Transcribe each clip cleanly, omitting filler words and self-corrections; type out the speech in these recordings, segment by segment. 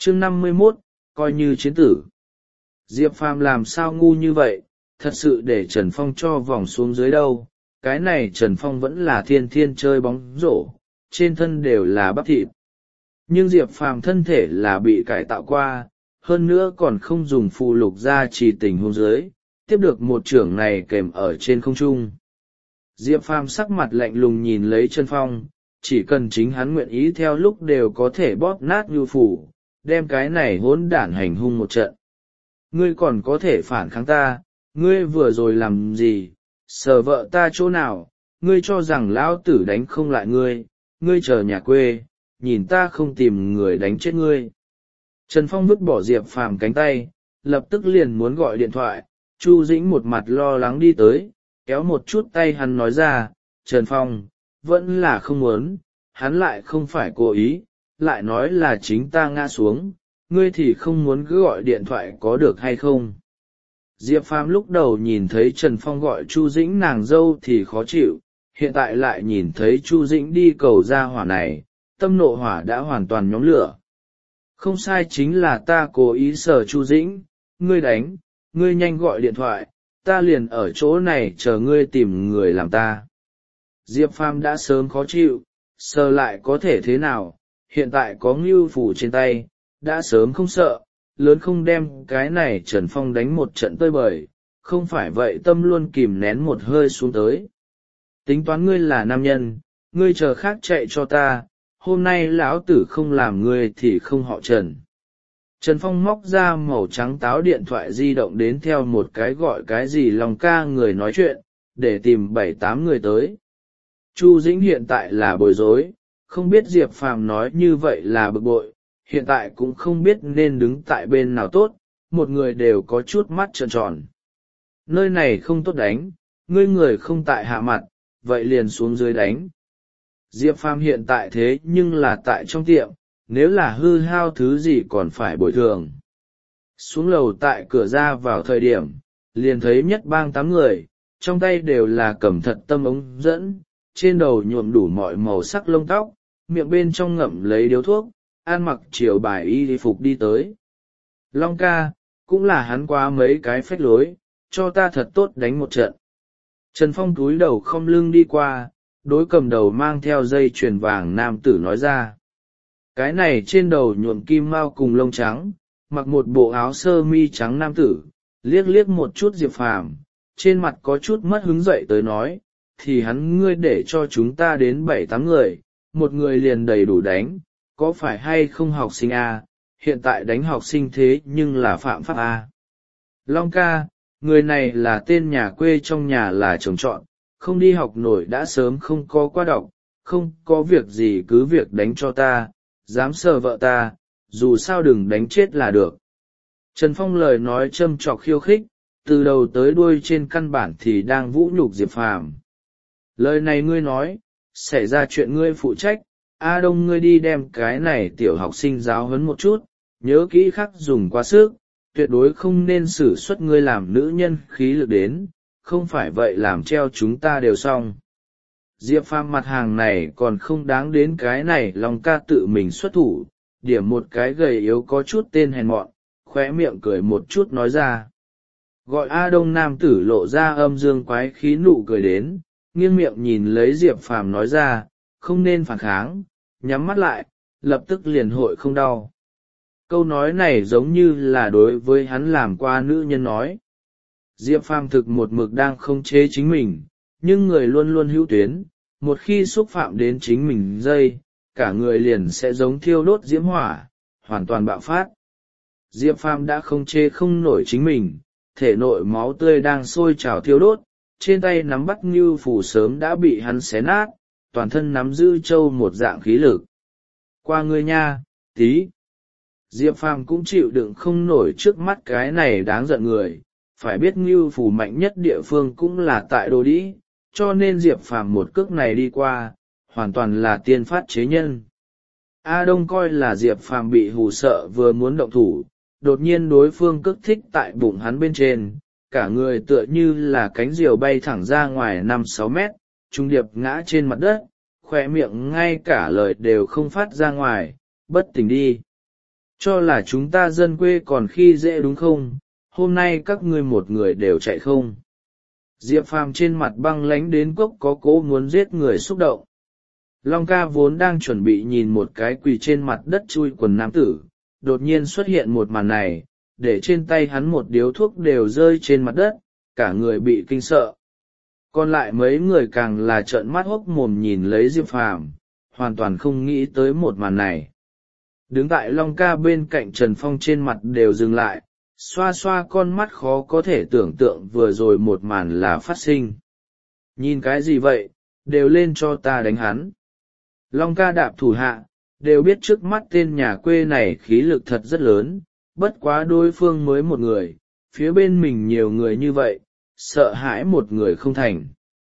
Chương 51, coi như chiến tử. Diệp Phàm làm sao ngu như vậy, thật sự để Trần Phong cho vòng xuống dưới đâu. Cái này Trần Phong vẫn là thiên thiên chơi bóng rổ, trên thân đều là bắp thịt. Nhưng Diệp Phàm thân thể là bị cải tạo qua, hơn nữa còn không dùng phù lục ra chỉ tình huống dưới, tiếp được một chưởng này kèm ở trên không trung. Diệp Phàm sắc mặt lạnh lùng nhìn lấy Trần Phong, chỉ cần chính hắn nguyện ý theo lúc đều có thể bóp nát như phủ, đem cái này hỗn đản hành hung một trận. Ngươi còn có thể phản kháng ta, ngươi vừa rồi làm gì, sờ vợ ta chỗ nào, ngươi cho rằng lão tử đánh không lại ngươi, ngươi chờ nhà quê, nhìn ta không tìm người đánh chết ngươi. Trần Phong vứt bỏ Diệp Phàm cánh tay, lập tức liền muốn gọi điện thoại. Chu Dĩnh một mặt lo lắng đi tới, kéo một chút tay hắn nói ra, Trần Phong, vẫn là không muốn, hắn lại không phải cố ý, lại nói là chính ta ngã xuống, ngươi thì không muốn cứ gọi điện thoại có được hay không. Diệp Phàm lúc đầu nhìn thấy Trần Phong gọi Chu Dĩnh nàng dâu thì khó chịu, hiện tại lại nhìn thấy Chu Dĩnh đi cầu ra hỏa này, tâm nộ hỏa đã hoàn toàn nhóm lửa. Không sai, chính là ta cố ý sờ Chu Dĩnh, ngươi đánh, ngươi nhanh gọi điện thoại, ta liền ở chỗ này chờ ngươi tìm người làm ta. Diệp Phàm đã sớm khó chịu, sờ lại có thể thế nào, hiện tại có ngưu phủ trên tay, đã sớm không sợ, lớn không đem cái này Trần Phong đánh một trận tơi bời, không phải vậy tâm luôn kìm nén một hơi xuống tới. Tính toán ngươi là nam nhân, ngươi chờ khác chạy cho ta, hôm nay lão tử không làm ngươi thì không họ Trần. Trần Phong móc ra màu trắng táo điện thoại di động đến theo một cái gọi cái gì lòng ca người nói chuyện, để tìm 7-8 người tới. Chu Dĩnh hiện tại là bối rối, không biết Diệp Phàm nói như vậy là bực bội, hiện tại cũng không biết nên đứng tại bên nào tốt, một người đều có chút mắt trợn tròn. Nơi này không tốt đánh, ngươi người không tại hạ mặt, vậy liền xuống dưới đánh. Diệp Phàm hiện tại thế nhưng là tại trong tiệm, nếu là hư hao thứ gì còn phải bồi thường. Xuống lầu tại cửa ra vào thời điểm, liền thấy nhất bang 8 người, trong tay đều là cầm thật tâm ống dẫn, trên đầu nhuộm đủ mọi màu sắc lông tóc, miệng bên trong ngậm lấy điếu thuốc, ăn mặc chiều bài y phục đi tới. Long ca, cũng là hắn qua mấy cái phách lối, cho ta thật tốt đánh một trận. Trần Phong cúi đầu không lưng đi qua, đối cầm đầu mang theo dây chuyền vàng nam tử nói ra. Cái này trên đầu nhuộm kim mao cùng lông trắng, mặc một bộ áo sơ mi trắng nam tử, liếc liếc một chút Diệp Phàm, trên mặt có chút mất hứng dậy tới nói, thì hắn ngươi để cho chúng ta đến 7-8 người, một người liền đầy đủ đánh, có phải hay không học sinh a? Hiện tại đánh học sinh thế nhưng là phạm pháp a. Long ca, người này là tên nhà quê trong nhà là trồng trọt, không đi học nổi đã sớm không có qua đọc, không có việc gì cứ việc đánh cho ta, dám sờ vợ ta, dù sao đừng đánh chết là được. Trần Phong lời nói châm chọc khiêu khích, từ đầu tới đuôi trên căn bản thì đang vũ nhục Diệp Phàm. Lời này ngươi nói, xảy ra chuyện ngươi phụ trách, A Đông ngươi đi đem cái này tiểu học sinh giáo huấn một chút, nhớ kỹ khắc dùng quá sức, tuyệt đối không nên xử suất ngươi làm nữ nhân khí lực đến, không phải vậy làm treo chúng ta đều xong. Diệp Phàm mặt hàng này còn không đáng đến cái này Long ca tự mình xuất thủ, điểm một cái gầy yếu có chút tên hèn mọn, khóe miệng cười một chút nói ra. Gọi A Đông nam tử lộ ra âm dương quái khí nụ cười đến, nghiêng miệng nhìn lấy Diệp Phàm nói ra, không nên phản kháng, nhắm mắt lại, lập tức liền hội không đau. Câu nói này giống như là đối với hắn làm qua nữ nhân nói. Diệp Phàm thực một mực đang không chế chính mình, nhưng người luôn luôn hữu tuyến, một khi xúc phạm đến chính mình dây, cả người liền sẽ giống thiêu đốt diễm hỏa, hoàn toàn bạo phát. Diệp Phàm đã không chế không nổi chính mình, thể nội máu tươi đang sôi trào thiêu đốt, trên tay nắm bắt ngưu phủ sớm đã bị hắn xé nát, toàn thân nắm giữ châu một dạng khí lực. Qua ngươi nha, tí. Diệp Phàm cũng chịu đựng không nổi trước mắt cái này đáng giận người, phải biết ngưu phủ mạnh nhất địa phương cũng là tại Đồ Đĩ, cho nên Diệp Phàm một cước này đi qua, hoàn toàn là tiên phát chế nhân. A Đông coi là Diệp Phàm bị hù sợ vừa muốn động thủ, đột nhiên đối phương cước thích tại bụng hắn bên trên, cả người tựa như là cánh diều bay thẳng ra ngoài 5-6 mét, trung điệp ngã trên mặt đất, khóe miệng ngay cả lời đều không phát ra ngoài, bất tỉnh đi. Cho là chúng ta dân quê còn khi dễ đúng không? Hôm nay các ngươi một người đều chạy không? Diệp Phàm trên mặt băng lãnh đến cốc có cố muốn giết người xúc động. Long ca vốn đang chuẩn bị nhìn một cái quỳ trên mặt đất chui quần nam tử, đột nhiên xuất hiện một màn này, để trên tay hắn một điếu thuốc đều rơi trên mặt đất, cả người bị kinh sợ. Còn lại mấy người càng là trợn mắt hốc mồm nhìn lấy Diệp Phàm, hoàn toàn không nghĩ tới một màn này. Đứng tại Long ca bên cạnh Trần Phong trên mặt đều dừng lại, xoa xoa con mắt khó có thể tưởng tượng vừa rồi một màn là phát sinh. Nhìn cái gì vậy, đều lên cho ta đánh hắn. Long ca đạp thủ hạ, đều biết trước mắt tên nhà quê này khí lực thật rất lớn, bất quá đối phương mới một người, phía bên mình nhiều người như vậy, sợ hãi một người không thành.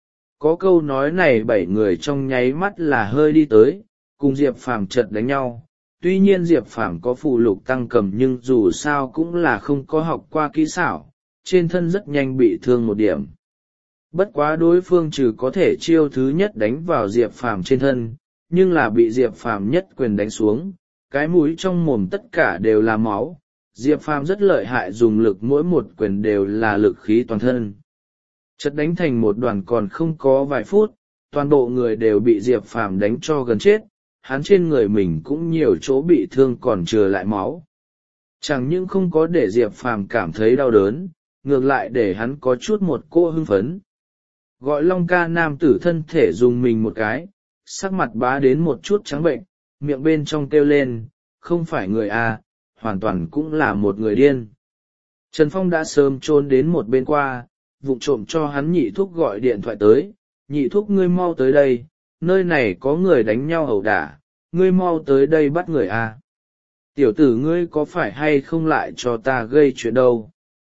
Có câu nói này 7 người trong nháy mắt là hơi đi tới, cùng Diệp Phàm chật đánh nhau. Tuy nhiên Diệp Phàm có phụ lục tăng cầm nhưng dù sao cũng là không có học qua kỹ xảo, trên thân rất nhanh bị thương một điểm. Bất quá đối phương trừ có thể chiêu thứ nhất đánh vào Diệp Phàm trên thân, nhưng là bị Diệp Phàm nhất quyền đánh xuống, cái mũi trong mồm tất cả đều là máu. Diệp Phàm rất lợi hại, dùng lực mỗi một quyền đều là lực khí toàn thân. Chất đánh thành một đoàn còn không có vài phút, toàn bộ người đều bị Diệp Phàm đánh cho gần chết, hắn trên người mình cũng nhiều chỗ bị thương còn chừa lại máu. Chẳng những không có để Diệp Phàm cảm thấy đau đớn, ngược lại để hắn có chút một cô hưng phấn. Gọi Long ca nam tử thân thể dùng mình một cái, sắc mặt bá đến một chút trắng bệnh, miệng bên trong kêu lên, không phải người à, hoàn toàn cũng là một người điên. Trần Phong đã sớm trốn đến một bên qua, vụng trộm cho hắn nhị thúc gọi điện thoại tới, nhị thúc ngươi mau tới đây, nơi này có người đánh nhau ẩu đả, ngươi mau tới đây bắt người à. Tiểu tử ngươi có phải hay không lại cho ta gây chuyện đâu.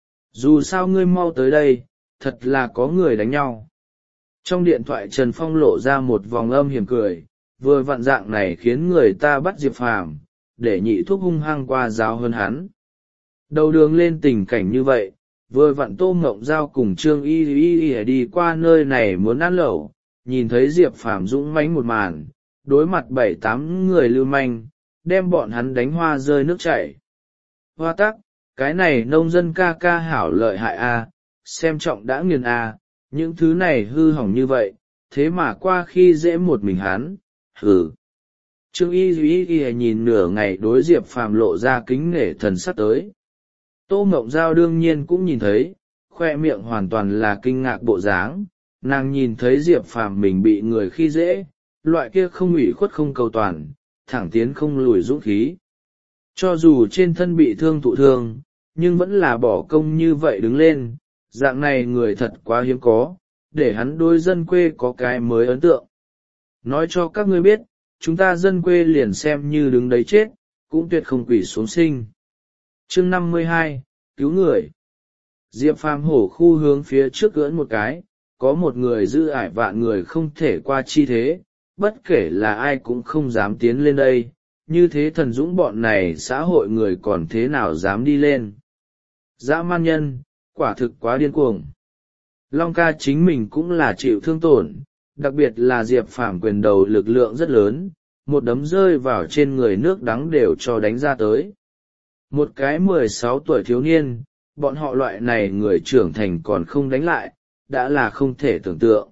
Dù sao ngươi mau tới đây, thật là có người đánh nhau. Trong điện thoại Trần Phong lộ ra một vòng âm hiểm cười, vừa vặn dạng này khiến người ta bắt Diệp Phàm, để nhị thúc hung hăng qua giáo hơn hắn. Đầu đường lên tình cảnh như vậy, vừa vặn Tô Ngộng Giao cùng Trương Y đi qua nơi này muốn ăn lẩu, nhìn thấy Diệp Phàm dũng mãnh một màn, đối mặt 7-8 người lưu manh, đem bọn hắn đánh hoa rơi nước chảy. Hoa tắc, cái này nông dân ca ca hảo lợi hại a, xem trọng đã nghiền a, những thứ này hư hỏng như vậy, thế mà qua khi dễ một mình hắn, hừ. Trương Y nhìn nửa ngày đối Diệp Phàm lộ ra kính nể thần sắc tới. Tô Ngộng Giao đương nhiên cũng nhìn thấy, khoe miệng hoàn toàn là kinh ngạc bộ dáng, nàng nhìn thấy Diệp Phàm mình bị người khi dễ, loại kia không ủy khuất không cầu toàn, thẳng tiến không lùi dũng khí. Cho dù trên thân bị thương thụ thương, nhưng vẫn là bỏ công như vậy đứng lên, dạng này người thật quá hiếm có, để hắn đối dân quê có cái mới ấn tượng. Nói cho các ngươi biết, chúng ta dân quê liền xem như đứng đấy chết, cũng tuyệt không quỷ xuống sinh. Chương 52, cứu người. Diệp Phàm hổ khu hướng phía trước ưỡn một cái, có một người giữ ải vạn người không thể qua chi thế, bất kể là ai cũng không dám tiến lên đây, như thế thần dũng bọn này xã hội người còn thế nào dám đi lên. Dã man nhân, quả thực quá điên cuồng. Long ca chính mình cũng là chịu thương tổn, đặc biệt là Diệp Phàm quyền đầu lực lượng rất lớn, một đấm rơi vào trên người nước đắng đều cho đánh ra tới. Một cái 16 tuổi thiếu niên, bọn họ loại này người trưởng thành còn không đánh lại, đã là không thể tưởng tượng.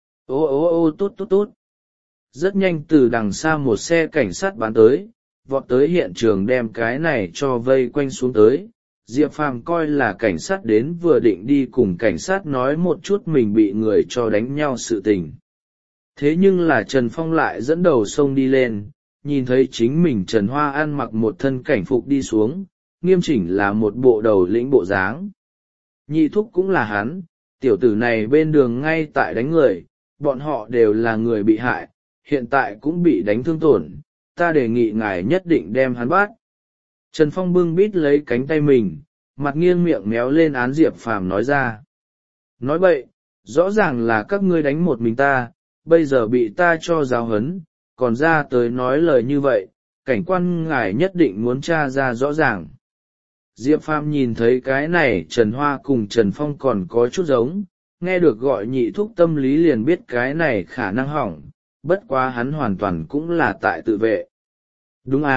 Ô tốt tốt tốt. Rất nhanh từ đằng xa một xe cảnh sát bắn tới, vọt tới hiện trường đem cái này cho vây quanh xuống tới. Diệp Phàm coi là cảnh sát đến vừa định đi cùng cảnh sát nói một chút mình bị người cho đánh nhau sự tình. Thế nhưng là Trần Phong lại dẫn đầu sông đi lên, nhìn thấy chính mình Trần Hoa An mặc một thân cảnh phục đi xuống, nghiêm chỉnh là một bộ đầu lĩnh bộ dáng. Nhị thúc cũng là hắn, tiểu tử này bên đường ngay tại đánh người, bọn họ đều là người bị hại, hiện tại cũng bị đánh thương tổn, ta đề nghị ngài nhất định đem hắn bắt. Trần Phong bưng bít lấy cánh tay mình, mặt nghiêng miệng méo lên án Diệp Phàm nói ra. Nói bậy, rõ ràng là các ngươi đánh một mình ta, bây giờ bị ta cho giáo huấn, còn ra tới nói lời như vậy, cảnh quan ngài nhất định muốn tra ra rõ ràng. Diệp Phàm nhìn thấy cái này Trần Hoa cùng Trần Phong còn có chút giống, nghe được gọi nhị thúc tâm lý liền biết cái này khả năng hỏng, bất quá hắn hoàn toàn cũng là tại tự vệ. Đúng à,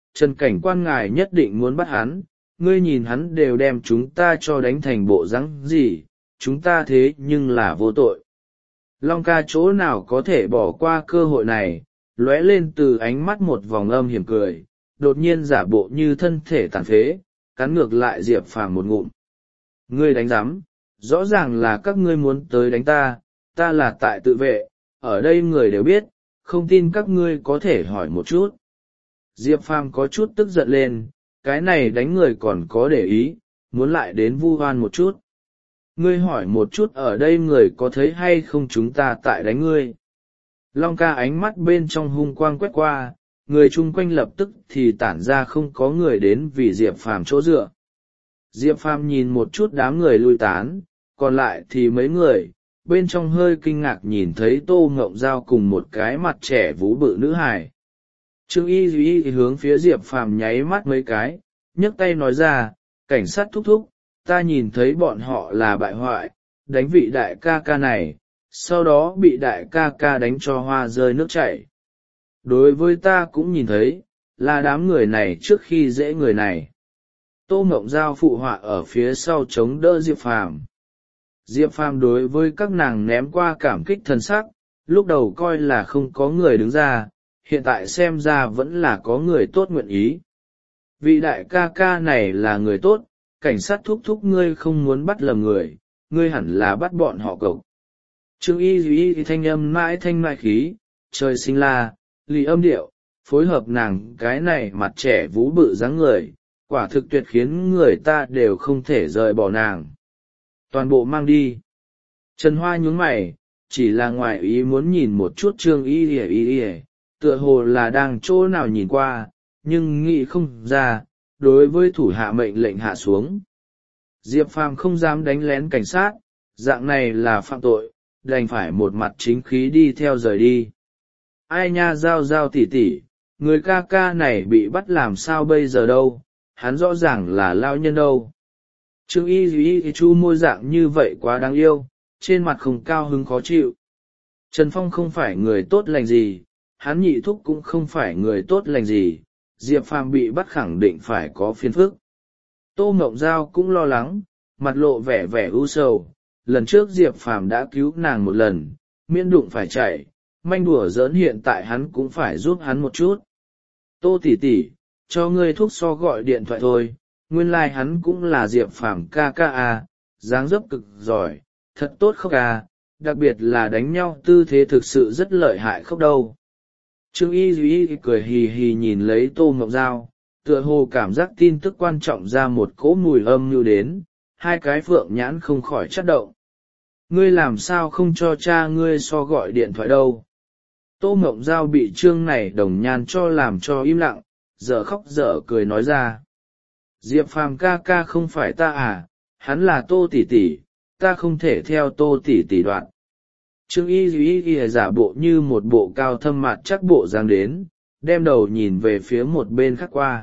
Trần cảnh quan ngài nhất định muốn bắt hắn, ngươi nhìn hắn đều đem chúng ta cho đánh thành bộ rắn gì, chúng ta thế nhưng là vô tội. Long ca chỗ nào có thể bỏ qua cơ hội này, lóe lên từ ánh mắt một vòng âm hiểm cười, đột nhiên giả bộ như thân thể tàn phế, cắn ngược lại Diệp Phàm một ngụm. Ngươi đánh rắm, rõ ràng là các ngươi muốn tới đánh ta, ta là tại tự vệ, ở đây người đều biết, không tin các ngươi có thể hỏi một chút. Diệp Phàm có chút tức giận lên, cái này đánh người còn có để ý, muốn lại đến vu oan một chút. Ngươi hỏi một chút ở đây người có thấy hay không chúng ta tại đánh ngươi. Long ca ánh mắt bên trong hung quang quét qua, người chung quanh lập tức thì tản ra không có người đến vì Diệp Phàm chỗ dựa. Diệp Phàm nhìn một chút đám người lui tán, còn lại thì mấy người, bên trong hơi kinh ngạc nhìn thấy Tô Ngộng Giao cùng một cái mặt trẻ vú bự nữ hài. Trương Y Duy hướng phía Diệp Phàm nháy mắt mấy cái, nhấc tay nói ra, cảnh sát thúc thúc, ta nhìn thấy bọn họ là bại hoại, đánh vị đại ca ca này, sau đó bị đại ca ca đánh cho hoa rơi nước chảy. Đối với ta cũng nhìn thấy, là đám người này trước khi dễ người này. Tô Ngộng Giao phụ họa ở phía sau chống đỡ Diệp Phàm. Diệp Phàm đối với các nàng ném qua cảm kích thân sắc, lúc đầu coi là không có người đứng ra, hiện tại xem ra vẫn là có người tốt nguyện ý. Vị đại ca ca này là người tốt, cảnh sát thúc thúc ngươi không muốn bắt lầm người, ngươi hẳn là bắt bọn họ cộc. Trương Y Duy thanh âm mãi thanh mại khí, trời sinh la, lì âm điệu, phối hợp nàng cái này mặt trẻ vú bự dáng người, quả thực tuyệt khiến người ta đều không thể rời bỏ nàng. Toàn bộ mang đi. Trần Hoa nhún mày, chỉ là ngoại ý muốn nhìn một chút Trương Y Duy, tựa hồ là đang chỗ nào nhìn qua, nhưng nghĩ không ra, đối với thủ hạ mệnh lệnh hạ xuống. Diệp Phàm không dám đánh lén cảnh sát, dạng này là phạm tội, đành phải một mặt chính khí đi theo rời đi. Ai nha Giao Giao tỉ tỉ, người ca ca này bị bắt làm sao bây giờ đâu, hắn rõ ràng là lao nhân đâu. Trương Y Duy chu môi dạng như vậy quá đáng yêu, trên mặt không cao hứng khó chịu. Trần Phong không phải người tốt lành gì, hắn nhị thúc cũng không phải người tốt lành gì, Diệp Phàm bị bắt khẳng định phải có phiền phức. Tô Ngộng Giao cũng lo lắng, mặt lộ vẻ vẻ u sầu, lần trước Diệp Phàm đã cứu nàng một lần, miễn đụng phải chạy, manh đùa giỡn hiện tại hắn cũng phải giúp hắn một chút. Tô tỷ tỷ, cho ngươi thuốc so gọi điện thoại thôi, nguyên lai hắn cũng là Diệp Phàm ca ca à, dáng dấp cực giỏi, thật tốt khóc à, đặc biệt là đánh nhau tư thế thực sự rất lợi hại khóc đâu. Trương Y Duy cười hì hì nhìn lấy Tô Ngọc Giao, tựa hồ cảm giác tin tức quan trọng ra một cỗ mùi âm như đến, hai cái phượng nhãn không khỏi chắt động. Ngươi làm sao không cho cha ngươi so gọi điện thoại đâu? Tô Ngọc Giao bị Trương này đồng nhan cho làm cho im lặng, dở khóc dở cười nói ra. Diệp Phàm ca ca không phải ta à, hắn là Tô tỷ tỷ, ta không thể theo Tô tỷ tỷ đoạn. Trương Y Duy giả bộ như một bộ cao thâm mặt chắc bộ dáng đến, đem đầu nhìn về phía một bên khác qua.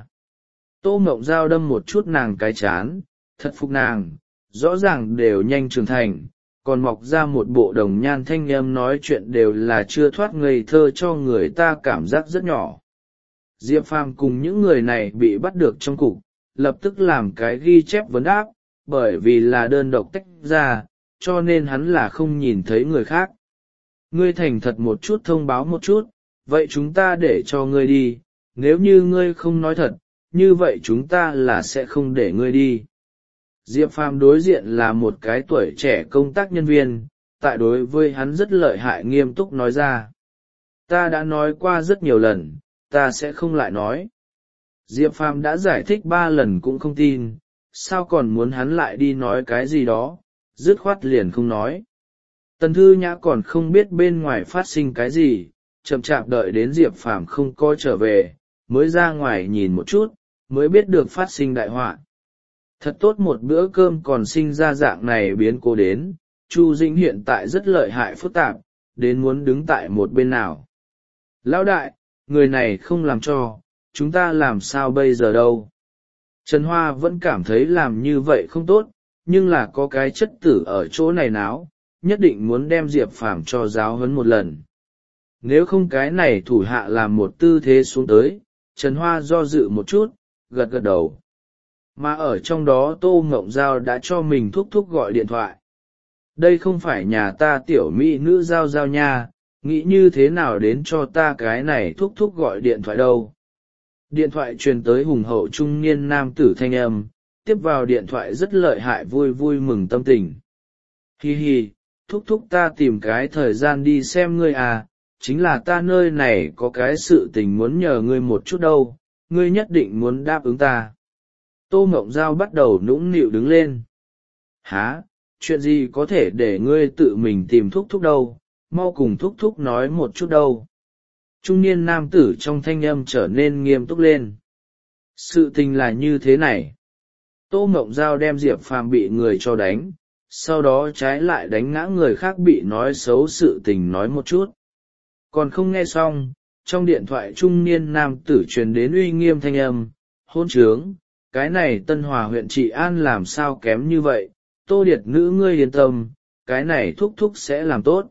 Tô Ngộng Giao đâm một chút nàng cái chán, thật phục nàng, rõ ràng đều nhanh trưởng thành, còn mọc ra một bộ đồng nhan thanh âm nói chuyện đều là chưa thoát ngây thơ cho người ta cảm giác rất nhỏ. Diệp Phàm cùng những người này bị bắt được trong cục, lập tức làm cái ghi chép vấn đáp, bởi vì là đơn độc tách ra, cho nên hắn là không nhìn thấy người khác. Ngươi thành thật một chút thông báo một chút, vậy chúng ta để cho ngươi đi, nếu như ngươi không nói thật, như vậy chúng ta là sẽ không để ngươi đi. Diệp Phàm đối diện là một cái tuổi trẻ công tác nhân viên, tại đối với hắn rất lợi hại nghiêm túc nói ra. Ta đã nói qua rất nhiều lần, ta sẽ không lại nói. Diệp Phàm đã giải thích 3 lần cũng không tin, sao còn muốn hắn lại đi nói cái gì đó, dứt khoát liền không nói. Tần Thư Nhã còn không biết bên ngoài phát sinh cái gì, chậm chạp đợi đến Diệp Phàm không có trở về, mới ra ngoài nhìn một chút, mới biết được phát sinh đại họa. Thật tốt một bữa cơm còn sinh ra dạng này biến cố đến, Chu Dĩnh hiện tại rất lợi hại phức tạp, đến muốn đứng tại một bên nào. Lão đại, người này không làm cho, chúng ta làm sao bây giờ đâu. Trần Hoa vẫn cảm thấy làm như vậy không tốt, nhưng là có cái chất tử ở chỗ này náo, nhất định muốn đem Diệp Phàm cho giáo huấn một lần. Nếu không cái này thủ hạ làm một tư thế xuống tới, Trần Hoa do dự một chút, gật gật đầu. Mà ở trong đó Tô Ngộng Giao đã cho mình thúc thúc gọi điện thoại. Đây không phải nhà ta tiểu mỹ nữ Giao Giao nha, nghĩ như thế nào đến cho ta cái này thúc thúc gọi điện thoại đâu. Điện thoại truyền tới hùng hậu trung niên nam tử thanh âm, tiếp vào điện thoại rất lợi hại, vui vui mừng tâm tình. Hi hi, thúc thúc ta tìm cái thời gian đi xem ngươi à, chính là ta nơi này có cái sự tình muốn nhờ ngươi một chút đâu, ngươi nhất định muốn đáp ứng ta. Tô Mộng Giao bắt đầu nũng nịu đứng lên. Hả, chuyện gì có thể để ngươi tự mình tìm thúc thúc đâu, mau cùng thúc thúc nói một chút đâu. Trung niên nam tử trong thanh âm trở nên nghiêm túc lên. Sự tình là như thế này. Tô Mộng Giao đem Diệp Phàm bị người cho đánh, sau đó trái lại đánh ngã người khác bị nói xấu sự tình nói một chút. Còn không nghe xong, trong điện thoại trung niên nam tử truyền đến uy nghiêm thanh âm, hôn trướng, cái này Tân Hòa huyện Trị An làm sao kém như vậy, Tô Điệt nữ ngươi yên tâm, cái này thúc thúc sẽ làm tốt.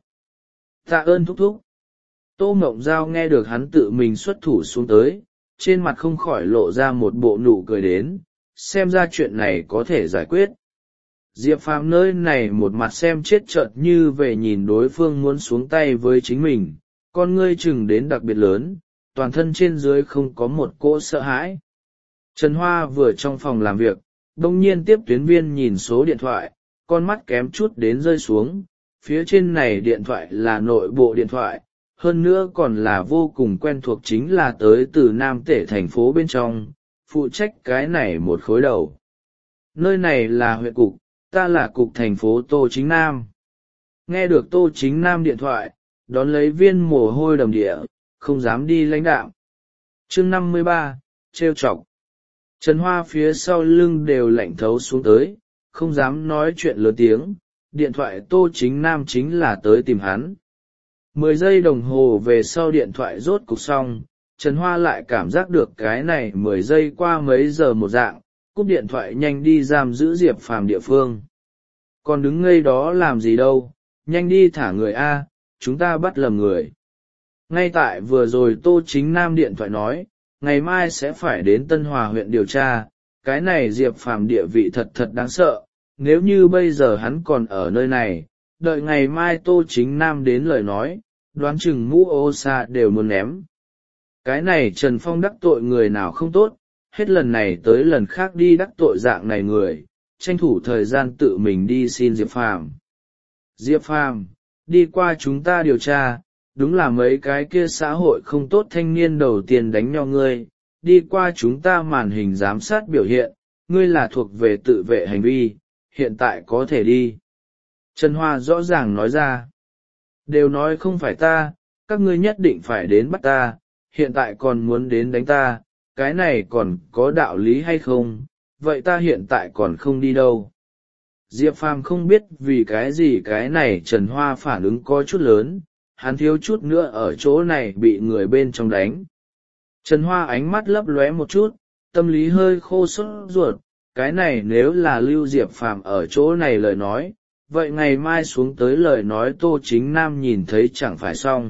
Tạ ơn thúc thúc. Tô Mộng Giao nghe được hắn tự mình xuất thủ xuống tới, trên mặt không khỏi lộ ra một bộ nụ cười đến, xem ra chuyện này có thể giải quyết. Diệp Phàm nơi này một mặt xem chết chợt như về nhìn đối phương muốn xuống tay với chính mình, con ngươi chừng đến đặc biệt lớn, toàn thân trên dưới không có một cỗ sợ hãi. Trần Hoa vừa trong phòng làm việc, đông nhiên tiếp tuyến viên nhìn số điện thoại, con mắt kém chút đến rơi xuống, phía trên này điện thoại là nội bộ điện thoại, hơn nữa còn là vô cùng quen thuộc, chính là tới từ Nam Tể thành phố bên trong, phụ trách cái này một khối đầu. Nơi này là huyện cục, ta là cục thành phố Tô Chính Nam. Nghe được Tô Chính Nam điện thoại, đón lấy viên mồ hôi đầm địa, không dám đi lãnh đạo. Chương 53, trêu chọc. Trần Hoa phía sau lưng đều lạnh thấu xuống tới, không dám nói chuyện lớn tiếng, điện thoại Tô Chính Nam chính là tới tìm hắn. 10 giây đồng hồ về sau điện thoại rốt cục xong, Trần Hoa lại cảm giác được cái này 10 giây qua mấy giờ một dạng, cúp điện thoại nhanh đi giam giữ Diệp Phàm địa phương. Còn đứng ngây đó làm gì đâu, nhanh đi thả người A, chúng ta bắt lầm người. Ngay tại vừa rồi Tô Chính Nam điện thoại nói, ngày mai sẽ phải đến Tân Hòa huyện điều tra, cái này Diệp Phàm địa vị thật thật đáng sợ, nếu như bây giờ hắn còn ở nơi này, đợi ngày mai Tô Chính Nam đến lời nói, đoán chừng mũ ô sa đều muốn ném. Cái này Trần Phong đắc tội người nào không tốt, hết lần này tới lần khác đi đắc tội dạng này người, tranh thủ thời gian tự mình đi xin Diệp Phàm. Diệp Phàm, đi qua chúng ta điều tra, đúng là mấy cái kia xã hội không tốt thanh niên đầu tiên đánh nhau ngươi, đi qua chúng ta màn hình giám sát biểu hiện, ngươi là thuộc về tự vệ hành vi, hiện tại có thể đi. Trần Hoa rõ ràng nói ra, đều nói không phải ta, các ngươi nhất định phải đến bắt ta, hiện tại còn muốn đến đánh ta, cái này còn có đạo lý hay không, vậy ta hiện tại còn không đi đâu. Diệp Phàm không biết vì cái gì cái này Trần Hoa phản ứng có chút lớn, hắn thiếu chút nữa ở chỗ này bị người bên trong đánh. Trần Hoa ánh mắt lấp lóe một chút, tâm lý hơi khô sốt ruột, cái này nếu là lưu Diệp Phàm ở chỗ này lời nói, vậy ngày mai xuống tới lời nói Tô Chính Nam nhìn thấy chẳng phải xong.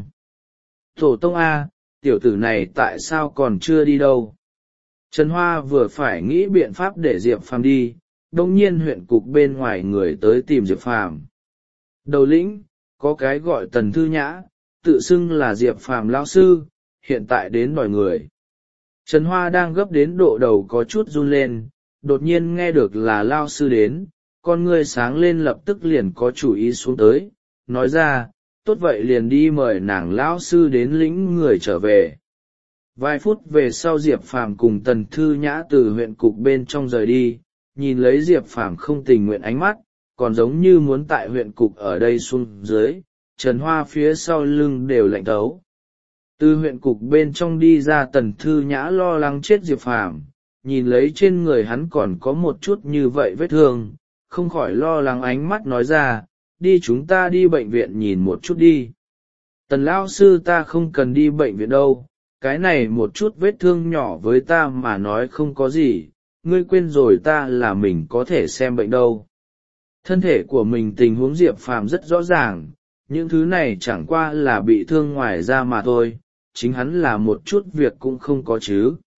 Tổ tông A, tiểu tử này tại sao còn chưa đi đâu? Trần Hoa vừa phải nghĩ biện pháp để Diệp Phàm đi, đồng nhiên huyện cục bên ngoài người tới tìm Diệp Phàm. Đầu lĩnh, có cái gọi Tần Thư Nhã, tự xưng là Diệp Phàm lão sư, hiện tại đến đòi người. Trần Hoa đang gấp đến độ đầu có chút run lên, đột nhiên nghe được là lão sư đến, con ngươi sáng lên lập tức liền có chủ ý xuống tới, nói ra, tốt vậy liền đi mời nàng lão sư đến lĩnh người trở về. Vài phút về sau Diệp Phàm cùng Tần Thư Nhã từ huyện cục bên trong rời đi, nhìn lấy Diệp Phàm không tình nguyện ánh mắt, còn giống như muốn tại huyện cục ở đây xuống dưới, Trần Hoa phía sau lưng đều lạnh thấu. Từ huyện cục bên trong đi ra Tần Thư Nhã lo lắng chết Diệp Phàm, nhìn lấy trên người hắn còn có một chút như vậy vết thương, không khỏi lo lắng ánh mắt nói ra, đi chúng ta đi bệnh viện nhìn một chút đi. Tần lão sư ta không cần đi bệnh viện đâu, cái này một chút vết thương nhỏ với ta mà nói không có gì, ngươi quên rồi ta là mình có thể xem bệnh đâu. Thân thể của mình tình huống Diệp Phàm rất rõ ràng, những thứ này chẳng qua là bị thương ngoài da mà thôi, chính hắn là một chút việc cũng không có chứ.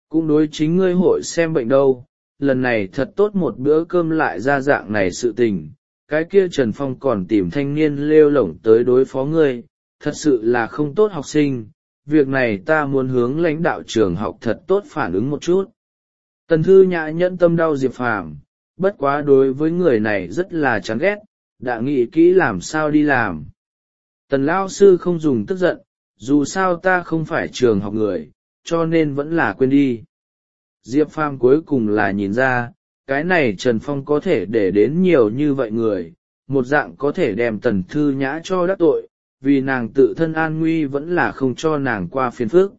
cũng đối chính ngươi hội xem bệnh đâu, lần này thật tốt một bữa cơm lại ra dạng này sự tình, cái kia Trần Phong còn tìm thanh niên lêu lổng tới đối phó ngươi, thật sự là không tốt học sinh, việc này ta muốn hướng lãnh đạo trường học thật tốt phản ứng một chút. Tần Thư Nhã nhẫn tâm đau Diệp Phàm, bất quá đối với người này rất là chán ghét, đã nghĩ kỹ làm sao đi làm. Tần lão sư không dùng tức giận, dù sao ta không phải trường học người, cho nên vẫn là quên đi. Diệp Phàm cuối cùng là nhìn ra, cái này Trần Phong có thể để đến nhiều như vậy người, một dạng có thể đem Tần Thư Nhã cho đắc tội, vì nàng tự thân an nguy vẫn là không cho nàng qua phiền phức.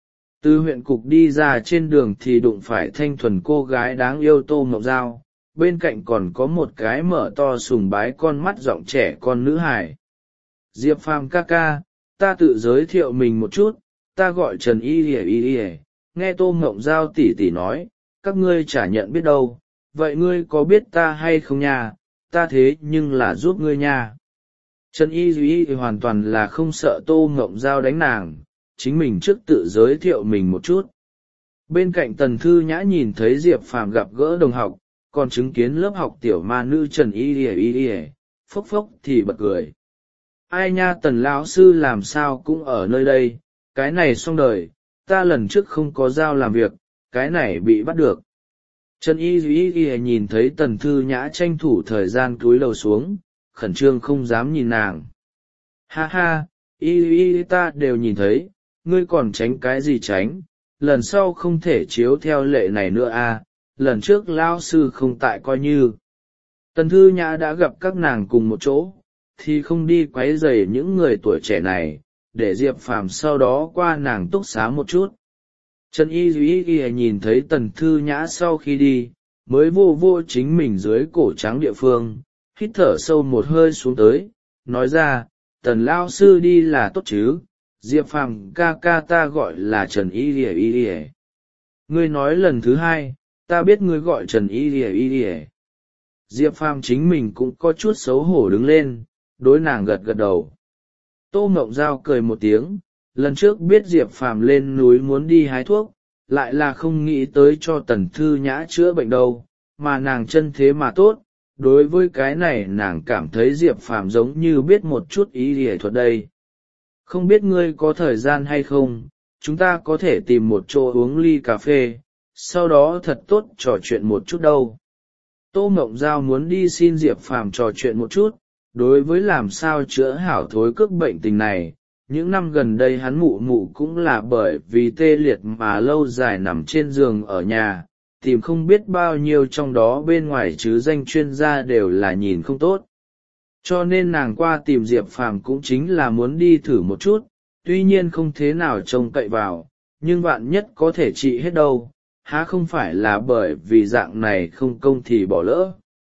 Từ huyện cục đi ra trên đường thì đụng phải thanh thuần cô gái đáng yêu Tô Mộng Giao, bên cạnh còn có một cái mở to sùng bái con mắt giọng trẻ con nữ hài. Diệp Phàm ca ca, ta tự giới thiệu mình một chút, ta gọi Trần Y, nghe Tô Mộng Giao tỉ tỉ nói, các ngươi chả nhận biết đâu, vậy ngươi có biết ta hay không nha, ta thế nhưng là giúp ngươi nha. Trần Y hoàn toàn là không sợ Tô Mộng Giao đánh nàng, chính mình trước tự giới thiệu mình một chút. Bên cạnh Tần Thư Nhã nhìn thấy Diệp Phàm gặp gỡ đồng học, còn chứng kiến lớp học tiểu ma nữ Trần Y, phốc phốc thì bật cười. Ai nha, Tần lão sư làm sao cũng ở nơi đây, cái này xong đời, ta lần trước không có giao làm việc, cái này bị bắt được. Trần Y nhìn thấy Tần Thư Nhã tranh thủ thời gian cúi đầu xuống, khẩn trương không dám nhìn nàng. Ha ha, Y ta đều nhìn thấy, ngươi còn tránh cái gì tránh, lần sau không thể chiếu theo lệ này nữa à, lần trước lão sư không tại coi như. Tần Thư Nhã đã gặp các nàng cùng một chỗ, thì không đi quấy rầy những người tuổi trẻ này, để Diệp Phàm sau đó qua nàng túc xá một chút. Trần Y nhìn thấy Tần Thư Nhã sau khi đi, mới vô vô chính mình dưới cổ trắng địa phương, hít thở sâu một hơi xuống tới, nói ra, Tần lao sư đi là tốt chứ, Diệp Phàm ca ca ta gọi là Trần Y. Ngươi nói lần thứ hai, ta biết ngươi gọi Trần Y. Diệp Phàm chính mình cũng có chút xấu hổ đứng lên, đối nàng gật gật đầu. Tô Mộng Giao cười một tiếng, lần trước biết Diệp Phàm lên núi muốn đi hái thuốc, lại là không nghĩ tới cho Tần Thư Nhã chữa bệnh đâu, mà nàng chân thế mà tốt, đối với cái này nàng cảm thấy Diệp Phàm giống như biết một chút y y thuật đây. Không biết ngươi có thời gian hay không, chúng ta có thể tìm một chỗ uống ly cà phê, sau đó thật tốt trò chuyện một chút đâu. Tô Mộng Giao muốn đi xin Diệp Phàm trò chuyện một chút, đối với làm sao chữa hảo thối cước bệnh tình này, những năm gần đây hắn mụ mụ cũng là bởi vì tê liệt mà lâu dài nằm trên giường ở nhà, tìm không biết bao nhiêu trong đó bên ngoài chứ danh chuyên gia đều là nhìn không tốt. Cho nên nàng qua tìm Diệp Phàm cũng chính là muốn đi thử một chút, tuy nhiên không thế nào trông cậy vào, nhưng vạn nhất có thể trị hết đâu, há không phải là bởi vì dạng này không công thì bỏ lỡ.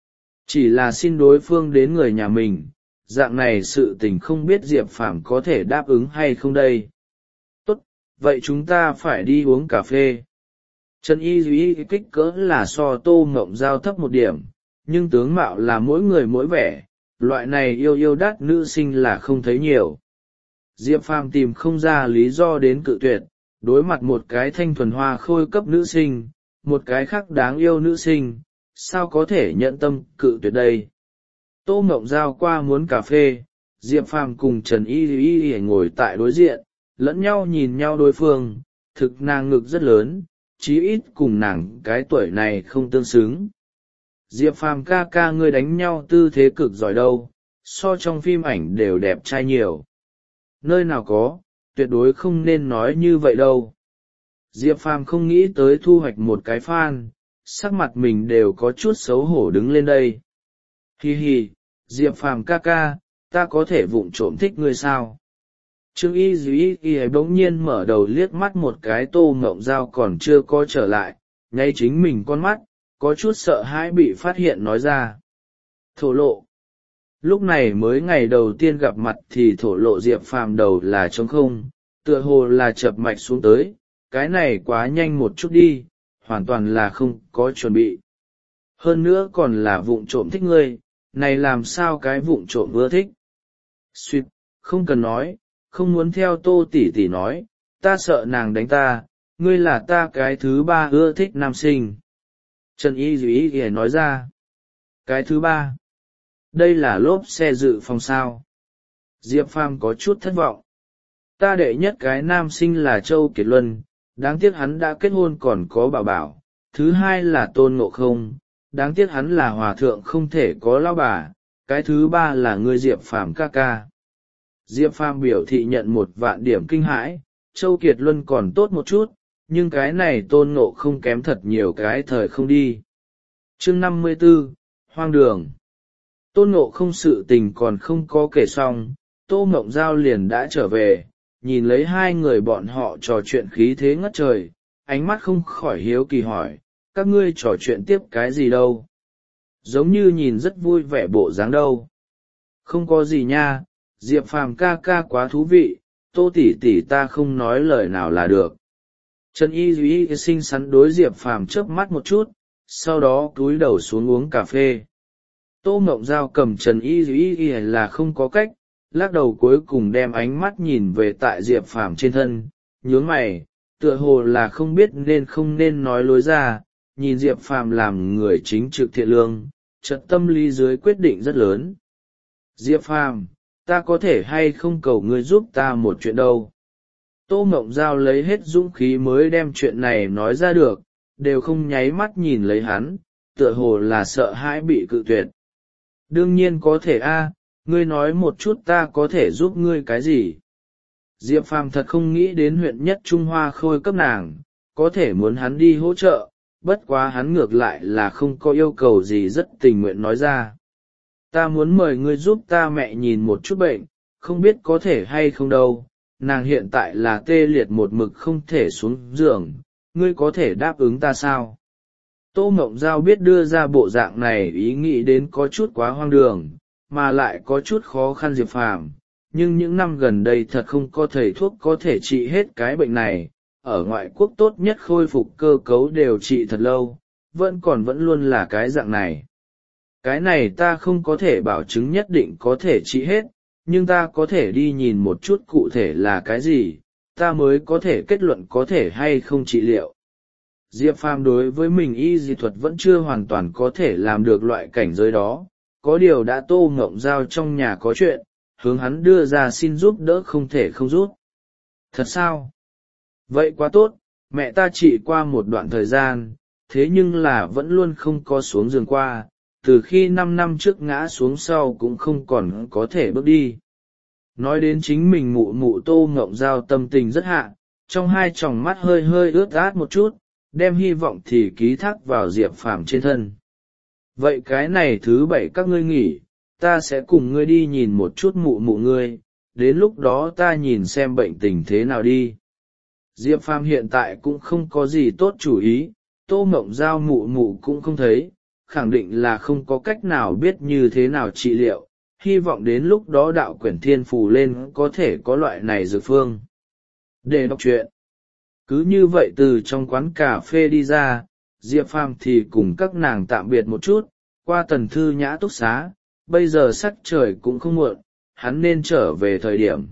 Chỉ là xin đối phương đến người nhà mình, dạng này sự tình không biết Diệp Phàm có thể đáp ứng hay không đây. Tốt, vậy chúng ta phải đi uống cà phê. Trần Y kích cỡ là so Tô Mộng Giao thấp một điểm, nhưng tướng mạo là mỗi người mỗi vẻ, loại này yêu đắt nữ sinh là không thấy nhiều. Diệp Phàm tìm không ra lý do đến cự tuyệt, đối mặt một cái thanh thuần hoa khôi cấp nữ sinh, một cái khác đáng yêu nữ sinh, sao có thể nhận tâm cự tuyệt đây. Tô Mộng Giao qua muốn cà phê, Diệp Phàm cùng Trần Y ngồi tại đối diện, lẫn nhau nhìn nhau đối phương, thực nàng ngực rất lớn, chí ít cùng nàng cái tuổi này không tương xứng. Diệp Phàm ca ca ngươi đánh nhau tư thế cực giỏi đâu, so trong phim ảnh đều đẹp trai nhiều. Nơi nào có, tuyệt đối không nên nói như vậy đâu. Diệp Phàm không nghĩ tới thu hoạch một cái fan, sắc mặt mình đều có chút xấu hổ đứng lên đây. Hi hi, Diệp Phàm ca ca, ta có thể vụng trộm thích ngươi sao? Trương Y bỗng nhiên mở đầu liếc mắt một cái Tô Mộng Giao còn chưa có trở lại, nháy chính mình con mắt, có chút sợ hãi bị phát hiện nói ra. Thổ lộ. Lúc này mới ngày đầu tiên gặp mặt thì thổ lộ Diệp Phàm đầu là trống không, tựa hồ là chập mạch xuống tới, cái này quá nhanh một chút đi, hoàn toàn là không có chuẩn bị. Hơn nữa còn là vụng trộm thích ngươi, này làm sao cái vụng trộm ưa thích. Xuyệt, không cần nói, không muốn theo Tô tỷ tỷ nói, ta sợ nàng đánh ta, ngươi là ta cái thứ ba ưa thích nam sinh. Trần Y Duy nói ra. Cái thứ ba? Đây là lốp xe dự phòng sao? Diệp Phàm có chút thất vọng. Ta đệ nhất cái nam sinh là Châu Kiệt Luân, đáng tiếc hắn đã kết hôn còn có bảo bảo. Thứ hai là Tôn Ngộ Không, đáng tiếc hắn là hòa thượng không thể có lão bà. Cái thứ ba là ngươi Diệp Phàm ca ca. Diệp Phàm biểu thị nhận 1.000 điểm kinh hãi. Châu Kiệt Luân còn tốt một chút, nhưng cái này Tôn Ngộ Không kém thật nhiều, cái thời không đi. Chương 54, hoang đường. Tôn Ngộ Không sự tình còn không có kể xong, Tô Mộng Giao liền đã trở về, nhìn lấy hai người bọn họ trò chuyện khí thế ngất trời, ánh mắt không khỏi hiếu kỳ hỏi, các ngươi trò chuyện tiếp cái gì đâu? Giống như nhìn rất vui vẻ bộ dáng đâu. Không có gì nha, Diệp Phàm ca ca quá thú vị, Tô tỷ tỷ ta không nói lời nào là được. Trần Y Duy xinh xắn đối Diệp Phàm chớp mắt một chút, sau đó cúi đầu xuống uống cà phê. Tô Mộng Giao cầm Trần Y Duy là không có cách, lắc đầu cuối cùng đem ánh mắt nhìn về tại Diệp Phàm trên thân, nhướng mày, tựa hồ là không biết nên không nên nói lối ra, nhìn Diệp Phàm làm người chính trực thiện lương, chợt tâm lý dưới quyết định rất lớn. Diệp Phàm, ta có thể hay không cầu ngươi giúp ta một chuyện đâu? Tô Mộng Giao lấy hết dũng khí mới đem chuyện này nói ra được, đều không nháy mắt nhìn lấy hắn, tựa hồ là sợ hãi bị cự tuyệt. Đương nhiên có thể a, ngươi nói một chút ta có thể giúp ngươi cái gì? Diệp Phàm thật không nghĩ đến huyện nhất Trung Hoa Khôi cấp nàng, có thể muốn hắn đi hỗ trợ, bất quá hắn ngược lại là không có yêu cầu gì, rất tình nguyện nói ra. Ta muốn mời ngươi giúp ta mẹ nhìn một chút bệnh, không biết có thể hay không đâu, nàng hiện tại là tê liệt một mực không thể xuống giường, ngươi có thể đáp ứng ta sao? Tô Mộng Giao biết đưa ra bộ dạng này ý nghĩ đến có chút quá hoang đường, mà lại có chút khó khăn Diệp Phàm, nhưng những năm gần đây thật không có thầy thuốc có thể trị hết cái bệnh này, ở ngoại quốc tốt nhất khôi phục cơ cấu đều trị thật lâu, vẫn luôn là cái dạng này. Cái này ta không có thể bảo chứng nhất định có thể trị hết, nhưng ta có thể đi nhìn một chút cụ thể là cái gì, ta mới có thể kết luận có thể hay không trị liệu. Diệp Phàm đối với mình y dị thuật vẫn chưa hoàn toàn có thể làm được loại cảnh giới đó, có điều đã Tô Ngộng Giao trong nhà có chuyện, hướng hắn đưa ra xin giúp đỡ không thể không giúp. Thật sao? Vậy quá tốt, mẹ ta trị qua một đoạn thời gian, thế nhưng là vẫn luôn không có xuống giường qua, từ khi 5 năm trước ngã xuống sau cũng không còn có thể bước đi. Nói đến chính mình mụ mụ Tô Ngộng Giao tâm tình rất hạ, trong hai tròng mắt hơi hơi ướt át một chút, đem hy vọng thì ký thác vào Diệp Phàm trên thân. Vậy cái này thứ bảy các ngươi nghỉ, ta sẽ cùng ngươi đi nhìn một chút mụ mụ ngươi, đến lúc đó ta nhìn xem bệnh tình thế nào đi. Diệp Phàm hiện tại cũng không có gì tốt chủ ý, Tô Mộng Giao mụ mụ cũng không thấy, khẳng định là không có cách nào biết như thế nào trị liệu, hy vọng đến lúc đó đạo quyển thiên phù lên có thể có loại này dược phương. Để đọc truyện. Cứ như vậy từ trong quán cà phê đi ra, Diệp Phàm thì cùng các nàng tạm biệt một chút, qua Tần Thư Nhã túc xá, bây giờ sắc trời cũng không muộn, hắn nên trở về thời điểm.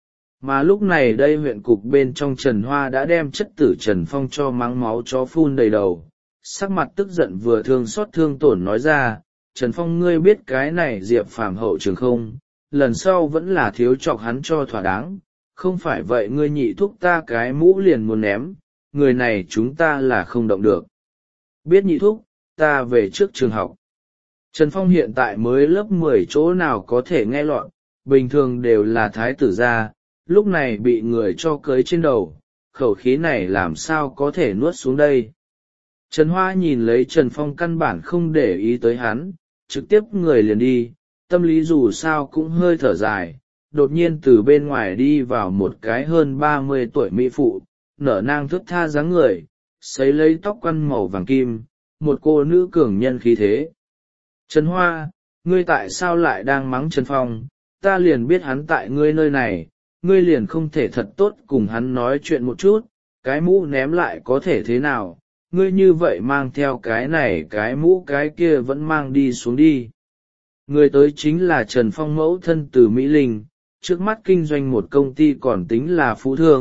Mà lúc này đây huyện cục bên trong Trần Hoa đã đem chất tử Trần Phong cho mắng máu chó phun đầy đầu, sắc mặt tức giận vừa thương xót thương tổn nói ra, Trần Phong ngươi biết cái này Diệp Phàm hậu trường không, lần sau vẫn là thiếu chọc hắn cho thỏa đáng, không phải vậy ngươi nhị thúc ta cái mũ liền muốn ném, người này chúng ta là không động được. Biết nhị thúc, ta về trước trường học. Trần Phong hiện tại mới lớp 10 chỗ nào có thể nghe lọt, bình thường đều là thái tử gia, lúc này bị người cho cưới trên đầu, khẩu khí này làm sao có thể nuốt xuống đây. Trần Hoa nhìn lấy Trần Phong căn bản không để ý tới hắn, trực tiếp người liền đi, tâm lý dù sao cũng hơi thở dài, đột nhiên từ bên ngoài đi vào một cái hơn 30 tuổi mỹ phụ, nở nang thướt tha dáng người, sấy lấy tóc quăn màu vàng kim, một cô nữ cường nhân khí thế. Trần Hoa, ngươi tại sao lại đang mắng Trần Phong, ta liền biết hắn tại ngươi nơi này, ngươi liền không thể thật tốt cùng hắn nói chuyện một chút, cái mũ ném lại có thể thế nào, ngươi như vậy mang theo cái này cái mũ cái kia vẫn mang đi xuống đi. Người tới chính là Trần Phong mẫu thân từ Mỹ Linh, trước mắt kinh doanh một công ty còn tính là phú thương,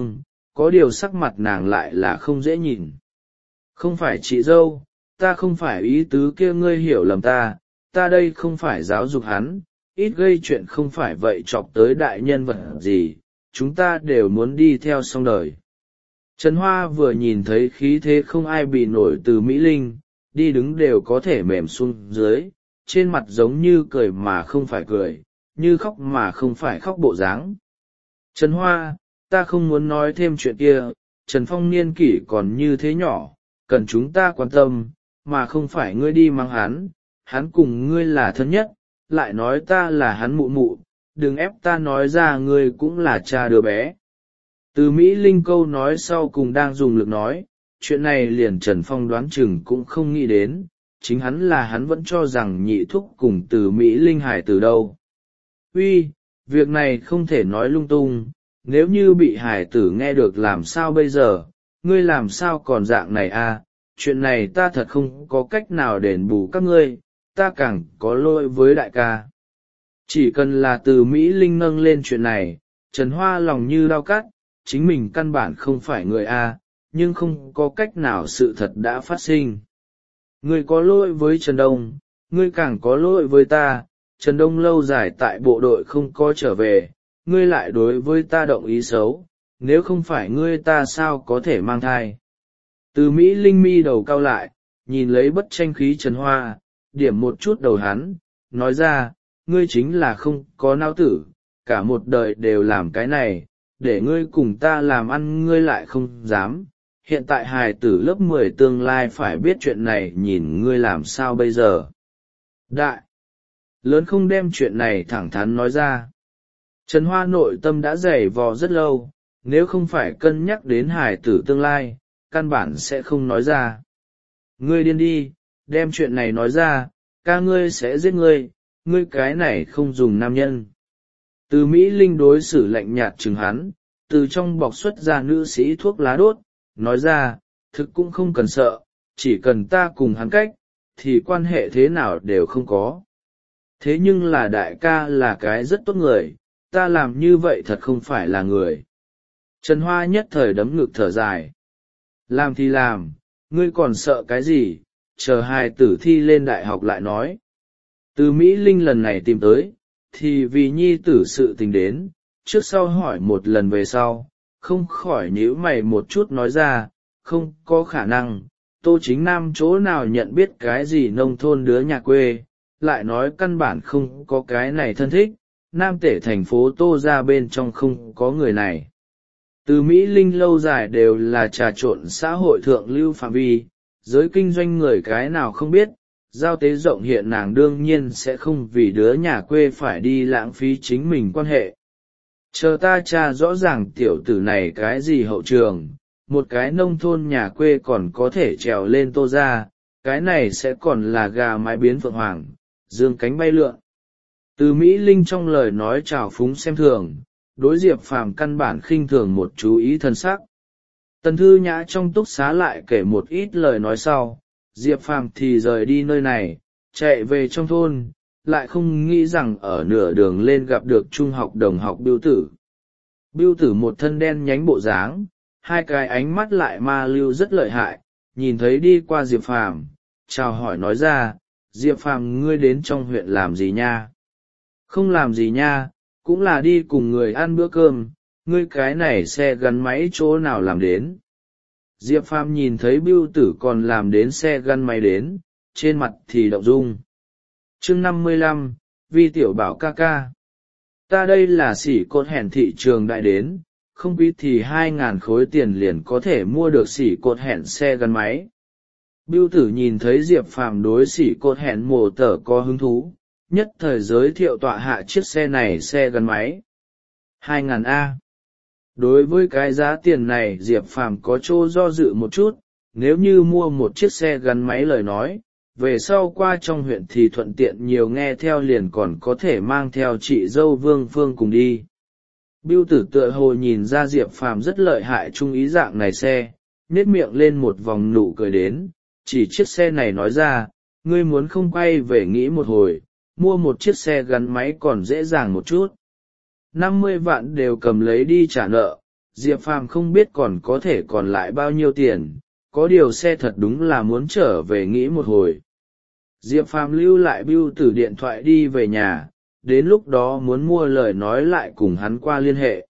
có điều sắc mặt nàng lại là không dễ nhìn. Không phải chị dâu, ta không phải ý tứ kia, ngươi hiểu lầm ta đây không phải giáo dục hắn, ít gây chuyện không phải vậy chọc tới đại nhân vật gì, chúng ta đều muốn đi theo xong đời. Trần Hoa vừa nhìn thấy khí thế không ai bị nổi từ Mỹ Linh, đi đứng đều có thể mềm xuống dưới, trên mặt giống như cười mà không phải cười, như khóc mà không phải khóc bộ dáng. Trần Hoa, ta không muốn nói thêm chuyện kia, Trần Phong niên kỷ còn như thế nhỏ, cần chúng ta quan tâm, mà không phải ngươi đi mang hắn cùng ngươi là thân nhất, lại nói ta là hắn mụ mụ, đừng ép ta nói ra ngươi cũng là cha đứa bé. Từ Mỹ Linh câu nói sau cùng đang dùng lực nói, chuyện này liền Trần Phong đoán chừng cũng không nghĩ đến, chính hắn vẫn cho rằng nhị thúc cùng từ Mỹ Linh hải từ đâu. Uy, việc này không thể nói lung tung, nếu như bị hải tử nghe được làm sao bây giờ, ngươi làm sao còn dạng này à, chuyện này ta thật không có cách nào đền bù các ngươi, ta càng có lỗi với đại ca. Chỉ cần là từ Mỹ Linh nâng lên chuyện này, Trần Hoa lòng như đau cắt, chính mình căn bản không phải người A, nhưng không có cách nào sự thật đã phát sinh. Ngươi có lỗi với Trần Đông, ngươi càng có lỗi với ta, Trần Đông lâu dài tại bộ đội không có trở về, ngươi lại đối với ta động ý xấu, nếu không phải ngươi ta sao có thể mang thai. Từ Mỹ Linh mi đầu cao lại, nhìn lấy bất tranh khí Trần Hoa, điểm một chút đầu hắn, nói ra, ngươi chính là không có não tử, cả một đời đều làm cái này, để ngươi cùng ta làm ăn ngươi lại không dám, hiện tại hài tử lớp 10 tương lai phải biết chuyện này, nhìn ngươi làm sao bây giờ. Đại lớn không đem chuyện này thẳng thắn nói ra. Trần Hoa nội tâm đã dày vò rất lâu, nếu không phải cân nhắc đến hài tử tương lai, căn bản sẽ không nói ra. Ngươi điên đi, đem chuyện này nói ra, ca ngươi sẽ giết ngươi cái này không dùng nam nhân. Từ Mỹ Linh đối xử lạnh nhạt chừng hắn, từ trong bọc xuất ra nữ sĩ thuốc lá đốt, nói ra, thực cũng không cần sợ, chỉ cần ta cùng hắn cách, thì quan hệ thế nào đều không có. Thế nhưng là đại ca là cái rất tốt người, ta làm như vậy thật không phải là người. Trần Hoa nhất thời đấm ngực thở dài. Làm thì làm, ngươi còn sợ cái gì, chờ hài tử thi lên đại học lại nói. Từ Mỹ Linh lần này tìm tới, thì vì nhi tử sự tình đến, trước sau hỏi một lần về sau, không khỏi nhíu mày một chút nói ra, không có khả năng, Tô Chính Nam chỗ nào nhận biết cái gì nông thôn đứa nhà quê, lại nói căn bản không có cái này thân thích, Nam Tể thành phố Tô ra bên trong không có người này. Từ Mỹ Linh lâu dài đều là trà trộn xã hội thượng lưu phạm vi, giới kinh doanh người cái nào không biết, giao tế rộng hiện nàng đương nhiên sẽ không vì đứa nhà quê phải đi lãng phí chính mình quan hệ. Chờ ta tra rõ ràng tiểu tử này cái gì hậu trường, một cái nông thôn nhà quê còn có thể trèo lên Tô ra, cái này sẽ còn là gà mái biến phượng hoàng, dương cánh bay lượn. Từ Mỹ Linh trong lời nói trào phúng xem thường, đối Diệp Phàm căn bản khinh thường một chú ý thân sắc. Tần Thư Nhã trong túc xá lại kể một ít lời nói sau, Diệp Phàm thì rời đi nơi này, chạy về trong thôn, lại không nghĩ rằng ở nửa đường lên gặp được trung học đồng học Bưu Tử. Bưu Tử một thân đen nhánh bộ dáng, hai cái ánh mắt lại ma lưu rất lợi hại, nhìn thấy đi qua Diệp Phàm, chào hỏi nói ra, Diệp Phàm ngươi đến trong huyện làm gì nha? Không làm gì nha, cũng là đi cùng người ăn bữa cơm, ngươi cái này xe gắn máy chỗ nào làm đến. Diệp Phàm nhìn thấy Bưu Tử còn làm đến xe gắn máy đến, trên mặt thì động dung. Chương 55, Vi tiểu bảo ca ca. Ta đây là xỉ cột hẻn thị trường đại đến, không biết thì 2.000 khối tiền liền có thể mua được xỉ cột hẻn xe gắn máy. Bưu Tử nhìn thấy Diệp Phàm đối xỉ cột hẻn mồ tở có hứng thú, nhất thời giới thiệu tọa hạ chiếc xe này xe gắn máy. 2.000 A. Đối với cái giá tiền này Diệp Phàm có chỗ do dự một chút, nếu như mua một chiếc xe gắn máy lời nói, về sau qua trong huyện thì thuận tiện nhiều nghe theo liền còn có thể mang theo chị dâu Vương Phương cùng đi. Bưu Tử tựa hồ nhìn ra Diệp Phàm rất lợi hại trung ý dạng này xe, nết miệng lên một vòng nụ cười đến, chỉ chiếc xe này nói ra, ngươi muốn không quay về nghĩ một hồi, mua một chiếc xe gắn máy còn dễ dàng một chút. 50 vạn đều cầm lấy đi trả nợ, Diệp Phàm không biết còn có thể còn lại bao nhiêu tiền, có điều xe thật đúng là muốn trở về nghĩ một hồi. Diệp Phàm lưu lại bưu tử điện thoại đi về nhà, đến lúc đó muốn mua lời nói lại cùng hắn qua liên hệ.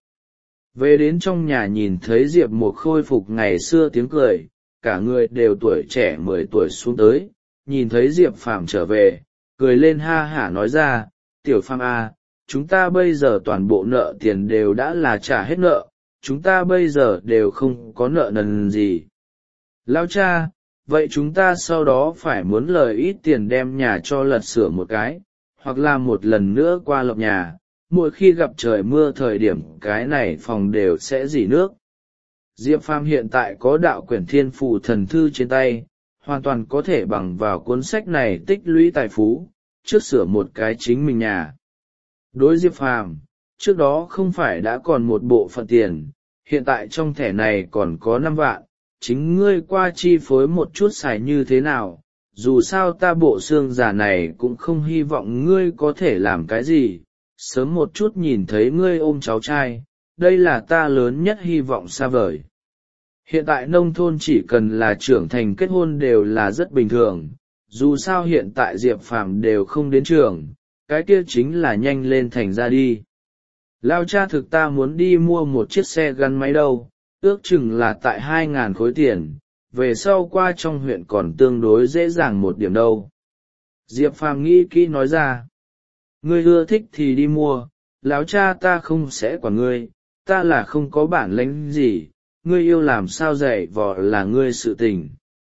Về đến trong nhà nhìn thấy Diệp Mục khôi phục ngày xưa tiếng cười, cả người đều tuổi trẻ 10 tuổi xuống tới, nhìn thấy Diệp Phàm trở về, cười lên ha hả nói ra, tiểu Phàm à, chúng ta bây giờ toàn bộ nợ tiền đều đã là trả hết nợ, chúng ta bây giờ đều không có nợ nần gì. Lão cha, vậy chúng ta sau đó phải muốn lời ít tiền đem nhà cho lật sửa một cái, hoặc là một lần nữa qua lọc nhà, mỗi khi gặp trời mưa thời điểm cái này phòng đều sẽ rỉ nước. Diệp Phàm hiện tại có đạo quyển thiên phù thần thư trên tay, hoàn toàn có thể bằng vào cuốn sách này tích lũy tài phú, trước sửa một cái chính mình nhà. Đối Diệp Phàm, trước đó không phải đã còn một bộ phận tiền, hiện tại trong thẻ này còn có 5 vạn, chính ngươi qua chi phối một chút xài như thế nào, dù sao ta bộ xương già này cũng không hy vọng ngươi có thể làm cái gì, sớm một chút nhìn thấy ngươi ôm cháu trai, đây là ta lớn nhất hy vọng xa vời. Hiện tại nông thôn chỉ cần là trưởng thành kết hôn đều là rất bình thường, dù sao hiện tại Diệp Phàm đều không đến trường, cái kia chính là nhanh lên thành ra đi. Lao cha thực ta muốn đi mua một chiếc xe gắn máy đâu, ước chừng là tại 2.000 khối tiền, về sau qua trong huyện còn tương đối dễ dàng một điểm đâu. Diệp Phàm nghĩ kỹ nói ra, ngươi ưa thích thì đi mua, lão cha ta không sẽ quản ngươi, ta là không có bản lĩnh gì, ngươi yêu làm sao dạy vò là ngươi sự tình.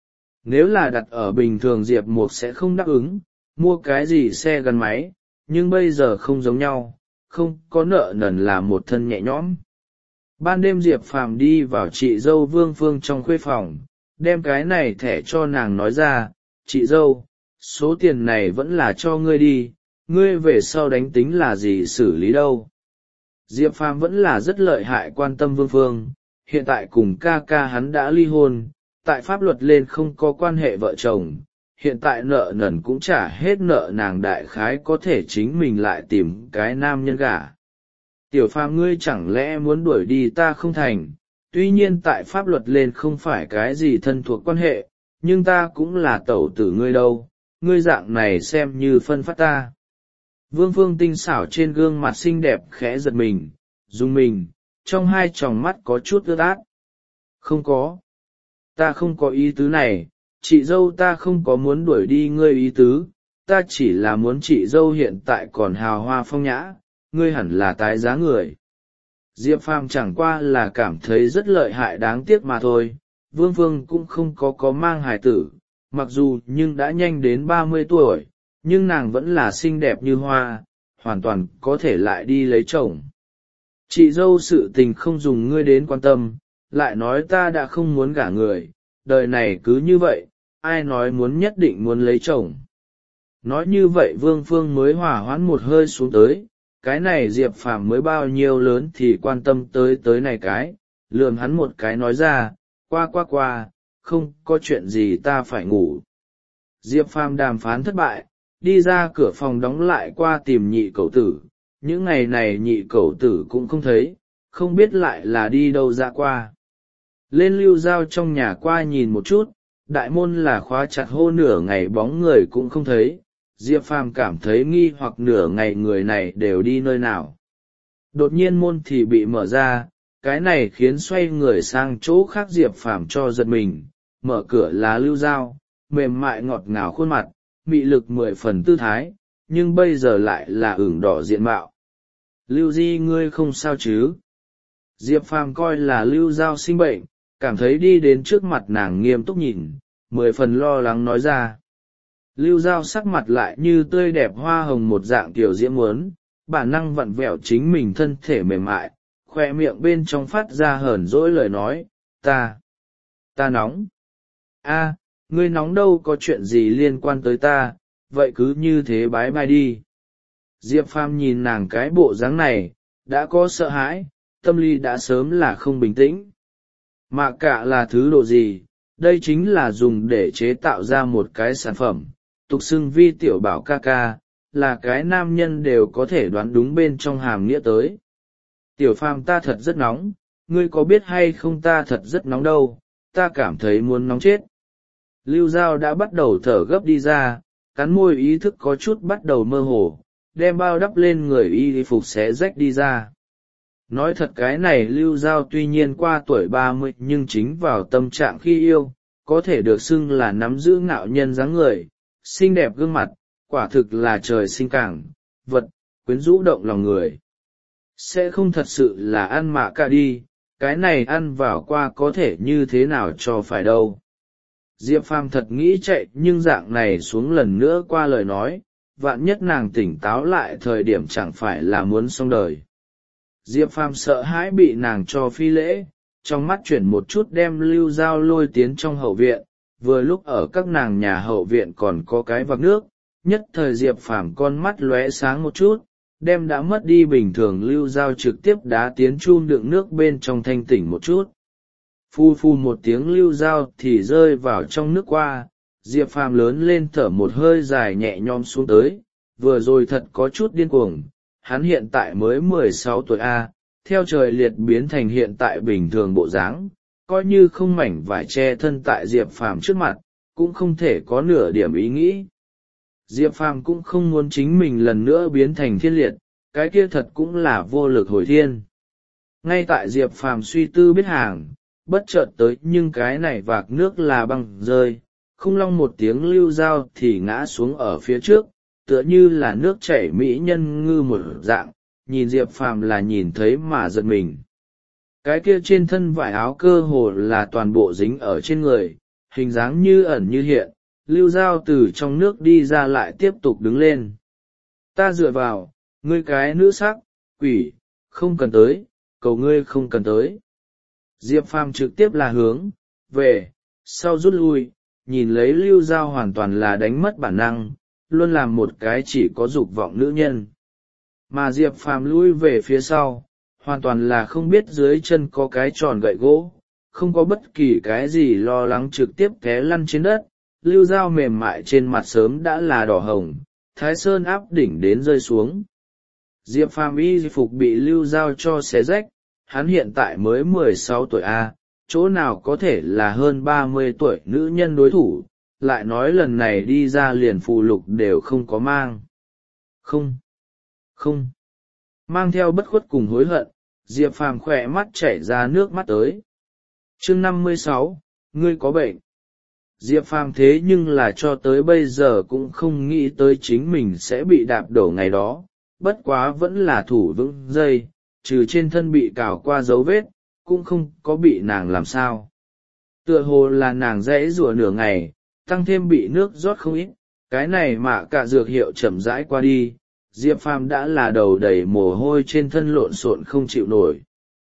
Nếu là đặt ở bình thường Diệp Mục sẽ không đáp ứng, mua cái gì xe gắn máy, nhưng bây giờ không giống nhau, không có nợ nần là một thân nhẹ nhõm. Ban đêm Diệp Phàm đi vào chị dâu Vương Phương trong khuê phòng, đem cái này thẻ cho nàng nói ra, chị dâu, số tiền này vẫn là cho ngươi đi, ngươi về sau đánh tính là gì xử lý đâu. Diệp Phàm vẫn là rất lợi hại quan tâm Vương Phương, hiện tại cùng ca ca hắn đã ly hôn, tại pháp luật lên không có quan hệ vợ chồng, hiện tại nợ nần cũng trả hết nợ nàng đại khái có thể chính mình lại tìm cái nam nhân gả. Tiểu Phàm ngươi chẳng lẽ muốn đuổi đi ta không thành, tuy nhiên tại pháp luật lên không phải cái gì thân thuộc quan hệ, nhưng ta cũng là tẩu tử ngươi đâu, ngươi dạng này xem như phân phát ta. Vương Phương tinh xảo trên gương mặt xinh đẹp khẽ giật mình, rung mình, trong hai tròng mắt có chút ướt át. Không có. Ta không có ý tứ này, chị dâu ta không có muốn đuổi đi ngươi ý tứ, ta chỉ là muốn chị dâu hiện tại còn hào hoa phong nhã, ngươi hẳn là tái giá người. Diệp Phàm chẳng qua là cảm thấy rất lợi hại đáng tiếc mà thôi, Vương Phương cũng không có mang hài tử, mặc dù nhưng đã nhanh đến 30 tuổi, nhưng nàng vẫn là xinh đẹp như hoa, hoàn toàn có thể lại đi lấy chồng. Chị dâu sự tình không dùng ngươi đến quan tâm, lại nói ta đã không muốn gả người, đời này cứ như vậy, ai nói muốn nhất định muốn lấy chồng. Nói như vậy Vương Phương mới hòa hoãn một hơi xuống tới, cái này Diệp Phàm mới bao nhiêu lớn thì quan tâm tới này cái, lườm hắn một cái nói ra, qua, không có chuyện gì ta phải ngủ. Diệp Phàm đàm phán thất bại, đi ra cửa phòng đóng lại qua tìm nhị cậu tử, những ngày này nhị cậu tử cũng không thấy, không biết lại là đi đâu ra qua. Lên lưu giao trong nhà qua nhìn một chút, đại môn là khóa chặt hô nửa ngày bóng người cũng không thấy, Diệp Phàm cảm thấy nghi hoặc nửa ngày người này đều đi nơi nào. Đột nhiên môn thì bị mở ra, cái này khiến xoay người sang chỗ khác Diệp Phàm cho giật mình, mở cửa là lưu giao, mềm mại ngọt ngào khuôn mặt, mị lực 10 phần tư thái, nhưng bây giờ lại là ửng đỏ diện mạo. Lưu Di ngươi không sao chứ? Diệp Phàm coi là Lưu Giao sinh bệnh, cảm thấy đi đến trước mặt nàng nghiêm túc nhìn, 10 phần lo lắng nói ra. Lưu Giao sắc mặt lại như tươi đẹp hoa hồng một dạng tiểu diễm muốn, bản năng vặn vẹo chính mình thân thể mềm mại, khoe miệng bên trong phát ra hờn dỗi lời nói, ta nóng. A, ngươi nóng đâu có chuyện gì liên quan tới ta, vậy cứ như thế bái bai đi. Diệp Phàm nhìn nàng cái bộ dáng này, đã có sợ hãi, tâm lý đã sớm là không bình tĩnh. Mà cả là thứ độ gì, đây chính là dùng để chế tạo ra một cái sản phẩm, tục xưng vi tiểu bảo ca ca, là cái nam nhân đều có thể đoán đúng bên trong hàm nghĩa tới. Tiểu Phàm ta thật rất nóng, ngươi có biết hay không ta thật rất nóng đâu, ta cảm thấy muốn nóng chết. Lưu Giao đã bắt đầu thở gấp đi ra, cắn môi ý thức có chút bắt đầu mơ hồ, đem bao đắp lên người y phục xé rách đi ra. Nói thật cái này Lưu Giao tuy nhiên qua tuổi 30 nhưng chính vào tâm trạng khi yêu, có thể được xưng là nắm giữ ngạo nhân dáng người, xinh đẹp gương mặt, quả thực là trời sinh cảng, vật, quyến rũ động lòng người. Sẽ không thật sự là ăn mạ cả đi, cái này ăn vào qua có thể như thế nào cho phải đâu. Diệp Phàm thật nghĩ chạy nhưng dạng này xuống lần nữa qua lời nói, vạn nhất nàng tỉnh táo lại thời điểm chẳng phải là muốn xong đời. Diệp Phàm sợ hãi bị nàng cho phi lễ, trong mắt chuyển một chút đem Lưu Giao lôi tiến trong hậu viện, vừa lúc ở các nàng nhà hậu viện còn có cái vạc nước, nhất thời Diệp Phàm con mắt lóe sáng một chút, đem đã mất đi bình thường Lưu Giao trực tiếp đá tiến chum đựng nước bên trong thanh tỉnh một chút. Phu phu một tiếng Lưu Giao thì rơi vào trong nước qua, Diệp Phàm lớn lên thở một hơi dài nhẹ nhõm xuống tới, vừa rồi thật có chút điên cuồng, hắn hiện tại mới 16 tuổi A, theo trời liệt biến thành hiện tại bình thường bộ dáng, coi như không mảnh vải che thân tại Diệp Phàm trước mặt, cũng không thể có nửa điểm ý nghĩ. Diệp Phàm cũng không muốn chính mình lần nữa biến thành thiên liệt, cái kia thật cũng là vô lực hồi thiên. Ngay tại Diệp Phàm suy tư biết hàng, bất chợt tới nhưng cái này vạc nước là băng rơi, khung long một tiếng Lưu Giao thì ngã xuống ở phía trước, tựa như là nước chảy mỹ nhân ngư một dạng, nhìn Diệp Phàm là nhìn thấy mà giật mình. Cái kia trên thân vải áo cơ hồ là toàn bộ dính ở trên người, hình dáng như ẩn như hiện, Lưu Giao từ trong nước đi ra lại tiếp tục đứng lên. Ta dựa vào, ngươi cái nữ sắc, quỷ, không cần tới, cầu ngươi không cần tới. Diệp Phàm trực tiếp là hướng về sau rút lui, nhìn lấy Lưu Giao hoàn toàn là đánh mất bản năng, luôn làm một cái chỉ có dục vọng nữ nhân. Mà Diệp Phàm lui về phía sau, hoàn toàn là không biết dưới chân có cái tròn gậy gỗ, không có bất kỳ cái gì lo lắng trực tiếp té lăn trên đất. Lưu Giao mềm mại trên mặt sớm đã là đỏ hồng, thái sơn áp đỉnh đến rơi xuống. Diệp Phàm y phục bị Lưu Giao cho xé rách, hắn hiện tại mới 16 tuổi A, chỗ nào có thể là hơn 30 tuổi nữ nhân đối thủ, lại nói lần này đi ra liền phù lục đều không có mang. Không. Mang theo bất khuất cùng hối hận, Diệp Phàm khỏe mắt chảy ra nước mắt tới. Chương 56, ngươi có bệnh. Diệp Phàm thế nhưng là cho tới bây giờ cũng không nghĩ tới chính mình sẽ bị đạp đổ ngày đó, bất quá vẫn là thủ vững dây, trừ trên thân bị cào qua dấu vết, cũng không có bị nàng làm sao. Tựa hồ là nàng dãy rủa nửa ngày, tăng thêm bị nước rót không ít, cái này mà cả dược hiệu chậm rãi qua đi, Diệp Phàm đã là đầu đầy mồ hôi trên thân lộn xộn không chịu nổi.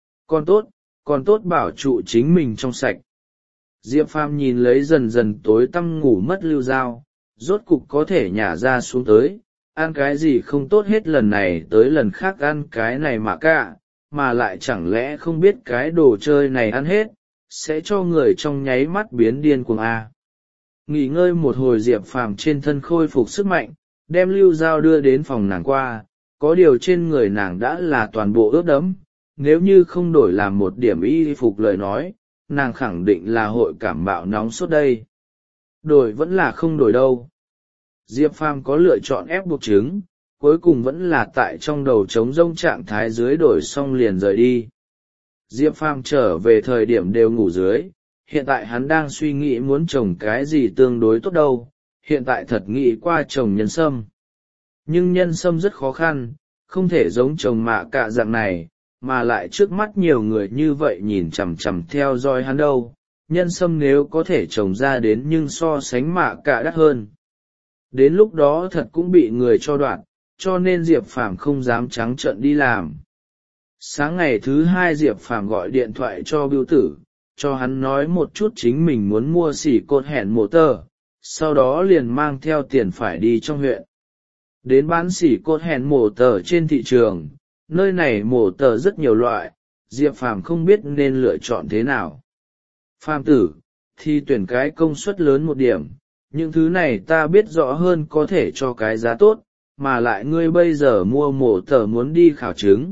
Còn tốt bảo trụ chính mình trong sạch. Diệp Phàm nhìn lấy dần dần tối tăm ngủ mất Lưu Giao, rốt cục có thể nhả ra xuống tới, ăn cái gì không tốt hết lần này tới lần khác ăn cái này mà cả, mà lại chẳng lẽ không biết cái đồ chơi này ăn hết, sẽ cho người trong nháy mắt biến điên cuồng à. Nghỉ ngơi một hồi Diệp Phàm trên thân khôi phục sức mạnh, đem Lưu Giao đưa đến phòng nàng qua, có điều trên người nàng đã là toàn bộ ướt đẫm, nếu như không đổi làm một điểm y phục lời nói, nàng khẳng định là hội cảm mạo nóng sốt đây. Đổi vẫn là không đổi đâu. Diệp Phàm có lựa chọn ép buộc chứng, cuối cùng vẫn là tại trong đầu trống rỗng trạng thái dưới đổi xong liền rời đi. Diệp Phàm trở về thời điểm đều ngủ dưới, hiện tại hắn đang suy nghĩ muốn trồng cái gì tương đối tốt đâu, hiện tại thật nghĩ qua trồng nhân sâm. Nhưng nhân sâm rất khó khăn, không thể giống trồng mạ cả dạng này, mà lại trước mắt nhiều người như vậy nhìn chằm chằm theo dõi hắn đâu, nhân sâm nếu có thể trồng ra đến nhưng so sánh mạ cả đắt hơn. Đến lúc đó thật cũng bị người cho đoạn, cho nên Diệp Phàm không dám trắng trợn đi làm. Sáng ngày thứ hai Diệp Phàm gọi điện thoại cho Bưu Tử, cho hắn nói một chút chính mình muốn mua xỉ cột hẹn mổ tờ, sau đó liền mang theo tiền phải đi trong huyện. Đến bán xỉ cột hẹn mổ tờ trên thị trường, nơi này mổ tờ rất nhiều loại, Diệp Phàm không biết nên lựa chọn thế nào. Phàm tử, thì tuyển cái công suất lớn một điểm, những thứ này ta biết rõ hơn có thể cho cái giá tốt, mà lại ngươi bây giờ mua mổ tờ muốn đi khảo chứng,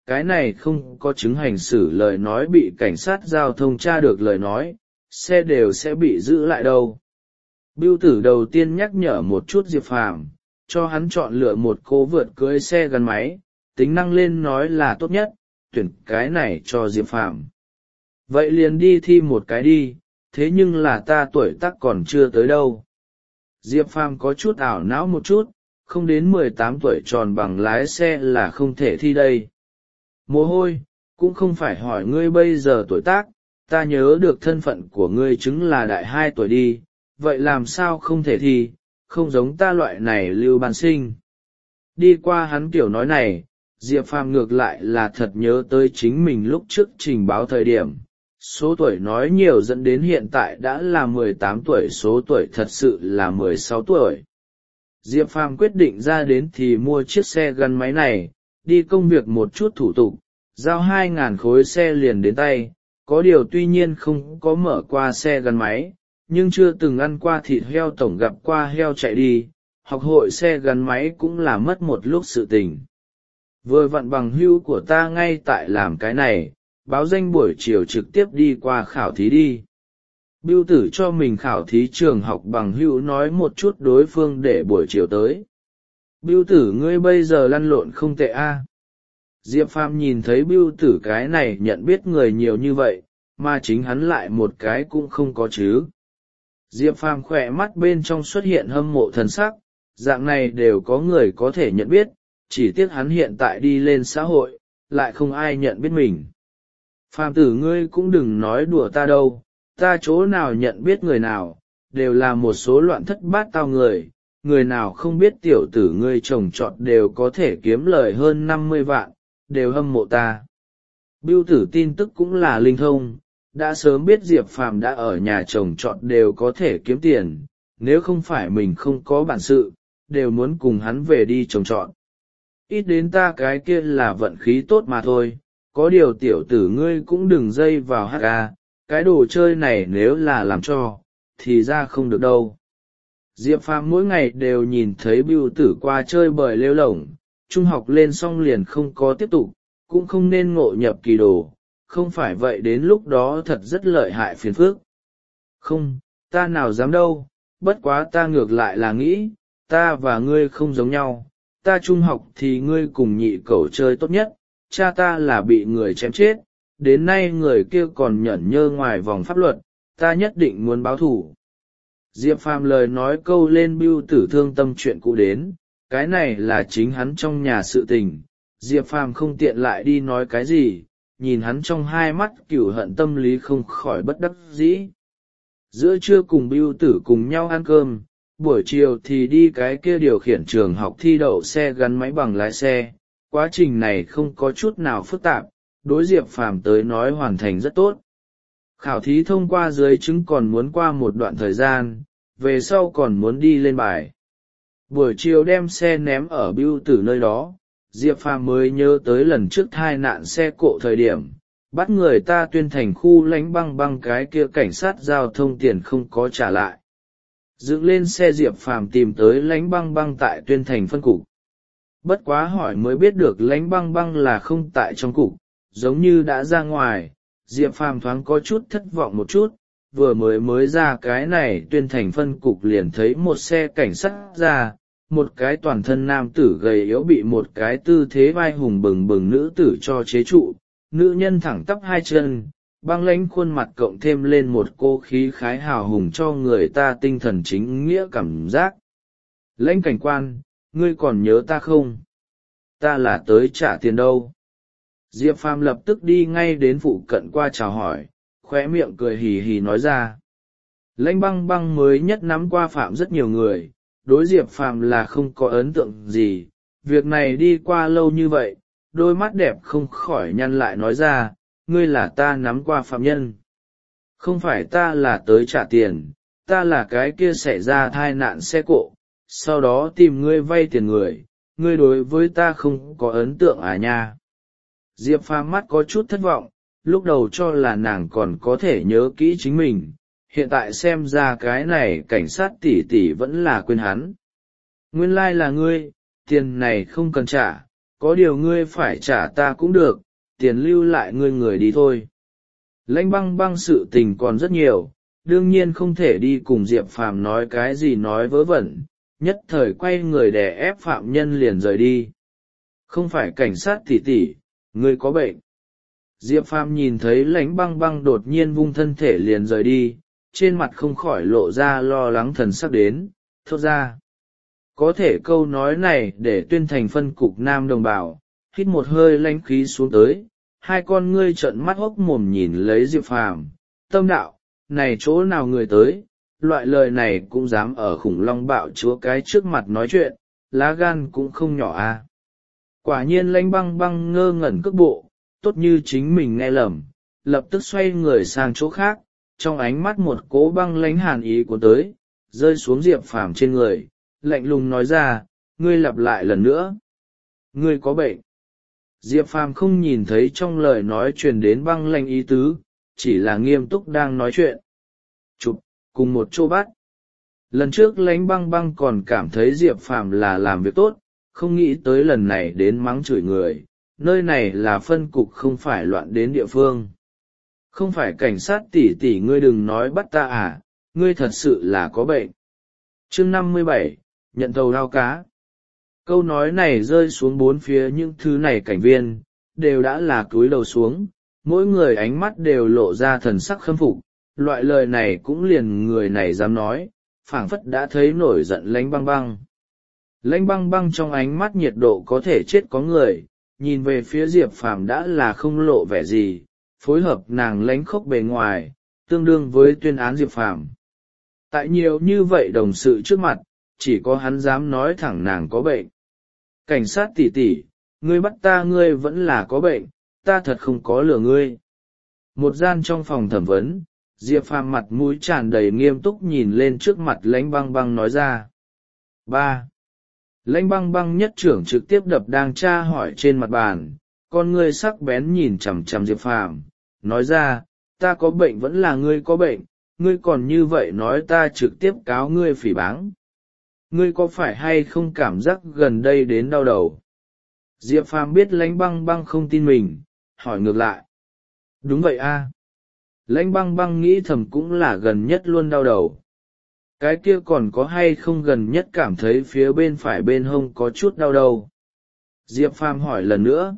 cái này không có chứng hành xử lời nói bị cảnh sát giao thông tra được lời nói, xe đều sẽ bị giữ lại đâu. Bưu tử đầu tiên nhắc nhở một chút Diệp Phàm, cho hắn chọn lựa một cô vượt cưới xe gắn máy, tính năng lên nói là tốt nhất, tuyển cái này cho Diệp Phàm. Vậy liền đi thi một cái đi, thế nhưng là ta tuổi tác còn chưa tới đâu. Diệp Phàm có chút ảo não một chút, không đến 18 tuổi tròn bằng lái xe là không thể thi đây. Mồ hôi, cũng không phải hỏi ngươi bây giờ tuổi tác, ta nhớ được thân phận của ngươi chứng là đại 2 tuổi đi, vậy làm sao không thể thi, không giống ta loại này lưu ban sinh. Đi qua hắn kiểu nói này, Diệp Phàm ngược lại là thật nhớ tới chính mình lúc trước trình báo thời điểm. Số tuổi nói nhiều dẫn đến hiện tại đã là 18 tuổi, số tuổi thật sự là 16 tuổi. Diệp Phàm quyết định ra đến thì mua chiếc xe gắn máy này, đi công việc một chút thủ tục, giao 2.000 khối xe liền đến tay, có điều tuy nhiên không có mở qua xe gắn máy, nhưng chưa từng ăn qua thịt heo tổng gặp qua heo chạy đi, học hội xe gắn máy cũng là mất một lúc sự tình. Vừa vặn bằng hữu của ta ngay tại làm cái này, báo danh buổi chiều trực tiếp đi qua khảo thí đi. Bưu tử cho mình khảo thí trường học bằng hữu nói một chút đối phương để buổi chiều tới. Bưu tử ngươi bây giờ lăn lộn không tệ a. Diệp Phàm nhìn thấy bưu tử cái này nhận biết người nhiều như vậy, mà chính hắn lại một cái cũng không có chứ. Diệp Phàm khỏe mắt bên trong xuất hiện hâm mộ thần sắc, dạng này đều có người có thể nhận biết, chỉ tiếc hắn hiện tại đi lên xã hội, lại không ai nhận biết mình. Phàm tử ngươi cũng đừng nói đùa ta đâu, ta chỗ nào nhận biết người nào, đều là một số loạn thất bát tao người, người nào không biết tiểu tử ngươi trồng trọt đều có thể kiếm lời hơn 50 vạn, đều hâm mộ ta. Bưu tử tin tức cũng là linh thông, đã sớm biết Diệp Phàm đã ở nhà trồng trọt đều có thể kiếm tiền, nếu không phải mình không có bản sự, đều muốn cùng hắn về đi trồng trọt. Ít đến ta cái kia là vận khí tốt mà thôi, có điều tiểu tử ngươi cũng đừng dây vào HK, cái đồ chơi này nếu là làm cho, thì ra không được đâu. Diệp Phàm mỗi ngày đều nhìn thấy bưu tử qua chơi bời lêu lổng, trung học lên xong liền không có tiếp tục, cũng không nên ngộ nhập kỳ đồ, không phải vậy đến lúc đó thật rất lợi hại phiền phức. Không, ta nào dám đâu, bất quá ta ngược lại là nghĩ, ta và ngươi không giống nhau, ta trung học thì ngươi cùng nhị cẩu chơi tốt nhất, cha ta là bị người chém chết, đến nay người kia còn nhẫn nhơ ngoài vòng pháp luật, ta nhất định muốn báo thù. Diệp Phàm lời nói câu lên bưu tử thương tâm chuyện cũ đến, cái này là chính hắn trong nhà sự tình, Diệp Phàm không tiện lại đi nói cái gì, nhìn hắn trong hai mắt cửu hận tâm lý không khỏi bất đắc dĩ. Giữa trưa cùng bưu tử cùng nhau ăn cơm, buổi chiều thì đi cái kia điều khiển trường học thi đậu xe gắn máy bằng lái xe, quá trình này không có chút nào phức tạp, đối Diệp Phàm tới nói hoàn thành rất tốt. Khảo thí thông qua dưới chứng còn muốn qua một đoạn thời gian, về sau còn muốn đi lên bài. Buổi chiều đem xe ném ở bưu tử nơi đó, Diệp Phàm mới nhớ tới lần trước tai nạn xe cộ thời điểm, bắt người ta Tuyên Thành khu lánh băng băng cái kia cảnh sát giao thông tiền không có trả lại. Dựng lên xe Diệp Phàm tìm tới lánh băng băng tại Tuyên Thành phân cục. Bất quá hỏi mới biết được lánh băng băng là không tại trong cục, giống như đã ra ngoài, Diệp Phàm thoáng có chút thất vọng một chút, vừa mới ra cái này Tuyên Thành phân cục liền thấy một xe cảnh sát ra, một cái toàn thân nam tử gầy yếu bị một cái tư thế vai hùng bừng bừng nữ tử cho chế trụ, nữ nhân thẳng tắp hai chân, băng lãnh khuôn mặt cộng thêm lên một cô khí khái hào hùng cho người ta tinh thần chính nghĩa cảm giác. Lãnh cảnh quan, ngươi còn nhớ ta không? Ta là tới trả tiền đâu? Diệp Phàm lập tức đi ngay đến phụ cận qua chào hỏi, khóe miệng cười hì hì nói ra. Lãnh băng băng mới nhất nắm qua phạm rất nhiều người, đối Diệp Phàm là không có ấn tượng gì, việc này đi qua lâu như vậy, đôi mắt đẹp không khỏi nhăn lại nói ra, ngươi là ta nắm qua phạm nhân. Không phải ta là tới trả tiền, ta là cái kia xảy ra tai nạn xe cộ, sau đó tìm ngươi vay tiền người, ngươi đối với ta không có ấn tượng à nha. Diệp Phàm mắt có chút thất vọng, lúc đầu cho là nàng còn có thể nhớ kỹ chính mình, hiện tại xem ra cái này cảnh sát tỷ tỷ vẫn là quên hắn. Nguyên lai là ngươi, tiền này không cần trả, có điều ngươi phải trả ta cũng được, tiền lưu lại ngươi người đi thôi. Lãnh băng băng sự tình còn rất nhiều, đương nhiên không thể đi cùng Diệp Phàm nói cái gì nói vớ vẩn, nhất thời quay người đè ép phạm nhân liền rời đi. Không phải cảnh sát tỷ tỷ, ngươi có bệnh. Diệp Phàm nhìn thấy Lãnh băng băng đột nhiên vung thân thể liền rời đi, trên mặt không khỏi lộ ra lo lắng thần sắc đến, thốt ra. Có thể câu nói này để Tuyên Thành phân cục nam đồng bào, hít một hơi lãnh khí xuống tới, hai con ngươi trợn mắt hốc mồm nhìn lấy Diệp Phàm, tâm đạo, này chỗ nào người tới, loại lời này cũng dám ở khủng long bạo chúa cái trước mặt nói chuyện, lá gan cũng không nhỏ a. Quả nhiên Lãnh băng băng ngơ ngẩn cước bộ, tốt như chính mình nghe lầm, lập tức xoay người sang chỗ khác, trong ánh mắt một cỗ băng lãnh hàn ý của tới, rơi xuống Diệp Phàm trên người, lạnh lùng nói ra, ngươi lặp lại lần nữa. Ngươi có bệnh. Diệp Phàm không nhìn thấy trong lời nói truyền đến băng lãnh ý tứ, chỉ là nghiêm túc đang nói chuyện. Chụp, cùng một chỗ bắt. Lần trước Lãnh băng băng còn cảm thấy Diệp Phàm là làm việc tốt, không nghĩ tới lần này đến mắng chửi người, nơi này là phân cục không phải loạn đến địa phương. Không phải cảnh sát tỷ tỷ, ngươi đừng nói bắt ta à, ngươi thật sự là có bệnh. Chương 57, nhận thầu đao cá. Câu nói này rơi xuống bốn phía những thứ này cảnh viên, đều đã là cúi đầu xuống, mỗi người ánh mắt đều lộ ra thần sắc khâm phục, loại lời này cũng liền người này dám nói, phảng phất đã thấy nổi giận Lãnh băng băng. Lãnh băng băng trong ánh mắt nhiệt độ có thể chết có người, nhìn về phía Diệp Phàm đã là không lộ vẻ gì, phối hợp nàng lãnh khốc bề ngoài, tương đương với tuyên án Diệp Phàm. Tại nhiều như vậy đồng sự trước mặt, chỉ có hắn dám nói thẳng nàng có bệnh. Cảnh sát tỷ tỷ, ngươi bắt ta, ngươi vẫn là có bệnh, ta thật không có lừa ngươi. Một gian trong phòng thẩm vấn, Diệp Phàm mặt mũi tràn đầy nghiêm túc nhìn lên trước mặt Lãnh băng băng nói ra. 3. Lãnh băng băng nhất trưởng trực tiếp đập đang tra hỏi trên mặt bàn, con ngươi sắc bén nhìn chằm chằm Diệp Phàm, nói ra, ta có bệnh vẫn là ngươi có bệnh, ngươi còn như vậy nói ta trực tiếp cáo ngươi phỉ báng. Ngươi có phải hay không cảm giác gần đây đến đau đầu? Diệp Phàm biết Lãnh băng băng không tin mình, hỏi ngược lại. Đúng vậy a. Lãnh băng băng nghĩ thầm cũng là gần nhất luôn đau đầu. Cái kia còn có hay không gần nhất cảm thấy phía bên phải bên hông có chút đau đầu? Diệp Phàm hỏi lần nữa.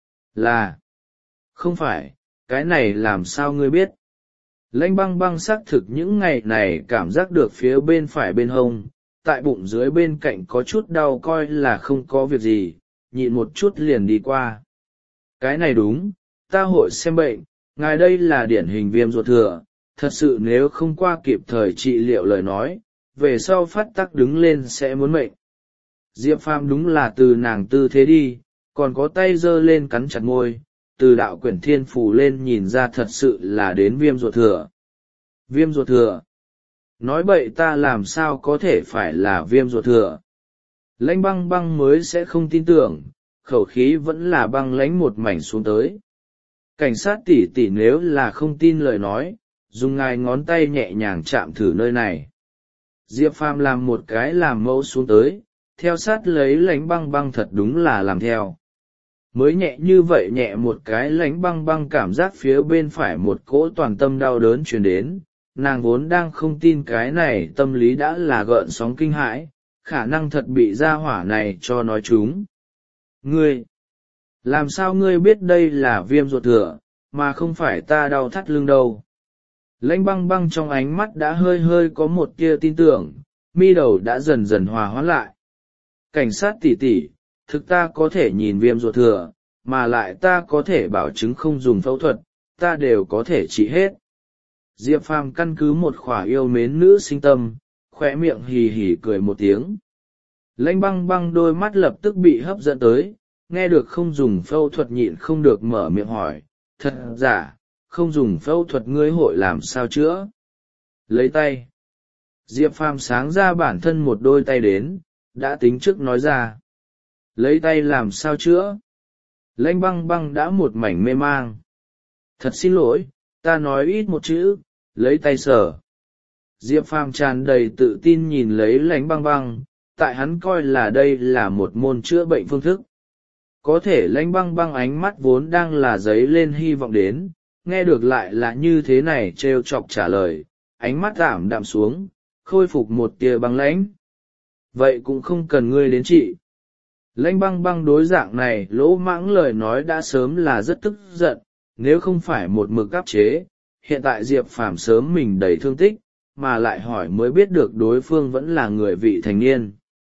Là. Không phải, cái này làm sao ngươi biết? Lãnh băng băng xác thực những ngày này cảm giác được phía bên phải bên hông, tại bụng dưới bên cạnh có chút đau, coi là không có việc gì, nhịn một chút liền đi qua. Cái này đúng, ta hội xem bệnh, ngài đây là điển hình viêm ruột thừa, thật sự nếu không qua kịp thời trị liệu lời nói, về sau phát tắc đứng lên sẽ muốn mệnh. Diệp Phàm đúng là từ nàng tư thế đi, còn có tay giơ lên cắn chặt môi, từ đạo quyển thiên phủ lên nhìn ra thật sự là đến viêm ruột thừa. Viêm ruột thừa. Nói bậy, ta làm sao có thể phải là viêm ruột thừa. Lãnh băng băng mới sẽ không tin tưởng, khẩu khí vẫn là băng lãnh một mảnh xuống tới. Cảnh sát tỷ tỷ, nếu là không tin lời nói, dùng ngài ngón tay nhẹ nhàng chạm thử nơi này. Diệp Phàm làm một cái làm mẫu xuống tới, theo sát lấy Lãnh băng băng thật đúng là làm theo. Mới nhẹ như vậy nhẹ một cái, Lãnh băng băng cảm giác phía bên phải một cỗ toàn tâm đau đớn truyền đến, nàng vốn đang không tin cái này, tâm lý đã là gợn sóng kinh hãi, khả năng thật bị gia hỏa này cho nói chúng. Ngươi, làm sao ngươi biết đây là viêm ruột thừa, mà không phải ta đau thắt lưng đâu? Lãnh băng băng trong ánh mắt đã hơi hơi có một tia tin tưởng, mi đầu đã dần dần hòa hoãn lại. Cảnh sát tỷ tỷ, thực ta có thể nhìn viêm ruột thừa, mà lại ta có thể bảo chứng không dùng phẫu thuật, ta đều có thể trị hết. Diệp Phàm căn cứ một khỏa yêu mến nữ sinh tâm, khỏe miệng hì hì cười một tiếng. Lãnh băng băng đôi mắt lập tức bị hấp dẫn tới, nghe được không dùng phẫu thuật nhịn không được mở miệng hỏi, thật giả, không dùng phẫu thuật ngươi hội làm sao chữa? Lấy tay. Diệp Phàm sáng ra bản thân một đôi tay đến, đã tính trước nói ra. Lấy tay làm sao chữa? Lãnh băng băng đã một mảnh mê mang. Thật xin lỗi, ta nói ít một chữ, lấy tay sờ. Diệp Phàm tràn đầy tự tin nhìn lấy Lãnh băng băng, tại hắn coi là đây là một môn chữa bệnh phương thức. có thể Lãnh Băng Băng ánh mắt vốn đang là dấy lên hy vọng đến, nghe được lại là như thế này trêu chọc trả lời, ánh mắt ảm đạm xuống, khôi phục một tia băng lãnh. Vậy cũng không cần ngươi đến trị. Lãnh Băng Băng đối dạng này lỗ mãng lời nói đã sớm là rất tức giận, nếu không phải một mực áp chế, hiện tại Diệp Phàm sớm mình đầy thương tích, mà lại hỏi mới biết được đối phương vẫn là người vị thành niên.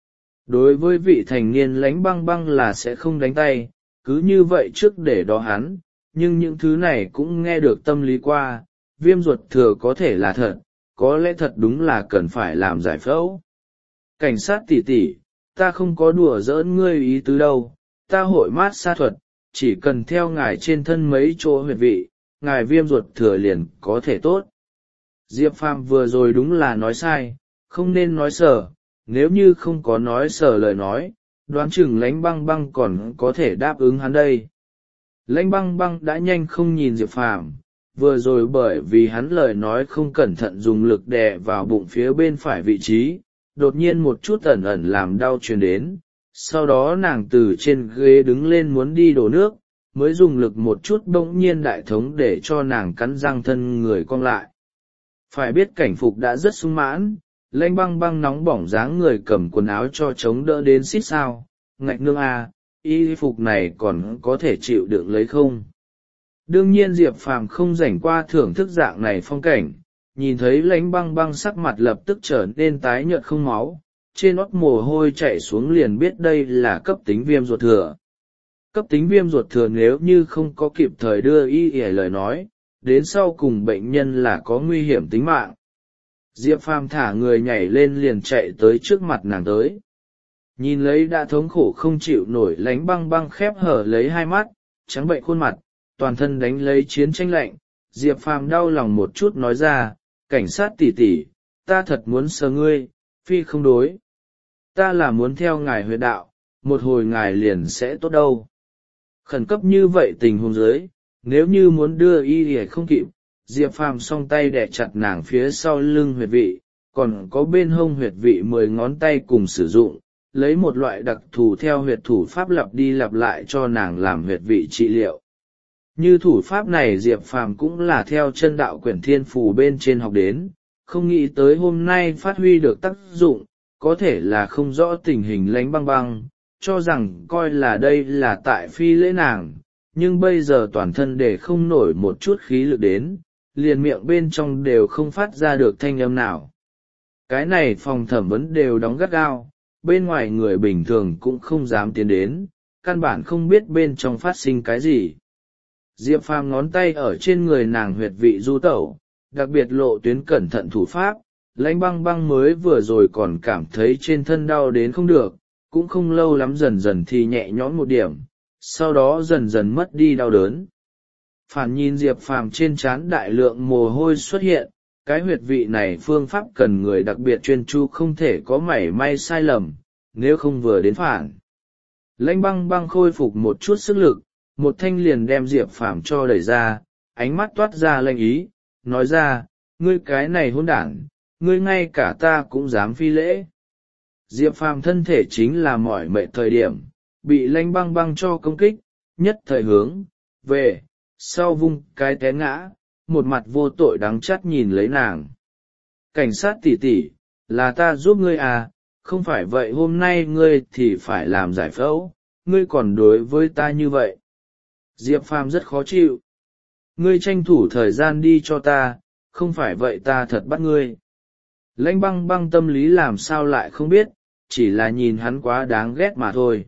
Đối với vị thành niên Lãnh Băng Băng là sẽ không đánh tay, cứ như vậy trước để đó hắn, nhưng những thứ này cũng nghe được tâm lý qua, viêm ruột thừa có thể là thật, có lẽ thật đúng là cần phải làm giải phẫu. Cảnh sát tỷ tỷ, ta không có đùa giỡn ngươi ý tứ đâu, ta hội mát xa thuật, chỉ cần theo ngài trên thân mấy chỗ huyệt vị, ngài viêm ruột thừa liền có thể tốt. Diệp Phàm vừa rồi đúng là nói sai, không nên nói sở, nếu như không có nói sở lời nói, đoán chừng Lãnh Băng Băng còn có thể đáp ứng hắn đây. Lãnh Băng Băng đã nhanh không nhìn Diệp Phàm, vừa rồi bởi vì hắn lời nói không cẩn thận dùng lực đè vào bụng phía bên phải vị trí, đột nhiên một chút ẩn ẩn làm đau truyền đến, sau đó nàng từ trên ghế đứng lên muốn đi đổ nước, mới dùng lực một chút bỗng nhiên đại thống để cho nàng cắn răng thân người cong lại. Phải biết cảnh phục đã rất sung mãn, Lãnh Băng Băng nóng bỏng dáng người cầm quần áo cho chống đỡ đến xít sao, ngạch nương à, y phục này còn có thể chịu đựng lấy không? Đương nhiên Diệp Phàm không rảnh qua thưởng thức dạng này phong cảnh, nhìn thấy Lãnh Băng Băng sắc mặt lập tức trở nên tái nhợt không máu, trên nót mồ hôi chảy xuống liền biết đây là cấp tính viêm ruột thừa. Cấp tính viêm ruột thừa nếu như không có kịp thời đưa y ỉa lời nói, đến sau cùng bệnh nhân là có nguy hiểm tính mạng. Diệp Phàm thả người nhảy lên liền chạy tới trước mặt nàng tới. Nhìn lấy đã thống khổ không chịu nổi Lãnh Băng Băng khép hở lấy hai mắt, trắng bệnh khuôn mặt, toàn thân đánh lấy chiến tranh lạnh, Diệp Phàm đau lòng một chút nói ra, cảnh sát tỷ tỷ, ta thật muốn sờ ngươi, phi không đối. Ta là muốn theo ngài huyệt đạo, một hồi ngài liền sẽ tốt đâu. Khẩn cấp như vậy tình huống dưới, nếu như muốn đưa y thì không kịp, Diệp Phàm song tay đè chặt nàng phía sau lưng huyệt vị, còn có bên hông huyệt vị 10 ngón tay cùng sử dụng, lấy một loại đặc thù theo huyệt thủ pháp lặp đi lặp lại cho nàng làm huyệt vị trị liệu. Như thủ pháp này Diệp Phàm cũng là theo chân đạo quyển thiên phù bên trên học đến, không nghĩ tới hôm nay phát huy được tác dụng, có thể là không rõ tình hình Lãnh Băng Băng, cho rằng coi là đây là tại phi lễ nàng, nhưng bây giờ toàn thân để không nổi một chút khí lực đến, liền miệng bên trong đều không phát ra được thanh âm nào. Cái này phòng thẩm vấn đều đóng gắt gao, bên ngoài người bình thường cũng không dám tiến đến, căn bản không biết bên trong phát sinh cái gì. Diệp Phàm ngón tay ở trên người nàng huyệt vị du tẩu, đặc biệt lộ tuyến cẩn thận thủ pháp, Lãnh Băng Băng mới vừa rồi còn cảm thấy trên thân đau đến không được, cũng không lâu lắm dần dần thì nhẹ nhõm một điểm, sau đó dần dần mất đi đau đớn. Phản nhìn Diệp Phàm trên trán đại lượng mồ hôi xuất hiện, cái huyệt vị này phương pháp cần người đặc biệt chuyên chú không thể có mảy may sai lầm, nếu không vừa đến phản. Lãnh Băng Băng khôi phục một chút sức lực, một thanh liền đem Diệp Phàm cho đẩy ra, ánh mắt toát ra lệnh ý, nói ra, ngươi cái này hỗn đản, ngươi ngay cả ta cũng dám phi lễ. Diệp Phàm thân thể chính là mỏi mệt thời điểm, bị Lãnh Băng Băng cho công kích, nhất thời hướng về sau vung cái té ngã, một mặt vô tội đắng chát nhìn lấy nàng. Cảnh sát tỷ tỷ, là ta giúp ngươi à, không phải vậy hôm nay ngươi thì phải làm giải phẫu, ngươi còn đối với ta như vậy. Diệp Phàm rất khó chịu. Ngươi tranh thủ thời gian đi cho ta, không phải vậy ta thật bắt ngươi. Lãnh Băng Băng tâm lý làm sao lại không biết, chỉ là nhìn hắn quá đáng ghét mà thôi.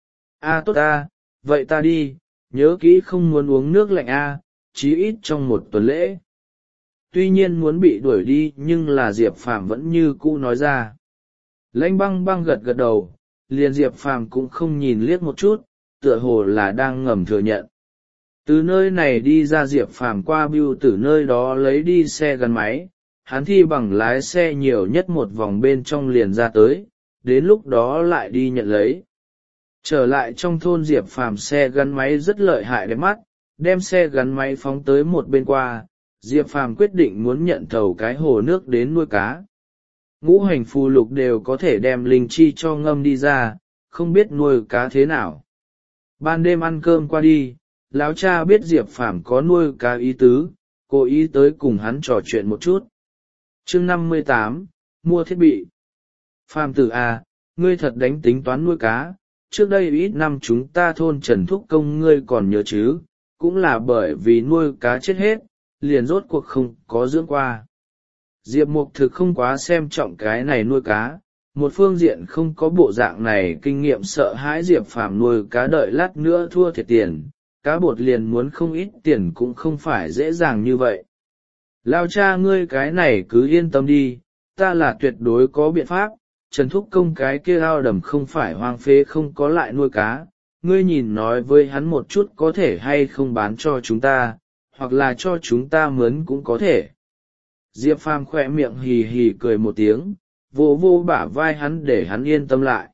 Tốt ta, vậy ta đi, nhớ kỹ không muốn uống nước lạnh chí ít trong một tuần lễ. Tuy nhiên muốn bị đuổi đi nhưng là Diệp Phàm vẫn như cũ nói ra. Lãnh Băng Băng gật gật đầu, liền Diệp Phàm cũng không nhìn liếc một chút, tựa hồ là đang ngầm thừa nhận. Từ nơi này đi ra Diệp Phàm qua bưu từ nơi đó lấy đi xe gắn máy, hắn thi bằng lái xe nhiều nhất một vòng bên trong liền ra tới, đến lúc đó lại đi nhận lấy. Trở lại trong thôn Diệp Phàm xe gắn máy rất lợi hại đẹp mắt, đem xe gắn máy phóng tới một bên qua, Diệp Phàm quyết định muốn nhận thầu cái hồ nước đến nuôi cá. Ngũ hành phù lục đều có thể đem linh chi cho ngâm đi ra, không biết nuôi cá thế nào. Ban đêm ăn cơm qua đi, lão cha biết Diệp Phàm có nuôi cá ý tứ, cố ý tới cùng hắn trò chuyện một chút. Chương 58, mua thiết bị. Phàm tử à, ngươi thật đánh tính toán nuôi cá, trước đây ít năm chúng ta thôn Trần Thúc Công ngươi còn nhớ chứ, cũng là bởi vì nuôi cá chết hết, liền rốt cuộc không có dưỡng qua. Diệp Mục thực không quá xem trọng cái này nuôi cá, một phương diện không có bộ dạng này kinh nghiệm, sợ hãi Diệp Phàm nuôi cá đợi lát nữa thua thiệt tiền, cá bột liền muốn không ít tiền cũng không phải dễ dàng như vậy. Lao cha ngươi cái này cứ yên tâm đi, ta là tuyệt đối có biện pháp. Trần Thúc Công cái kia ao đầm không phải hoang phế không có lại nuôi cá, ngươi nhìn nói với hắn một chút có thể hay không bán cho chúng ta, hoặc là cho chúng ta mướn cũng có thể. Diệp Phàm khỏe miệng hì hì cười một tiếng, vô vô bả vai hắn để hắn yên tâm lại.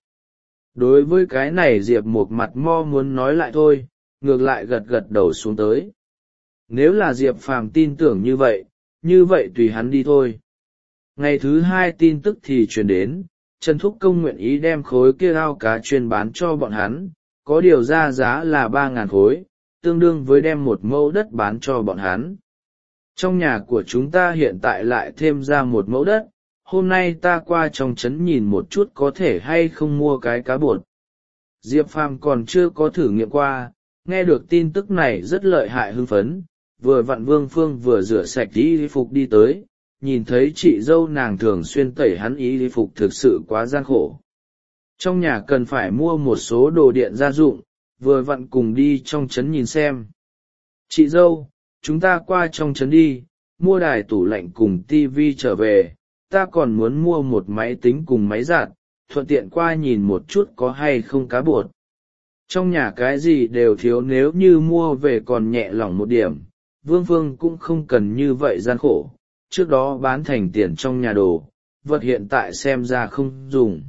Đối với cái này Diệp một mặt mo muốn nói lại thôi, ngược lại gật gật đầu xuống tới. Nếu là Diệp Phàm tin tưởng như vậy tùy hắn đi thôi. Ngày thứ hai tin tức thì truyền đến, Trần Thúc Công nguyện ý đem khối kia ao cá chuyên bán cho bọn hắn, có điều ra giá là 3.000 khối, tương đương với đem một mẫu đất bán cho bọn hắn. Trong nhà của chúng ta hiện tại lại thêm ra một mẫu đất, hôm nay ta qua trong trấn nhìn một chút có thể hay không mua cái cá bột. Diệp Phàm còn chưa có thử nghiệm qua, nghe được tin tức này rất lợi hại hưng phấn, vừa vặn Vương Phương vừa rửa sạch y phục đi tới, nhìn thấy chị dâu nàng thường xuyên tẩy hắn y phục thực sự quá gian khổ. Trong nhà cần phải mua một số đồ điện gia dụng, vừa vặn cùng đi trong trấn nhìn xem. Chị dâu, chúng ta qua trong trấn đi, mua đài tủ lạnh cùng tivi trở về, ta còn muốn mua một máy tính cùng máy giặt, thuận tiện qua nhìn một chút có hay không cá bột. Trong nhà cái gì đều thiếu, nếu như mua về còn nhẹ lỏng một điểm, Vương Phương cũng không cần như vậy gian khổ, trước đó bán thành tiền trong nhà đồ, vật hiện tại xem ra không dùng.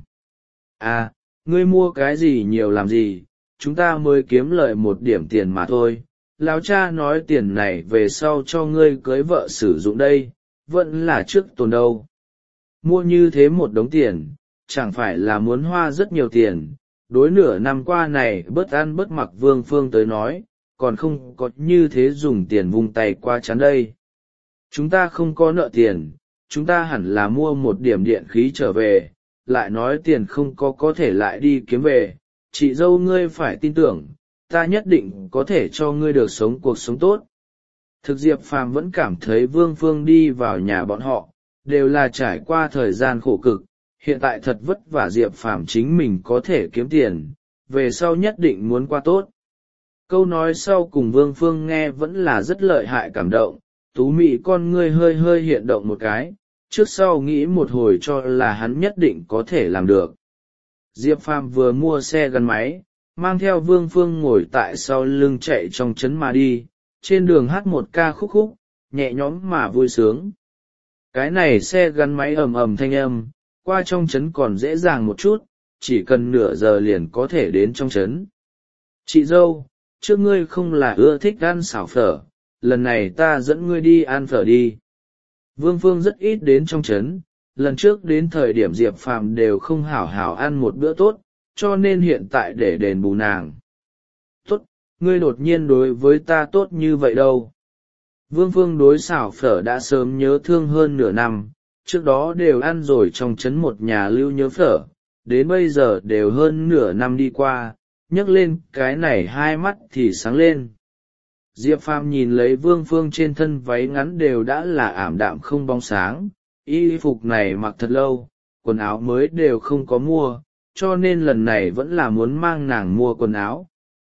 À, ngươi mua cái gì nhiều làm gì, chúng ta mới kiếm lợi một điểm tiền mà thôi. Lão cha nói tiền này về sau cho ngươi cưới vợ sử dụng đây, vẫn là trước tồn đâu. Mua như thế một đống tiền, chẳng phải là muốn hoa rất nhiều tiền, đối nửa năm qua này bớt ăn bớt mặc Vương Phương tới nói, còn không có như thế dùng tiền vung tay qua chán đây. Chúng ta không có nợ tiền, chúng ta hẳn là mua một điểm điện khí trở về, lại nói tiền không có thể lại đi kiếm về, chị dâu ngươi phải tin tưởng, ta nhất định có thể cho ngươi được sống cuộc sống tốt. Thực Diệp Phàm vẫn cảm thấy Vương Phương đi vào nhà bọn họ, đều là trải qua thời gian khổ cực, hiện tại thật vất vả Diệp Phàm chính mình có thể kiếm tiền, về sau nhất định muốn qua tốt. Câu nói sau cùng Vương Phương nghe vẫn là rất lợi hại cảm động, tú mị con ngươi hơi hơi hiện động một cái, trước sau nghĩ một hồi cho là hắn nhất định có thể làm được. Diệp Phàm vừa mua xe gắn máy, mang theo Vương Phương ngồi tại sau lưng chạy trong trấn mà đi, trên đường hát một ca khúc khúc, nhẹ nhõm mà vui sướng. Cái này xe gắn máy ầm ầm thanh âm, qua trong trấn còn dễ dàng một chút, chỉ cần nửa giờ liền có thể đến trong trấn. Chị dâu, trước ngươi không là ưa thích ăn xào phở, lần này ta dẫn ngươi đi ăn phở đi. Vương Phương rất ít đến trong trấn, lần trước đến thời điểm Diệp Phàm đều không hảo hảo ăn một bữa tốt, cho nên hiện tại để đền bù nàng. Tốt, ngươi đột nhiên đối với ta tốt như vậy đâu. Vương Phương đối xào phở đã sớm nhớ thương hơn nửa năm, trước đó đều ăn rồi trong trấn một nhà lưu nhớ phở, đến bây giờ đều hơn nửa năm đi qua, nhấc lên cái này hai mắt thì sáng lên. Diệp Phàm nhìn lấy Vương Phương trên thân váy ngắn đều đã là ảm đạm không bóng sáng, y phục này mặc thật lâu, quần áo mới đều không có mua, cho nên lần này vẫn là muốn mang nàng mua quần áo.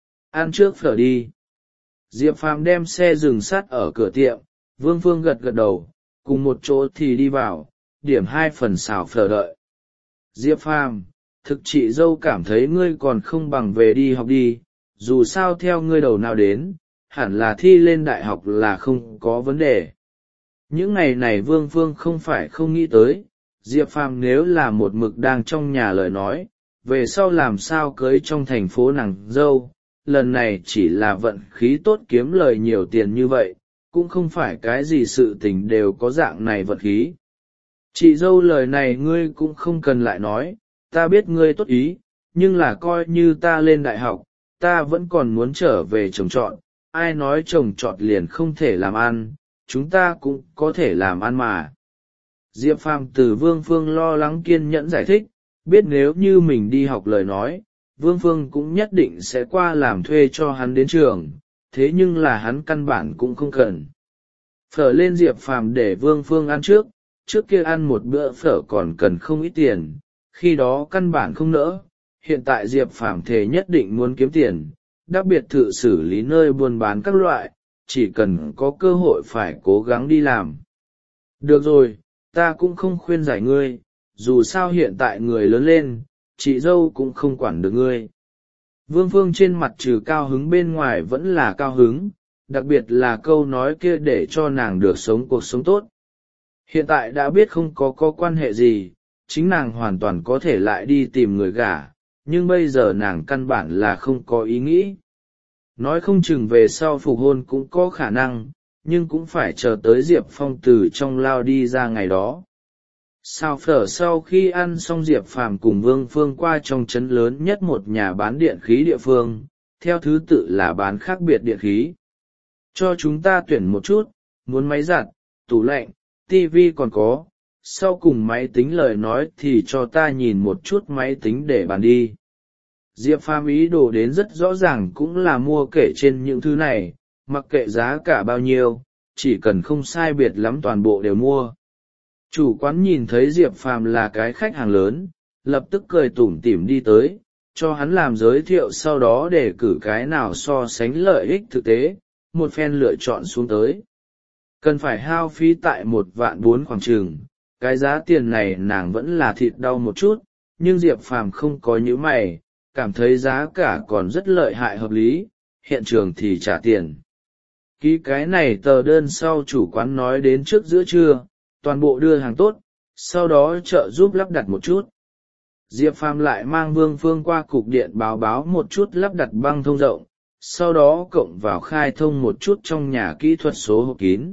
Ăn trước phở đi. Diệp Phàm đem xe dừng sát ở cửa tiệm, Vương Phương gật gật đầu, cùng một chỗ thì đi vào, điểm 2 phần xào phở đợi. Diệp Phàm, thực chị dâu cảm thấy ngươi còn không bằng về đi học đi, dù sao theo ngươi đầu nào đến, hẳn là thi lên đại học là không có vấn đề. Những ngày này Vương Phương không phải không nghĩ tới, Diệp Phàm nếu là một mực đang trong nhà lời nói, về sau làm sao cưới trong thành phố nàng dâu, lần này chỉ là vận khí tốt kiếm lời nhiều tiền như vậy, cũng không phải cái gì sự tình đều có dạng này vận khí. Chị dâu lời này ngươi cũng không cần lại nói, ta biết ngươi tốt ý, nhưng là coi như ta lên đại học, ta vẫn còn muốn trở về trồng trọt. Ai nói trồng trọt liền không thể làm ăn, chúng ta cũng có thể làm ăn mà. Diệp Phàm từ Vương Phương lo lắng kiên nhẫn giải thích, biết nếu như mình đi học lời nói, Vương Phương cũng nhất định sẽ qua làm thuê cho hắn đến trường, thế nhưng là hắn căn bản cũng không cần. Phở lên Diệp Phàm để Vương Phương ăn trước kia ăn một bữa phở còn cần không ít tiền, khi đó căn bản không nỡ, hiện tại Diệp Phàm thề nhất định muốn kiếm tiền, đặc biệt thự xử lý nơi buôn bán các loại, chỉ cần có cơ hội phải cố gắng đi làm. Được rồi, ta cũng không khuyên giải ngươi, dù sao hiện tại người lớn lên, chị dâu cũng không quản được ngươi. Vương Phương trên mặt trừ cao hứng bên ngoài vẫn là cao hứng, đặc biệt là câu nói kia để cho nàng được sống cuộc sống tốt. Hiện tại đã biết không có quan hệ gì, chính nàng hoàn toàn có thể lại đi tìm người gả, nhưng bây giờ nàng căn bản là không có ý nghĩ. Nói không chừng về sau phục hôn cũng có khả năng, nhưng cũng phải chờ tới Diệp Phong từ trong lao đi ra ngày đó. Xào phở sau khi ăn xong Diệp Phàm cùng Vương Phương qua trong trấn lớn nhất một nhà bán điện khí địa phương, theo thứ tự là bán khác biệt điện khí. Cho chúng ta tuyển một chút, muốn máy giặt, tủ lạnh, tivi còn có, sau cùng máy tính lời nói thì cho ta nhìn một chút máy tính để bàn đi. Diệp Phàm ý đồ đến rất rõ ràng cũng là mua kể trên những thứ này, mặc kệ giá cả bao nhiêu, chỉ cần không sai biệt lắm toàn bộ đều mua. Chủ quán nhìn thấy Diệp Phàm là cái khách hàng lớn, lập tức cười tủm tỉm đi tới, cho hắn làm giới thiệu sau đó để cử cái nào so sánh lợi ích thực tế, một phen lựa chọn xuống tới. Cần phải hao phí tại 1.400.000 khoảng chừng, cái giá tiền này nàng vẫn là thịt đau một chút, nhưng Diệp Phàm không có nhíu mày, cảm thấy giá cả còn rất lợi hại hợp lý, hiện trường thì trả tiền. Ký cái này tờ đơn sau chủ quán nói đến trước giữa trưa, toàn bộ đưa hàng tốt, sau đó trợ giúp lắp đặt một chút. Diệp Phàm lại mang Vương Phương qua cục điện báo một chút lắp đặt băng thông rộng, sau đó cộng vào khai thông một chút trong nhà kỹ thuật số hộp kín.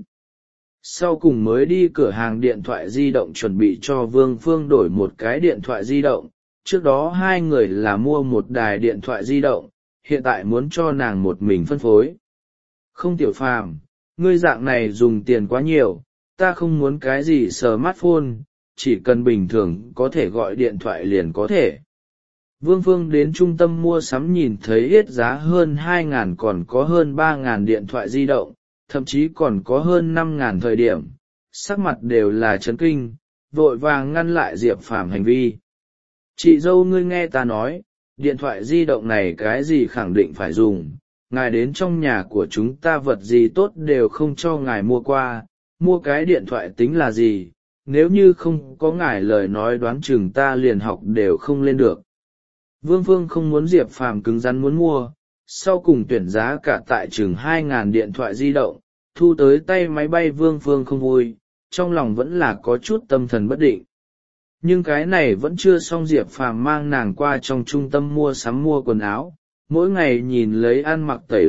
Sau cùng mới đi cửa hàng điện thoại di động chuẩn bị cho Vương Phương đổi một cái điện thoại di động, trước đó hai người là mua một đài điện thoại di động, hiện tại muốn cho nàng một mình phân phối. Không Tiểu Phàm, ngươi dạng này dùng tiền quá nhiều, ta không muốn cái gì smartphone, chỉ cần bình thường có thể gọi điện thoại liền có thể. Vương Phương đến trung tâm mua sắm nhìn thấy hết giá hơn 2.000 còn có hơn 3.000 điện thoại di động, thậm chí còn có hơn 5.000 thời điểm, sắc mặt đều là chấn kinh, vội vàng ngăn lại Diệp Phàm hành vi. Chị dâu ngươi nghe ta nói, điện thoại di động này cái gì khẳng định phải dùng, ngài đến trong nhà của chúng ta vật gì tốt đều không cho ngài mua qua, mua cái điện thoại tính là gì, nếu như không có ngài lời nói đoán chừng ta liền học đều không lên được. Vương Phương không muốn Diệp Phàm cứng rắn muốn mua, sau cùng tuyển giá cả tại chừng 2.000 điện thoại di động, thu tới tay máy bay Vương Phương không vui, trong lòng vẫn là có chút tâm thần bất định. Nhưng cái này vẫn chưa xong, Diệp Phàm mang nàng qua trong trung tâm mua sắm mua quần áo, mỗi ngày nhìn lấy ăn mặc tẩy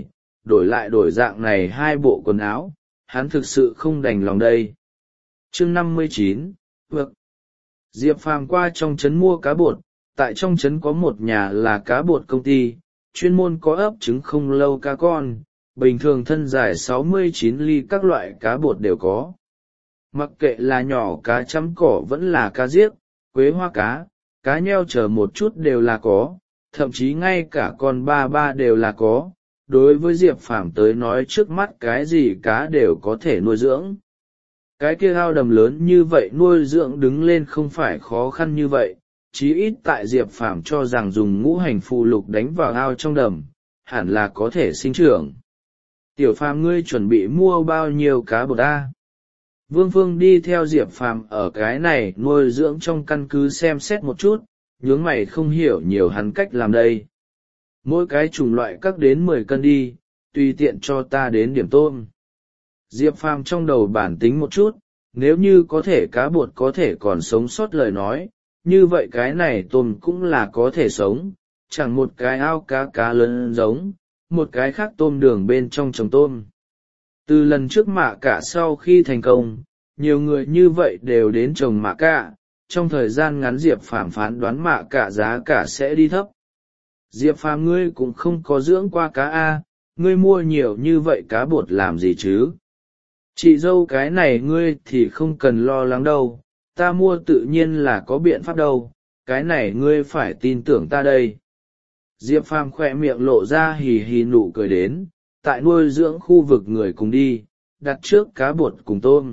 lại đổi dạng này hai bộ quần áo, hắn thực sự không đành lòng đây. Chương 59, vâng. Diệp Phàm qua trong trấn mua cá bột, tại trong trấn có một nhà là cá bột công ty, chuyên môn có ấp trứng không lâu cá con, bình thường thân dài 69 ly các loại cá bột đều có. Mặc kệ là nhỏ cá chấm cỏ vẫn là cá giếc, quế hoa cá nheo chờ một chút đều là có, thậm chí ngay cả con ba đều là có. Đối với Diệp Phàm tới nói trước mắt cái gì cá đều có thể nuôi dưỡng. Cái kia ao đầm lớn như vậy nuôi dưỡng đứng lên không phải khó khăn như vậy, chí ít tại Diệp Phàm cho rằng dùng ngũ hành phù lục đánh vào ao trong đầm, hẳn là có thể sinh trưởng. Tiểu Phàm ngươi chuẩn bị mua bao nhiêu cá bột a? Vương Phương đi theo Diệp Phàm ở cái này nuôi dưỡng trong căn cứ xem xét một chút, nhướng mày không hiểu nhiều hắn cách làm đây. Mỗi cái chủng loại cắt đến 10 cân đi, tùy tiện cho ta đến điểm tôm. Diệp Phàm trong đầu bản tính một chút, nếu như có thể cá bột có thể còn sống sót lời nói, như vậy cái này tôm cũng là có thể sống, chẳng một cái ao cá lớn giống, một cái khác tôm đường bên trong trồng tôm. Từ lần trước mạ cả sau khi thành công, nhiều người như vậy đều đến trồng mạ cả, trong thời gian ngắn Diệp Phàm phán đoán mạ cả giá cả sẽ đi thấp. Diệp Phàm ngươi cũng không có dưỡng qua cá a, ngươi mua nhiều như vậy cá bột làm gì chứ? Chị dâu cái này ngươi thì không cần lo lắng đâu, ta mua tự nhiên là có biện pháp đâu, cái này ngươi phải tin tưởng ta đây. Diệp Phàm khỏe miệng lộ ra hì hì nụ cười đến, tại nuôi dưỡng khu vực người cùng đi, đặt trước cá bột cùng tôm.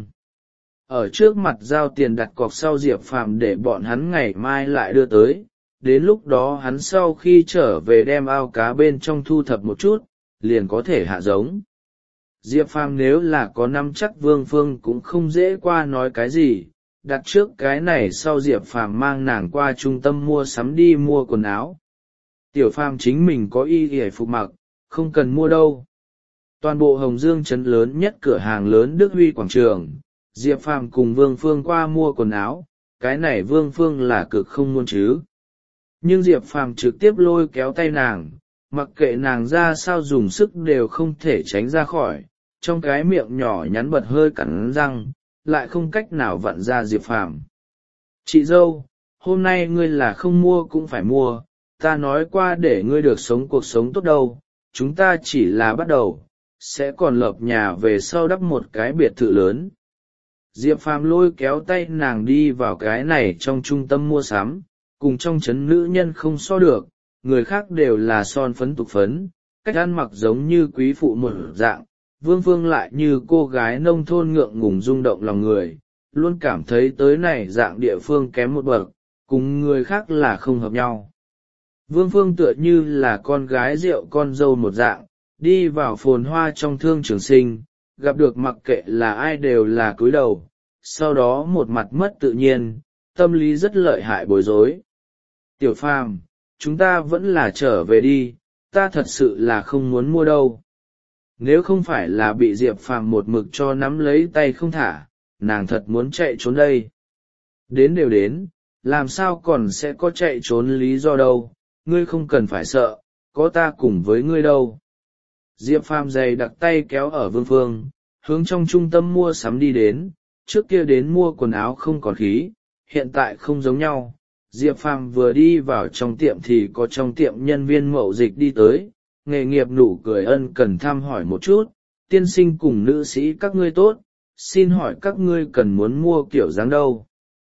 Ở trước mặt giao tiền đặt cọc sau Diệp Phàm để bọn hắn ngày mai lại đưa tới, đến lúc đó hắn sau khi trở về đem ao cá bên trong thu thập một chút, liền có thể hạ giống. Diệp Phàm nếu là có nắm chắc Vương Phương cũng không dễ qua nói cái gì, đặt trước cái này sau Diệp Phàm mang nàng qua trung tâm mua sắm đi mua quần áo. Tiểu Phàm chính mình có y y phục mặc, không cần mua đâu. Toàn bộ Hồng Dương trấn lớn nhất cửa hàng lớn Đức Huy quảng trường, Diệp Phàm cùng Vương Phương qua mua quần áo, cái này Vương Phương là cực không muốn chứ. Nhưng Diệp Phàm trực tiếp lôi kéo tay nàng, mặc kệ nàng ra sao dùng sức đều không thể tránh ra khỏi, trong cái miệng nhỏ nhắn bật hơi cắn răng, lại không cách nào vặn ra Diệp Phàm. Chị dâu, hôm nay ngươi là không mua cũng phải mua, ta nói qua để ngươi được sống cuộc sống tốt đâu, chúng ta chỉ là bắt đầu, sẽ còn lợp nhà về sau đắp một cái biệt thự lớn. Diệp Phàm lôi kéo tay nàng đi vào cái này trong trung tâm mua sắm, cùng trong trấn nữ nhân không so được, người khác đều là son phấn tục phấn, cách ăn mặc giống như quý phụ một dạng, Vương Phương lại như cô gái nông thôn ngượng ngùng rung động lòng người, luôn cảm thấy tới này dạng địa phương kém một bậc, cùng người khác là không hợp nhau. Vương Phương tựa như là con gái rượu con dâu một dạng, đi vào phồn hoa trong thương trường sinh, gặp được mặc kệ là ai đều là cúi đầu, sau đó một mặt mất tự nhiên, tâm lý rất lợi hại bối rối. Tiểu Phàm, chúng ta vẫn là trở về đi, ta thật sự là không muốn mua đâu. Nếu không phải là bị Diệp Phàm một mực cho nắm lấy tay không thả, nàng thật muốn chạy trốn đây. Đến đều đến, làm sao còn sẽ có chạy trốn lý do đâu, ngươi không cần phải sợ, có ta cùng với ngươi đâu. Diệp Phàm giày đặt tay kéo ở Vương Phương, hướng trong trung tâm mua sắm đi đến, trước kia đến mua quần áo không còn khí, hiện tại không giống nhau. Diệp Phàm vừa đi vào trong tiệm thì có trong tiệm nhân viên mậu dịch đi tới, nghề nghiệp nụ cười ân cần thăm hỏi một chút, tiên sinh cùng nữ sĩ các ngươi tốt, xin hỏi các ngươi cần muốn mua kiểu dáng đâu.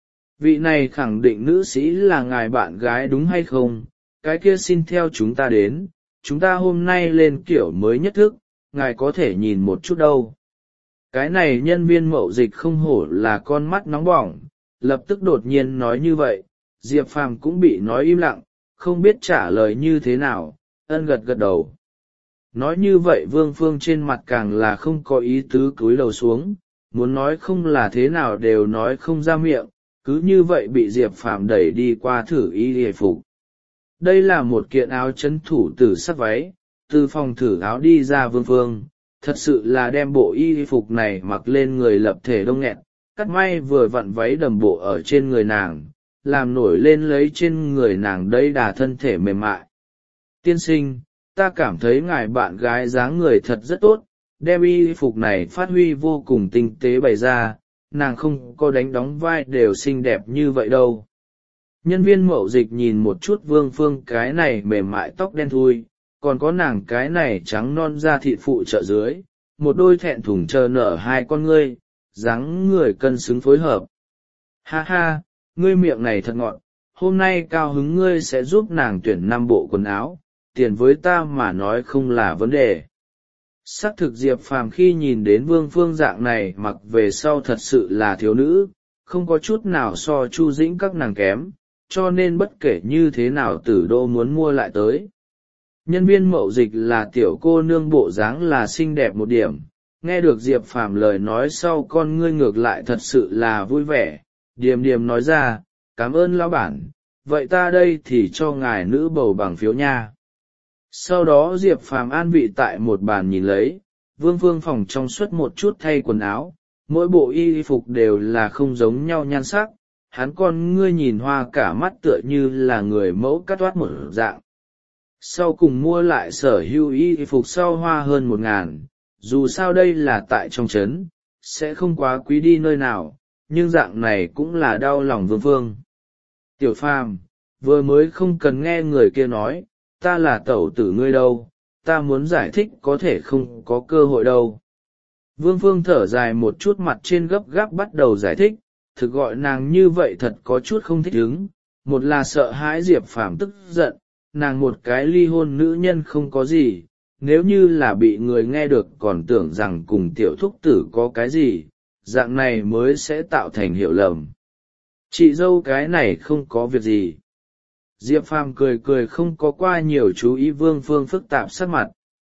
Vị này khẳng định nữ sĩ là ngài bạn gái đúng hay không, cái kia xin theo chúng ta đến, chúng ta hôm nay lên kiểu mới nhất thức, ngài có thể nhìn một chút đâu. Cái này nhân viên mậu dịch không hổ là con mắt nóng bỏng, lập tức đột nhiên nói như vậy, Diệp Phàm cũng bị nói im lặng, không biết trả lời như thế nào, ân gật gật đầu. Nói như vậy Vương Phương trên mặt càng là không có ý tứ cúi đầu xuống, muốn nói không là thế nào đều nói không ra miệng, cứ như vậy bị Diệp Phàm đẩy đi qua thử y phục. Đây là một kiện áo chấn thủ tử sắc váy, từ phòng thử áo đi ra Vương Phương, thật sự là đem bộ y phục này mặc lên người lập thể đông nghẹt, cắt may vừa vặn váy đầm bộ ở trên người nàng, làm nổi lên lấy trên người nàng đây đà thân thể mềm mại. Tiên sinh, ta cảm thấy ngài bạn gái dáng người thật rất tốt, đem y phục này phát huy vô cùng tinh tế bày ra, nàng không có đánh đóng vai đều xinh đẹp như vậy đâu. Nhân viên mậu dịch nhìn một chút Vương Phương cái này mềm mại tóc đen thui, còn có nàng cái này trắng non da thịt phụ trợ dưới, một đôi thẹn thùng chờ nở hai con ngươi, dáng người cân xứng phối hợp. Ha ha, ngươi miệng này thật ngọt, hôm nay cao hứng ngươi sẽ giúp nàng tuyển 5 bộ quần áo, tiền với ta mà nói không là vấn đề. Xác thực Diệp Phàm khi nhìn đến Vương Phương dạng này mặc về sau thật sự là thiếu nữ, không có chút nào so Chu Dĩnh các nàng kém, cho nên bất kể như thế nào Tử Đô muốn mua lại tới. Nhân viên mậu dịch là tiểu cô nương bộ dáng là xinh đẹp một điểm, nghe được Diệp Phàm lời nói sau con ngươi ngược lại thật sự là vui vẻ, điềm điềm nói ra, cảm ơn lão bản, vậy ta đây thì cho ngài nữ bầu bằng phiếu nha. Sau đó Diệp Phàm an vị tại một bàn nhìn lấy, Vương Phương phòng trong suốt một chút thay quần áo, mỗi bộ y phục đều là không giống nhau nhan sắc, hắn con ngươi nhìn hoa cả mắt tựa như là người mẫu cắt toát một dạng. Sau cùng mua lại sở hữu y phục sau hoa hơn 1.000, dù sao đây là tại trong trấn, sẽ không quá quý đi nơi nào, nhưng dạng này cũng là đau lòng Vương Phương. Tiểu Phàm, vừa mới không cần nghe người kia nói, ta là tẩu tử ngươi đâu, ta muốn giải thích có thể không có cơ hội đâu. Vương Phương thở dài một chút, mặt trên gấp gáp bắt đầu giải thích, thực gọi nàng như vậy thật có chút không thích ứng, một là sợ hãi Diệp Phàm tức giận, nàng một cái ly hôn nữ nhân không có gì, nếu như là bị người nghe được còn tưởng rằng cùng tiểu thúc tử có cái gì, dạng này mới sẽ tạo thành hiểu lầm. Chị dâu cái này không có việc gì. Diệp Phàm cười cười không có qua nhiều chú ý Vương Phương phức tạp sắc mặt.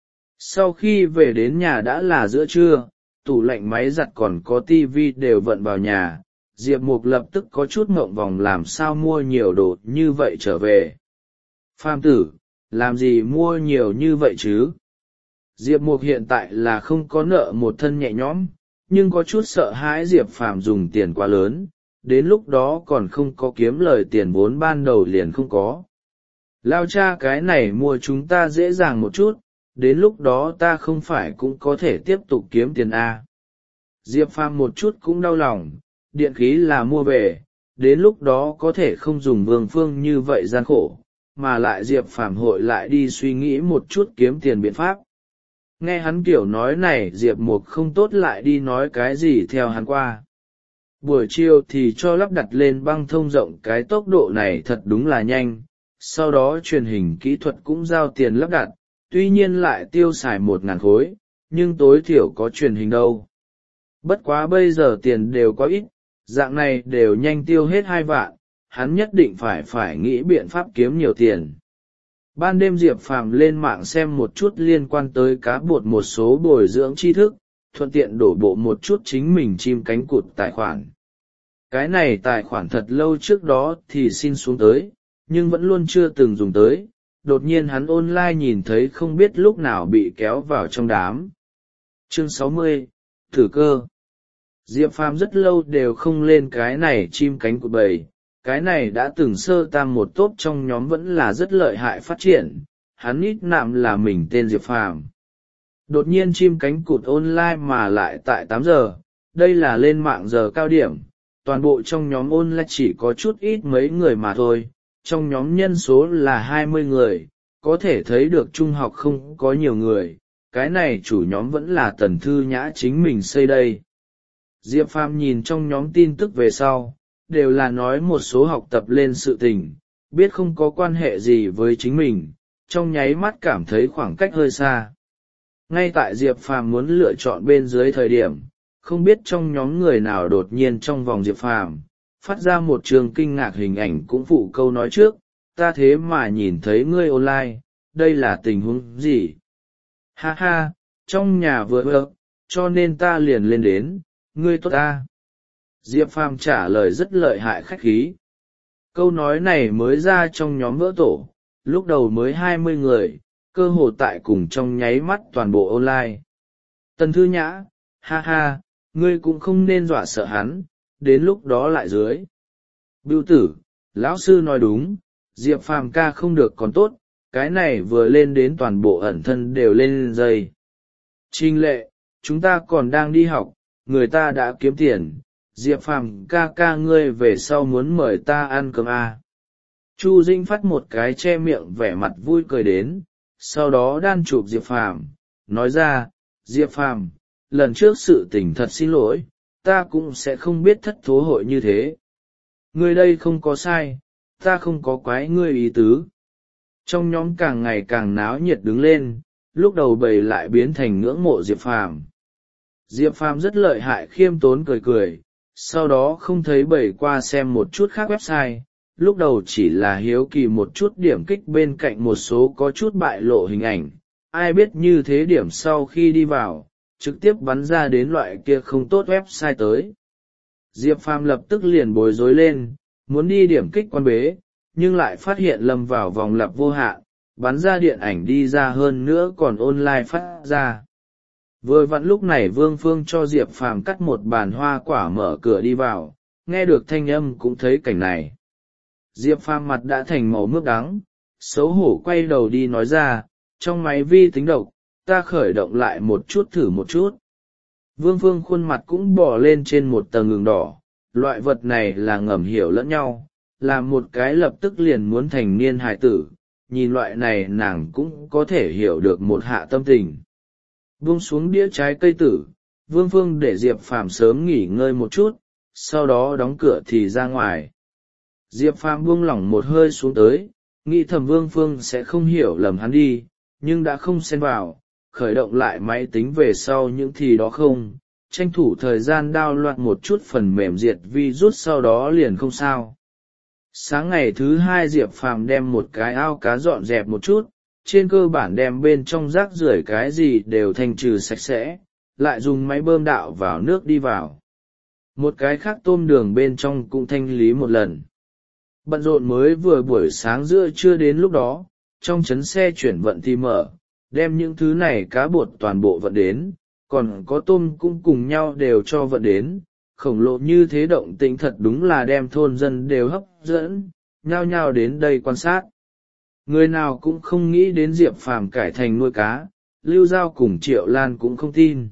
Sau khi về đến nhà đã là giữa trưa, tủ lạnh máy giặt còn có tivi đều vận vào nhà, Diệp Mục lập tức có chút ngượng vòng làm sao mua nhiều đồ như vậy trở về. Phàm tử, làm gì mua nhiều như vậy chứ? Diệp Mục hiện tại là không có nợ một thân nhẹ nhõm, nhưng có chút sợ hãi Diệp Phàm dùng tiền quá lớn, đến lúc đó còn không có kiếm lời tiền vốn ban đầu liền không có. Lao cha cái này mua chúng ta dễ dàng một chút, đến lúc đó ta không phải cũng có thể tiếp tục kiếm tiền A. Diệp Phàm một chút cũng đau lòng, điện khí là mua về, đến lúc đó có thể không dùng Vương Phương như vậy gian khổ, mà lại Diệp Phàm hội lại đi suy nghĩ một chút kiếm tiền biện pháp. Nghe hắn kiểu nói này Diệp Mục không tốt lại đi nói cái gì theo hắn qua. Buổi chiều thì cho lắp đặt lên băng thông rộng, cái tốc độ này thật đúng là nhanh, sau đó truyền hình kỹ thuật cũng giao tiền lắp đặt, tuy nhiên lại tiêu xài 1.000 khối, nhưng tối thiểu có truyền hình đâu. Bất quá bây giờ tiền đều có ít, dạng này đều nhanh tiêu hết 2 vạn, hắn nhất định phải nghĩ biện pháp kiếm nhiều tiền. Ban đêm Diệp Phàm lên mạng xem một chút liên quan tới cá bột một số bồi dưỡng tri thức, thuận tiện đổ bộ một chút chính mình chim cánh cụt tài khoản. Cái này tài khoản thật lâu trước đó thì xin xuống tới, nhưng vẫn luôn chưa từng dùng tới, đột nhiên hắn online nhìn thấy không biết lúc nào bị kéo vào trong đám. Chương 60, thử cơ. Diệp Phàm rất lâu đều không lên cái này chim cánh cụt bầy, cái này đã từng sơ tam một tốp trong nhóm vẫn là rất lợi hại phát triển, hắn ít nạm là mình tên Diệp Phàm. Đột nhiên chim cánh cụt online mà lại tại 8 giờ, đây là lên mạng giờ cao điểm, toàn bộ trong nhóm online chỉ có chút ít mấy người mà thôi, trong nhóm nhân số là 20 người, có thể thấy được trung học không có nhiều người, cái này chủ nhóm vẫn là Tần Thư Nhã chính mình xây đây. Diệp Phàm nhìn trong nhóm tin tức về sau, đều là nói một số học tập lên sự tình, biết không có quan hệ gì với chính mình, trong nháy mắt cảm thấy khoảng cách hơi xa. Ngay tại Diệp Phàm muốn lựa chọn bên dưới thời điểm, không biết trong nhóm người nào đột nhiên trong vòng Diệp Phàm phát ra một trường kinh ngạc hình ảnh cũng phụ câu nói trước, ta thế mà nhìn thấy ngươi online, đây là tình huống gì? Ha ha, trong nhà vừa cho nên ta liền lên đến, ngươi tốt ta. Diệp Phàm trả lời rất lợi hại khách khí. Câu nói này mới ra trong nhóm vỡ tổ, lúc đầu mới 20 người, cơ hồ tại cùng trong nháy mắt toàn bộ online. Tần Thư Nhã, ha ha, ngươi cũng không nên dọa sợ hắn, đến lúc đó lại dưới. Bưu tử, lão sư nói đúng, Diệp Phàm ca không được còn tốt, cái này vừa lên đến toàn bộ ẩn thân đều lên dây. Trinh Lệ, chúng ta còn đang đi học, người ta đã kiếm tiền, Diệp Phàm ca ca ngươi về sau muốn mời ta ăn cơm à. Chu Dĩnh phát một cái che miệng vẻ mặt vui cười đến, sau đó đan chụp Diệp Phàm, nói ra, Diệp Phàm, lần trước sự tình thật xin lỗi, ta cũng sẽ không biết thất thố hội như thế. Ngươi đây không có sai, ta không có quái ngươi ý tứ. Trong nhóm càng ngày càng náo nhiệt đứng lên, lúc đầu bầy lại biến thành ngưỡng mộ Diệp Phàm. Diệp Phàm rất lợi hại khiêm tốn cười cười, sau đó không thấy bầy qua xem một chút khác website, lúc đầu chỉ là hiếu kỳ một chút điểm kích bên cạnh một số có chút bại lộ hình ảnh, ai biết như thế điểm sau khi đi vào, trực tiếp bắn ra đến loại kia không tốt website tới. Diệp Phàm lập tức liền bối rối lên, muốn đi điểm kích quan bế, nhưng lại phát hiện lâm vào vòng lặp vô hạn, bắn ra điện ảnh đi ra hơn nữa còn online phát ra. Vừa vặn lúc này Vương Phương cho Diệp Phàm cắt một bàn hoa quả mở cửa đi vào, nghe được thanh âm cũng thấy cảnh này. Diệp Phàm mặt đã thành màu mướp đắng, xấu hổ quay đầu đi nói ra, trong máy vi tính độc, ta khởi động lại một chút thử một chút. Vương Phương khuôn mặt cũng bò lên trên một tầng ngừng đỏ, loại vật này là ngầm hiểu lẫn nhau, làm một cái lập tức liền muốn thành niên hài tử, nhìn loại này nàng cũng có thể hiểu được một hạ tâm tình. Buông xuống đĩa trái cây tử, Vương Phương để Diệp Phàm sớm nghỉ ngơi một chút, sau đó đóng cửa thì ra ngoài. Diệp Phàm buông lỏng một hơi xuống tới, nghĩ thầm Vương Phương sẽ không hiểu lầm hắn đi, nhưng đã không xen vào, khởi động lại máy tính về sau những thì đó không, tranh thủ thời gian đao loạt một chút phần mềm diệt virus sau đó liền không sao. Sáng ngày thứ hai Diệp Phàm đem một cái ao cá dọn dẹp một chút, trên cơ bản đem bên trong rác rưởi cái gì đều thanh trừ sạch sẽ, lại dùng máy bơm đạo vào nước đi vào. Một cái khác tôm đường bên trong cũng thanh lý một lần. Bận rộn mới vừa buổi sáng giữa trưa đến lúc đó, trong trấn xe chuyển vận thì mở, đem những thứ này cá bột toàn bộ vận đến, còn có tôm cũng cùng nhau đều cho vận đến. Khổng lồ như thế động tĩnh thật đúng là đem thôn dân đều hấp dẫn, nhao nhao đến đây quan sát. Người nào cũng không nghĩ đến Diệp Phàm cải thành nuôi cá, Lưu Giao cùng Triệu Lan cũng không tin.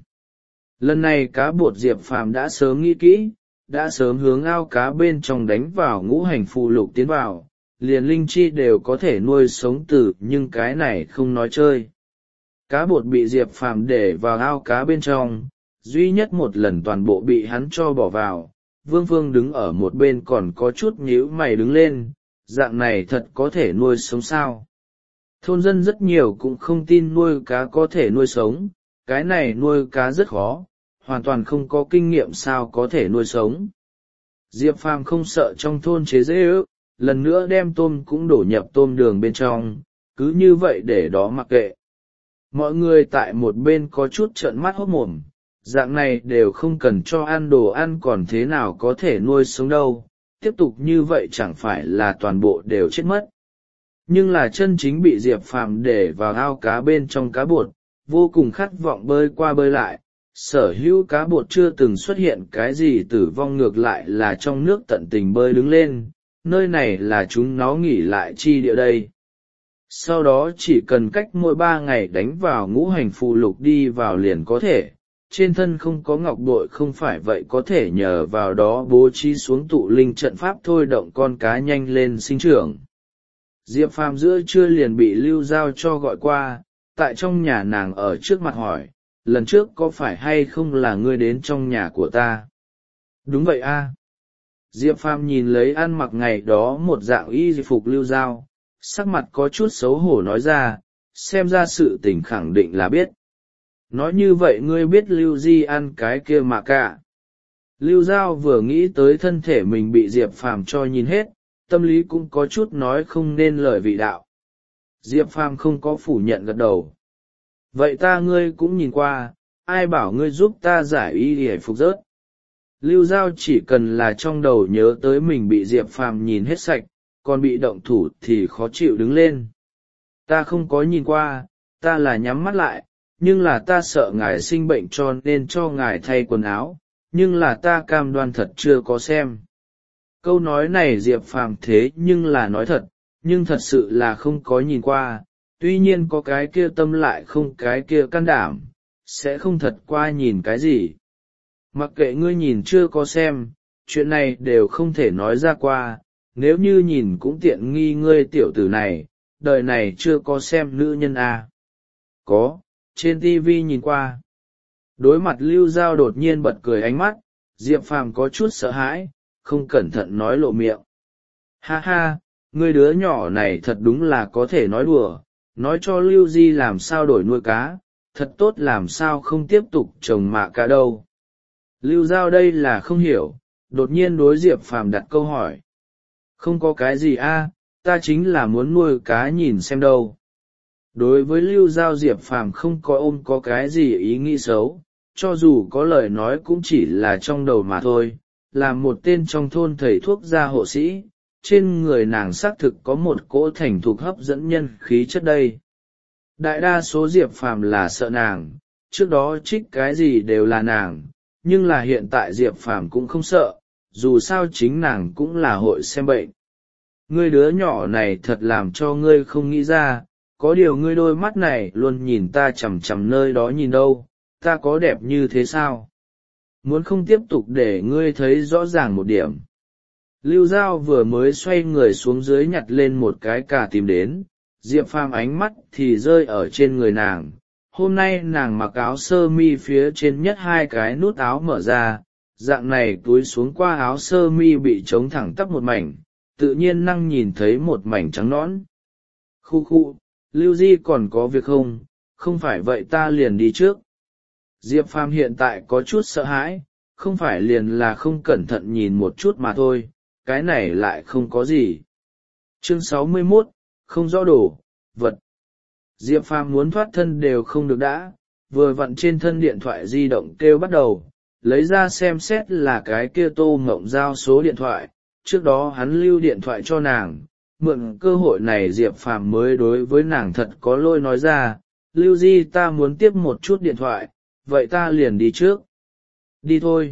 Lần này cá bột Diệp Phàm đã sớm nghĩ kỹ, đã sớm hướng ao cá bên trong đánh vào ngũ hành phù lục tiến vào, liền linh chi đều có thể nuôi sống tử, nhưng cái này không nói chơi. Cá bột bị Diệp Phàm để vào ao cá bên trong, duy nhất một lần toàn bộ bị hắn cho bỏ vào. Vương Phương đứng ở một bên còn có chút nhíu mày đứng lên, dạng này thật có thể nuôi sống sao? Thôn dân rất nhiều cũng không tin nuôi cá có thể nuôi sống, cái này nuôi cá rất khó, hoàn toàn không có kinh nghiệm sao có thể nuôi sống. Diệp Phàm không sợ trong thôn chế dễ ước, lần nữa đem tôm cũng đổ nhập tôm đường bên trong, cứ như vậy để đó mặc kệ. Mọi người tại một bên có chút trợn mắt hốt mồm, dạng này đều không cần cho ăn đồ ăn còn thế nào có thể nuôi sống đâu, tiếp tục như vậy chẳng phải là toàn bộ đều chết mất. Nhưng là chân chính bị Diệp Phàm để vào ao cá bên trong cá bột, vô cùng khát vọng bơi qua bơi lại, sở hữu cá bột chưa từng xuất hiện cái gì tử vong ngược lại là trong nước tận tình bơi đứng lên, nơi này là chúng nó nghỉ lại chi địa đây. Sau đó chỉ cần cách mỗi 3 ngày đánh vào ngũ hành phù lục đi vào liền có thể, trên thân không có ngọc bội không phải vậy có thể nhờ vào đó bố trí xuống tụ linh trận pháp thôi động con cá nhanh lên sinh trưởng. Diệp Phàm giữa trưa liền bị Lưu Giao cho gọi qua, tại trong nhà nàng ở trước mặt hỏi, lần trước có phải hay không là ngươi đến trong nhà của ta? Đúng vậy a. Diệp Phàm nhìn lấy ăn mặc ngày đó một dạng y phục Lưu Giao, sắc mặt có chút xấu hổ nói ra, xem ra sự tình khẳng định là biết. Nói như vậy ngươi biết Lưu Di ăn cái kia mà cả. Lưu Giao vừa nghĩ tới thân thể mình bị Diệp Phàm cho nhìn hết, tâm lý cũng có chút nói không nên lời vị đạo. Diệp Phàm không có phủ nhận gật đầu. Vậy ngươi cũng nhìn qua, ai bảo ngươi giúp ta giải y hề phục rớt. Lưu Giao chỉ cần là trong đầu nhớ tới mình bị Diệp Phàm nhìn hết sạch, còn bị động thủ thì khó chịu đứng lên. Ta không có nhìn qua, ta là nhắm mắt lại, nhưng là ta sợ ngài sinh bệnh cho nên cho ngài thay quần áo, nhưng là ta cam đoan thật chưa có xem. Câu nói này Diệp Phàm thế nhưng là nói thật, nhưng thật sự là không có nhìn qua, tuy nhiên có cái kia tâm lại không cái kia can đảm, sẽ không thật qua nhìn cái gì. Mặc kệ ngươi nhìn chưa có xem, chuyện này đều không thể nói ra qua, nếu như nhìn cũng tiện nghi ngươi tiểu tử này, đời này chưa có xem nữ nhân à. Có, trên TV nhìn qua. Đối mặt Lưu Giao đột nhiên bật cười ánh mắt, Diệp Phàm có chút sợ hãi, không cẩn thận nói lộ miệng. Ha ha, ngươi đứa nhỏ này thật đúng là có thể nói đùa, nói cho Lưu Di làm sao đổi nuôi cá, thật tốt làm sao không tiếp tục trồng mạ cá đâu. Lưu Giao đây là không hiểu, đột nhiên đối Diệp Phàm đặt câu hỏi. Không có cái gì a, ta chính là muốn nuôi cá nhìn xem đâu. Đối với Lưu Giao Diệp Phàm không có có cái gì ý nghĩ xấu, cho dù có lời nói cũng chỉ là trong đầu mà thôi, là một tên trong thôn thầy thuốc gia hộ sĩ, trên người nàng xác thực có một cỗ thành thục hấp dẫn nhân khí chất đây. Đại đa số Diệp Phàm là sợ nàng, trước đó trích cái gì đều là nàng, nhưng là hiện tại Diệp Phàm cũng không sợ, dù sao chính nàng cũng là hội xem bệnh. Ngươi đứa nhỏ này thật làm cho ngươi không nghĩ ra, có điều ngươi đôi mắt này luôn nhìn ta chằm chằm nơi đó nhìn đâu, ta có đẹp như thế sao? Muốn không tiếp tục để ngươi thấy rõ ràng một điểm. Lưu Giao vừa mới xoay người xuống dưới nhặt lên một cái cà tím đến, Diệp Phàm ánh mắt thì rơi ở trên người nàng. Hôm nay nàng mặc áo sơ mi phía trên nhất hai cái nút áo mở ra, dạng này túi xuống qua áo sơ mi bị trống thẳng tắp một mảnh, tự nhiên năng nhìn thấy một mảnh trắng nõn. Khu khu, Lưu Di còn có việc không? Không phải vậy ta liền đi trước. Diệp Phàm hiện tại có chút sợ hãi, không phải liền là không cẩn thận nhìn một chút mà thôi, cái này lại không có gì. Chương 61, không rõ đồ, vật. Diệp Phàm muốn thoát thân đều không được đã, vừa vặn trên thân điện thoại di động kêu bắt đầu, lấy ra xem xét là cái kia Tô Ngộng Giao số điện thoại, trước đó hắn lưu điện thoại cho nàng, mượn cơ hội này Diệp Phàm mới đối với nàng thật có lỗi nói ra, Lưu Di ta muốn tiếp một chút điện thoại, vậy ta liền đi trước. Đi thôi.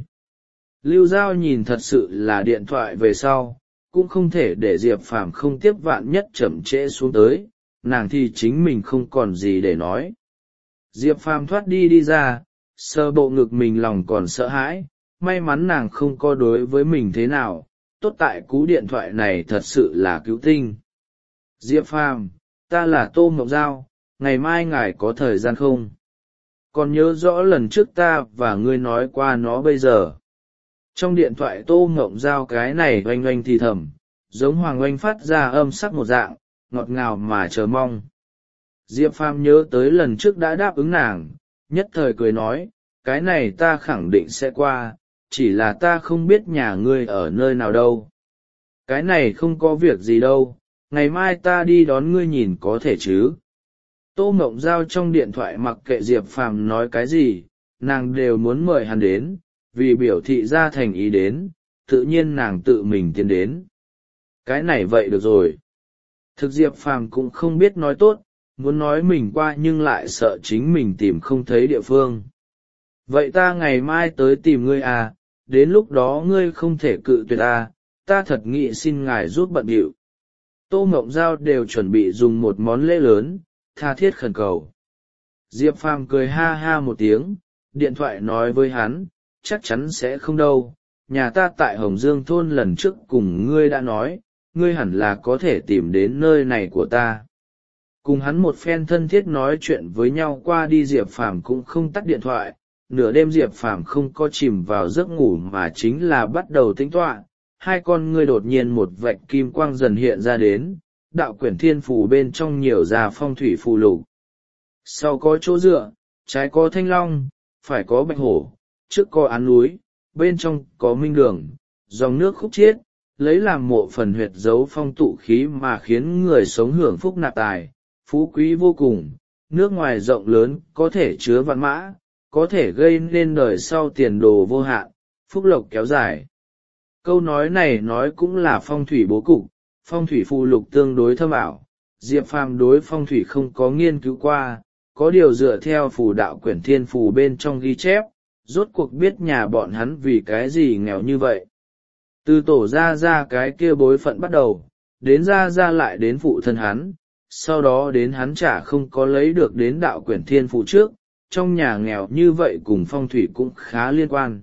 Lưu Giao nhìn thật sự là điện thoại về sau, cũng không thể để Diệp Phàm không tiếp, vạn nhất chậm trễ xuống tới, nàng thì chính mình không còn gì để nói. Diệp Phàm thoát đi ra, sờ bộ ngực mình lòng còn sợ hãi, may mắn nàng không có đối với mình thế nào, tốt tại cú điện thoại này thật sự là cứu tinh. Diệp Phàm, ta là Tô Ngọc Giao, ngày mai ngài có thời gian không? Còn nhớ rõ lần trước ta và ngươi nói qua nó bây giờ. Trong điện thoại Tô Ngọc Giao cái này oanh oanh thì thầm, giống hoàng oanh phát ra âm sắc một dạng, ngọt ngào mà chờ mong. Diệp Phàm nhớ tới lần trước đã đáp ứng nàng, nhất thời cười nói, cái này ta khẳng định sẽ qua, chỉ là ta không biết nhà ngươi ở nơi nào đâu. Cái này không có việc gì đâu, ngày mai ta đi đón ngươi nhìn có thể chứ. Tô Mộng Giao trong điện thoại mặc kệ Diệp Phàm nói cái gì, nàng đều muốn mời hắn đến, vì biểu thị ra thành ý đến, tự nhiên nàng tự mình tiến đến. Cái này vậy được rồi. Thực Diệp Phàm cũng không biết nói tốt, muốn nói mình qua nhưng lại sợ chính mình tìm không thấy địa phương. Vậy ta ngày mai tới tìm ngươi à, đến lúc đó ngươi không thể cự tuyệt à, ta thật nghĩ xin ngài giúp bận điệu. Tô Mộng Giao đều chuẩn bị dùng một món lễ lớn, tha thiết khẩn cầu. Diệp Phàm cười ha ha một tiếng, điện thoại nói với hắn, chắc chắn sẽ không đâu, nhà ta tại Hồng Dương thôn lần trước cùng ngươi đã nói, ngươi hẳn là có thể tìm đến nơi này của ta. Cùng hắn một phen thân thiết nói chuyện với nhau qua đi, Diệp Phàm cũng không tắt điện thoại, nửa đêm Diệp Phàm không có chìm vào giấc ngủ mà chính là bắt đầu tính toán, hai con ngươi đột nhiên một vạch kim quang dần hiện ra đến, đạo quyển thiên phù bên trong nhiều ra phong thủy phù lục. Sau có chỗ dựa, trái có thanh long, phải có bạch hổ, trước có án núi, bên trong có minh đường, dòng nước khúc chiết, lấy làm mộ phần huyệt dấu phong tụ khí mà khiến người sống hưởng phúc nạp tài, phú quý vô cùng, nước ngoài rộng lớn có thể chứa vạn mã, có thể gây nên đời sau tiền đồ vô hạn, phúc lộc kéo dài. Câu nói này nói cũng là phong thủy bố cục, phong thủy phù lục tương đối thâm ảo, Diệp Phàm đối phong thủy không có nghiên cứu qua, có điều dựa theo phù đạo quyển thiên phù bên trong ghi chép, rốt cuộc biết nhà bọn hắn vì cái gì nghèo như vậy. Từ tổ ra cái kia bối phận bắt đầu, đến ra lại đến phụ thân hắn, sau đó đến hắn chả không có lấy được đến đạo quyển thiên phù trước, trong nhà nghèo như vậy cùng phong thủy cũng khá liên quan.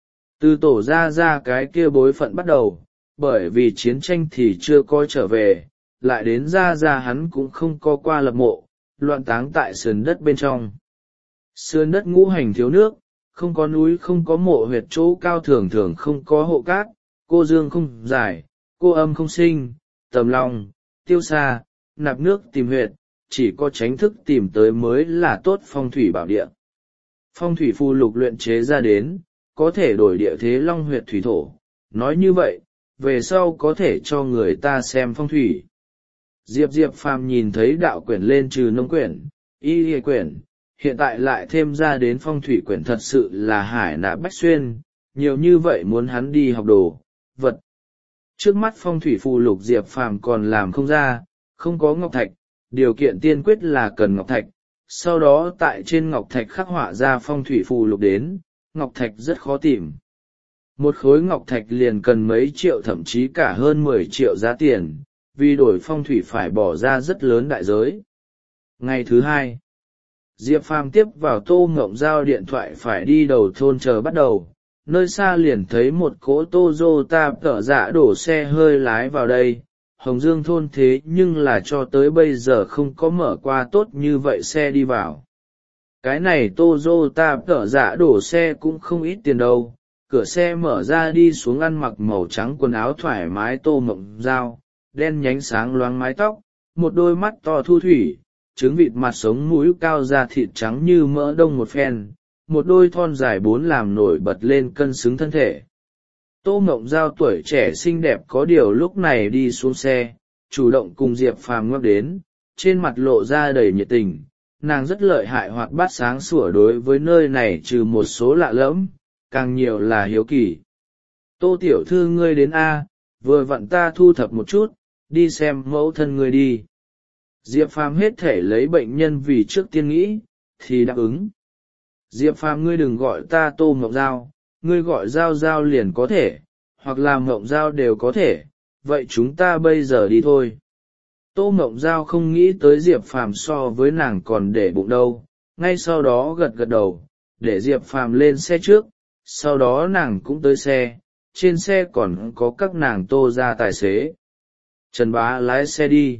Từ tổ ra cái kia bối phận bắt đầu, bởi vì chiến tranh thì chưa có trở về, lại đến ra hắn cũng không có qua lập mộ, loạn táng tại sườn đất bên trong. Sườn đất ngũ hành thiếu nước, không có núi không có mộ huyệt, chỗ cao thường thường không có hộ cát, cô dương không giải, cô âm không sinh, tầm lòng, tiêu xa, nạp nước tìm huyệt, chỉ có tránh thức tìm tới mới là tốt phong thủy bảo địa. Phong thủy phù lục luyện chế ra đến, có thể đổi địa thế long huyệt thủy thổ, nói như vậy, về sau có thể cho người ta xem phong thủy. Diệp Phàm nhìn thấy đạo quyển lên trừ nông quyển, y quyển, hiện tại lại thêm ra đến phong thủy quyển, thật sự là hải nạ bách xuyên, nhiều như vậy muốn hắn đi học đồ, vật. Trước mắt phong thủy phù lục Diệp Phàm còn làm không ra, không có ngọc thạch, điều kiện tiên quyết là cần ngọc thạch, sau đó tại trên ngọc thạch khắc họa ra phong thủy phù lục đến, ngọc thạch rất khó tìm. Một khối ngọc thạch liền cần mấy triệu thậm chí cả hơn 10 triệu giá tiền, vì đổi phong thủy phải bỏ ra rất lớn đại giới. Ngày thứ hai, Diệp Phàm tiếp vào Tô Ngộng Giao điện thoại phải đi đầu thôn chờ bắt đầu, nơi xa liền thấy một cỗ Toyota tở dạ đổ xe hơi lái vào đây, Hồng Dương thôn thế nhưng là cho tới bây giờ không có mở qua tốt như vậy xe đi vào. Cái này Toyota tở dạ đổ xe cũng không ít tiền đâu. Cửa xe mở ra đi xuống ăn mặc màu trắng quần áo thoải mái Tô Mộng Giao, đen nhánh sáng loáng mái tóc, một đôi mắt to thu thủy, trứng vịt mặt sống mũi cao da thịt trắng như mỡ đông một phen, một đôi thon dài bốn làm nổi bật lên cân xứng thân thể. Tô Mộng Giao tuổi trẻ xinh đẹp có điều lúc này đi xuống xe, chủ động cùng Diệp Phàm ngóc đến, trên mặt lộ ra đầy nhiệt tình, nàng rất lợi hại hoạt bát sáng sủa đối với nơi này trừ một số lạ lẫm, càng nhiều là hiếu kỳ. Tô tiểu thư ngươi đến a, vừa vặn ta thu thập một chút, đi xem mẫu thân ngươi đi. Diệp Phàm hết thể lấy bệnh nhân vì trước tiên nghĩ, thì đáp ứng. Diệp Phàm ngươi đừng gọi ta Tô Mộng Giao, ngươi gọi Giao Giao liền có thể, hoặc là Mộng Giao đều có thể, vậy chúng ta bây giờ đi thôi. Tô Mộng Giao không nghĩ tới Diệp Phàm so với nàng còn để bụng đâu, ngay sau đó gật gật đầu, để Diệp Phàm lên xe trước, sau đó nàng cũng tới xe, trên xe còn có các nàng Tô gia tài xế. Trần Bá lái xe đi.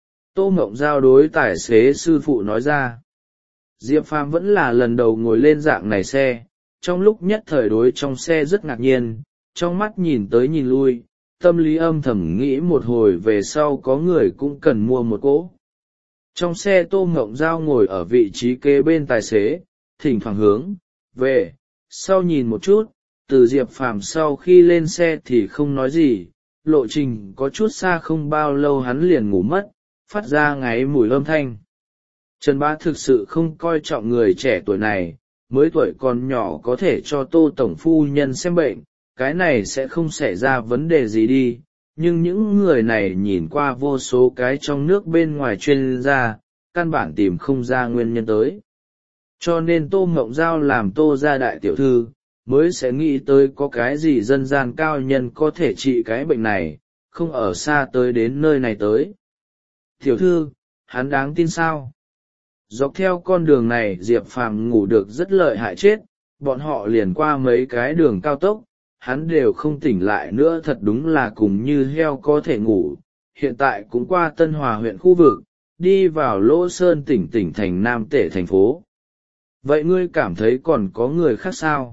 Tô Mộng Giao đối tài xế sư phụ nói ra. Diệp Phàm vẫn là lần đầu ngồi lên dạng này xe, trong lúc nhất thời đối trong xe rất ngạc nhiên, trong mắt nhìn tới nhìn lui, tâm lý âm thầm nghĩ một hồi về sau có người cũng cần mua một cỗ. Trong xe Tô Mộng Giao ngồi ở vị trí kế bên tài xế, thỉnh thoảng hướng về sau nhìn một chút, từ Diệp Phàm sau khi lên xe thì không nói gì, lộ trình có chút xa không bao lâu hắn liền ngủ mất, phát ra ngáy mùi âm thanh. Trần Bá thực sự không coi trọng người trẻ tuổi này, mới tuổi còn nhỏ có thể cho Tô tổng phu nhân xem bệnh, cái này sẽ không xảy ra vấn đề gì đi, nhưng những người này nhìn qua vô số cái trong nước bên ngoài chuyên gia, căn bản tìm không ra nguyên nhân tới. Cho nên Tô Mộng Giao làm Tô gia đại tiểu thư, mới sẽ nghĩ tới có cái gì dân gian cao nhân có thể trị cái bệnh này, không ở xa tới đến nơi này tới. Tiểu thư, hắn đáng tin sao? Dọc theo con đường này Diệp Phàm ngủ được rất lợi hại chết, bọn họ liền qua mấy cái đường cao tốc, hắn đều không tỉnh lại nữa, thật đúng là cùng như heo có thể ngủ. Hiện tại cũng qua Tân Hòa huyện khu vực, đi vào Lỗ Sơn tỉnh thành Nam Tể thành phố. Vậy ngươi cảm thấy còn có người khác sao?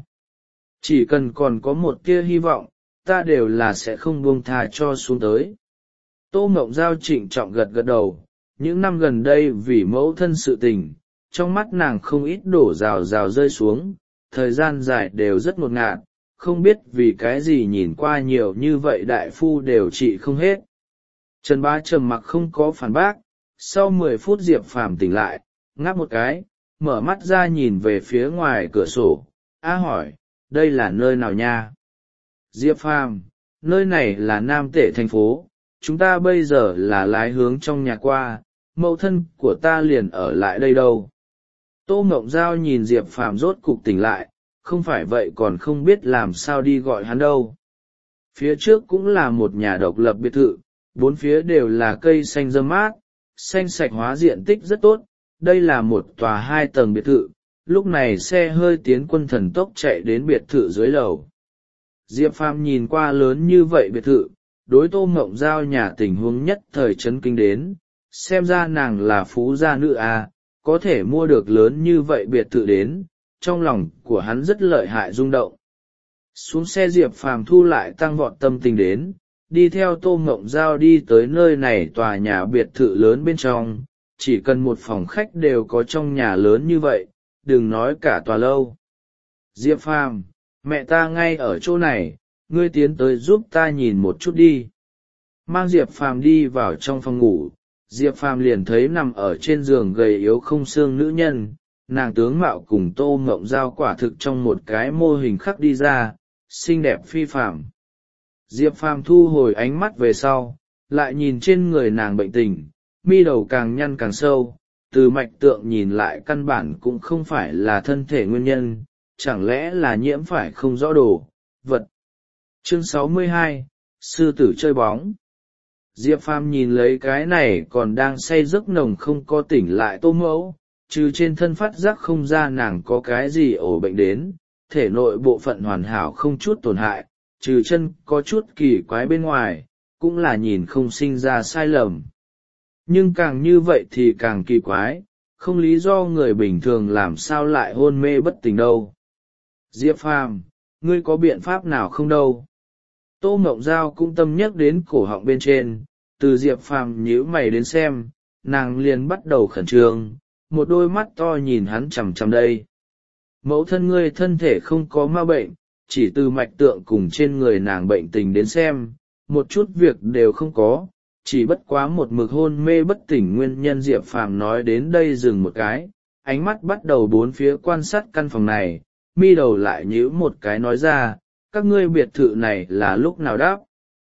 Chỉ cần còn có một tia hy vọng, ta đều là sẽ không buông tha cho xuống tới. Tô Mộng Giao trịnh trọng gật gật đầu, những năm gần đây vì mẫu thân sự tình, trong mắt nàng không ít đổ rào rào rơi xuống, thời gian dài đều rất ngột ngạt, không biết vì cái gì nhìn qua nhiều như vậy đại phu đều trị không hết. Trần Bá trầm mặc không có phản bác, sau 10 phút Diệp Phàm tỉnh lại, ngáp một cái, mở mắt ra nhìn về phía ngoài cửa sổ, hỏi, đây là nơi nào nha? Diệp Phàm, nơi này là Nam Tể thành phố, chúng ta bây giờ là lái hướng trong nhà qua, mẫu thân của ta liền ở lại đây đâu. Tô Mộng Giao nhìn Diệp Phàm rốt cục tỉnh lại, không phải vậy còn không biết làm sao đi gọi hắn đâu. Phía trước cũng là một nhà độc lập biệt thự, bốn phía đều là cây xanh râm mát, xanh sạch hóa diện tích rất tốt, đây là một tòa 2 tầng biệt thự, lúc này xe hơi tiến quân thần tốc chạy đến biệt thự dưới lầu. Diệp Phàm nhìn qua lớn như vậy biệt thự, đối Tô Mộng Giao nhà tình huống nhất thời chấn kinh đến, xem ra nàng là phú gia nữ à, có thể mua được lớn như vậy biệt thự đến, trong lòng của hắn rất lợi hại rung động. Xuống xe Diệp Phàm thu lại tăng vọt tâm tình đến, đi theo Tô Mộng Giao đi tới nơi này tòa nhà biệt thự lớn bên trong, chỉ cần một phòng khách đều có trong nhà lớn như vậy, đừng nói cả tòa lâu. Diệp Phàm, mẹ ta ngay ở chỗ này, ngươi tiến tới giúp ta nhìn một chút đi. Mang Diệp Phàm đi vào trong phòng ngủ, Diệp Phàm liền thấy nằm ở trên giường gầy yếu không xương nữ nhân, nàng tướng mạo cùng Tô Mộng Giao quả thực trong một cái mô hình khắc đi ra, xinh đẹp phi phàm. Diệp Phàm thu hồi ánh mắt về sau, lại nhìn trên người nàng bệnh tình, mi đầu càng nhăn càng sâu, từ mạch tượng nhìn lại căn bản cũng không phải là thân thể nguyên nhân, chẳng lẽ là nhiễm phải không rõ đồ vật. Chương 62, Sư tử chơi bóng. Diệp Phàm nhìn lấy cái này còn đang say giấc nồng không có tỉnh lại Tô Mẫu, trừ trên thân phát giác không ra nàng có cái gì ổ bệnh đến, thể nội bộ phận hoàn hảo không chút tổn hại, trừ chân có chút kỳ quái bên ngoài, cũng là nhìn không sinh ra sai lầm. Nhưng càng như vậy thì càng kỳ quái, không lý do người bình thường làm sao lại hôn mê bất tỉnh đâu. Diệp Phàm, ngươi có biện pháp nào không đâu? Tô Mộng Giao cũng tâm nhắc đến cổ họng bên trên, từ Diệp Phàm nhíu mày đến xem, nàng liền bắt đầu khẩn trương, một đôi mắt to nhìn hắn chằm chằm đây. Mẫu thân ngươi thân thể không có ma bệnh, chỉ từ mạch tượng cùng trên người nàng bệnh tình đến xem, một chút việc đều không có, chỉ bất quá một mực hôn mê bất tỉnh nguyên nhân. Diệp Phàm nói đến đây dừng một cái, ánh mắt bắt đầu bốn phía quan sát căn phòng này, mi đầu lại nhíu một cái nói ra, các ngươi biệt thự này là lúc nào đáp?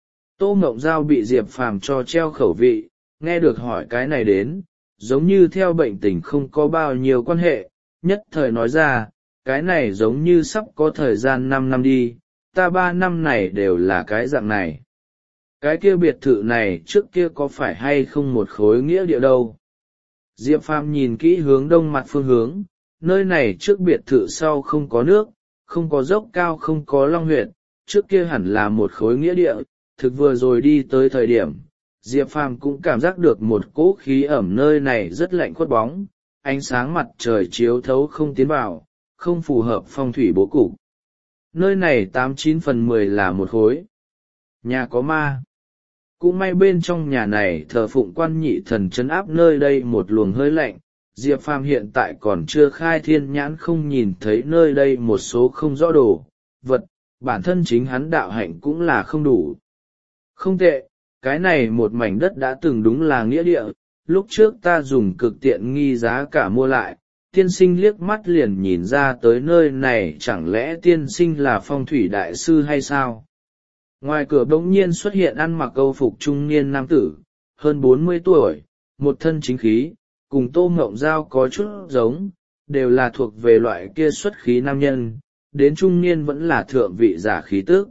Tô Mộng Giao bị Diệp Phàm cho treo khẩu vị, nghe được hỏi cái này đến, giống như theo bệnh tình không có bao nhiêu quan hệ, nhất thời nói ra, cái này giống như sắp có thời gian 5 năm đi, ta 3 năm này đều là cái dạng này. Cái kia biệt thự này trước kia có phải hay không một khối nghĩa địa đâu? Diệp Phàm nhìn kỹ hướng đông mặt phương hướng, nơi này trước biệt thự sau không có nước, không có dốc cao, không có long huyệt, trước kia hẳn là một khối nghĩa địa. Thực vừa rồi đi tới thời điểm, Diệp Phàm cũng cảm giác được một cỗ khí ẩm, nơi này rất lạnh khuất bóng, ánh sáng mặt trời chiếu thấu không tiến vào, không phù hợp phong thủy bố cục. Nơi này 89/10 là một khối nhà có ma. Cũng may bên trong nhà này thờ phụng Quan Nhị Thần trấn áp nơi đây một luồng hơi lạnh. Diệp Phàm hiện tại còn chưa khai thiên nhãn, không nhìn thấy nơi đây một số không rõ đồ vật, bản thân chính hắn đạo hạnh cũng là không đủ. Không tệ, cái này một mảnh đất đã từng đúng là nghĩa địa, lúc trước ta dùng cực tiện nghi giá cả mua lại. Tiên sinh liếc mắt liền nhìn ra tới nơi này, chẳng lẽ tiên sinh là phong thủy đại sư hay sao? Ngoài cửa bỗng nhiên xuất hiện ăn mặc âu phục trung niên nam tử, hơn 40 tuổi, một thân chính khí, cùng Tô Mộng Giao có chút giống, đều là thuộc về loại kia xuất khí nam nhân, đến trung niên vẫn là thượng vị giả khí tước.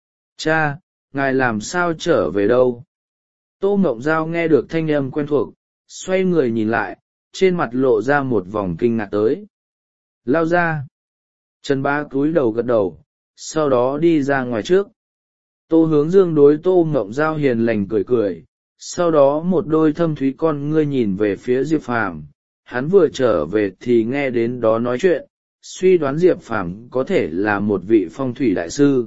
Cha, ngài làm sao trở về đâu? Tô Mộng Giao nghe được thanh âm quen thuộc, xoay người nhìn lại, trên mặt lộ ra một vòng kinh ngạc tới. Lao ra. Trần Bá cúi đầu gật đầu, sau đó đi ra ngoài trước. Tô Hướng Dương đối Tô Mộng Giao hiền lành cười cười, sau đó một đôi thâm thúy con ngươi nhìn về phía Diệp Phàm. Hắn vừa trở về thì nghe đến đó nói chuyện, suy đoán Diệp Phàm có thể là một vị phong thủy đại sư.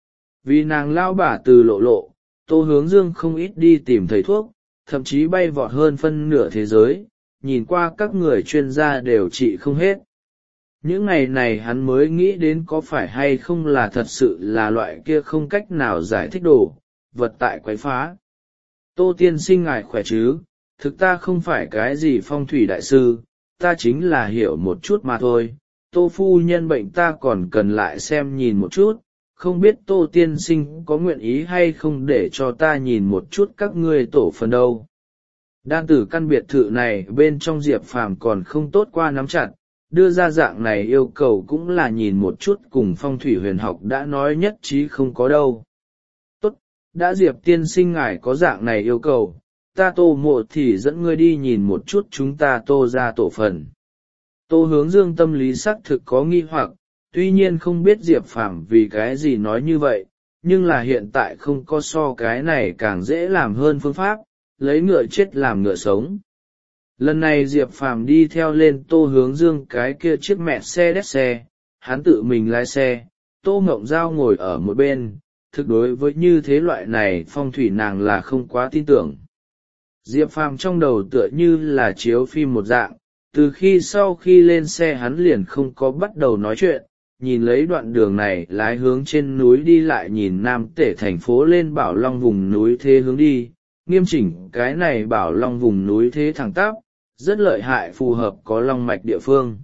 Vì nàng lao bả từ lộ lộ, Tô Hướng Dương không ít đi tìm thầy thuốc, thậm chí bay vọt hơn phân nửa thế giới, nhìn qua các người chuyên gia đều trị không hết. Những ngày này hắn mới nghĩ đến có phải hay không là thật sự là loại kia không cách nào giải thích đồ vật tại quái phá. Tô tiên sinh ngài khỏe chứ? Thực ta không phải cái gì phong thủy đại sư, ta chính là hiểu một chút mà thôi. Tô phu nhân bệnh ta còn cần lại xem nhìn một chút, không biết Tô tiên sinh có nguyện ý hay không để cho ta nhìn một chút các ngươi tổ phần đâu. Đan tử căn biệt thự này bên trong Diệp Phàm còn không tốt qua nắm chặt, đưa ra dạng này yêu cầu cũng là nhìn một chút cùng phong thủy huyền học đã nói nhất trí không có đâu. Tốt, đã Diệp tiên sinh ngài có dạng này yêu cầu, ta Tô Mộ thì dẫn ngươi đi nhìn một chút chúng ta Tô ra tổ phần. Tô Hướng Dương tâm lý xác thực có nghi hoặc, tuy nhiên không biết Diệp Phàm vì cái gì nói như vậy, nhưng là hiện tại không có so cái này càng dễ làm hơn phương pháp, lấy ngựa chết làm ngựa sống. Lần này Diệp Phàm đi theo lên Tô Hướng Dương cái kia chiếc mẹ xe đét xe, hắn tự mình lái xe, Tô Mộng Giao ngồi ở một bên, thực đối với như thế loại này phong thủy nàng là không quá tin tưởng. Diệp Phàm trong đầu tựa như là chiếu phim một dạng, từ khi sau khi lên xe hắn liền không có bắt đầu nói chuyện, nhìn lấy đoạn đường này lái hướng trên núi đi lại nhìn Nam Tể thành phố lên Bảo Long vùng núi thế hướng đi, nghiêm chỉnh cái này Bảo Long vùng núi thế thẳng tắp, rất lợi hại phù hợp có long mạch địa phương.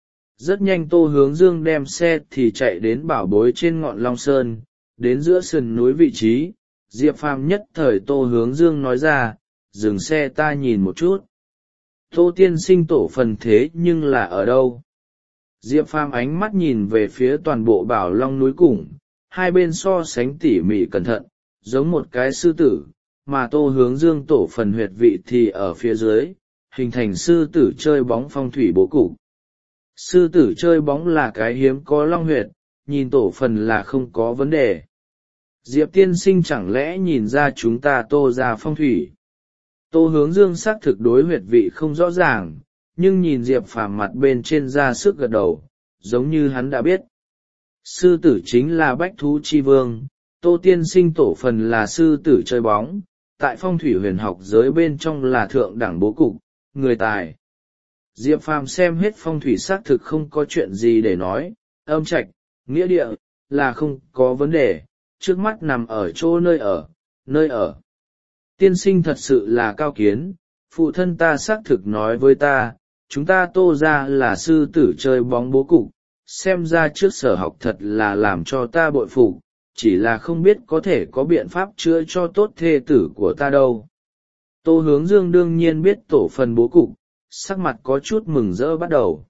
Rất nhanh Tô Hướng Dương đem xe thì chạy đến bảo bối trên ngọn Long Sơn, đến giữa sườn núi vị trí, Diệp Phàm nhất thời Tô Hướng Dương nói ra, dừng xe ta nhìn một chút. Tô tiên sinh tổ phần thế nhưng là ở đâu? Diệp Phàm ánh mắt nhìn về phía toàn bộ Bảo Long núi cùng, hai bên so sánh tỉ mỉ cẩn thận, giống một cái sư tử, mà Tô Hướng Dương tổ phần huyệt vị thì ở phía dưới, hình thành sư tử chơi bóng phong thủy bố cục. Sư tử chơi bóng là cái hiếm có long huyệt, nhìn tổ phần là không có vấn đề. Diệp tiên sinh chẳng lẽ nhìn ra chúng ta Tô ra phong thủy? Tô Hướng Dương xác thực đối huyệt vị không rõ ràng, nhưng nhìn Diệp Phàm mặt bên trên ra sức gật đầu, giống như hắn đã biết. Sư tử chính là bách thú chi vương, Tô tiên sinh tổ phần là sư tử chơi bóng, tại phong thủy huyền học giới bên trong là thượng đẳng bố cục, người tài. Diệp Phàm xem hết phong thủy xác thực không có chuyện gì để nói, âm trạch, nghĩa địa, là không có vấn đề, trước mắt nằm ở chỗ nơi ở. Tiên sinh thật sự là cao kiến, phụ thân ta xác thực nói với ta, chúng ta Tô ra là sư tử chơi bóng bố cục, xem ra trước sở học thật là làm cho ta bội phục, chỉ là không biết có thể có biện pháp chữa cho tốt thê tử của ta đâu. Tô Hướng Dương đương nhiên biết tổ phần bố cục, sắc mặt có chút mừng rỡ bắt đầu.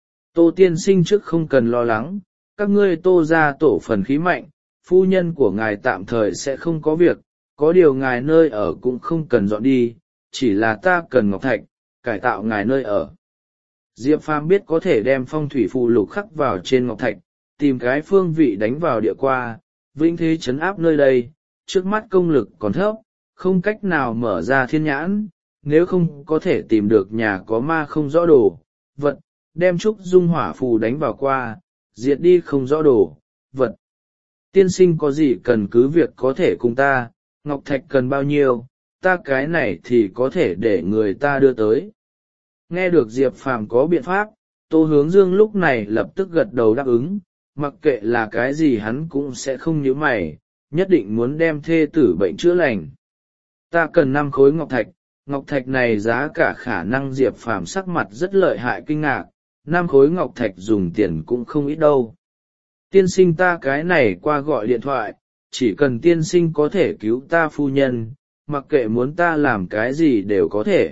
Tô tiên sinh trước không cần lo lắng, các ngươi Tô ra tổ phần khí mạnh, phu nhân của ngài tạm thời sẽ không có việc, có điều ngài nơi ở cũng không cần dọn đi, chỉ là ta cần ngọc thạch, cải tạo ngài nơi ở. Diệp Phàm biết có thể đem phong thủy phù lục khắc vào trên ngọc thạch, tìm cái phương vị đánh vào địa qua, vĩnh thế chấn áp nơi đây, trước mắt công lực còn thấp, không cách nào mở ra thiên nhãn, nếu không có thể tìm được nhà có ma không rõ đồ, vật, đem trúc dung hỏa phù đánh vào qua, diệt đi không rõ đồ, vật. Tiên sinh có gì cần cứ việc có thể cùng ta, ngọc thạch cần bao nhiêu, ta cái này thì có thể để người ta đưa tới. Nghe được Diệp Phàm có biện pháp, Tô Hướng Dương lúc này lập tức gật đầu đáp ứng, mặc kệ là cái gì hắn cũng sẽ không nhíu mày, nhất định muốn đem thê tử bệnh chữa lành. Ta cần 5 khối ngọc thạch này giá cả khả năng Diệp Phàm sắc mặt rất lợi hại kinh ngạc, 5 khối ngọc thạch dùng tiền cũng không ít đâu. Tiên sinh ta cái này qua gọi điện thoại, chỉ cần tiên sinh có thể cứu ta phu nhân, mặc kệ muốn ta làm cái gì đều có thể.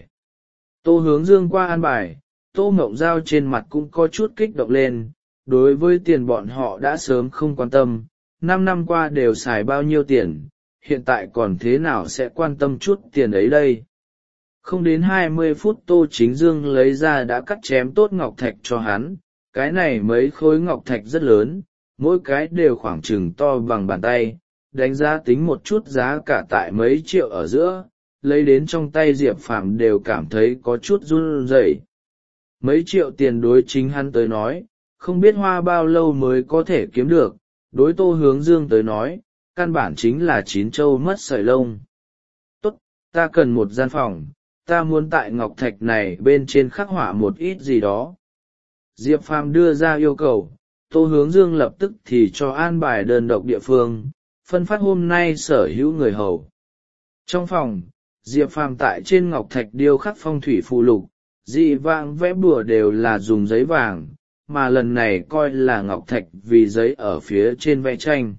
Tô Hướng Dương qua an bài, Tô Ngộng Giao trên mặt cũng có chút kích động lên, đối với tiền bọn họ đã sớm không quan tâm, 5 năm qua đều xài bao nhiêu tiền, hiện tại còn thế nào sẽ quan tâm chút tiền ấy đây. Không đến 20 phút Tô Chính Dương lấy ra đã cắt chém tốt ngọc thạch cho hắn, cái này mấy khối ngọc thạch rất lớn, mỗi cái đều khoảng chừng to bằng bàn tay, đánh giá tính một chút giá cả tại mấy triệu ở giữa, lấy đến trong tay Diệp Phàm đều cảm thấy có chút run rẩy. Mấy triệu tiền đối chính hắn tới nói, không biết hoa bao lâu mới có thể kiếm được, đối Tô Hướng Dương tới nói, căn bản chính là chín châu mất sợi lông. Tốt, ta cần một gian phòng, ta muốn tại ngọc thạch này bên trên khắc họa một ít gì đó. Diệp Phàm đưa ra yêu cầu, Tô Hướng Dương lập tức thì cho an bài đơn độc địa phương, phân phát hôm nay sở hữu người hầu. Trong phòng, Diệp Phàm tại trên ngọc thạch điêu khắc phong thủy phù lục, dị vãng vẽ bùa đều là dùng giấy vàng, mà lần này coi là ngọc thạch vì giấy ở phía trên vẽ tranh.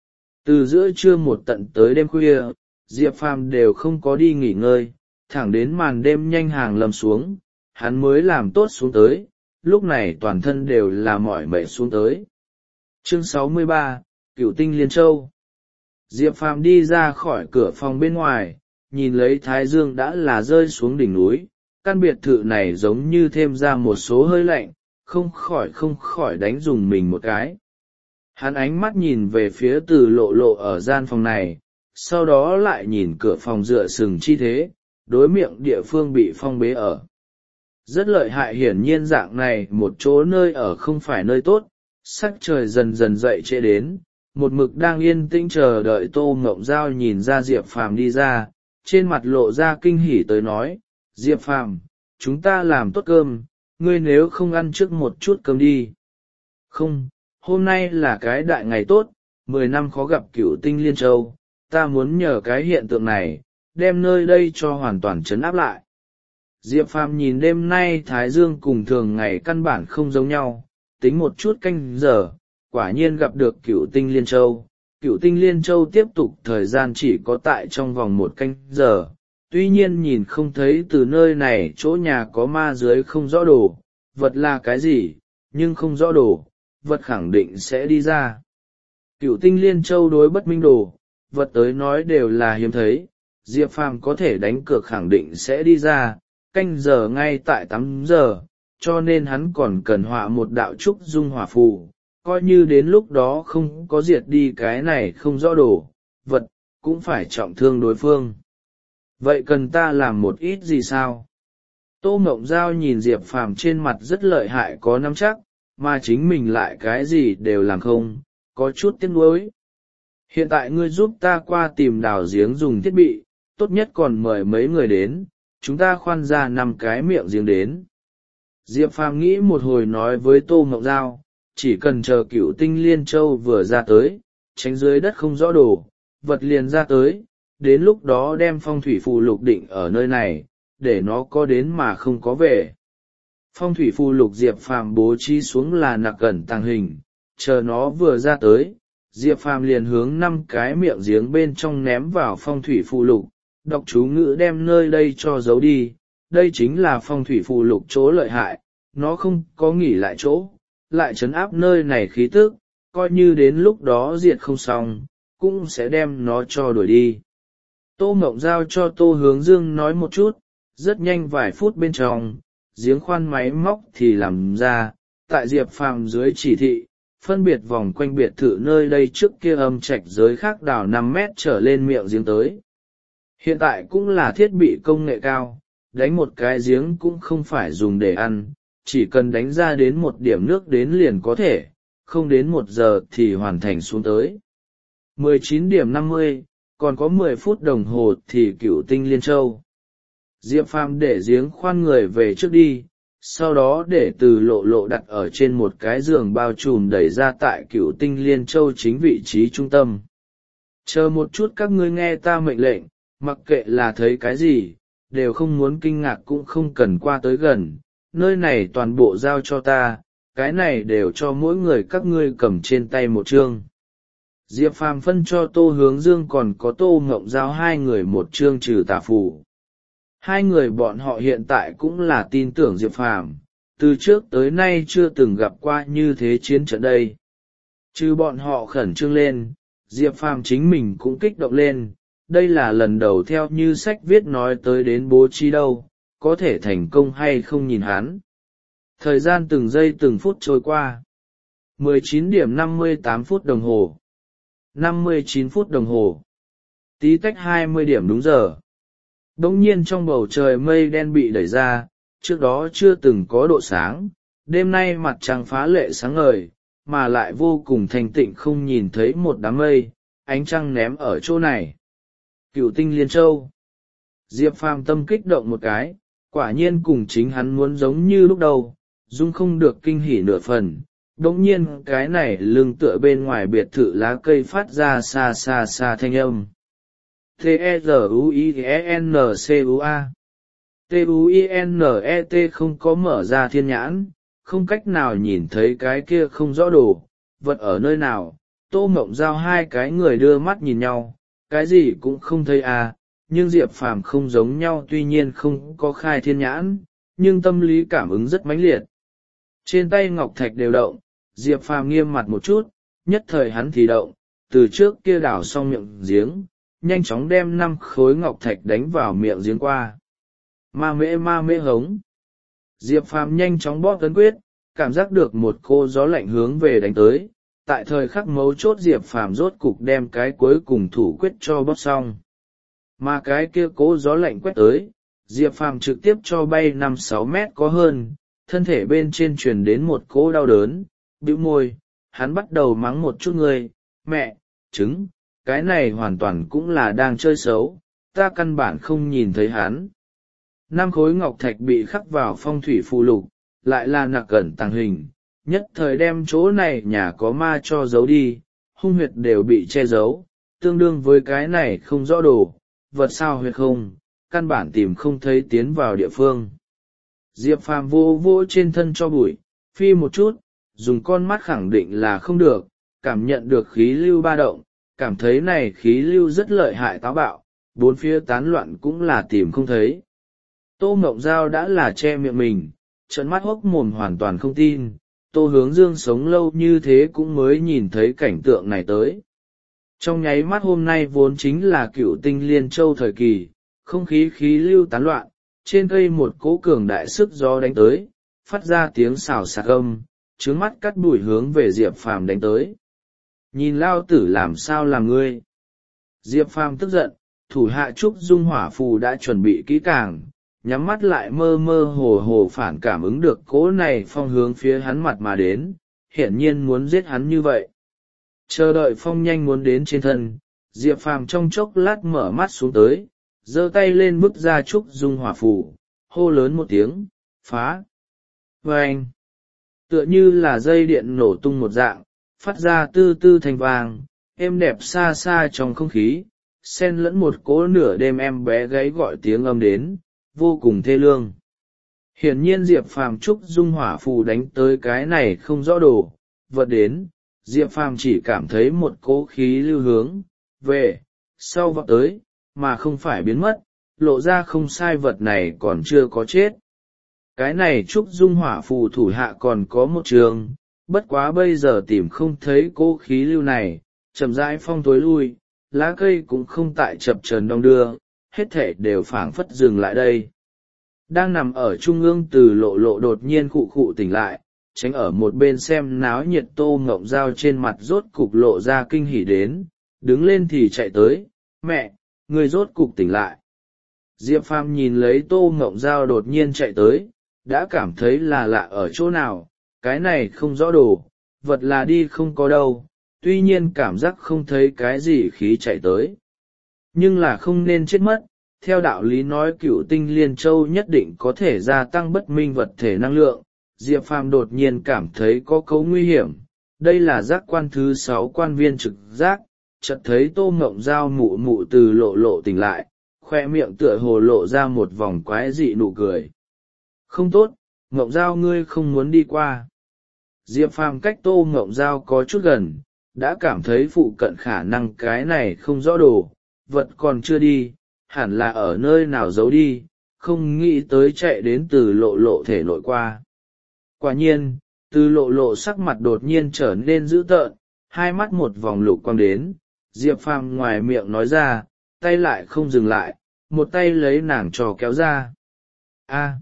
Từ giữa trưa một tận tới đêm khuya, Diệp Phàm đều không có đi nghỉ ngơi, thẳng đến màn đêm nhanh hàng lầm xuống, hắn mới làm tốt xuống tới, lúc này toàn thân đều là mỏi mệt xuống tới. Chương 63, Cửu Tinh Liên Châu. Diệp Phàm đi ra khỏi cửa phòng bên ngoài, nhìn lấy thái dương đã là rơi xuống đỉnh núi, căn biệt thự này giống như thêm ra một số hơi lạnh, không khỏi đánh dùng mình một cái. Hắn ánh mắt nhìn về phía Từ Lộ Lộ ở gian phòng này, sau đó lại nhìn cửa phòng dựa sừng chi thế, đối miệng địa phương bị phong bế ở. Rất lợi hại, hiển nhiên dạng này một chỗ nơi ở không phải nơi tốt, sắc trời dần dần dậy trễ đến, một mực đang yên tĩnh chờ đợi Tô Ngộng Giao nhìn ra Diệp Phàm đi ra, trên mặt lộ ra kinh hỉ tới nói, Diệp Phàm, chúng ta làm tốt cơm, ngươi nếu không ăn trước một chút cơm đi. Không, hôm nay là cái đại ngày tốt, 10 năm khó gặp Cửu Tinh Liên Châu, ta muốn nhờ cái hiện tượng này, đem nơi đây cho hoàn toàn trấn áp lại. Diệp Phàm nhìn đêm nay Thái Dương cùng thường ngày căn bản không giống nhau, tính một chút canh giờ, quả nhiên gặp được Cửu Tinh Liên Châu. Cửu Tinh Liên Châu tiếp tục thời gian chỉ có tại trong vòng 1 canh giờ, tuy nhiên nhìn không thấy từ nơi này chỗ nhà có ma dưới không rõ đồ, vật là cái gì, nhưng không rõ đồ, vật khẳng định sẽ đi ra. Cửu Tinh Liên Châu đối bất minh đồ, vật tới nói đều là hiếm thấy, Diệp Phàm có thể đánh cược khẳng định sẽ đi ra, canh giờ ngay tại 8 giờ, cho nên hắn còn cần họa một đạo trúc dung hỏa phù, coi như đến lúc đó không có diệt đi cái này không rõ đồ, vật, cũng phải trọng thương đối phương. Vậy cần ta làm một ít gì sao? Tô Mộng Giao nhìn Diệp Phàm trên mặt rất lợi hại có nắm chắc, mà chính mình lại cái gì đều làm không, có chút tiếc nuối. Hiện tại ngươi giúp ta qua tìm đào giếng dùng thiết bị, tốt nhất còn mời mấy người đến, chúng ta khoan ra 5 cái miệng giếng đến. Diệp Phàm nghĩ một hồi nói với Tô Mộng Giao, chỉ cần chờ Cửu Tinh Liên Châu vừa ra tới, tránh dưới đất không rõ đồ, vật liền ra tới, đến lúc đó đem phong thủy phù lục định ở nơi này, để nó có đến mà không có về. Phong thủy phù lục Diệp Phàm bố trí xuống là nặc cẩn tàng hình, chờ nó vừa ra tới, Diệp Phàm liền hướng 5 cái miệng giếng bên trong ném vào phong thủy phù lục, đọc chú ngữ đem nơi đây cho giấu đi. Đây chính là phong thủy phù lục chỗ lợi hại, nó không có nghỉ lại chỗ, lại trấn áp nơi này khí tức, coi như đến lúc đó diệt không xong, cũng sẽ đem nó cho đuổi đi. Tô Mộng Giao cho Tô Hướng Dương nói một chút, rất nhanh vài phút bên trong, giếng khoan máy móc thì làm ra, tại Diệp Phàm dưới chỉ thị, phân biệt vòng quanh biệt thự nơi đây trước kia âm trạch giới khác đào 5 mét trở lên miệng giếng tới. Hiện tại cũng là thiết bị công nghệ cao, đánh một cái giếng cũng không phải dùng để ăn, chỉ cần đánh ra đến một điểm nước đến liền có thể, không đến 1 giờ thì hoàn thành xuống tới. 19:50, còn có 10 phút đồng hồ thì Cửu Tinh Liên Châu. Diệp Phàm để giếng khoan người về trước đi, sau đó để Từ Lộ Lộ đặt ở trên một cái giường bao trùm đẩy ra tại Cửu Tinh Liên Châu chính vị trí trung tâm. Chờ một chút, các ngươi nghe ta mệnh lệnh, mặc kệ là thấy cái gì, đều không muốn kinh ngạc cũng không cần qua tới gần, nơi này toàn bộ giao cho ta, cái này đều cho mỗi người các ngươi cầm trên tay một chương. Diệp Phàm phân cho Tô Hướng Dương còn có Tô Mộng Giao 2 người một chương trừ tà phù. 2 người bọn họ hiện tại cũng là tin tưởng Diệp Phàm, từ trước tới nay chưa từng gặp qua như thế chiến trận đây. Trừ bọn họ khẩn trương lên, Diệp Phàm chính mình cũng kích động lên, đây là lần đầu theo như sách viết nói tới đến bố trí đâu, có thể thành công hay không nhìn hắn. Thời gian từng giây từng phút trôi qua. 19:58 đồng hồ. 59 phút đồng hồ. Tí tách 20 điểm đúng giờ. Đống nhiên trong bầu trời mây đen bị đẩy ra, trước đó chưa từng có độ sáng, đêm nay mặt trăng phá lệ sáng ngời, mà lại vô cùng thanh tịnh không nhìn thấy một đám mây, ánh trăng ném ở chỗ này. Cửu Tinh Liên Châu. Diệp Phàm tâm kích động một cái, quả nhiên cùng chính hắn muốn giống như lúc đầu, dung không được kinh hỉ nửa phần. Đống nhiên cái này lưng tựa bên ngoài biệt thự lá cây phát ra xa xa xa thanh âm. T-E-Z-U-I-E-N-C-U-A T-U-I-N-E-T không có mở ra thiên nhãn, không cách nào nhìn thấy cái kia không rõ đồ, vật ở nơi nào. Tô Mộng Giao 2 cái người đưa mắt nhìn nhau, cái gì cũng không thấy à, nhưng Diệp Phàm không giống nhau, tuy nhiên không có khai thiên nhãn, nhưng tâm lý cảm ứng rất mãnh liệt. Trên tay ngọc thạch đều động, Diệp Phàm nghiêm mặt một chút, nhất thời hắn thì động, từ trước kia đào xong miệng giếng, nhanh chóng đem 5 khối ngọc thạch đánh vào miệng giếng qua. Ma mễ hống. Diệp Phàm nhanh chóng bóp ấn quyết, cảm giác được một cô gió lạnh hướng về đánh tới. Tại thời khắc mấu chốt Diệp Phàm rốt cục đem cái cuối cùng thủ quyết cho bóp xong. Mà cái kia cố gió lạnh quét tới, Diệp Phàm trực tiếp cho bay 5-6 mét có hơn, thân thể bên trên truyền đến một cỗ đau đớn, bĩu môi, hắn bắt đầu mắng một chút người, mẹ, trứng, cái này hoàn toàn cũng là đang chơi xấu, ta căn bản không nhìn thấy hắn. 5 khối ngọc thạch bị khắc vào phong thủy phù lục, lại là nặc cẩn tàng hình, nhất thời đem chỗ này nhà có ma cho giấu đi, hung huyệt đều bị che giấu, tương đương với cái này không rõ đồ, vật sao huyệt không, căn bản tìm không thấy tiến vào địa phương. Diệp Phàm vô vô trên thân cho bụi, phi một chút, dùng con mắt khẳng định là không được, cảm nhận được khí lưu ba động, cảm thấy này khí lưu rất lợi hại táo bạo, bốn phía tán loạn cũng là tìm không thấy. Tô Mộng Giao đã là che miệng mình, trợn mắt hốc mồm hoàn toàn không tin, Tô Hướng Dương sống lâu như thế cũng mới nhìn thấy cảnh tượng này tới. Trong nháy mắt hôm nay vốn chính là Cửu Tinh Liên Châu thời kỳ, không khí khí lưu tán loạn, trên cây một cỗ cường đại sức gió đánh tới, phát ra tiếng xào xạc âm, trướng mắt cắt bụi hướng về Diệp Phàm đánh tới. Nhìn lao tử làm sao làm ngươi. Diệp Phàm tức giận, thủ hạ trúc dung hỏa phù đã chuẩn bị kỹ càng, nhắm mắt lại mơ mơ hồ hồ phản cảm ứng được cỗ này phong hướng phía hắn mặt mà đến, hiển nhiên muốn giết hắn như vậy. Chờ đợi phong nhanh muốn đến trên thân, Diệp Phàm trong chốc lát mở mắt xuống tới, giơ tay lên bức ra trúc dung hỏa phù, hô lớn một tiếng, phá. Vâng! Tựa như là dây điện nổ tung một dạng, phát ra tư tư thành vàng, êm đẹp xa xa trong không khí, xen lẫn một cỗ nửa đêm em bé gáy gọi tiếng âm đến, vô cùng thê lương. Hiển nhiên Diệp Phàm trúc dung hỏa phù đánh tới cái này không rõ đồ vật đến, Diệp Phàm chỉ cảm thấy một cỗ khí lưu hướng về sau vọt tới, mà không phải biến mất, lộ ra không sai vật này còn chưa có chết. Cái này trúc dung hỏa phù thủ hạ còn có một trường, bất quá bây giờ tìm không thấy cỗ khí lưu này, chậm rãi phong tối lui, lá cây cũng không tại chập chờn đong đưa, hết thể đều phảng phất dừng lại đây. Đang nằm ở trung ương Từ Lộ Lộ đột nhiên khụ khụ tỉnh lại, tránh ở một bên xem náo nhiệt Tô Ngộng Giao trên mặt rốt cục lộ ra kinh hỉ đến, đứng lên thì chạy tới, mẹ, người rốt cục tỉnh lại. Diệp Phàm nhìn lấy Tô Ngộng Giao đột nhiên chạy tới, đã cảm thấy là lạ ở chỗ nào, cái này không rõ đồ vật là đi không có đâu, tuy nhiên cảm giác không thấy cái gì khí chạy tới. Nhưng là không nên chết mất, theo đạo lý nói Cựu Tinh Liên Châu nhất định có thể gia tăng bất minh vật thể năng lượng. Diệp Phàm đột nhiên cảm thấy có cấu nguy hiểm, đây là giác quan thứ 6 quan viên trực giác, chợt thấy Tô Ngộng Giao mụ mụ Từ Lộ Lộ tỉnh lại, khoe miệng tựa hồ lộ ra một vòng quái dị nụ cười. Không tốt, Ngộng Giao ngươi không muốn đi qua. Diệp Phàm cách Tô Ngộng Giao có chút gần, đã cảm thấy phụ cận khả năng cái này không rõ đồ vật còn chưa đi, hẳn là ở nơi nào giấu đi, không nghĩ tới chạy đến Từ Lộ Lộ thể nội qua. Quả nhiên, Từ Lộ Lộ sắc mặt đột nhiên trở nên dữ tợn, hai mắt một vòng lục quang đến, Diệp Phàm ngoài miệng nói ra, tay lại không dừng lại, một tay lấy nàng trò kéo ra. A!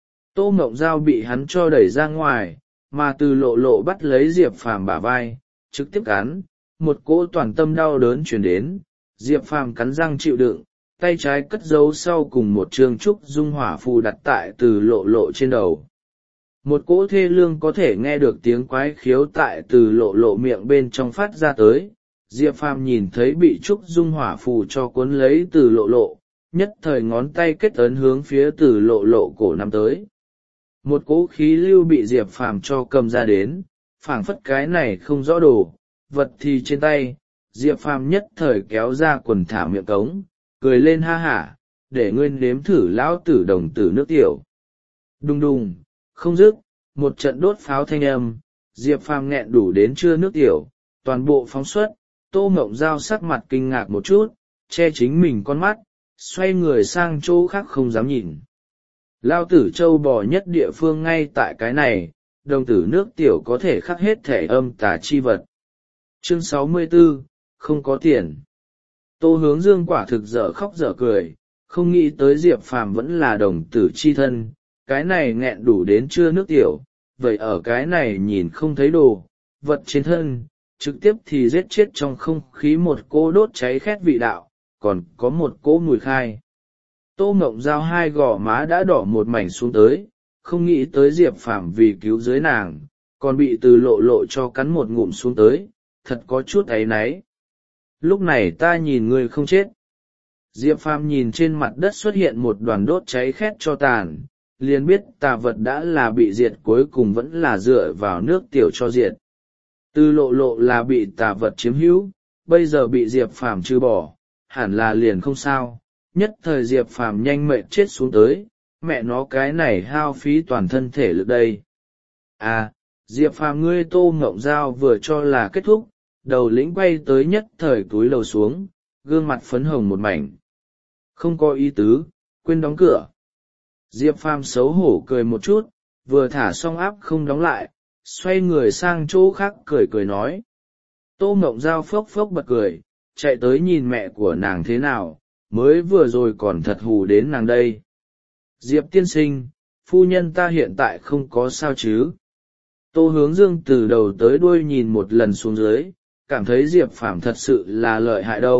Tô Ngộng Giao bị hắn cho đẩy ra ngoài, mà Từ Lộ Lộ bắt lấy Diệp Phàm bả vai, trực tiếp cắn, một cỗ toàn tâm đau đớn truyền đến, Diệp Phàm cắn răng chịu đựng, tay trái cất giấu sau cùng một trường trúc dung hỏa phù đặt tại Từ Lộ Lộ trên đầu. Một cỗ thê lương có thể nghe được tiếng quái khiếu tại Từ Lộ Lộ miệng bên trong phát ra tới, Diệp Phàm nhìn thấy bị trúc dung hỏa phù cho cuốn lấy Từ Lộ Lộ, nhất thời ngón tay kết ấn hướng phía Từ Lộ Lộ cổ nắm tới. Một cỗ khí lưu bị Diệp Phàm cho cầm ra đến, phảng phất cái này không rõ đồ vật thì trên tay, Diệp Phàm nhất thời kéo ra quần thả miệng cống, cười lên ha hả, để ngươi nếm thử lão tử đồng tử nước tiểu. Đùng đùng, không dứt, một trận đốt pháo thanh âm, Diệp Phàm nghẹn đủ đến chưa nước tiểu, toàn bộ phóng xuất. Tô Ngộng Giao sắc mặt kinh ngạc một chút, che chính mình con mắt, xoay người sang chỗ khác không dám nhìn. Lao tử châu bò nhất địa phương ngay tại cái này, đồng tử nước tiểu có thể khắc hết thể âm tà chi vật. Chương 64, không có tiền. Tô Hướng Dương quả thực dở khóc dở cười, không nghĩ tới Diệp Phàm vẫn là đồng tử chi thân, cái này nghẹn đủ đến chưa nước tiểu, vậy ở cái này nhìn không thấy đồ vật trên thân, trực tiếp thì giết chết trong không khí một cô đốt cháy khét vị đạo, còn có một cỗ mùi khai. Tô Ngộng Giao hai gò má đã đỏ một mảnh xuống tới, không nghĩ tới Diệp Phàm vì cứu dưới nàng, còn bị Từ Lộ Lộ cho cắn một ngụm xuống tới, thật có chút áy náy. Lúc này ta nhìn ngươi không chết. Diệp Phàm nhìn trên mặt đất xuất hiện một đoàn đốt cháy khét cho tàn, liền biết tà vật đã là bị diệt, cuối cùng vẫn là dựa vào nước tiểu cho diệt. Từ Lộ Lộ là bị tà vật chiếm hữu, bây giờ bị Diệp Phàm trừ bỏ, hẳn là liền không sao. Nhất thời Diệp Phàm nhanh mệt chết xuống tới, mẹ nó cái này hao phí toàn thân thể lực đây. À, Diệp Phàm ngươi Tô Ngộng Giao vừa cho là kết thúc, đầu lĩnh quay tới nhất thời túi lầu xuống, gương mặt phấn hồng một mảnh. Không có ý tứ, quên đóng cửa. Diệp Phàm xấu hổ cười một chút, vừa thả xong áp không đóng lại, xoay người sang chỗ khác cười cười nói. Tô Ngộng Giao phốc phốc bật cười, chạy tới nhìn mẹ của nàng thế nào, mới vừa rồi còn thật hù đến nàng đây. Diệp tiên sinh, phu nhân ta hiện tại không có sao chứ. Tô Hướng Dương từ đầu tới đuôi nhìn một lần xuống dưới, cảm thấy Diệp Phàm thật sự là lợi hại đâu,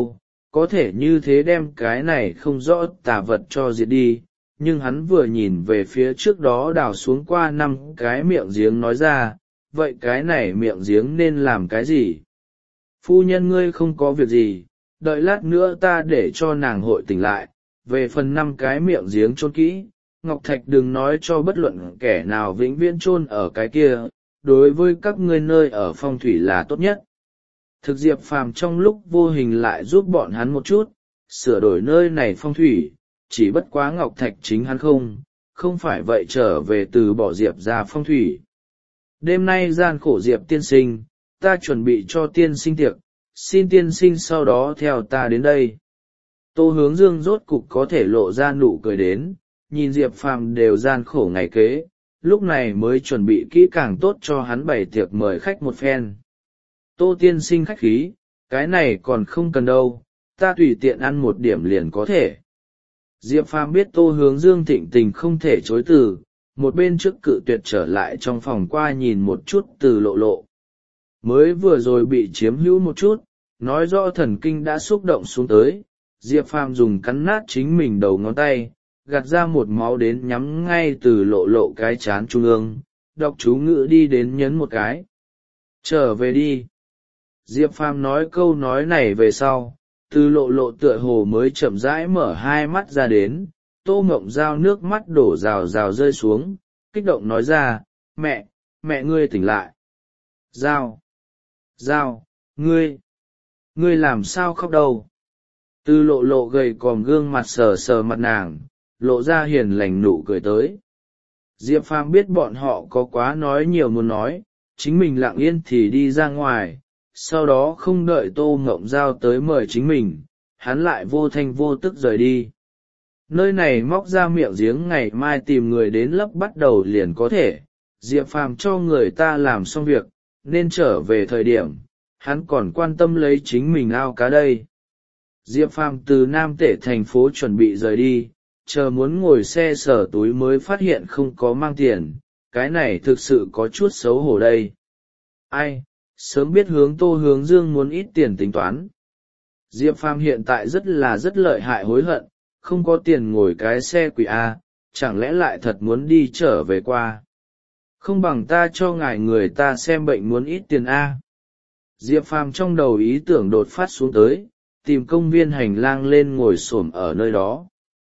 có thể như thế đem cái này không rõ tà vật cho diệt đi. Nhưng hắn vừa nhìn về phía trước đó đào xuống qua 5 cái miệng giếng nói ra, vậy cái này miệng giếng nên làm cái gì? Phu nhân ngươi không có việc gì, đợi lát nữa ta để cho nàng hội tỉnh lại. Về phần 5 cái miệng giếng chôn kỹ, Ngọc Thạch đừng nói cho bất luận kẻ nào vĩnh viễn chôn ở cái kia, đối với các ngươi nơi ở phong thủy là tốt nhất. Thực Diệp Phàm trong lúc vô hình lại giúp bọn hắn một chút, sửa đổi nơi này phong thủy, chỉ bất quá Ngọc Thạch chính hắn không phải vậy trở về từ bỏ Diệp ra phong thủy. Đêm nay gian khổ Diệp tiên sinh, ta chuẩn bị cho tiên sinh tiệc, xin tiên sinh sau đó theo ta đến đây. Tô Hướng Dương rốt cục có thể lộ ra nụ cười đến, nhìn Diệp Phàm đều gian khổ ngày kế, lúc này mới chuẩn bị kỹ càng tốt cho hắn bày tiệc mời khách một phen. Tô tiên sinh khách khí, cái này còn không cần đâu, ta tùy tiện ăn một điểm liền có thể. Diệp Phàm biết Tô Hướng Dương thịnh tình không thể chối từ, một bên trước cự tuyệt trở lại trong phòng qua nhìn một chút Từ Lộ Lộ. Mới vừa rồi bị chiếm hữu một chút, nói rõ thần kinh đã xúc động xuống tới, Diệp Phàm dùng cắn nát chính mình đầu ngón tay, gạt ra một máu đến nhắm ngay Từ Lộ Lộ cái chán trung ương, đọc chú ngữ đi đến nhấn một cái. Trở về đi. Diệp Phàm nói câu nói này về sau, Từ Lộ Lộ tựa hồ mới chậm rãi mở hai mắt ra đến, Tô Mộng Giao nước mắt đổ rào rào rơi xuống, kích động nói ra, mẹ ngươi tỉnh lại. Giao, ngươi làm sao khóc đâu? Từ Lộ Lộ gầy còm gương mặt sờ sờ mặt nàng, lộ ra hiền lành nụ cười tới. Diệp Phàm biết bọn họ có quá nói nhiều muốn nói, chính mình lặng yên thì đi ra ngoài, sau đó không đợi Tô Mộng Giao tới mời chính mình, hắn lại vô thanh vô tức rời đi. Nơi này móc ra miệng giếng ngày mai tìm người đến lấp bắt đầu liền có thể, Diệp Phàm cho người ta làm xong việc, nên trở về thời điểm, hắn còn quan tâm lấy chính mình ao cá đây. Diệp Phàm từ Nam Tể thành phố chuẩn bị rời đi, chờ muốn ngồi xe sở túi mới phát hiện không có mang tiền, cái này thực sự có chút xấu hổ đây. Ai, sớm biết hướng Tô Hướng Dương muốn ít tiền tính toán. Diệp Phàm hiện tại rất lợi hại hối hận, không có tiền ngồi cái xe quỷ A, chẳng lẽ lại thật muốn đi trở về qua. Không bằng ta cho ngài người ta xem bệnh muốn ít tiền A. Diệp Phàm trong đầu ý tưởng đột phát xuống tới, tìm công viên hành lang lên ngồi xổm ở nơi đó.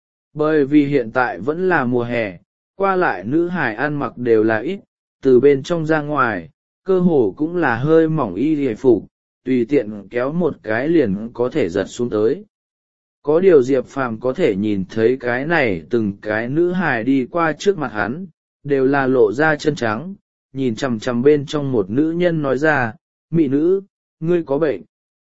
Bởi vì hiện tại vẫn là mùa hè, qua lại nữ hài ăn mặc đều là ít, từ bên trong ra ngoài, cơ hồ cũng là hơi mỏng y hề phục, tùy tiện kéo một cái liền có thể giật xuống tới. Có điều Diệp Phàm có thể nhìn thấy cái này từng cái nữ hài đi qua trước mặt hắn, đều là lộ ra chân trắng, nhìn chằm chằm bên trong một nữ nhân nói ra, mỹ nữ, ngươi có bệnh.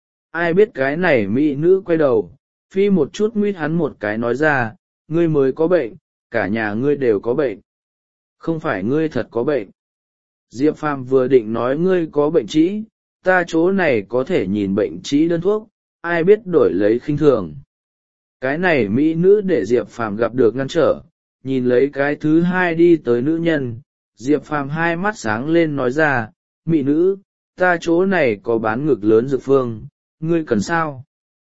Ai biết cái này mỹ nữ quay đầu, phi một chút nguyết hắn một cái nói ra, ngươi mới có bệnh, cả nhà ngươi đều có bệnh. Không phải ngươi thật có bệnh. Diệp Phàm vừa định nói ngươi có bệnh trĩ, ta chỗ này có thể nhìn bệnh trĩ đơn thuốc, ai biết đổi lấy khinh thường. Cái này mỹ nữ để Diệp Phàm gặp được ngăn trở, nhìn lấy cái thứ hai đi tới nữ nhân, Diệp Phàm hai mắt sáng lên nói ra, mỹ nữ, ta chỗ này có bán ngực lớn dược phương, ngươi cần sao?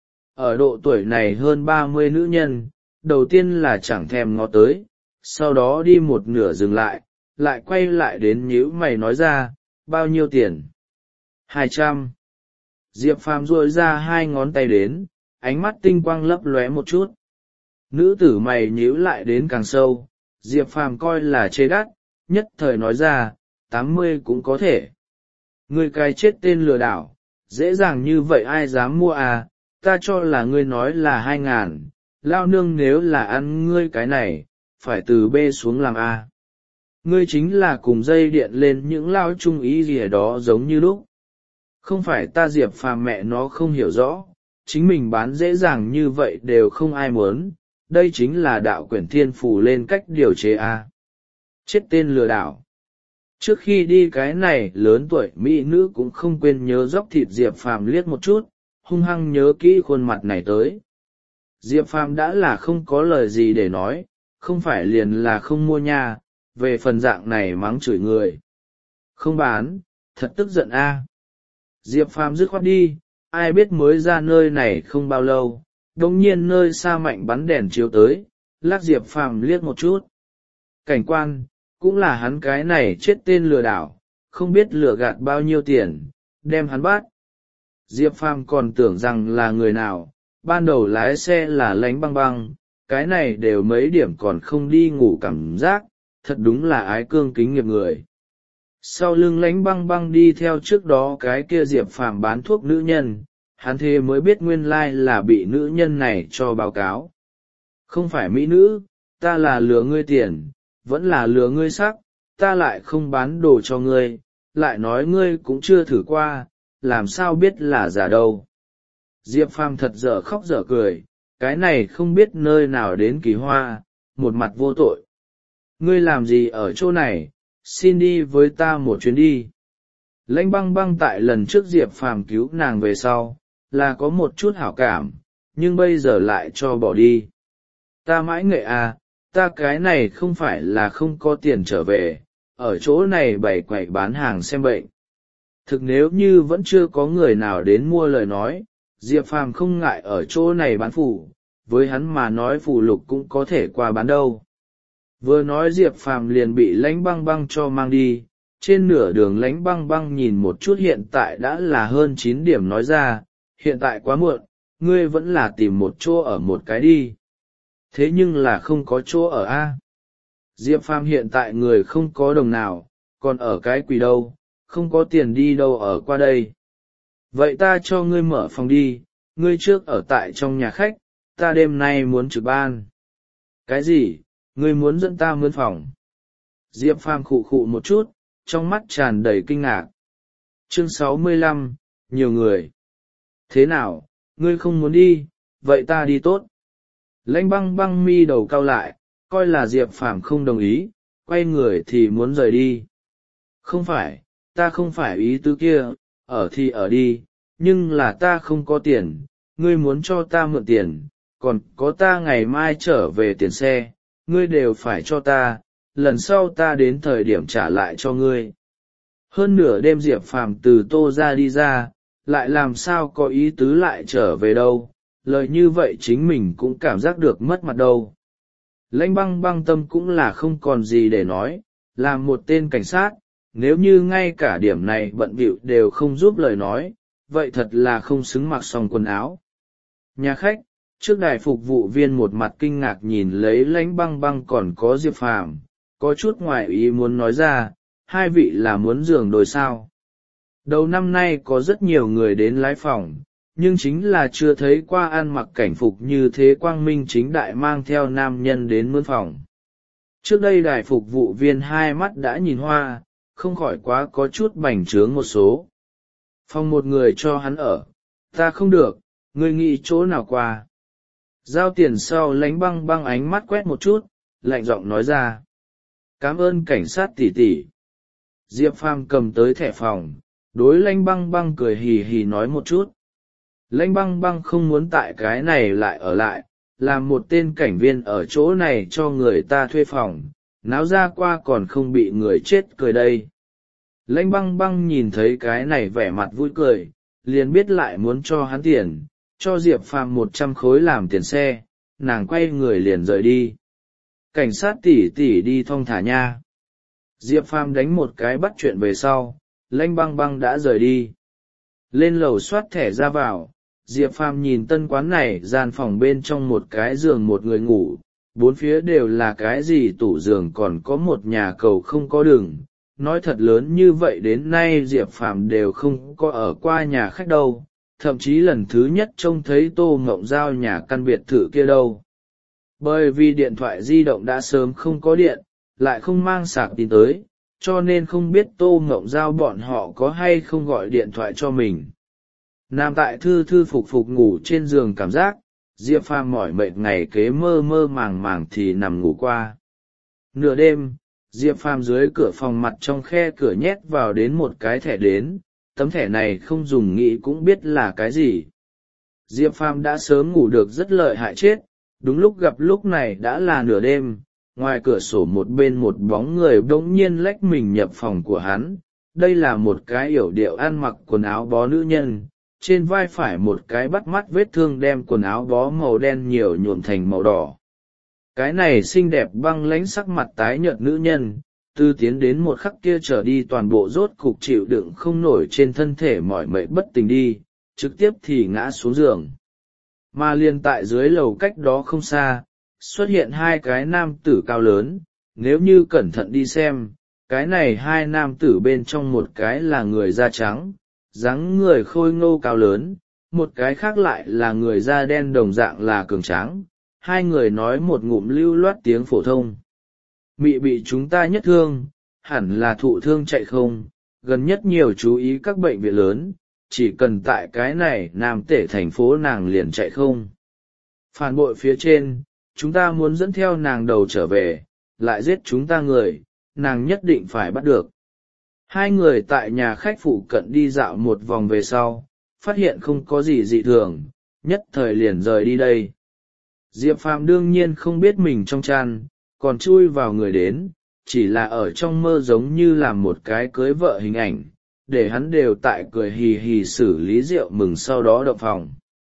Ở độ tuổi này hơn 30 nữ nhân, đầu tiên là chẳng thèm ngó tới, sau đó đi một nửa dừng lại quay lại đến nhíu mày nói ra, bao nhiêu tiền? 200. Diệp Phàm duỗi ra hai ngón tay đến, ánh mắt tinh quang lấp lóe một chút. Nữ tử mày nhíu lại đến càng sâu, Diệp Phàm coi là chê đắt, nhất thời nói ra, 80 cũng có thể. Ngươi cái chết tên lừa đảo, dễ dàng như vậy ai dám mua à, ta cho là ngươi nói là 2.000, lao nương nếu là ăn ngươi cái này, phải từ B xuống làm A. Ngươi chính là cùng dây điện lên những lao trung ý gì đó giống như lúc. Không phải ta Diệp Phàm mẹ nó không hiểu rõ, chính mình bán dễ dàng như vậy đều không ai muốn, đây chính là đạo quyển thiên phủ lên cách điều chế A. Chết tên lừa đảo. Trước khi đi cái này lớn tuổi mỹ nữ cũng không quên nhớ dóc thịt Diệp Phàm liếc một chút, hung hăng nhớ kỹ khuôn mặt này tới. Diệp Phàm đã là không có lời gì để nói, không phải liền là không mua nha, về phần dạng này mắng chửi người. Không bán, thật tức giận a. Diệp Phàm dứt khoát đi, ai biết mới ra nơi này không bao lâu, đống nhiên nơi xa mạnh bắn đèn chiếu tới, lắc Diệp Phàm liếc một chút. Cảnh quan, cũng là hắn cái này chết tên lừa đảo, không biết lừa gạt bao nhiêu tiền, đem hắn bắt. Diệp Phàm còn tưởng rằng là người nào, ban đầu lái xe là Lánh Băng Băng, cái này đều mấy điểm còn không đi ngủ cảm giác, thật đúng là ái cương kính nghiệp người. Sau lưng Lánh Băng Băng đi theo trước đó cái kia Diệp Phàm bán thuốc nữ nhân, hắn thế mới biết nguyên lai là bị nữ nhân này cho báo cáo. Không phải mỹ nữ, ta là lừa ngươi tiền, vẫn là lừa ngươi sắc, ta lại không bán đồ cho ngươi, lại nói ngươi cũng chưa thử qua, làm sao biết là giả đâu. Diệp Phàm thật dở khóc dở cười, cái này không biết nơi nào đến kỳ hoa, một mặt vô tội. Ngươi làm gì ở chỗ này, xin đi với ta một chuyến đi. Lãnh Băng Băng tại lần trước Diệp Phàm cứu nàng về sau, là có một chút hảo cảm, nhưng bây giờ lại cho bỏ đi. Ta mãi nghệ à, ta cái này không phải là không có tiền trở về, ở chỗ này bày quậy bán hàng xem bệnh. Thực nếu như vẫn chưa có người nào đến mua lời nói, Diệp Phàm không ngại ở chỗ này bán phủ, với hắn mà nói phù lục cũng có thể qua bán đâu. Vừa nói Diệp Phàm liền bị Lãnh Băng Băng cho mang đi, trên nửa đường Lãnh Băng Băng nhìn một chút hiện tại đã là hơn 9 điểm nói ra, hiện tại quá muộn, ngươi vẫn là tìm một chỗ ở một cái đi. Thế nhưng là không có chỗ ở a. Diệp Phàm hiện tại người không có đồng nào, còn ở cái quỷ đâu, không có tiền đi đâu ở qua đây. Vậy ta cho ngươi mở phòng đi, ngươi trước ở tại trong nhà khách, ta đêm nay muốn trực ban. Cái gì, ngươi muốn dẫn ta mướn phòng? Diệp Phàm khụ khụ một chút, trong mắt tràn đầy kinh ngạc. Chương 65, nhiều người. Thế nào, ngươi không muốn đi, vậy ta đi tốt. Lãnh Băng Băng mi đầu cau lại, coi là Diệp Phàm không đồng ý, quay người thì muốn rời đi. Không phải, ta không phải ý tứ kia, ở thì ở đi, nhưng là ta không có tiền, ngươi muốn cho ta mượn tiền, còn có ta ngày mai trở về tiền xe, ngươi đều phải cho ta, lần sau ta đến thời điểm trả lại cho ngươi. Hơn nửa đêm Diệp Phàm từ Tô ra đi ra, lại làm sao có ý tứ lại trở về đâu, lời như vậy chính mình cũng cảm giác được mất mặt đâu. Lãnh Băng Băng tâm cũng là không còn gì để nói, làm một tên cảnh sát, nếu như ngay cả điểm này bận bịu đều không giúp lời nói, vậy thật là không xứng mặc xong quần áo. Nhà khách, trước đài phục vụ viên một mặt kinh ngạc nhìn lấy Lãnh Băng Băng còn có Diệp Phàm, có chút ngoài ý muốn nói ra, hai vị là muốn giường đôi sao. Đầu năm nay có rất nhiều người đến lái phòng, nhưng chính là chưa thấy qua ăn mặc cảnh phục như thế quang minh chính đại mang theo nam nhân đến mướn phòng. Trước đây đài phục vụ viên hai mắt đã nhìn hoa, không khỏi quá có chút bành trướng một số. Phòng một người cho hắn ở, ta không được, ngươi nghĩ chỗ nào qua. Giao tiền sau Lãnh Băng Băng ánh mắt quét một chút, lạnh giọng nói ra. Cảm ơn cảnh sát tỷ tỷ. Diệp Phàm cầm tới thẻ phòng, đối Lãnh Băng Băng cười hì hì nói một chút. Lãnh Băng Băng không muốn tại cái này lại ở lại, làm một tên cảnh viên ở chỗ này cho người ta thuê phòng, náo ra qua còn không bị người chết cười đây. Lãnh Băng Băng nhìn thấy cái này vẻ mặt vui cười, liền biết lại muốn cho hắn tiền, cho Diệp Phàm 100 khối làm tiền xe, nàng quay người liền rời đi. Cảnh sát tỷ tỷ đi thong thả nha. Diệp Phàm đánh một cái bắt chuyện về sau, Lãnh Băng Băng đã rời đi. Lên lầu soát thẻ ra vào, Diệp Phàm nhìn tân quán này gian phòng bên trong một cái giường một người ngủ, bốn phía đều là cái gì tủ giường còn có một nhà cầu không có đường. Nói thật lớn như vậy đến nay Diệp Phàm đều không có ở qua nhà khách đâu, thậm chí lần thứ nhất trông thấy Tô Ngộng Giao nhà căn biệt thự kia đâu. Bởi vì điện thoại di động đã sớm không có điện, lại không mang sạc tin tới, cho nên không biết Tô Ngộng Giao bọn họ có hay không gọi điện thoại cho mình. Nằm tại thư thư phục phục ngủ trên giường cảm giác, Diệp Phàm mỏi mệt ngày kế mơ mơ màng màng thì nằm ngủ qua. Nửa đêm, Diệp Phàm dưới cửa phòng mặt trong khe cửa nhét vào đến một cái thẻ đến, tấm thẻ này không dùng nghĩ cũng biết là cái gì. Diệp Phàm đã sớm ngủ được rất lợi hại chết, đúng lúc gặp lúc này đã là nửa đêm, ngoài cửa sổ một bên một bóng người bỗng nhiên lách mình nhập phòng của hắn. Đây là một cái yểu điệu ăn mặc quần áo bó nữ nhân, trên vai phải một cái bắt mắt vết thương đem quần áo bó màu đen nhiều nhuộm thành màu đỏ. Cái này xinh đẹp băng lãnh sắc mặt tái nhợt nữ nhân, từ tiến đến một khắc kia trở đi toàn bộ rốt cục chịu đựng không nổi trên thân thể mỏi mệt bất tỉnh đi, trực tiếp thì ngã xuống giường. Mà liền tại dưới lầu cách đó không xa, xuất hiện hai cái nam tử cao lớn, nếu như cẩn thận đi xem, cái này hai nam tử bên trong một cái là người da trắng, dáng người khôi ngô cao lớn, một cái khác lại là người da đen đồng dạng là cường tráng, hai người nói một ngụm lưu loát tiếng phổ thông. Mị bị chúng ta nhất thương, hẳn là thụ thương chạy không, gần nhất nhiều chú ý các bệnh viện lớn, chỉ cần tại cái này nam tể thành phố nàng liền chạy không. Phản bội phía trên, chúng ta muốn dẫn theo nàng đầu trở về, lại giết chúng ta người, nàng nhất định phải bắt được. Hai người tại nhà khách phụ cận đi dạo một vòng về sau, phát hiện không có gì dị thường, nhất thời liền rời đi đây. Diệp Phàm đương nhiên không biết mình trong chăn, còn chui vào người đến, chỉ là ở trong mơ giống như làm một cái cưới vợ hình ảnh, để hắn đều tại cười hì hì xử lý rượu mừng sau đó động phòng.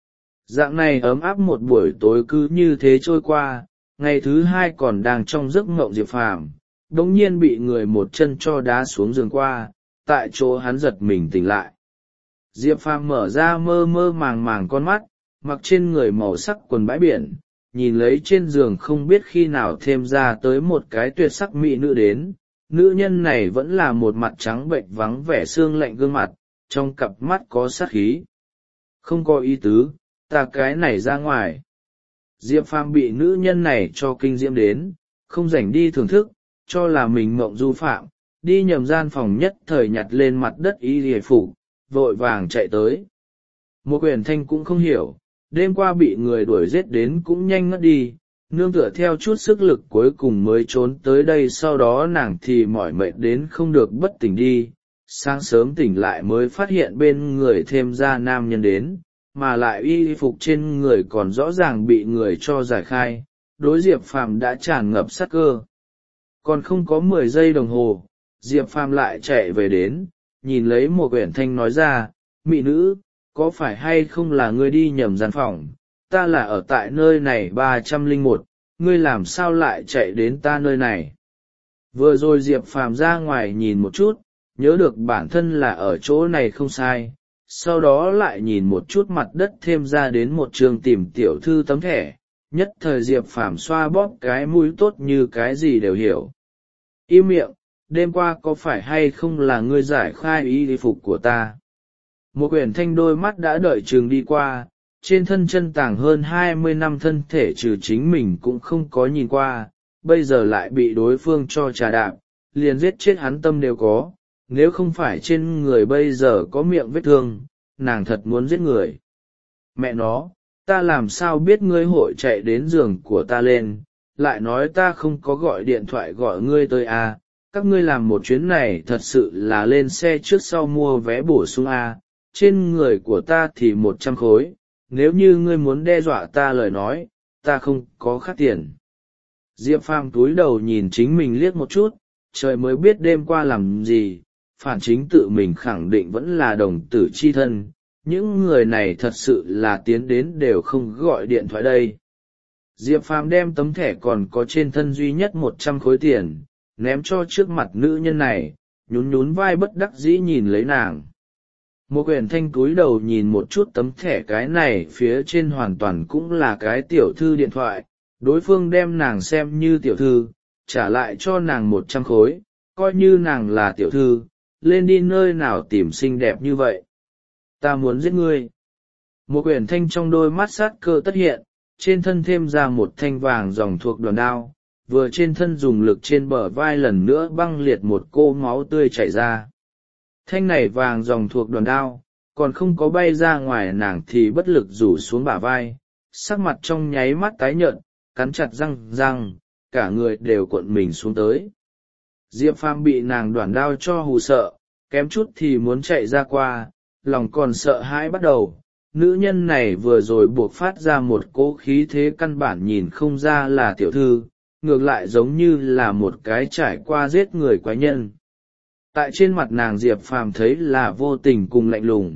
Dạng này ấm áp một buổi tối cứ như thế trôi qua, ngày thứ hai còn đang trong giấc mộng Diệp Phàm, đột nhiên bị người một chân cho đá xuống giường qua, tại chỗ hắn giật mình tỉnh lại. Diệp Phàm mở ra mơ mơ màng màng con mắt, mặc trên người màu sắc quần bãi biển, nhìn lấy trên giường không biết khi nào thêm ra tới một cái tuyệt sắc mỹ nữ đến. Nữ nhân này vẫn là một mặt trắng bệnh vắng vẻ xương lạnh gương mặt, trong cặp mắt có sát khí. Không có ý tứ, ta cái này ra ngoài. Diệp Phàm bị nữ nhân này cho kinh diễm đến, không rảnh đi thưởng thức, cho là mình mộng du phạm, đi nhầm gian phòng nhất thời nhặt lên mặt đất y lìa phủ, vội vàng chạy tới. Một Quyển Thanh cũng không hiểu, đêm qua bị người đuổi giết đến cũng nhanh ngất đi, nương tựa theo chút sức lực cuối cùng mới trốn tới đây, sau đó nàng thì mỏi mệt đến không được bất tỉnh đi, sáng sớm tỉnh lại mới phát hiện bên người thêm ra nam nhân đến, mà lại y phục trên người còn rõ ràng bị người cho giải khai, đối Diệp Phàm đã tràn ngập sát cơ. Còn không có 10 giây đồng hồ, Diệp Phàm lại chạy về đến, nhìn lấy một Quyển Thanh nói ra, mỹ nữ, có phải hay không là ngươi đi nhầm gian phòng, ta là ở tại nơi này 301, ngươi làm sao lại chạy đến ta nơi này. Vừa rồi Diệp Phàm ra ngoài nhìn một chút, nhớ được bản thân là ở chỗ này không sai, sau đó lại nhìn một chút mặt đất thêm ra đến một trường tìm tiểu thư tấm thẻ, nhất thời Diệp Phàm xoa bóp cái mũi tốt như cái gì đều hiểu. Im miệng, đêm qua có phải hay không là ngươi giải khai y phục của ta. Một Quyển Thanh đôi mắt đã đợi trường đi qua, trên thân chân tàng hơn 20 năm thân thể trừ chính mình cũng không có nhìn qua, bây giờ lại bị đối phương cho trà đạp, liền giết chết hắn tâm đều có, nếu không phải trên người bây giờ có miệng vết thương, nàng thật muốn giết người. Mẹ nó, ta làm sao biết ngươi hội chạy đến giường của ta lên, lại nói ta không có gọi điện thoại gọi ngươi tới à, các ngươi làm một chuyến này thật sự là lên xe trước sau mua vé bổ sung à, trên người của ta thì 100 khối, nếu như ngươi muốn đe dọa ta lời nói, ta không có khát tiền. Diệp Phàm túi đầu nhìn chính mình liếc một chút, trời mới biết đêm qua làm gì, phản chính tự mình khẳng định vẫn là đồng tử chi thân, những người này thật sự là tiến đến đều không gọi điện thoại đây. Diệp Phàm đem tấm thẻ còn có trên thân duy nhất 100 khối tiền, ném cho trước mặt nữ nhân này, nhún nhún vai bất đắc dĩ nhìn lấy nàng. Một Quyển Thanh cúi đầu nhìn một chút tấm thẻ, cái này phía trên hoàn toàn cũng là cái tiểu thư điện thoại, đối phương đem nàng xem như tiểu thư, trả lại cho nàng 100 khối, coi như nàng là tiểu thư, lên đi nơi nào tìm xinh đẹp như vậy. Ta muốn giết ngươi. Một Quyển Thanh trong đôi mắt sát cơ tất hiện, trên thân thêm ra một thanh vàng dòng thuộc đoàn đao, vừa trên thân dùng lực trên bờ vai lần nữa băng liệt một cô máu tươi chảy ra. Thanh này vàng dòng thuộc đoàn đao, còn không có bay ra ngoài nàng thì bất lực rủ xuống bả vai, sắc mặt trong nháy mắt tái nhợt, cắn chặt răng, cả người đều cuộn mình xuống tới. Diệp Phàm bị nàng đoản đao cho hù sợ, kém chút thì muốn chạy ra qua, lòng còn sợ hãi bắt đầu. Nữ nhân này vừa rồi buộc phát ra một cỗ khí thế căn bản nhìn không ra là tiểu thư, ngược lại giống như là một cái trải qua giết người quái nhân. Tại trên mặt nàng Diệp Phàm thấy là vô tình cùng lạnh lùng,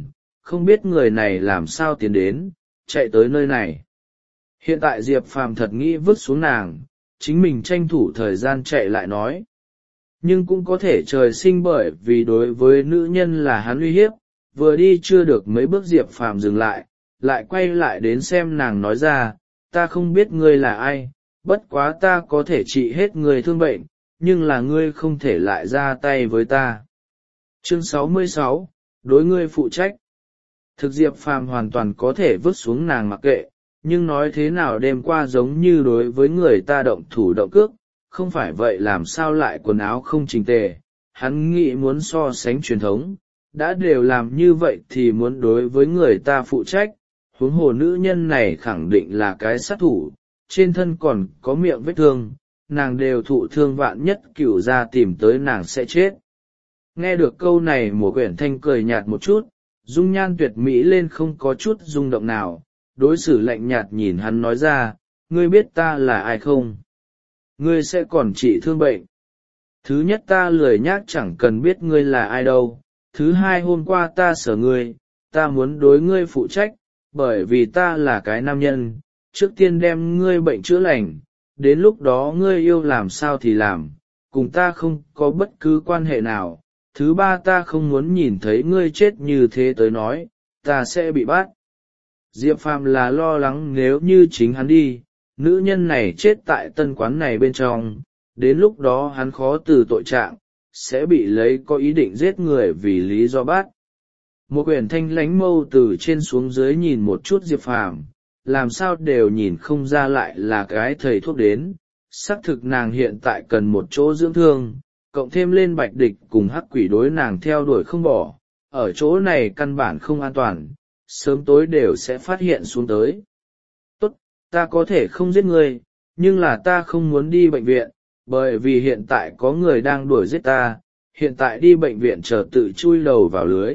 không biết người này làm sao tiến đến, chạy tới nơi này. Hiện tại Diệp Phàm thật nghĩ vứt xuống nàng, chính mình tranh thủ thời gian chạy lại nói. Nhưng cũng có thể trời sinh bởi vì đối với nữ nhân là hắn uy hiếp, vừa đi chưa được mấy bước Diệp Phàm dừng lại quay lại đến xem nàng nói ra, ta không biết ngươi là ai, bất quá ta có thể trị hết người thương bệnh, nhưng là ngươi không thể lại ra tay với ta. Chương 66, đối ngươi phụ trách. Thực Diệp Phàm hoàn toàn có thể vứt xuống nàng mặc kệ, nhưng nói thế nào đêm qua giống như đối với người ta động thủ động cước, không phải vậy làm sao lại quần áo không chỉnh tề. Hắn nghĩ muốn so sánh truyền thống, đã đều làm như vậy thì muốn đối với người ta phụ trách, huống hồ nữ nhân này khẳng định là cái sát thủ, trên thân còn có miệng vết thương, nàng đều thụ thương, vạn nhất cửu ra tìm tới nàng sẽ chết. Nghe được câu này Mùa Quyển Thanh cười nhạt một chút, dung nhan tuyệt mỹ lên không có chút rung động nào, đối xử lạnh nhạt nhìn hắn nói ra, ngươi biết ta là ai không? Ngươi sẽ còn trị thương bệnh. Thứ nhất ta lười nhác chẳng cần biết ngươi là ai đâu, thứ hai hôm qua ta sợ ngươi, ta muốn đối ngươi phụ trách, bởi vì ta là cái nam nhân, trước tiên đem ngươi bệnh chữa lành, đến lúc đó ngươi yêu làm sao thì làm, cùng ta không có bất cứ quan hệ nào. Thứ ba ta không muốn nhìn thấy ngươi chết như thế tới nói, ta sẽ bị bắt. Diệp Phàm là lo lắng nếu như chính hắn đi, nữ nhân này chết tại tân quán này bên trong, đến lúc đó hắn khó từ tội trạng, sẽ bị lấy có ý định giết người vì lý do bắt. Một Quyển Thanh lánh mâu từ trên xuống dưới nhìn một chút Diệp Phàm, làm sao đều nhìn không ra lại là cái thầy thuốc đến, xác thực nàng hiện tại cần một chỗ dưỡng thương, cộng thêm lên Bạch Địch cùng Hắc Quỷ đối nàng theo đuổi không bỏ, ở chỗ này căn bản không an toàn, sớm tối đều sẽ phát hiện xuống tới. Tốt, ta có thể không giết ngươi, nhưng là ta không muốn đi bệnh viện, bởi vì hiện tại có người đang đuổi giết ta, hiện tại đi bệnh viện chờ tự chui đầu vào lưới.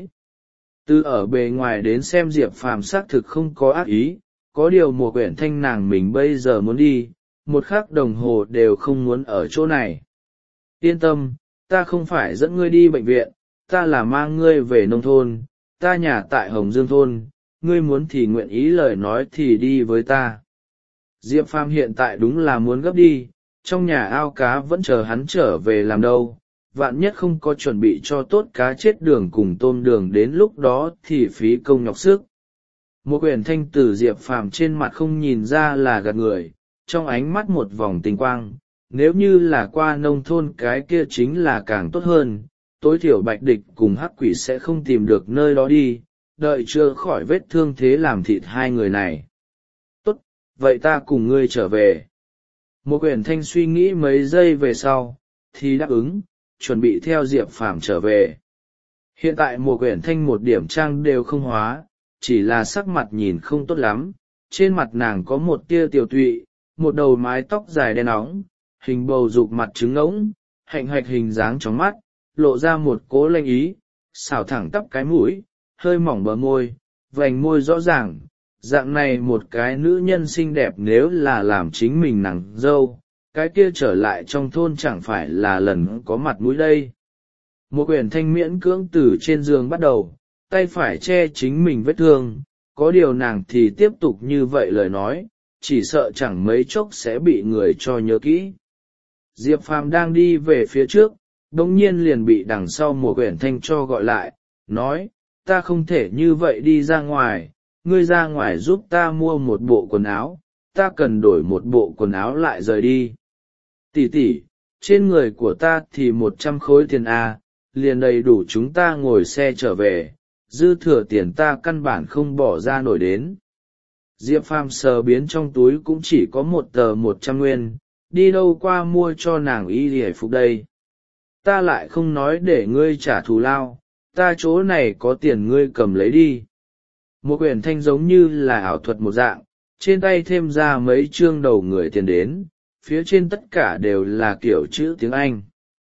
Từ ở bề ngoài đến xem Diệp Phàm xác thực không có ác ý, có điều Mùa Quyển Thanh nàng mình bây giờ muốn đi, một khắc đồng hồ đều không muốn ở chỗ này. Yên tâm, ta không phải dẫn ngươi đi bệnh viện, ta là mang ngươi về nông thôn, ta nhà tại Hồng Dương thôn, ngươi muốn thì nguyện ý lời nói thì đi với ta. Diệp Phàm hiện tại đúng là muốn gấp đi, trong nhà ao cá vẫn chờ hắn trở về làm đâu, vạn nhất không có chuẩn bị cho tốt cá chết đường cùng tôm đường đến lúc đó thì phí công nhọc sức. Một Quyển Thanh từ Diệp Phàm trên mặt không nhìn ra là gạt người, trong ánh mắt một vòng tinh quang, nếu như là qua nông thôn cái kia chính là càng tốt hơn, tối thiểu Bạch Địch cùng Hắc Quỷ sẽ không tìm được nơi đó đi, đợi chưa khỏi vết thương thế làm thịt hai người này. Tốt, vậy ta cùng ngươi trở về. Một Quyển Thanh suy nghĩ mấy giây về sau, thì đáp ứng, chuẩn bị theo Diệp Phàm trở về. Hiện tại Một Quyển Thanh một điểm trang đều không hóa, chỉ là sắc mặt nhìn không tốt lắm, trên mặt nàng có một tia tiều tụy, một đầu mái tóc dài đen óng, hình bầu dục mặt trứng ngỗng, hạnh hạch hình dáng chóng mắt, lộ ra một cố lanh ý, xảo thẳng tắp cái mũi, hơi mỏng bờ môi, vành môi rõ ràng, dạng này một cái nữ nhân xinh đẹp nếu là làm chính mình nàng dâu, cái kia trở lại trong thôn chẳng phải là lần có mặt mũi đây. Một Quyển Thanh miễn cưỡng từ trên giường bắt đầu, tay phải che chính mình vết thương, có điều nàng thì tiếp tục như vậy lời nói, chỉ sợ chẳng mấy chốc sẽ bị người cho nhớ kỹ. Diệp Phàm đang đi về phía trước, đồng nhiên liền bị đằng sau Một Quyển Thanh cho gọi lại, nói, ta không thể như vậy đi ra ngoài, ngươi ra ngoài giúp ta mua một bộ quần áo, ta cần đổi một bộ quần áo lại rời đi. Tỷ tỷ, trên người của ta thì 100 khối tiền A, liền đầy đủ chúng ta ngồi xe trở về, dư thừa tiền ta căn bản không bỏ ra nổi đến. Diệp Phàm sờ biến trong túi cũng chỉ có một tờ 100 nguyên, đi đâu qua mua cho nàng y hề phục đây. Ta lại không nói để ngươi trả thù lao, ta chỗ này có tiền ngươi cầm lấy đi. Một Quyển Thanh giống như là ảo thuật một dạng, trên tay thêm ra mấy chương đầu người tiền đến, phía trên tất cả đều là kiểu chữ tiếng Anh.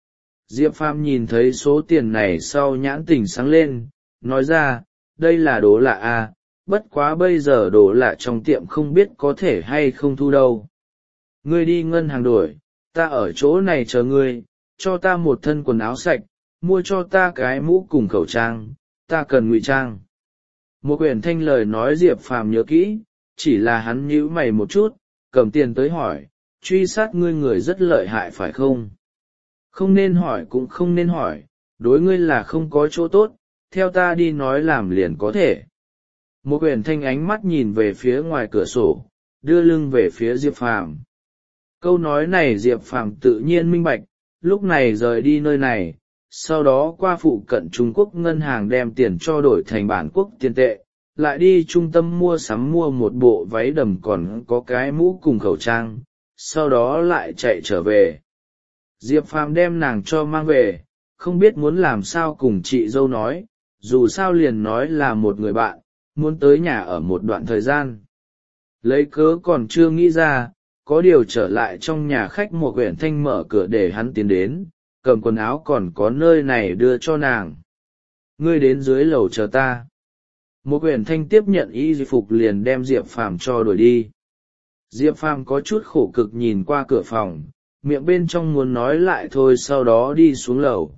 Diệp Phàm nhìn thấy số tiền này sau nhãn tỉnh sáng lên, nói ra, đây là đồ lạ à, bất quá bây giờ đồ lạ trong tiệm không biết có thể hay không thu đâu. Ngươi đi ngân hàng đổi, ta ở chỗ này chờ ngươi, cho ta một thân quần áo sạch, mua cho ta cái mũ cùng khẩu trang, ta cần ngụy trang. Một quyển thanh lời nói Diệp Phàm nhớ kỹ, chỉ là hắn nhíu mày một chút, cầm tiền tới hỏi, truy sát ngươi người rất lợi hại phải không? Không nên hỏi cũng không nên hỏi, đối ngươi là không có chỗ tốt, theo ta đi nói làm liền có thể. Một quyển thanh ánh mắt nhìn về phía ngoài cửa sổ, đưa lưng về phía Diệp Phàm. Câu nói này Diệp Phàm tự nhiên minh bạch, lúc này rời đi nơi này, sau đó qua phụ cận Trung Quốc ngân hàng đem tiền cho đổi thành bản quốc tiền tệ, lại đi trung tâm mua sắm mua một bộ váy đầm còn có cái mũ cùng khẩu trang, sau đó lại chạy trở về. Diệp Phàm đem nàng cho mang về, không biết muốn làm sao cùng chị dâu nói, dù sao liền nói là một người bạn, muốn tới nhà ở một đoạn thời gian. Lấy cớ còn chưa nghĩ ra, có điều trở lại trong nhà khách một quyển thanh mở cửa để hắn tiến đến, cầm quần áo còn có nơi này đưa cho nàng. Ngươi đến dưới lầu chờ ta. Một quyển thanh tiếp nhận y phục liền đem Diệp Phàm cho đuổi đi. Diệp Phàm có chút khổ cực nhìn qua cửa phòng, miệng bên trong muốn nói lại thôi sau đó đi xuống lầu.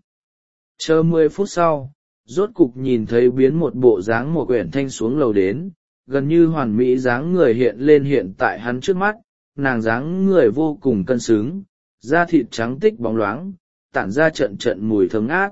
Chờ 10 phút sau, rốt cục nhìn thấy biến một bộ dáng một quyển thanh xuống lầu đến, gần như hoàn mỹ dáng người hiện lên hiện tại hắn trước mắt, nàng dáng người vô cùng cân xứng, da thịt trắng tích bóng loáng, tản ra trận trận mùi thơm ngát.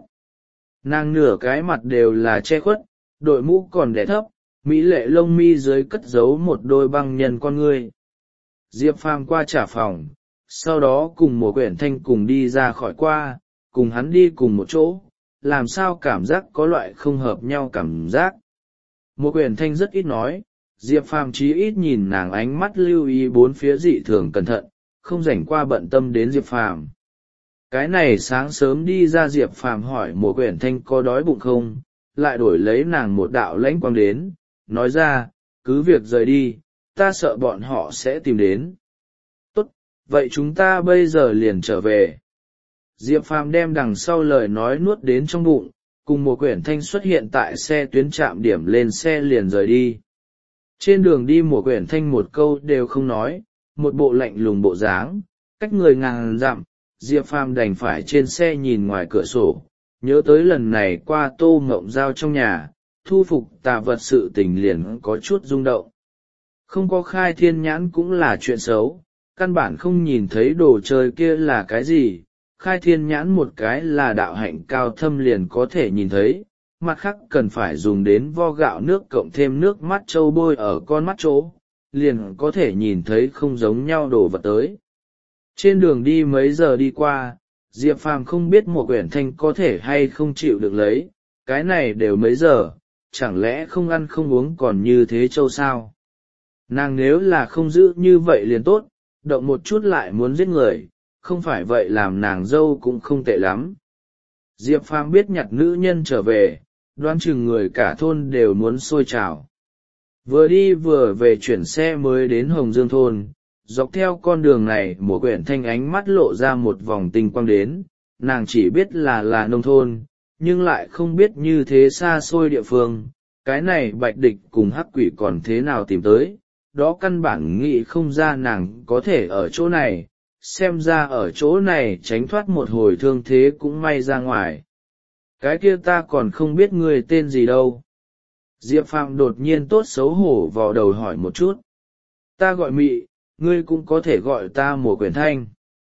Nàng nửa cái mặt đều là che khuất, đội mũ còn đẻ thấp, mỹ lệ lông mi dưới cất giấu một đôi băng nhân con ngươi. Diệp Phàm qua trả phòng, sau đó cùng một quyển thanh cùng đi ra khỏi qua, cùng hắn đi cùng một chỗ, làm sao cảm giác có loại không hợp nhau cảm giác. Một quyển thanh rất ít nói, Diệp Phàm chí ít nhìn nàng ánh mắt lưu ý bốn phía dị thường cẩn thận, không rảnh qua bận tâm đến Diệp Phàm. Cái này sáng sớm đi ra Diệp Phàm hỏi một quyển thanh có đói bụng không, lại đổi lấy nàng một đạo lãnh quang đến, nói ra, cứ việc rời đi, ta sợ bọn họ sẽ tìm đến. Tốt, vậy chúng ta bây giờ liền trở về. Diệp Phàm đem đằng sau lời nói nuốt đến trong bụng, cùng một quyển thanh xuất hiện tại xe tuyến trạm điểm lên xe liền rời đi. Trên đường đi một quyển thanh một câu đều không nói, một bộ lạnh lùng bộ dáng, cách người ngàn dặm, Diệp Phàm đành phải trên xe nhìn ngoài cửa sổ, nhớ tới lần này qua Tô Ngộng Giao trong nhà, thu phục tà vật sự tình liền có chút rung động. Không có khai thiên nhãn cũng là chuyện xấu, căn bản không nhìn thấy đồ chơi kia là cái gì, khai thiên nhãn một cái là đạo hạnh cao thâm liền có thể nhìn thấy, mặt khác cần phải dùng đến vo gạo nước cộng thêm nước mắt trâu bôi ở con mắt chỗ, liền có thể nhìn thấy không giống nhau đồ vật tới. Trên đường đi mấy giờ đi qua, Diệp Phàm không biết một quyển thanh có thể hay không chịu được lấy, cái này đều mấy giờ, chẳng lẽ không ăn không uống còn như thế châu sao? Nàng nếu là không giữ như vậy liền tốt, động một chút lại muốn giết người, không phải vậy làm nàng dâu cũng không tệ lắm. Diệp Phàm biết nhặt nữ nhân trở về, đoán chừng người cả thôn đều muốn xôi trào. Vừa đi vừa về chuyển xe mới đến Hồng Dương thôn, dọc theo con đường này một quyển thanh ánh mắt lộ ra một vòng tinh quang đến, nàng chỉ biết là nông thôn, nhưng lại không biết như thế xa xôi địa phương, cái này bạch địch cùng hắc quỷ còn thế nào tìm tới, đó căn bản nghĩ không ra nàng có thể ở chỗ này, xem ra ở chỗ này tránh thoát một hồi thương thế cũng may ra ngoài. Cái kia ta còn không biết ngươi tên gì đâu. Diệp Phàm đột nhiên tốt xấu hổ vào đầu hỏi một chút. Ta gọi Mị, ngươi cũng có thể gọi ta một quyển thanh.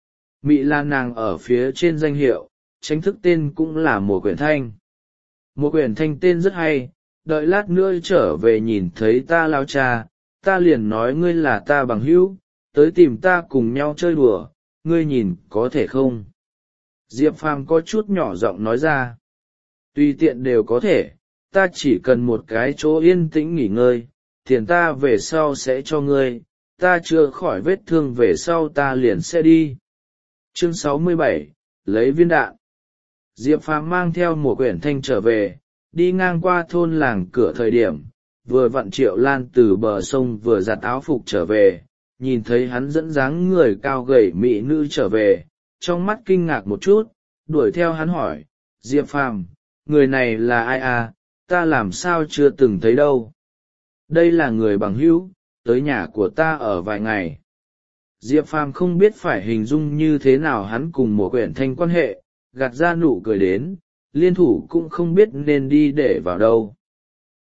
Mị là nàng ở phía trên danh hiệu, chính thức tên cũng là một quyển thanh. Một quyển thanh tên rất hay, đợi lát nữa trở về nhìn thấy ta lao cha, ta liền nói ngươi là ta bằng hữu, tới tìm ta cùng nhau chơi đùa, ngươi nhìn có thể không? Diệp Phàm có chút nhỏ giọng nói ra. Tùy tiện đều có thể, ta chỉ cần một cái chỗ yên tĩnh nghỉ ngơi, tiền ta về sau sẽ cho ngươi, ta chữa khỏi vết thương về sau ta liền sẽ đi. Chương 67, lấy viên đạn. Diệp Phàm mang theo một quyển thanh trở về, đi ngang qua thôn làng cửa thời điểm, vừa vặn Triệu Lan từ bờ sông vừa giặt áo phục trở về, nhìn thấy hắn dẫn dáng người cao gầy mỹ nữ trở về, trong mắt kinh ngạc một chút, đuổi theo hắn hỏi, Diệp Phàm, người này là ai à, ta làm sao chưa từng thấy đâu. Đây là người bằng hữu, tới nhà của ta ở vài ngày. Diệp Phàm không biết phải hình dung như thế nào hắn cùng một quyển thanh quan hệ, gạt ra nụ cười đến, liên thủ cũng không biết nên đi để vào đâu.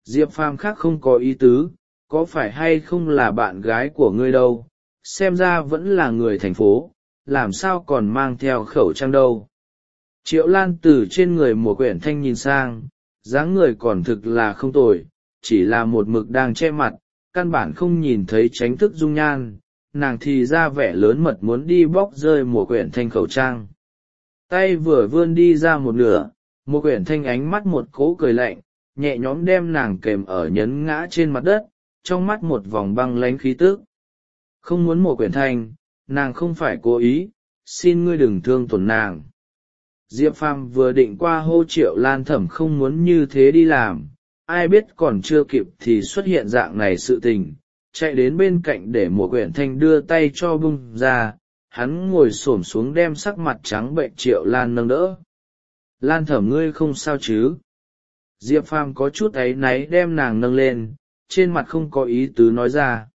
Diệp Phàm khác không có ý tứ, có phải hay không là bạn gái của ngươi đâu, xem ra vẫn là người thành phố, làm sao còn mang theo khẩu trang đâu. Triệu Lan từ trên người Mùa Quyển Thanh nhìn sang, dáng người còn thực là không tồi, chỉ là một mực đang che mặt, căn bản không nhìn thấy tránh thức dung nhan, nàng thì ra vẻ lớn mật muốn đi bóc rơi Mùa Quyển Thanh khẩu trang. Tay vừa vươn đi ra một nửa, Mùa Quyển Thanh ánh mắt một cỗ cười lạnh, nhẹ nhõm đem nàng kềm ở nhấn ngã trên mặt đất, trong mắt một vòng băng lánh khí tức. Không muốn Mùa Quyển Thanh, nàng không phải cố ý, xin ngươi đừng thương tổn nàng. Diệp Phàm vừa định qua hô Triệu Lan Thẩm không muốn như thế đi làm, ai biết còn chưa kịp thì xuất hiện dạng này sự tình, chạy đến bên cạnh để Mùa Quyển Thanh đưa tay cho bung ra, hắn ngồi xổm xuống đem sắc mặt trắng bệnh Triệu Lan nâng đỡ. Lan Thẩm ngươi không sao chứ? Diệp Phàm có chút áy náy đem nàng nâng lên, trên mặt không có ý tứ nói ra.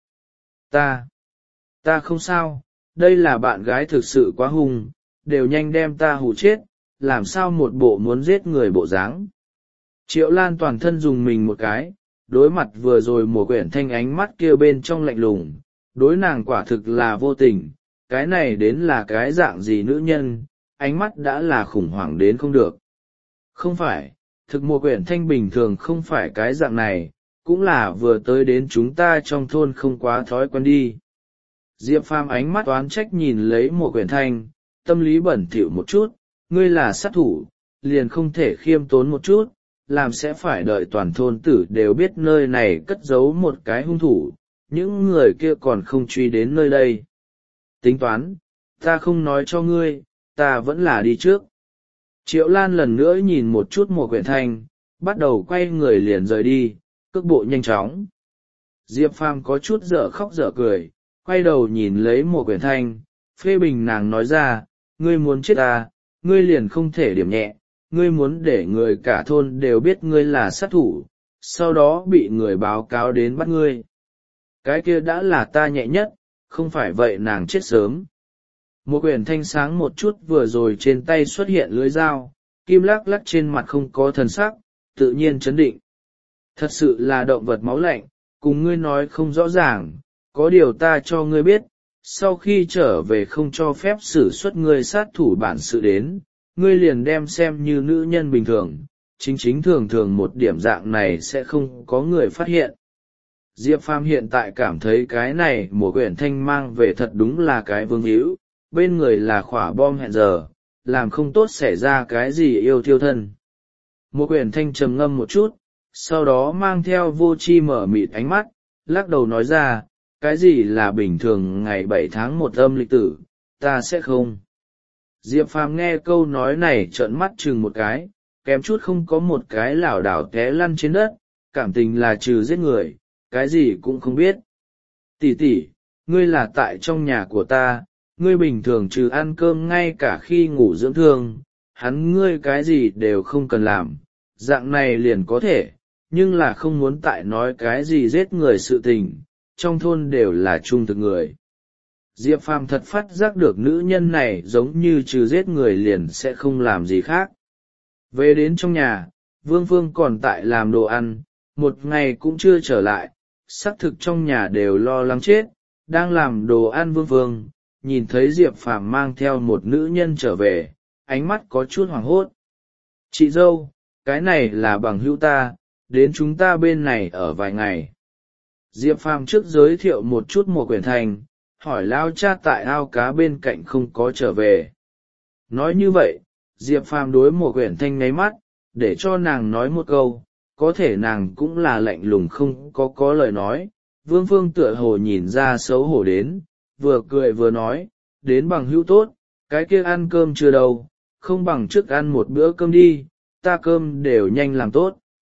Ta không sao, đây là bạn gái thực sự quá hung, đều nhanh đem ta hù chết, làm sao một bộ muốn giết người bộ dáng. Triệu Lan toàn thân dùng mình một cái, đối mặt vừa rồi Mùa Quyển Thanh ánh mắt kia bên trong lạnh lùng, đối nàng quả thực là vô tình, cái này đến là cái dạng gì nữ nhân, ánh mắt đã là khủng hoảng đến không được. Không phải, thực Mùa Quyển Thanh bình thường không phải cái dạng này, cũng là vừa tới đến chúng ta trong thôn không quá thói quen đi. Diệp Phàm ánh mắt oán trách nhìn lấy Mùa Quyển Thanh, tâm lý bẩn thỉu một chút, ngươi là sát thủ, liền không thể khiêm tốn một chút, làm sẽ phải đợi toàn thôn tử đều biết nơi này cất giấu một cái hung thủ, những người kia còn không truy đến nơi đây. Tính toán, ta không nói cho ngươi, ta vẫn là đi trước. Triệu Lan lần nữa nhìn một chút Mùa Quyển Thanh, bắt đầu quay người liền rời đi, cước bộ nhanh chóng. Diệp Phàm có chút dở khóc dở cười, quay đầu nhìn lấy Mùa Quyển Thanh, phê bình nàng nói ra, ngươi muốn chết ta, ngươi liền không thể điểm nhẹ, ngươi muốn để người cả thôn đều biết ngươi là sát thủ, sau đó bị người báo cáo đến bắt ngươi. Cái kia đã là ta nhẹ nhất, không phải vậy nàng chết sớm. Mùa Quyển Thanh sáng một chút vừa rồi trên tay xuất hiện lưỡi dao, kim lắc lắc trên mặt không có thần sắc, tự nhiên chấn định. Thật sự là động vật máu lạnh, cùng ngươi nói không rõ ràng, có điều ta cho ngươi biết, sau khi trở về không cho phép xử xuất ngươi sát thủ bản sự đến, ngươi liền đem xem như nữ nhân bình thường, chính thường thường một điểm dạng này sẽ không có người phát hiện. Diệp Phàm hiện tại cảm thấy cái này Mùa Quyển Thanh mang về thật đúng là cái vương hữu, bên người là khỏa bom hẹn giờ, làm không tốt xảy ra cái gì yêu thiêu thân. Mùa Quyển Thanh trầm ngâm một chút, sau đó mang theo vô tri mở mịt ánh mắt, lắc đầu nói ra, cái gì là bình thường ngày 7 tháng 1 âm lịch tử, ta sẽ không. Diệp Phàm nghe câu nói này trợn mắt chừng một cái, kém chút không có một cái lảo đảo té lăn trên đất, cảm tình là trừ giết người, cái gì cũng không biết. Tỷ tỷ, ngươi là tại trong nhà của ta, ngươi bình thường trừ ăn cơm ngay cả khi ngủ dưỡng thương, hắn ngươi cái gì đều không cần làm, dạng này liền có thể, nhưng là không muốn tại nói cái gì giết người sự tình, trong thôn đều là trung thực người. Diệp Phàm thật phát giác được nữ nhân này giống như trừ giết người liền sẽ không làm gì khác. Về đến trong nhà, Vương Phương còn tại làm đồ ăn, một ngày cũng chưa trở lại, xác thực trong nhà đều lo lắng chết, đang làm đồ ăn Vương Phương, nhìn thấy Diệp Phàm mang theo một nữ nhân trở về, ánh mắt có chút hoảng hốt. Chị dâu, cái này là bằng hữu ta, đến chúng ta bên này ở vài ngày. Diệp Phàm trước giới thiệu một chút Mùa Quyển Thanh, hỏi lao cha tại ao cá bên cạnh không có trở về. Nói như vậy, Diệp Phàm đối Mùa Quyển Thanh ngáy mắt, để cho nàng nói một câu, có thể nàng cũng là lạnh lùng không có lời nói. Vương Phương tựa hồ nhìn ra xấu hổ đến, vừa cười vừa nói, đến bằng hữu tốt, cái kia ăn cơm chưa đâu, không bằng trước ăn một bữa cơm đi, ta cơm đều nhanh làm tốt.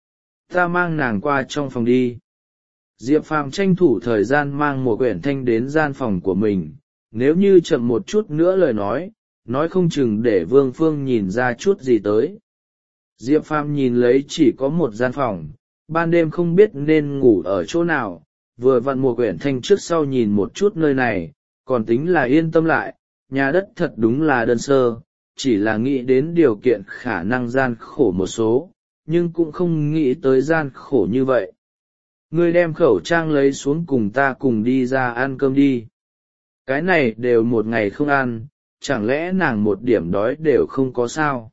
Ta mang nàng qua trong phòng đi. Diệp Phàm tranh thủ thời gian mang Mùa Quyển Thanh đến gian phòng của mình, nếu như chậm một chút nữa lời nói không chừng để Vương Phương nhìn ra chút gì tới. Diệp Phàm nhìn lấy chỉ có một gian phòng, ban đêm không biết nên ngủ ở chỗ nào, vừa vặn Mùa Quyển Thanh trước sau nhìn một chút nơi này, còn tính là yên tâm lại, nhà đất thật đúng là đơn sơ, chỉ là nghĩ đến điều kiện khả năng gian khổ một số, nhưng cũng không nghĩ tới gian khổ như vậy. Ngươi đem khẩu trang lấy xuống cùng ta cùng đi ra ăn cơm đi. Cái này đều một ngày không ăn, chẳng lẽ nàng một điểm đói đều không có sao?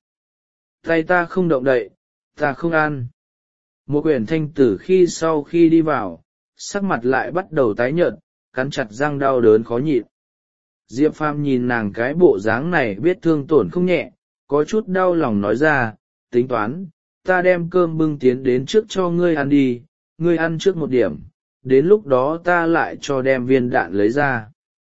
Tay ta không động đậy, ta không ăn. Một quyển thanh tử khi sau khi đi vào, sắc mặt lại bắt đầu tái nhợt, cắn chặt răng đau đớn khó nhịn. Diệp Phàm nhìn nàng cái bộ dáng này biết thương tổn không nhẹ, có chút đau lòng nói ra, tính toán, ta đem cơm bưng tiến đến trước cho ngươi ăn đi, ngươi ăn trước một điểm, đến lúc đó ta lại cho đem viên đạn lấy ra.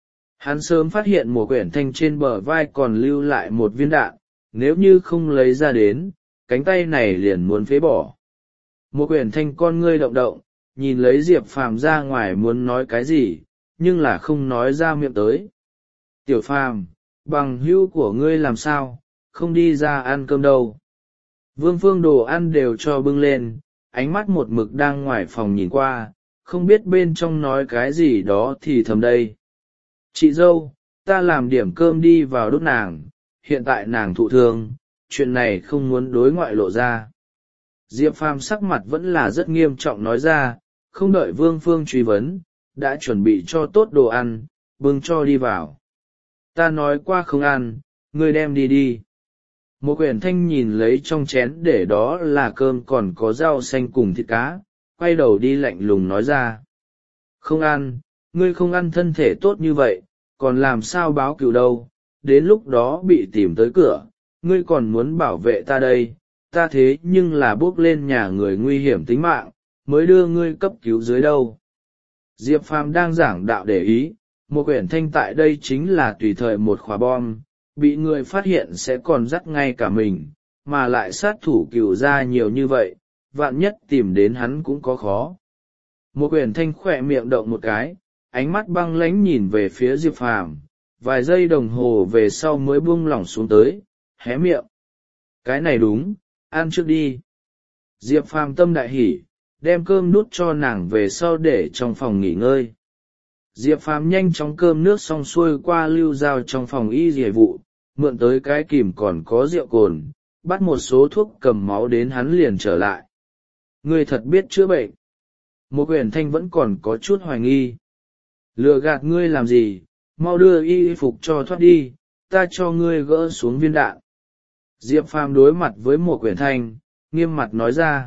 Hắn sớm phát hiện một quyển thanh trên bờ vai còn lưu lại một viên đạn, nếu như không lấy ra đến, cánh tay này liền muốn phế bỏ. Một quyển thanh con ngươi động động, nhìn lấy Diệp Phàm ra ngoài muốn nói cái gì, nhưng là không nói ra miệng tới. Tiểu Phàm, bằng hữu của ngươi làm sao, không đi ra ăn cơm đâu. Vương Phương đồ ăn đều cho bưng lên, ánh mắt một mực đang ngoài phòng nhìn qua, không biết bên trong nói cái gì đó thì thầm đây. Chị dâu, ta làm điểm cơm đi vào đốt nàng, hiện tại nàng thụ thương, chuyện này không muốn đối ngoại lộ ra. Diệp Phàm sắc mặt vẫn là rất nghiêm trọng nói ra, không đợi Vương Phương truy vấn, đã chuẩn bị cho tốt đồ ăn, bưng cho đi vào. Ta nói qua không ăn, ngươi đem đi đi. Một quyển thanh nhìn lấy trong chén để đó là cơm còn có rau xanh cùng thịt cá, quay đầu đi lạnh lùng nói ra. Không ăn, ngươi không ăn thân thể tốt như vậy, còn làm sao báo cửu đâu, đến lúc đó bị tìm tới cửa, ngươi còn muốn bảo vệ ta đây, ta thế nhưng là bước lên nhà người nguy hiểm tính mạng, mới đưa ngươi cấp cứu dưới đâu. Diệp Phàm đang giảng đạo để ý, một quyển thanh tại đây chính là tùy thời một khóa bom, bị người phát hiện sẽ còn dắt ngay cả mình, mà lại sát thủ cửu ra nhiều như vậy, vạn nhất tìm đến hắn cũng có khó. Một quyển thanh khỏe miệng động một cái, ánh mắt băng lãnh nhìn về phía Diệp Phàm, vài giây đồng hồ về sau mới buông lỏng xuống tới, hé miệng. Cái này đúng, ăn trước đi. Diệp Phàm tâm đại hỉ, đem cơm nút cho nàng về sau để trong phòng nghỉ ngơi. Diệp Phàm nhanh chóng cơm nước xong xuôi qua lưu giao trong phòng y dề vụ, mượn tới cái kìm còn có rượu cồn, bắt một số thuốc cầm máu đến hắn liền trở lại. Ngươi thật biết chữa bệnh. Một quyển thanh vẫn còn có chút hoài nghi. Lừa gạt ngươi làm gì, mau đưa y phục cho thoát đi, ta cho ngươi gỡ xuống viên đạn. Diệp Phàm đối mặt với một quyển thanh, nghiêm mặt nói ra.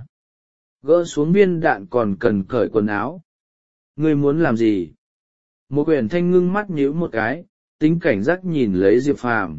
Gỡ xuống viên đạn còn cần cởi quần áo. Ngươi muốn làm gì? Một quyển thanh ngưng mắt nhíu một cái, tính cảnh giác nhìn lấy Diệp Phàm.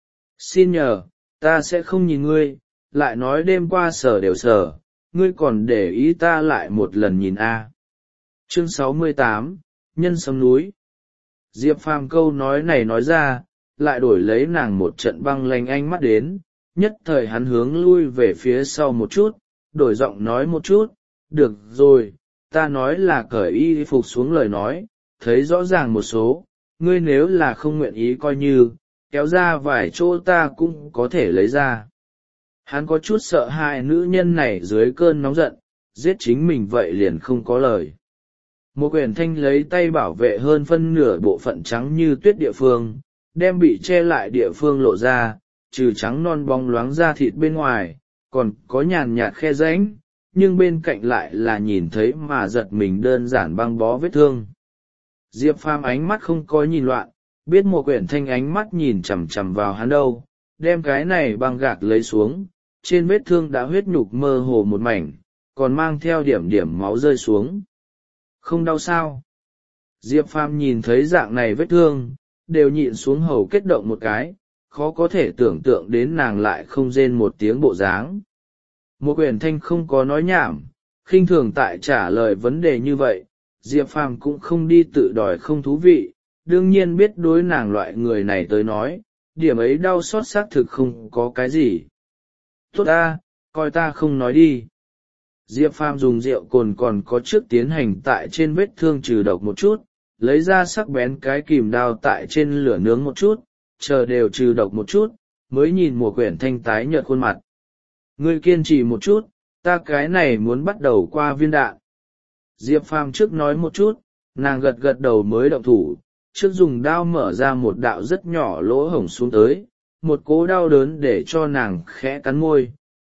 Xin nhờ, ta sẽ không nhìn ngươi, lại nói đêm qua sở đều sở, ngươi còn để ý ta lại một lần nhìn a. Chương 68, Nhân Sấm Núi. Diệp Phàm câu nói này nói ra, lại đổi lấy nàng một trận băng lanh ánh mắt đến, nhất thời hắn hướng lui về phía sau một chút, đổi giọng nói một chút, được rồi, ta nói là cởi y phục xuống lời nói, thấy rõ ràng một số, ngươi nếu là không nguyện ý coi như, kéo ra vài chỗ ta cũng có thể lấy ra. Hắn có chút sợ hãi nữ nhân này dưới cơn nóng giận, giết chính mình vậy liền không có lời. Một quyển thanh lấy tay bảo vệ hơn phân nửa bộ phận trắng như tuyết địa phương, đem bị che lại địa phương lộ ra, trừ trắng non bóng loáng da thịt bên ngoài, còn có nhàn nhạt khe rãnh, nhưng bên cạnh lại là nhìn thấy mà giật mình đơn giản băng bó vết thương. Diệp Phàm ánh mắt không có nhìn loạn, biết một quyển thanh ánh mắt nhìn chằm chằm vào hắn đâu, đem cái này băng gạc lấy xuống, trên vết thương đã huyết nhục mơ hồ một mảnh, còn mang theo điểm điểm máu rơi xuống. Không đau sao? Diệp Phàm nhìn thấy dạng này vết thương, đều nhịn xuống hầu kết động một cái, khó có thể tưởng tượng đến nàng lại không rên một tiếng bộ dáng. Một quyển thanh không có nói nhảm, khinh thường tại trả lời vấn đề như vậy, Diệp Phàm cũng không đi tự đòi không thú vị, đương nhiên biết đối nàng loại người này tới nói, điểm ấy đau xót xác thực không có cái gì. Tốt ta, coi ta không nói đi. Diệp Phàm dùng rượu cồn còn có trước tiến hành tại trên vết thương trừ độc một chút, lấy ra sắc bén cái kìm đao tại trên lửa nướng một chút, chờ đều trừ độc một chút, mới nhìn một quyển thanh tái nhợt khuôn mặt. Ngươi kiên trì một chút, ta cái này muốn bắt đầu qua viên đạn. Diệp Phàm trước nói một chút, nàng gật gật đầu mới động thủ, trước dùng đao mở ra một đạo rất nhỏ lỗ hổng xuống tới, một cỗ đau đớn để cho nàng khẽ cắn môi,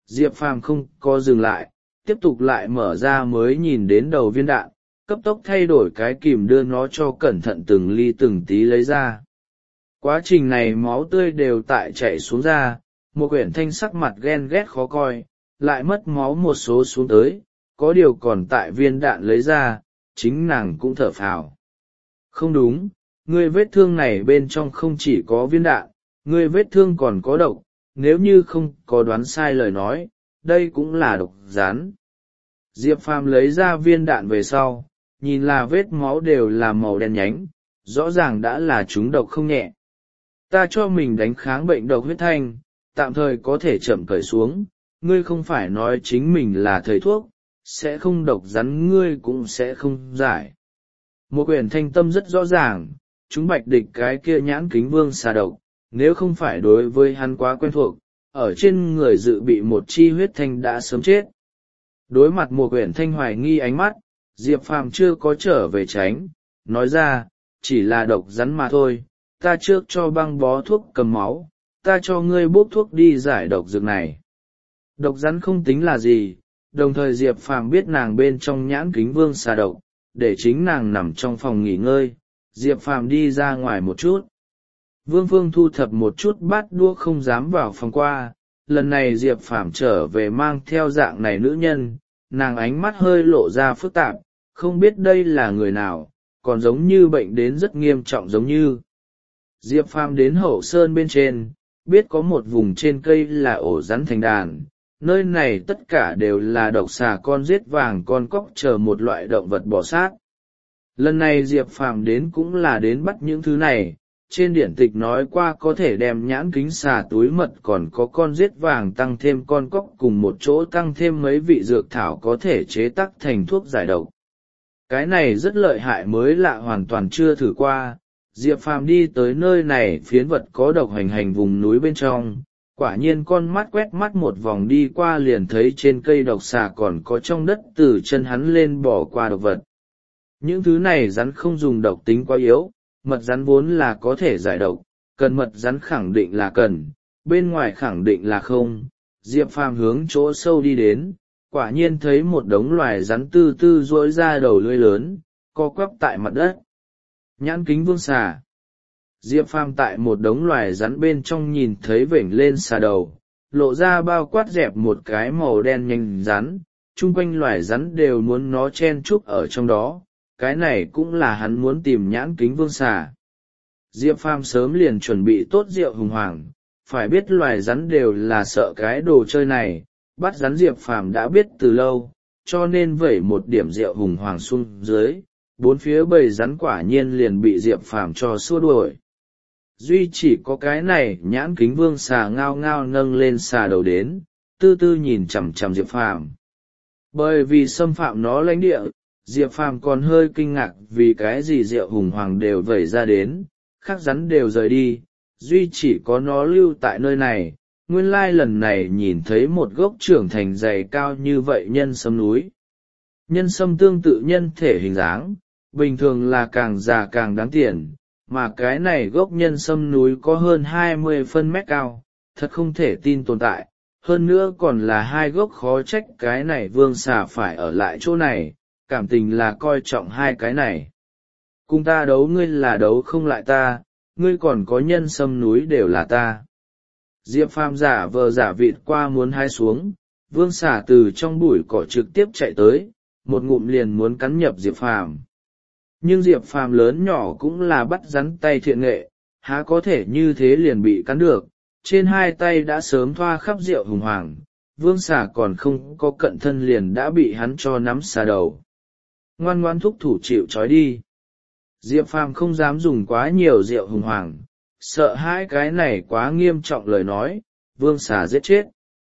Diệp Phàm không có dừng lại, tiếp tục lại mở ra mới nhìn đến đầu viên đạn, cấp tốc thay đổi cái kìm đưa nó cho cẩn thận từng ly từng tí lấy ra. Quá trình này máu tươi đều tại chảy xuống ra, một quyển thanh sắc mặt ghen ghét khó coi, lại mất máu một số xuống tới, có điều còn tại viên đạn lấy ra, chính nàng cũng thở phào. Không đúng, ngươi vết thương này bên trong không chỉ có viên đạn, ngươi vết thương còn có độc, nếu như không có đoán sai lời nói, đây cũng là độc rắn. Diệp Phàm lấy ra viên đạn về sau, nhìn là vết máu đều là màu đen nhánh, rõ ràng đã là trúng độc không nhẹ. Ta cho mình đánh kháng bệnh độc huyết thanh, tạm thời có thể chậm cởi xuống, ngươi không phải nói chính mình là thầy thuốc, sẽ không độc rắn ngươi cũng sẽ không giải. Một quyển thanh tâm rất rõ ràng, chúng bạch địch cái kia nhãn kính vương xà độc, nếu không phải đối với hắn quá quen thuộc, ở trên người dự bị một chi huyết thanh đã sớm chết. Đối mặt một quyển thanh hoài nghi ánh mắt, Diệp Phàm chưa có trở về tránh, nói ra, chỉ là độc rắn mà thôi, ta trước cho băng bó thuốc cầm máu, ta cho ngươi bốc thuốc đi giải độc dược này. Độc rắn không tính là gì, đồng thời Diệp Phàm biết nàng bên trong nhãn kính vương xà độc, để chính nàng nằm trong phòng nghỉ ngơi, Diệp Phàm đi ra ngoài một chút. Vương Phương thu thập một chút bát đũa không dám vào phòng qua, lần này Diệp Phàm trở về mang theo dạng này nữ nhân, nàng ánh mắt hơi lộ ra phức tạp, không biết đây là người nào, còn giống như bệnh đến rất nghiêm trọng giống như. Diệp Phàm đến hậu sơn bên trên, biết có một vùng trên cây là ổ rắn thành đàn, nơi này tất cả đều là độc xà con giết vàng con cóc chờ một loại động vật bò sát. Lần này Diệp Phàm đến cũng là đến bắt những thứ này, trên điển tịch nói qua có thể đem nhãn kính xà túi mật còn có con giết vàng tăng thêm con cóc cùng một chỗ tăng thêm mấy vị dược thảo có thể chế tác thành thuốc giải độc. Cái này rất lợi hại mới lạ hoàn toàn chưa thử qua. Diệp Phàm đi tới nơi này phiến vật có độc hành hành vùng núi bên trong, quả nhiên con mắt quét mắt một vòng đi qua liền thấy trên cây độc xà còn có trong đất từ chân hắn lên bỏ qua độc vật. Những thứ này rắn không dùng độc tính quá yếu, mật rắn vốn là có thể giải độc, cần mật rắn khẳng định là cần, bên ngoài khẳng định là không. Diệp Phàm hướng chỗ sâu đi đến, quả nhiên thấy một đống loài rắn tư tư duỗi ra đầu lưỡi lớn, co quắp tại mặt đất. Nhãn kính vương xà. Diệp Phàm tại một đống loài rắn bên trong nhìn thấy vểnh lên xà đầu, lộ ra bao quát dẹp một cái màu đen nhanh rắn, chung quanh loài rắn đều muốn nó chen chúc ở trong đó, cái này cũng là hắn muốn tìm nhãn kính vương xà. Diệp Phàm sớm liền chuẩn bị tốt rượu hùng hoàng, phải biết loài rắn đều là sợ cái đồ chơi này, bắt rắn Diệp Phàm đã biết từ lâu, cho nên vẩy một điểm rượu hùng hoàng xuống dưới, bốn phía bầy rắn quả nhiên liền bị Diệp Phàm cho xua đuổi. Duy chỉ có cái này nhãn kính vương xà ngao ngao nâng lên xà đầu đến, tư tư nhìn chằm chằm Diệp Phàm. Bởi vì xâm phạm nó lãnh địa, Diệp Phàm còn hơi kinh ngạc vì cái gì rượu hùng hoàng đều vẩy ra đến, khác rắn đều rời đi, duy chỉ có nó lưu tại nơi này. Nguyên lai lần này nhìn thấy một gốc trưởng thành dày cao như vậy nhân sâm núi. Nhân sâm tương tự nhân thể hình dáng, bình thường là càng già càng đáng tiền, mà cái này gốc nhân sâm núi có hơn 20 phân mét cao, thật không thể tin tồn tại. Hơn nữa còn là hai gốc, khó trách cái này vương xà phải ở lại chỗ này, cảm tình là coi trọng hai cái này. Cùng ta đấu ngươi là đấu không lại ta, ngươi còn có nhân sâm núi đều là ta. Diệp Phàm giả vờ giả vịt qua muốn hái xuống, vương xà từ trong bụi cỏ trực tiếp chạy tới, một ngụm liền muốn cắn nhập Diệp Phàm. Nhưng Diệp Phàm lớn nhỏ cũng là bắt rắn tay thiện nghệ, há có thể như thế liền bị cắn được, trên hai tay đã sớm thoa khắp rượu hùng hoàng, vương xà còn không có cận thân liền đã bị hắn cho nắm xà đầu. Ngoan ngoan thúc thủ chịu trói đi. Diệp Phàm không dám dùng quá nhiều rượu hùng hoàng, sợ hãi cái này quá nghiêm trọng lời nói, vương xà giết chết.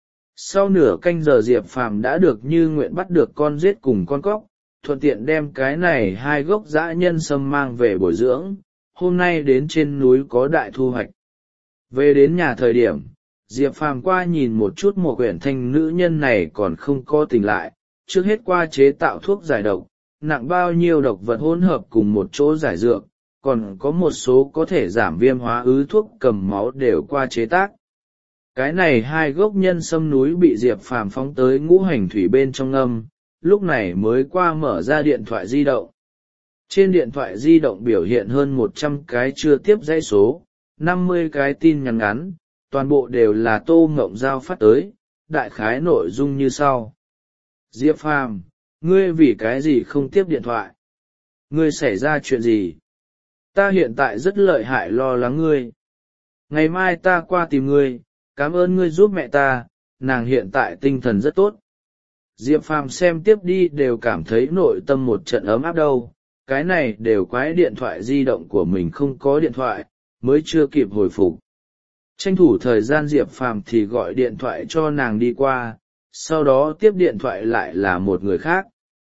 Sau nửa canh giờ Diệp Phàm đã được như nguyện bắt được con giết cùng con cóc, thuận tiện đem cái này hai gốc dã nhân sâm mang về bồi dưỡng, hôm nay đến trên núi có đại thu hoạch. Về đến nhà thời điểm, Diệp Phàm qua nhìn một chút một quyển thanh nữ nhân này còn không có tỉnh lại, trước hết qua chế tạo thuốc giải độc, nặng bao nhiêu độc vật hỗn hợp cùng một chỗ giải dược, còn có một số có thể giảm viêm hóa ứ thuốc cầm máu đều qua chế tác. Cái này hai gốc nhân sâm núi bị Diệp Phàm phóng tới ngũ hành thủy bên trong ngâm, lúc này mới qua mở ra điện thoại di động. Trên điện thoại di động biểu hiện hơn 100 cái chưa tiếp dãy số, 50 cái tin nhắn ngắn, toàn bộ đều là Tô Ngộng Giao phát tới, đại khái nội dung như sau. Diệp Phàm, ngươi vì cái gì không tiếp điện thoại? Ngươi xảy ra chuyện gì? Ta hiện tại rất lợi hại lo lắng ngươi. Ngày mai ta qua tìm ngươi, cảm ơn ngươi giúp mẹ ta, nàng hiện tại tinh thần rất tốt. Diệp Phàm xem tiếp đi đều cảm thấy nội tâm một trận ấm áp đâu, cái này đều quái điện thoại di động của mình không có điện thoại, mới chưa kịp hồi phục. Tranh thủ thời gian Diệp Phàm thì gọi điện thoại cho nàng đi qua, sau đó tiếp điện thoại lại là một người khác.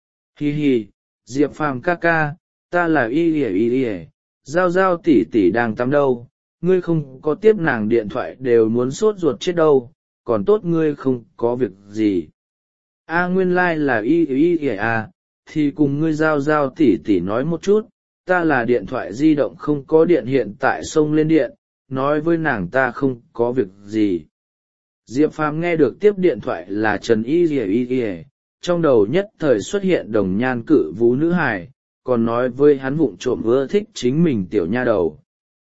Hi hi, Diệp Phàm ca ca, ta là y, Giao Giao tỷ tỷ đang tắm đâu, ngươi không có tiếp nàng điện thoại đều muốn sốt ruột chết đâu, còn tốt ngươi không có việc gì. Nguyên lai là y thì cùng ngươi Giao Giao tỷ tỷ nói một chút, ta là điện thoại di động không có điện hiện tại xông lên điện, nói với nàng ta không có việc gì. Diệp Phàm nghe được tiếp điện thoại là Trần y, trong đầu nhất thời xuất hiện đồng nhan cự vú nữ hài, còn nói với hắn vụng trộm ưa thích chính mình tiểu nha đầu.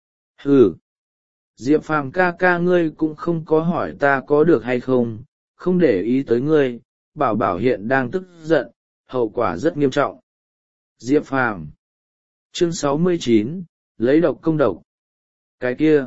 Hừ, Diệp Phàm ca ca ngươi cũng không có hỏi ta có được hay không, không để ý tới ngươi, bảo bảo hiện đang tức giận, hậu quả rất nghiêm trọng. Diệp Phàm. Chương 69, lấy độc công độc. Cái kia,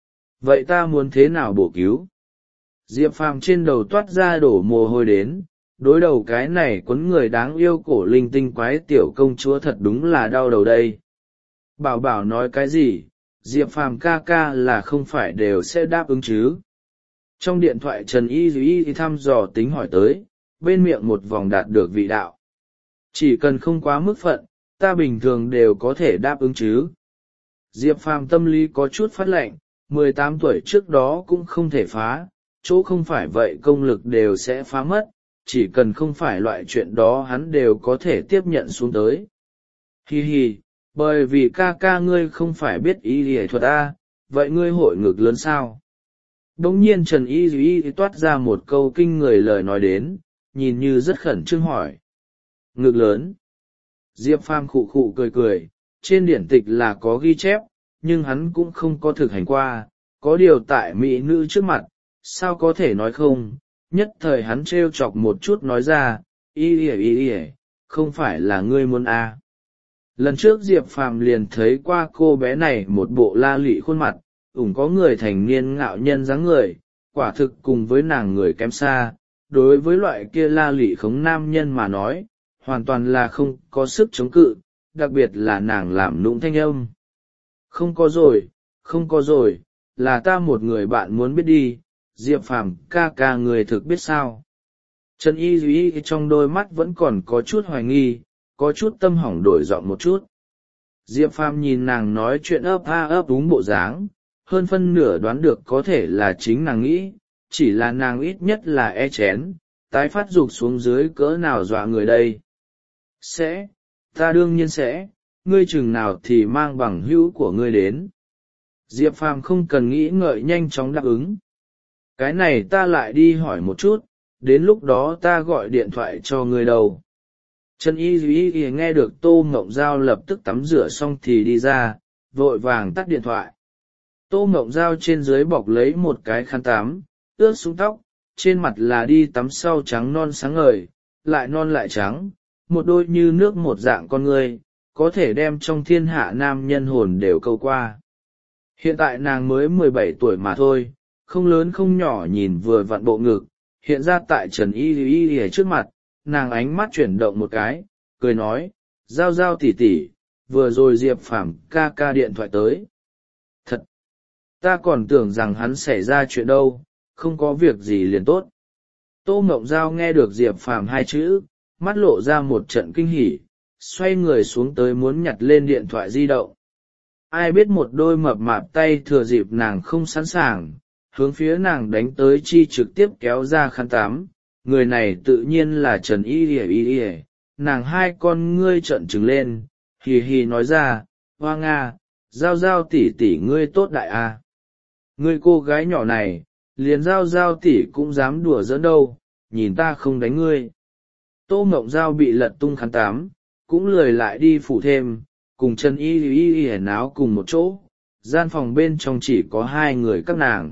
vậy ta muốn thế nào bổ cứu? Diệp Phàm trên đầu toát ra đổ mồ hôi đến, đối đầu cái này quấn người đáng yêu cổ linh tinh quái tiểu công chúa thật đúng là đau đầu đây. Bảo bảo nói cái gì, Diệp Phàm ca ca là không phải đều sẽ đáp ứng chứ? Trong điện thoại Trần Y thăm dò tính hỏi tới, bên miệng một vòng đạt được vị đạo. Chỉ cần không quá mức phận, ta bình thường đều có thể đáp ứng chứ. Diệp Phàm tâm lý có chút phát lệnh, 18 tuổi trước đó cũng không thể phá, chỗ không phải vậy công lực đều sẽ phá mất, chỉ cần không phải loại chuyện đó hắn đều có thể tiếp nhận xuống tới. Hi hi, bởi vì ca ca ngươi không phải biết y y thuật vậy ngươi hội ngực lớn sao? Đống nhiên Trần Y toát ra một câu kinh người lời nói đến, nhìn như rất khẩn trương hỏi. Ngực lớn. Diệp Phàm khụ khụ cười cười, trên điển tịch là có ghi chép, nhưng hắn cũng không có thực hành qua, có điều tại mỹ nữ trước mặt, sao có thể nói không, nhất thời hắn trêu chọc một chút nói ra, y, không phải là ngươi muốn Lần trước Diệp Phàm liền thấy qua cô bé này một bộ la lị khuôn mặt, có người thành niên ngạo nhân dáng người, quả thực cùng với nàng người kém xa, đối với loại kia la lị khống nam nhân mà nói, hoàn toàn là không có sức chống cự, đặc biệt là nàng làm nũng thanh âm. Không có rồi, là ta một người bạn muốn biết đi, Diệp Phàm ca ca người thực biết sao. Trần Y trong đôi mắt vẫn còn có chút hoài nghi, có chút tâm hỏng đổi giọng một chút. Diệp Phàm nhìn nàng nói chuyện ấp úng bộ dáng, hơn phân nửa đoán được có thể là chính nàng nghĩ, chỉ là nàng ít nhất là e chén, tái phát dục xuống dưới cỡ nào dọa người đây. Ta đương nhiên sẽ, ngươi chừng nào thì mang bằng hữu của ngươi đến. Diệp Phàm không cần nghĩ ngợi nhanh chóng đáp ứng. Cái này ta lại đi hỏi một chút, đến lúc đó ta gọi điện thoại cho ngươi đâu. Trần Y nghe được Tô Ngộng Giao lập tức tắm rửa xong thì đi ra, vội vàng tắt điện thoại. Tô Ngộng Giao trên dưới bọc lấy một cái khăn tắm, ướt xuống tóc, trên mặt là đi tắm sau trắng non sáng ngời, lại non lại trắng, một đôi như nước một dạng con người, có thể đem trong thiên hạ nam nhân hồn đều câu qua. Hiện tại nàng mới 17 tuổi mà thôi, không lớn không nhỏ nhìn vừa vặn bộ ngực, hiện ra tại Trần Y trước mặt, nàng ánh mắt chuyển động một cái, cười nói, Giao Giao tỷ tỷ, vừa rồi Diệp Phàm ca ca điện thoại tới. Thật, ta còn tưởng rằng hắn xảy ra chuyện đâu, không có việc gì liền tốt. Tô Ngộng Giao nghe được Diệp Phàm hai chữ, mắt lộ ra một trận kinh hỉ, xoay người xuống tới muốn nhặt lên điện thoại di động. Ai biết một đôi mập mạp tay thừa dịp nàng không sẵn sàng, hướng phía nàng đánh tới chi trực tiếp kéo ra khăn tắm. Người này tự nhiên là Trần Y, nàng hai con ngươi trợn trừng lên, hì hì nói ra, Hoa Nga, Giao Giao tỷ tỷ ngươi tốt đại Ngươi cô gái nhỏ này, liền giao giao tỷ cũng dám đùa giỡn đâu, nhìn ta không đánh ngươi. Tô Mộng Giao bị lật tung khăn tám, cũng lười lại đi phủ thêm, cùng Trần Y hẻ náo cùng một chỗ, gian phòng bên trong chỉ có hai người các nàng.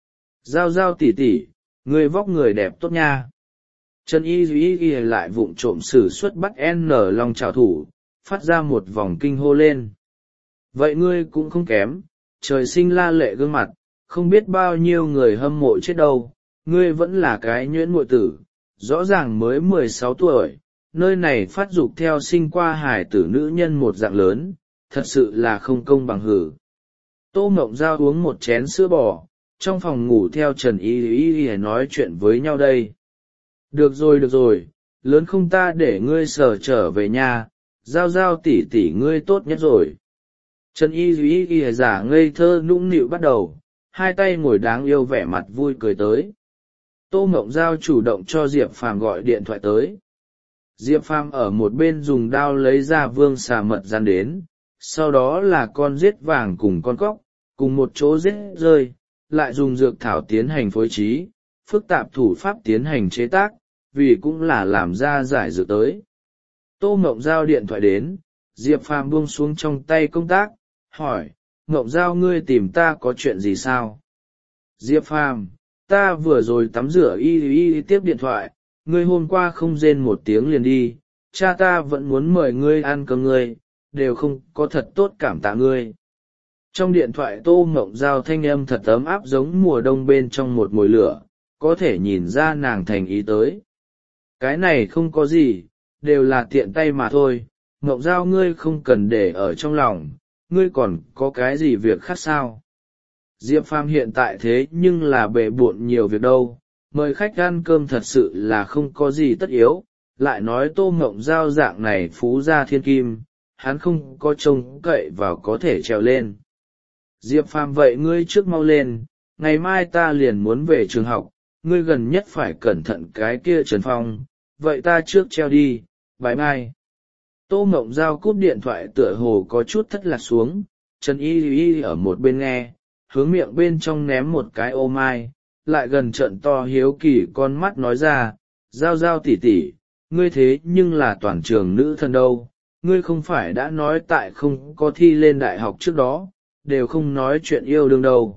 Giao giao tỷ tỷ, ngươi vóc người đẹp tốt nha. Trần Y lại vụng trộm sử xuất bắt N Long trảo thủ, phát ra một vòng kinh hô lên. Vậy ngươi cũng không kém, trời sinh la lệ gương mặt, không biết bao nhiêu người hâm mộ chết đâu, ngươi vẫn là cái nhuyễn muội tử, rõ ràng mới 16 tuổi, nơi này phát dục theo sinh qua hải tử nữ nhân một dạng lớn, thật sự là không công bằng hử. Tô Mộng Giao uống một chén sữa bò, trong phòng ngủ theo Trần Y nói chuyện với nhau đây. Được rồi, lớn không ta để ngươi sờ trở về nhà, Giao giao tỷ tỷ ngươi tốt nhất rồi. Trần Y giả ngây thơ nũng nịu bắt đầu, hai tay ngồi đáng yêu vẻ mặt vui cười tới. Tô Mộng Giao chủ động cho Diệp Phàm gọi điện thoại tới. Diệp Phàm ở một bên dùng đao lấy ra vương xà mật rắn đến, sau đó là con giết vàng cùng con cóc, cùng một chỗ giết rơi, lại dùng dược thảo tiến hành phối trí, phức tạp thủ pháp tiến hành chế tác, vì cũng là làm ra giải dược tới. Tô Mộng Giao điện thoại đến, Diệp Phàm buông xuống trong tay công tác, hỏi, Mộng Giao ngươi tìm ta có chuyện gì sao? Diệp Phàm, ta vừa rồi tắm rửa y tiếp điện thoại, ngươi hôm qua không rên một tiếng liền đi, cha ta vẫn muốn mời ngươi ăn cơm ngươi, đều không có thật tốt cảm tạ ngươi. Trong điện thoại Tô Mộng Giao thanh âm thật ấm áp giống mùa đông bên trong một mồi lửa, có thể nhìn ra nàng thành ý tới. Cái này không có gì, đều là tiện tay mà thôi, Mộng Giao ngươi không cần để ở trong lòng, ngươi còn có cái gì việc khác sao? Diệp Phàm hiện tại thế nhưng là bề bộn nhiều việc đâu, mời khách ăn cơm thật sự là không có gì tất yếu, lại nói Tô Mộng Giao dạng này phú gia thiên kim, hắn không có trông cậy vào có thể trèo lên. Diệp Phàm vậy ngươi trước mau lên, ngày mai ta liền muốn về trường học, ngươi gần nhất phải cẩn thận cái kia Trần Phong, vậy ta trước treo đi, bye bye. Tô Mộng Giao cúp điện thoại tựa hồ có chút thất lạc xuống, Trần Y ở một bên nghe, hướng miệng bên trong ném một cái ô mai, lại gần trận to hiếu kỳ con mắt nói ra, Giao Giao tỷ tỷ, ngươi thế nhưng là toàn trường nữ thần đâu, ngươi không phải đã nói tại không có thi lên đại học trước đó, đều không nói chuyện yêu đương đâu.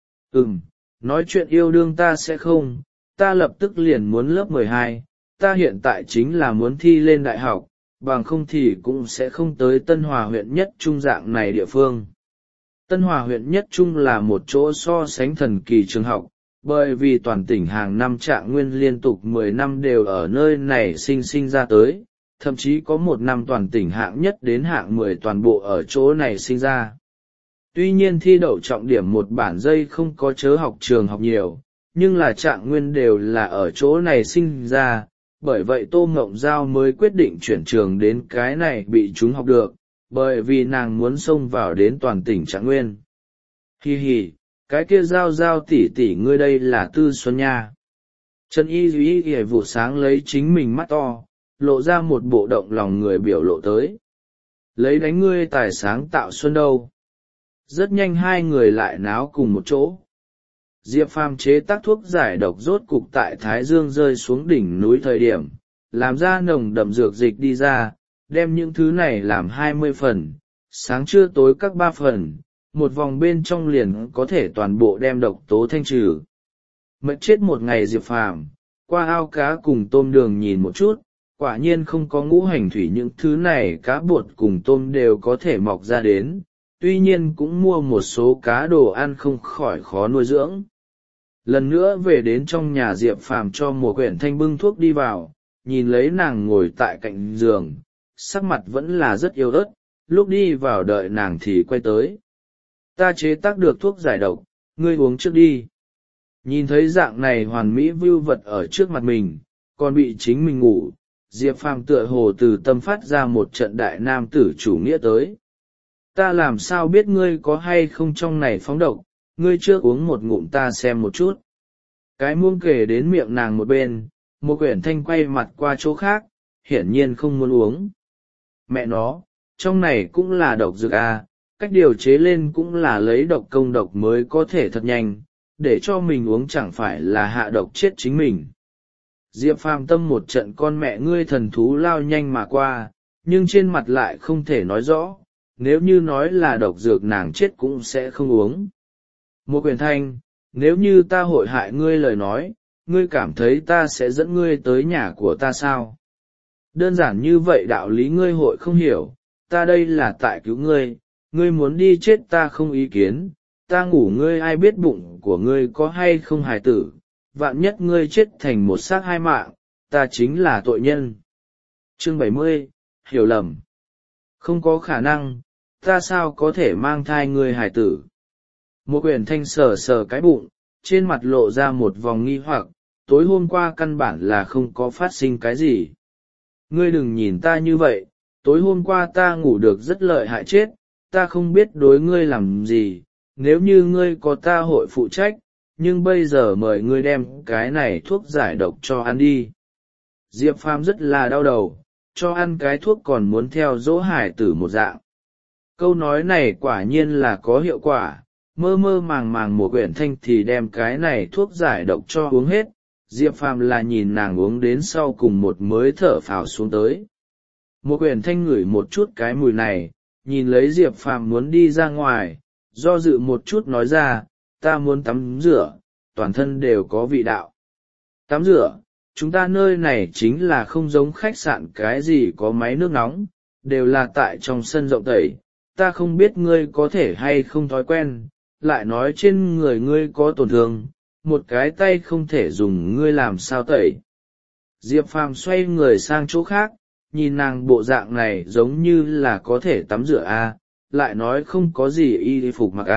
Nói chuyện yêu đương ta sẽ không, ta lập tức liền muốn lớp 12, ta hiện tại chính là muốn thi lên đại học, bằng không thì cũng sẽ không tới Tân Hòa huyện Nhất Trung dạng này địa phương. Tân Hòa huyện Nhất Trung là một chỗ so sánh thần kỳ trường học, bởi vì toàn tỉnh hàng năm Trạng Nguyên liên tục 10 năm đều ở nơi này sinh ra tới, thậm chí có một năm toàn tỉnh hạng nhất đến hạng 10 toàn bộ ở chỗ này sinh ra. Tuy nhiên thi đậu trọng điểm một bản dây không có chớ học trường học nhiều, nhưng là Trạng Nguyên đều là ở chỗ này sinh ra, bởi vậy Tô Mộng Giao mới quyết định chuyển trường đến cái này bị chúng học được, bởi vì nàng muốn xông vào đến toàn tỉnh Trạng Nguyên. Hi hi, cái kia Giao Giao tỷ tỷ ngươi đây là Tư Xuân nha. Trần Y vụ sáng lấy chính mình mắt to, lộ ra một bộ động lòng người biểu lộ tới. Lấy đánh ngươi tài sáng tạo xuân đâu. Rất nhanh hai người lại náo cùng một chỗ. Diệp Phàm chế tác thuốc giải độc rốt cục tại Thái Dương rơi xuống đỉnh núi thời điểm, làm ra nồng đậm dược dịch đi ra, đem những thứ này làm 20 phần, sáng trưa tối các 3 phần, một vòng bên trong liền có thể toàn bộ đem độc tố thanh trừ. Mệt chết một ngày Diệp Phàm, qua ao cá cùng tôm đường nhìn một chút, quả nhiên không có ngũ hành thủy những thứ này cá bột cùng tôm đều có thể mọc ra đến, tuy nhiên cũng mua một số cá đồ ăn không khỏi khó nuôi dưỡng. Lần nữa về đến trong nhà Diệp Phàm cho Mùa Quyển Thanh bưng thuốc đi vào, nhìn lấy nàng ngồi tại cạnh giường, sắc mặt vẫn là rất yếu ớt, lúc đi vào đợi nàng thì quay tới. Ta chế tác được thuốc giải độc, ngươi uống trước đi. Nhìn thấy dạng này hoàn mỹ vưu vật ở trước mặt mình, còn bị chính mình ngủ, Diệp Phàm tựa hồ từ tâm phát ra một trận đại nam tử chủ nghĩa tới. Ta làm sao biết ngươi có hay không trong này phóng độc, ngươi chưa uống một ngụm ta xem một chút. Cái muông kể đến miệng nàng một bên, Một Quyển Thanh quay mặt qua chỗ khác, hiển nhiên không muốn uống. Mẹ nó, trong này cũng là độc dược à, cách điều chế lên cũng là lấy độc công độc mới có thể thật nhanh, để cho mình uống chẳng phải là hạ độc chết chính mình. Diệp Phàm tâm một trận con mẹ ngươi thần thú lao nhanh mà qua, nhưng trên mặt lại không thể nói rõ, nếu như nói là độc dược nàng chết cũng sẽ không uống. Một Quyển Thanh, nếu như ta hội hại ngươi lời nói, ngươi cảm thấy ta sẽ dẫn ngươi tới nhà của ta sao? Đơn giản như vậy đạo lý ngươi hội không hiểu, ta đây là tại cứu ngươi, ngươi muốn đi chết ta không ý kiến, ta ngủ ngươi ai biết bụng của ngươi có hay không hài tử, vạn nhất ngươi chết thành một xác hai mạng, ta chính là tội nhân. Chương 70, hiểu lầm. Không có khả năng, ta sao có thể mang thai ngươi hài tử? Một Quyển Thanh sờ sờ cái bụng, trên mặt lộ ra một vòng nghi hoặc, tối hôm qua căn bản là không có phát sinh cái gì. Ngươi đừng nhìn ta như vậy, tối hôm qua ta ngủ được rất lợi hại chết, ta không biết đối ngươi làm gì, nếu như ngươi có ta hội phụ trách, nhưng bây giờ mời ngươi đem cái này thuốc giải độc cho ăn đi. Diệp Phàm rất là đau đầu, cho ăn cái thuốc còn muốn theo dỗ hải tử một dạng. Câu nói này quả nhiên là có hiệu quả, mơ mơ màng màng Một Quyển Thanh thì đem cái này thuốc giải độc cho uống hết, Diệp Phàm là nhìn nàng uống đến sau cùng một mới thở phào xuống tới. Một Quyển Thanh ngửi một chút cái mùi này, nhìn lấy Diệp Phàm muốn đi ra ngoài, do dự một chút nói ra, ta muốn tắm rửa, toàn thân đều có vị đạo. Tắm rửa, chúng ta nơi này chính là không giống khách sạn cái gì có máy nước nóng, đều là tại trong sân rộng tẩy, ta không biết ngươi có thể hay không thói quen, lại nói trên người ngươi có tổn thương, một cái tay không thể dùng ngươi làm sao tẩy. Diệp Phàm xoay người sang chỗ khác, nhìn nàng bộ dạng này giống như là có thể tắm rửa lại nói không có gì y phục mặc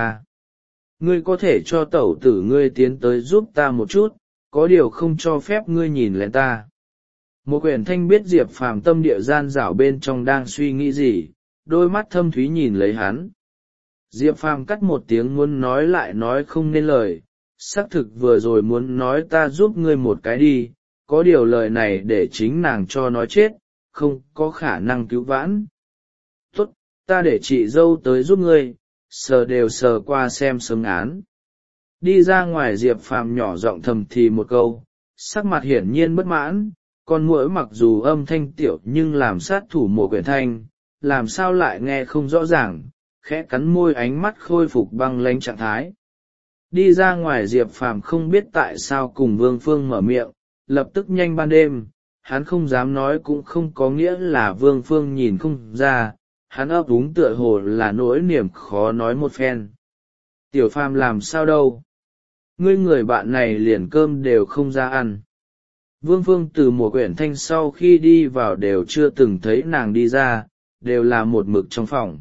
Ngươi có thể cho tẩu tử ngươi tiến tới giúp ta một chút, có điều không cho phép ngươi nhìn lên ta. Một Quyển Thanh biết Diệp Phàm tâm địa gian dảo bên trong đang suy nghĩ gì, đôi mắt thâm thúy nhìn lấy hắn. Diệp Phàm cắt một tiếng muốn nói lại nói không nên lời, xác thực vừa rồi muốn nói ta giúp ngươi một cái đi, có điều lời này để chính nàng cho nói chết, không có khả năng cứu vãn. Tốt, ta để chị dâu tới giúp ngươi, sờ đều sờ qua xem sớm án. Đi ra ngoài Diệp Phàm nhỏ giọng thầm thì một câu, sắc mặt hiển nhiên bất mãn, con muỗi mặc dù âm thanh tiểu nhưng làm sát thủ Một Quyển Thanh, làm sao lại nghe không rõ ràng, khẽ cắn môi ánh mắt khôi phục băng lãnh trạng thái. Đi ra ngoài Diệp Phàm không biết tại sao cùng Vương Phương mở miệng, lập tức nhanh ban đêm, hắn không dám nói cũng không có nghĩa là Vương Phương nhìn không ra, hắn ấp úng tựa hồ là nỗi niềm khó nói một phen. Tiểu Phàm làm sao đâu? Ngươi người bạn này liền cơm đều không ra ăn. Vương Phương từ Một Quyển Thanh sau khi đi vào đều chưa từng thấy nàng đi ra, đều là một mực trong phòng.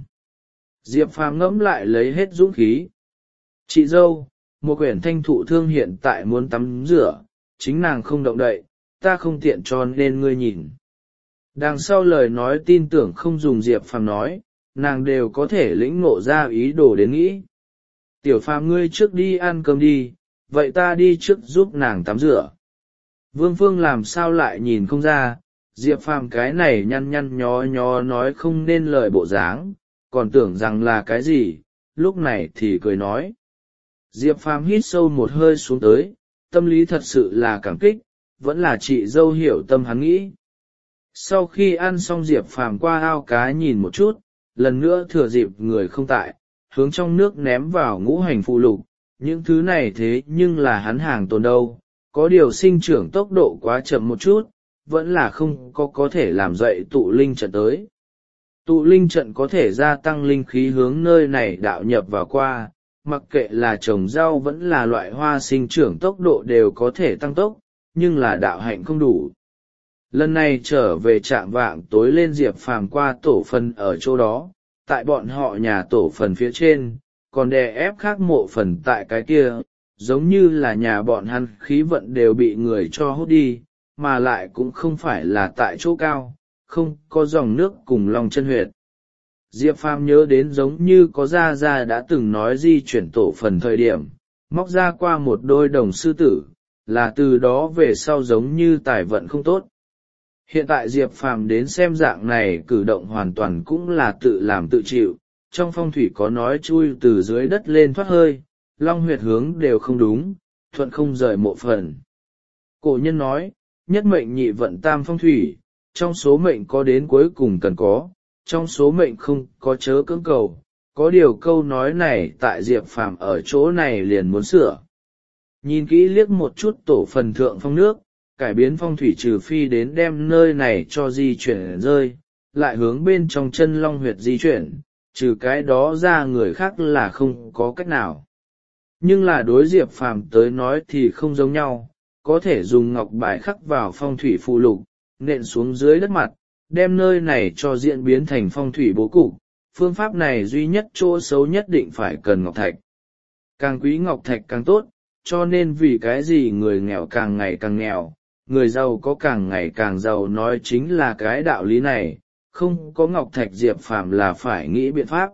Diệp Phàm ngẫm lại lấy hết dũng khí. Chị dâu, Một Quyển Thanh thụ thương hiện tại muốn tắm rửa, chính nàng không động đậy, ta không tiện cho nên ngươi nhìn. Đằng sau lời nói tin tưởng không dùng Diệp Phàm nói, nàng đều có thể lĩnh ngộ ra ý đồ đến nghĩ. Tiểu Phàm ngươi trước đi ăn cơm đi, vậy ta đi trước giúp nàng tắm rửa. Vương Phương làm sao lại nhìn không ra, Diệp Phàm cái này nhăn nhăn nhó nhó nói không nên lời bộ dáng, còn tưởng rằng là cái gì, lúc này thì cười nói. Diệp Phàm hít sâu một hơi xuống tới, tâm lý thật sự là cảm kích, vẫn là chị dâu hiểu tâm hắn nghĩ. Sau khi ăn xong Diệp Phàm qua ao cá nhìn một chút, lần nữa thừa dịp người không tại, hướng trong nước ném vào ngũ hành phụ lục, những thứ này thế nhưng là hắn hàng tồn đâu, có điều sinh trưởng tốc độ quá chậm một chút, vẫn là không có thể làm dậy tụ linh trận tới. Tụ linh trận có thể gia tăng linh khí hướng nơi này đạo nhập vào qua, mặc kệ là trồng rau vẫn là loại hoa sinh trưởng tốc độ đều có thể tăng tốc, nhưng là đạo hạnh không đủ. Lần này trở về trạm vạng tối lên Diệp Phàm qua tổ phần ở chỗ đó, tại bọn họ nhà tổ phần phía trên, còn đè ép khác mộ phần tại cái kia, giống như là nhà bọn hắn khí vận đều bị người cho hút đi, mà lại cũng không phải là tại chỗ cao, không có dòng nước cùng lòng chân huyệt. Diệp Phàm nhớ đến giống như có Gia Gia đã từng nói di chuyển tổ phần thời điểm, móc ra qua một đôi đồng sư tử, là từ đó về sau giống như tài vận không tốt. Hiện tại Diệp Phàm đến xem dạng này cử động hoàn toàn cũng là tự làm tự chịu, trong phong thủy có nói chui từ dưới đất lên thoát hơi, long huyệt hướng đều không đúng, thuận không rời mộ phần. Cổ nhân nói, nhất mệnh nhị vận tam phong thủy, trong số mệnh có đến cuối cùng cần có, trong số mệnh không có chớ cưỡng cầu. Có điều câu nói này tại Diệp Phàm ở chỗ này liền muốn sửa. Nhìn kỹ liếc một chút tổ phần thượng phong nước, cải biến phong thủy trừ phi đến đem nơi này cho di chuyển rơi, lại hướng bên trong chân long huyệt di chuyển, trừ cái đó ra người khác là không có cách nào. Nhưng là đối Diệp Phàm tới nói thì không giống nhau, có thể dùng ngọc bài khắc vào phong thủy phụ lục, nện xuống dưới đất mặt, đem nơi này cho diễn biến thành phong thủy bố cục. Phương pháp này duy nhất chỗ xấu nhất định phải cần ngọc thạch. Càng quý ngọc thạch càng tốt, cho nên vì cái gì người nghèo càng ngày càng nghèo, người giàu có càng ngày càng giàu nói chính là cái đạo lý này, không có ngọc thạch Diệp Phàm là phải nghĩ biện pháp.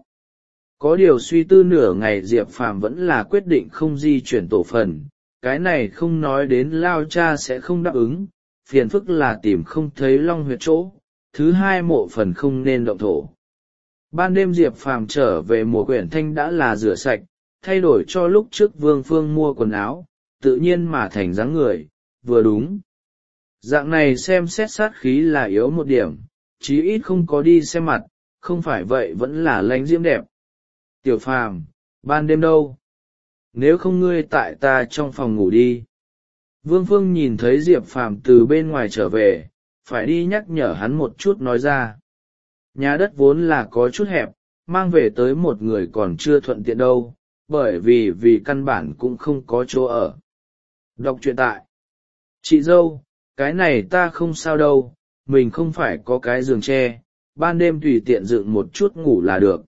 Có điều suy tư nửa ngày Diệp Phàm vẫn là quyết định không di chuyển tổ phần, cái này không nói đến Lao Cha sẽ không đáp ứng, phiền phức là tìm không thấy long huyệt chỗ, thứ hai mộ phần không nên động thổ. Ban đêm Diệp Phàm trở về mùa quyển thanh đã là rửa sạch, thay đổi cho lúc trước Vương Phương mua quần áo, tự nhiên mà thành dáng người, vừa đúng. Dạng này xem xét sát khí là yếu một điểm, chí ít không có đi xem mặt, không phải vậy vẫn là lánh diễm đẹp. Tiểu Phàm, ban đêm đâu? Nếu không ngươi tại ta trong phòng ngủ đi. Vương Phương nhìn thấy Diệp Phàm từ bên ngoài trở về, phải đi nhắc nhở hắn một chút nói ra. Nhà đất vốn là có chút hẹp, mang về tới một người còn chưa thuận tiện đâu, bởi vì căn bản cũng không có chỗ ở. Đọc truyện tại. Chị dâu, cái này ta không sao đâu, mình không phải có cái giường tre, ban đêm tùy tiện dựng một chút ngủ là được.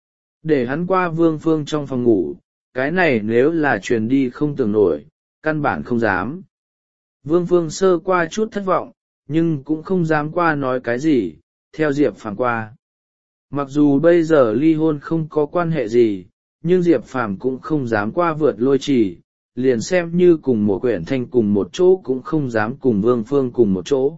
Để hắn qua Vương Phương trong phòng ngủ, cái này nếu là truyền đi không tưởng nổi, căn bản không dám. Vương Phương sơ qua chút thất vọng, nhưng cũng không dám qua nói cái gì, theo Diệp Phàm qua. Mặc dù bây giờ ly hôn không có quan hệ gì, nhưng Diệp Phàm cũng không dám qua vượt lôi trì, liền xem như cùng một quyển thanh cùng một chỗ cũng không dám cùng Vương Phương cùng một chỗ.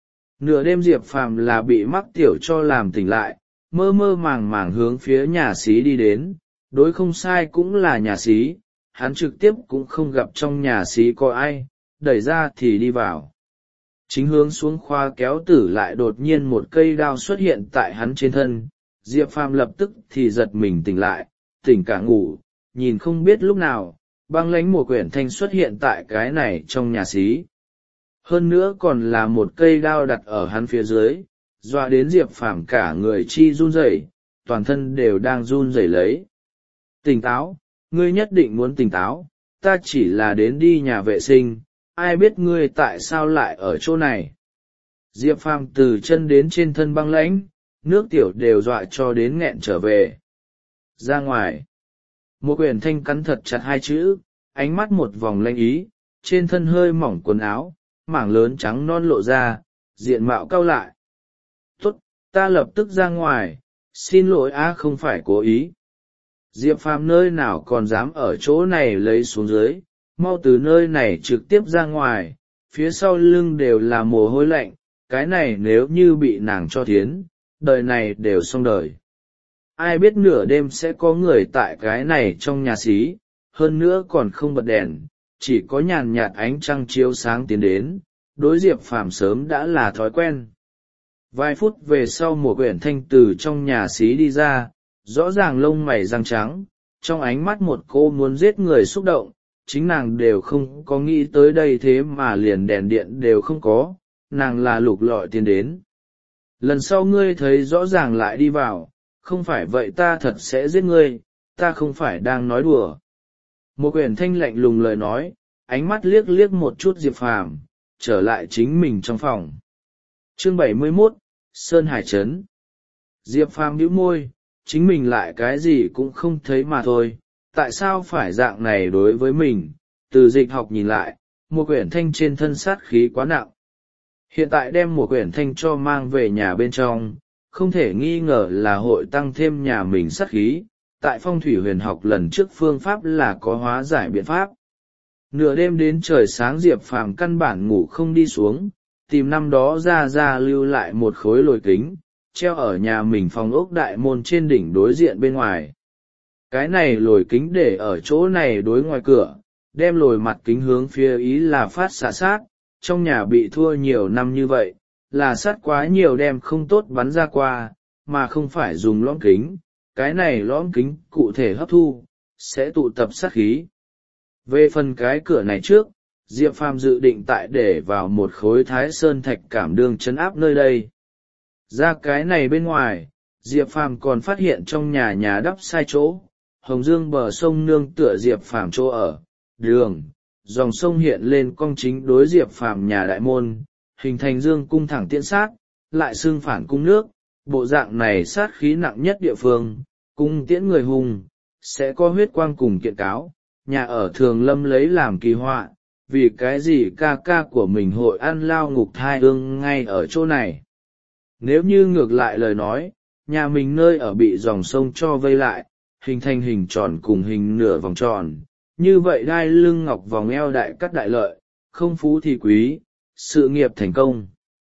Nửa đêm Diệp Phàm là bị mắc tiểu cho làm tỉnh lại, mơ mơ màng màng hướng phía nhà xí đi đến, đối không sai cũng là nhà xí, hắn trực tiếp cũng không gặp trong nhà xí có ai, đẩy ra thì đi vào. Chính hướng xuống khoa kéo tử lại đột nhiên một cây đao xuất hiện tại hắn trên thân, Diệp Phàm lập tức thì giật mình tỉnh lại, tỉnh cả ngủ, nhìn không biết lúc nào, băng lãnh mùa quyển thanh xuất hiện tại cái này trong nhà xí. Hơn nữa còn là một cây đao đặt ở hắn phía dưới, dọa đến Diệp Phàm cả người chi run rẩy, toàn thân đều đang run rẩy lấy. Tỉnh táo, ngươi nhất định muốn tỉnh táo, ta chỉ là đến đi nhà vệ sinh, ai biết ngươi tại sao lại ở chỗ này. Diệp Phàm từ chân đến trên thân băng lãnh, nước tiểu đều dọa cho đến nghẹn trở về. Ra ngoài, một quyển thanh cắn thật chặt hai chữ, ánh mắt một vòng lanh ý, trên thân hơi mỏng quần áo, mảng lớn trắng non lộ ra, diện mạo cau lại. Tốt, ta lập tức ra ngoài, xin lỗi á, không phải cố ý. Diệp Phàm nơi nào còn dám ở chỗ này lấy xuống dưới, mau từ nơi này trực tiếp ra ngoài, phía sau lưng đều là mồ hôi lạnh, cái này nếu như bị nàng cho thiến, đời này đều xong đời. Ai biết nửa đêm sẽ có người tại cái này trong nhà xí, hơn nữa còn không bật đèn, chỉ có nhàn nhạt ánh trăng chiếu sáng tiến đến, đối Diệp Phàm sớm đã là thói quen. Vài phút về sau một quyển thanh từ trong nhà xí đi ra, rõ ràng lông mày răng trắng, trong ánh mắt một cô muốn giết người xúc động, chính nàng đều không có nghĩ tới đây thế mà liền đèn điện đều không có, nàng là lục lọi tiến đến. Lần sau ngươi thấy rõ ràng lại đi vào, không phải vậy ta thật sẽ giết ngươi, ta không phải đang nói đùa. Một quyển thanh lạnh lùng lời nói, ánh mắt liếc liếc một chút Diệp Phàm, trở lại chính mình trong phòng. Chương 71, Sơn Hải Trấn. Diệp Phàm nhíu môi, chính mình lại cái gì cũng không thấy mà thôi, tại sao phải dạng này đối với mình, từ dịch học nhìn lại, một quyển thanh trên thân sát khí quá nặng. Hiện tại đem một quyển thanh cho mang về nhà bên trong, không thể nghi ngờ là hội tăng thêm nhà mình sát khí, tại phong thủy huyền học lần trước phương pháp là có hóa giải biện pháp. Nửa đêm đến trời sáng Diệp Phàm căn bản ngủ không đi xuống, tìm năm đó ra lưu lại một khối lồi kính, treo ở nhà mình phòng ốc đại môn trên đỉnh đối diện bên ngoài. cái này lồi kính để ở chỗ này đối ngoài cửa, đem lồi mặt kính hướng phía ý là phát xạ sát, trong nhà bị thua nhiều năm như vậy, là sát quá nhiều đem không tốt bắn ra qua, mà không phải dùng lõm kính, cái này lõm kính cụ thể hấp thu, sẽ tụ tập sát khí. Về phần cái cửa này trước, Diệp Phàm dự định tại để vào một khối thái sơn thạch cảm đương chấn áp nơi đây. Ra cái này bên ngoài, Diệp Phàm còn phát hiện trong nhà đắp sai chỗ, Hồng Dương bờ sông nương tựa Diệp Phàm chỗ ở, đường, dòng sông hiện lên cong chính đối Diệp Phàm nhà đại môn, hình thành dương cung thẳng tiễn sát, lại xương phản cung nước, bộ dạng này sát khí nặng nhất địa phương, cung tiễn người hùng, sẽ có huyết quang cùng kiện cáo, nhà ở thường lâm lấy làm kỳ họa, vì cái gì ca ca của mình hội ăn lao ngục thai ương ngay ở chỗ này. Nếu như ngược lại lời nói, nhà mình nơi ở bị dòng sông cho vây lại, hình thành hình tròn cùng hình nửa vòng tròn, như vậy đai lưng ngọc vòng eo đại cắt đại lợi, không phú thì quý, sự nghiệp thành công.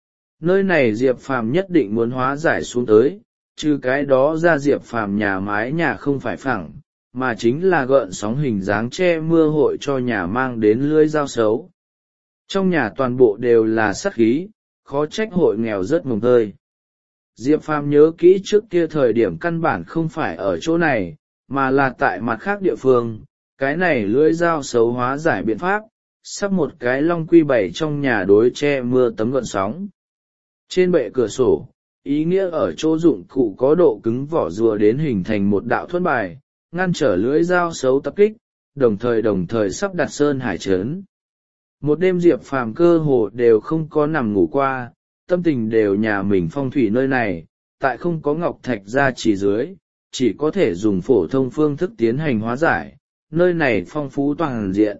Nơi này Diệp Phàm nhất định muốn hóa giải xuống tới, trừ cái đó ra Diệp Phàm nhà mái nhà không phải phẳng, mà chính là gợn sóng hình dáng che mưa hội cho nhà mang đến lưới dao xấu. Trong nhà toàn bộ đều là sát khí, khó trách hội nghèo rất mồng tơi. Diệp Phàm nhớ kỹ trước kia thời điểm căn bản không phải ở chỗ này, mà là tại mặt khác địa phương, cái này lưỡi dao xấu hóa giải biện pháp, sắp một cái long quy bảy trong nhà đối che mưa tấm gợn sóng. Trên bệ cửa sổ, ý nghĩa ở chỗ dụng cụ có độ cứng vỏ rùa đến hình thành một đạo thuẫn bài, ngăn trở lưỡi dao xấu tập kích, đồng thời sắp đặt sơn hải trấn. Một đêm Diệp Phàm cơ hồ đều không có nằm ngủ qua, tâm tình đều nhà mình phong thủy nơi này, tại không có ngọc thạch gia chỉ dưới, chỉ có thể dùng phổ thông phương thức tiến hành hóa giải, nơi này phong phú toàn diện.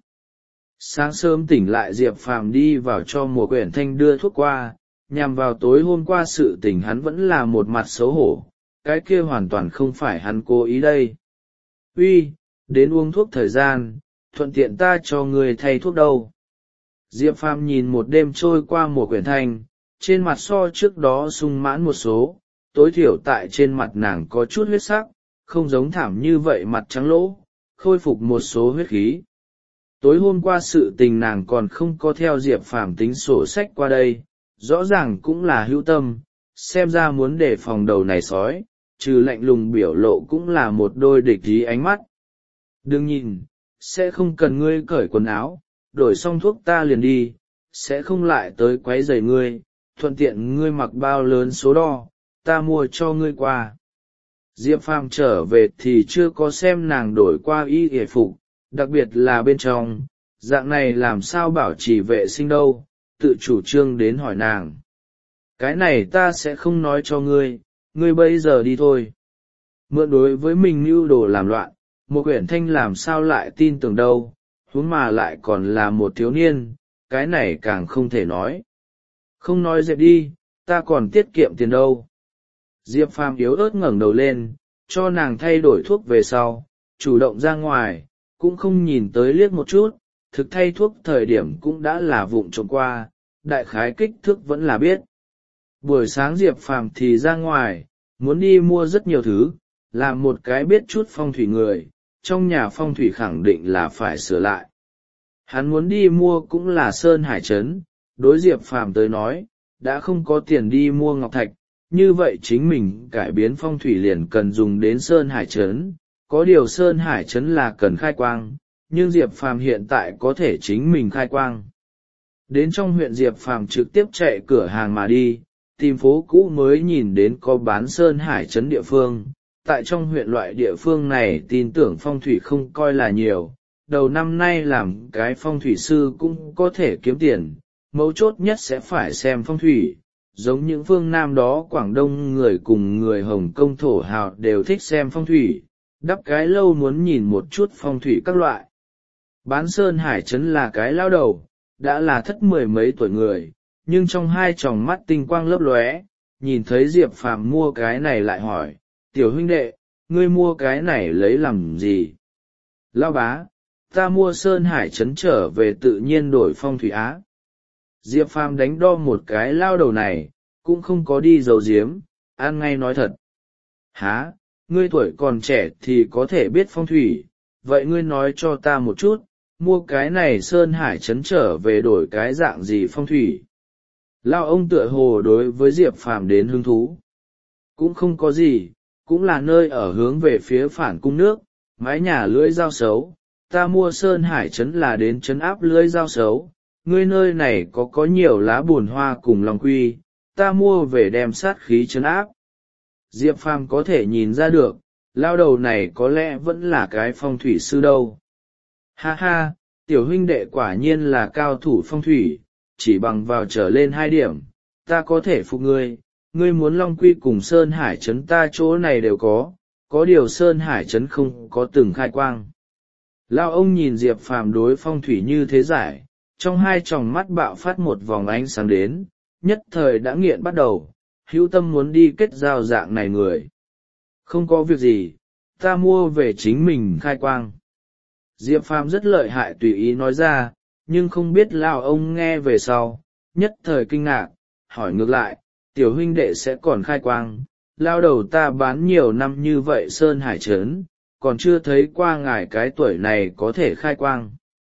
Sáng sớm tỉnh lại Diệp Phàm đi vào cho Mùa Quyển Thanh đưa thuốc qua, nhằm vào tối hôm qua sự tình hắn vẫn là một mặt xấu hổ, cái kia hoàn toàn không phải hắn cố ý đây. Uy, đến uống thuốc thời gian, thuận tiện ta cho người thay thuốc đâu. Diệp Phàm nhìn một đêm trôi qua Mùa Quyển Thanh, trên mặt so trước đó sung mãn một số, tối thiểu tại trên mặt nàng có chút huyết sắc, không giống thảm như vậy mặt trắng lỗ, khôi phục một số huyết khí. Tối hôm qua sự tình nàng còn không có theo Diệp Phàm tính sổ sách qua đây, rõ ràng cũng là hữu tâm, xem ra muốn đề phòng đầu này sói, trừ lạnh lùng biểu lộ cũng là một đôi địch ý ánh mắt. Đừng nhìn, sẽ không cần ngươi cởi quần áo, đổi xong thuốc ta liền đi, sẽ không lại tới quấy rầy ngươi, thuận tiện ngươi mặc bao lớn số đo, ta mua cho ngươi qua. Diệp Phàm trở về thì chưa có xem nàng đổi qua y y phục, đặc biệt là bên trong, dạng này làm sao bảo trì vệ sinh đâu, tự chủ trương đến hỏi nàng. Cái này ta sẽ không nói cho ngươi, ngươi bây giờ đi thôi. Mượn đối với mình mưu đồ làm loạn, Một Quyển Thanh làm sao lại tin tưởng đâu, huống mà lại còn là một thiếu niên, cái này càng không thể nói. Không nói dẹp đi, ta còn tiết kiệm tiền đâu. Diệp Phàm yếu ớt ngẩng đầu lên, cho nàng thay đổi thuốc về sau, chủ động ra ngoài, cũng không nhìn tới liếc một chút, thực thay thuốc thời điểm cũng đã là vụng trộm qua, đại khái kích thước vẫn là biết. Buổi sáng Diệp Phàm thì ra ngoài, muốn đi mua rất nhiều thứ, làm một cái biết chút phong thủy người, trong nhà phong thủy khẳng định là phải sửa lại. Hắn muốn đi mua cũng là Sơn Hải Trấn, đối Diệp Phàm tới nói, đã không có tiền đi mua ngọc thạch, như vậy chính mình cải biến phong thủy liền cần dùng đến Sơn Hải Trấn, có điều Sơn Hải Trấn là cần khai quang, nhưng Diệp Phàm hiện tại có thể chính mình khai quang. Đến trong huyện Diệp Phàm trực tiếp chạy cửa hàng mà đi, tìm phố cũ mới nhìn đến có bán Sơn Hải Trấn địa phương. Tại trong huyện loại địa phương này tin tưởng phong thủy không coi là nhiều, đầu năm nay làm cái phong thủy sư cũng có thể kiếm tiền, mấu chốt nhất sẽ phải xem phong thủy. Giống những phương Nam đó Quảng Đông người cùng người Hồng Kông thổ hào đều thích xem phong thủy, đắp cái lâu muốn nhìn một chút phong thủy các loại. Bán Sơn Hải Trấn là cái lao đầu, đã là thất mười mấy tuổi người, nhưng trong hai tròng mắt tinh quang lấp lóe, nhìn thấy Diệp Phàm mua cái này lại hỏi, tiểu huynh đệ, ngươi mua cái này lấy làm gì? Lao bá, ta mua Sơn Hải Trấn trở về tự nhiên đổi phong thủy á. Diệp Phàm đánh đo một cái lao đầu này, cũng không có đi giấu giếm, ăn ngay nói thật. Há, ngươi tuổi còn trẻ thì có thể biết phong thủy, vậy ngươi nói cho ta một chút, mua cái này Sơn Hải Trấn trở về đổi cái dạng gì phong thủy? Lao ông tựa hồ đối với Diệp Phàm đến hứng thú. Cũng không có gì, cũng là nơi ở hướng về phía phản cung nước, mái nhà lưỡi dao sấu, ta mua Sơn Hải Trấn là đến trấn áp lưỡi dao sấu, ngươi nơi này có nhiều lá buồn hoa cùng lòng quy, ta mua về đem sát khí trấn áp. Diệp Phàm có thể nhìn ra được, lao đầu này có lẽ vẫn là cái phong thủy sư đâu. Ha ha, tiểu huynh đệ quả nhiên là cao thủ phong thủy, chỉ bằng vào trở lên 2 điểm, ta có thể phục ngươi, ngươi muốn Long Quy cùng Sơn Hải Trấn ta chỗ này đều có điều Sơn Hải Trấn không có từng khai quang. Lao ông nhìn Diệp Phàm đối phong thủy như thế giải, trong 2 tròng mắt bạo phát một vòng ánh sáng đến, nhất thời đã nghiện bắt đầu, hữu tâm muốn đi kết giao dạng này người. Không có việc gì, ta mua về chính mình khai quang. Diệp Phàm rất lợi hại tùy ý nói ra, nhưng không biết Lao ông nghe về sau, nhất thời kinh ngạc, hỏi ngược lại, tiểu huynh đệ sẽ còn khai quang, lao đầu ta bán nhiều năm như vậy Sơn Hải Trấn, còn chưa thấy qua ngài cái tuổi này có thể khai quang.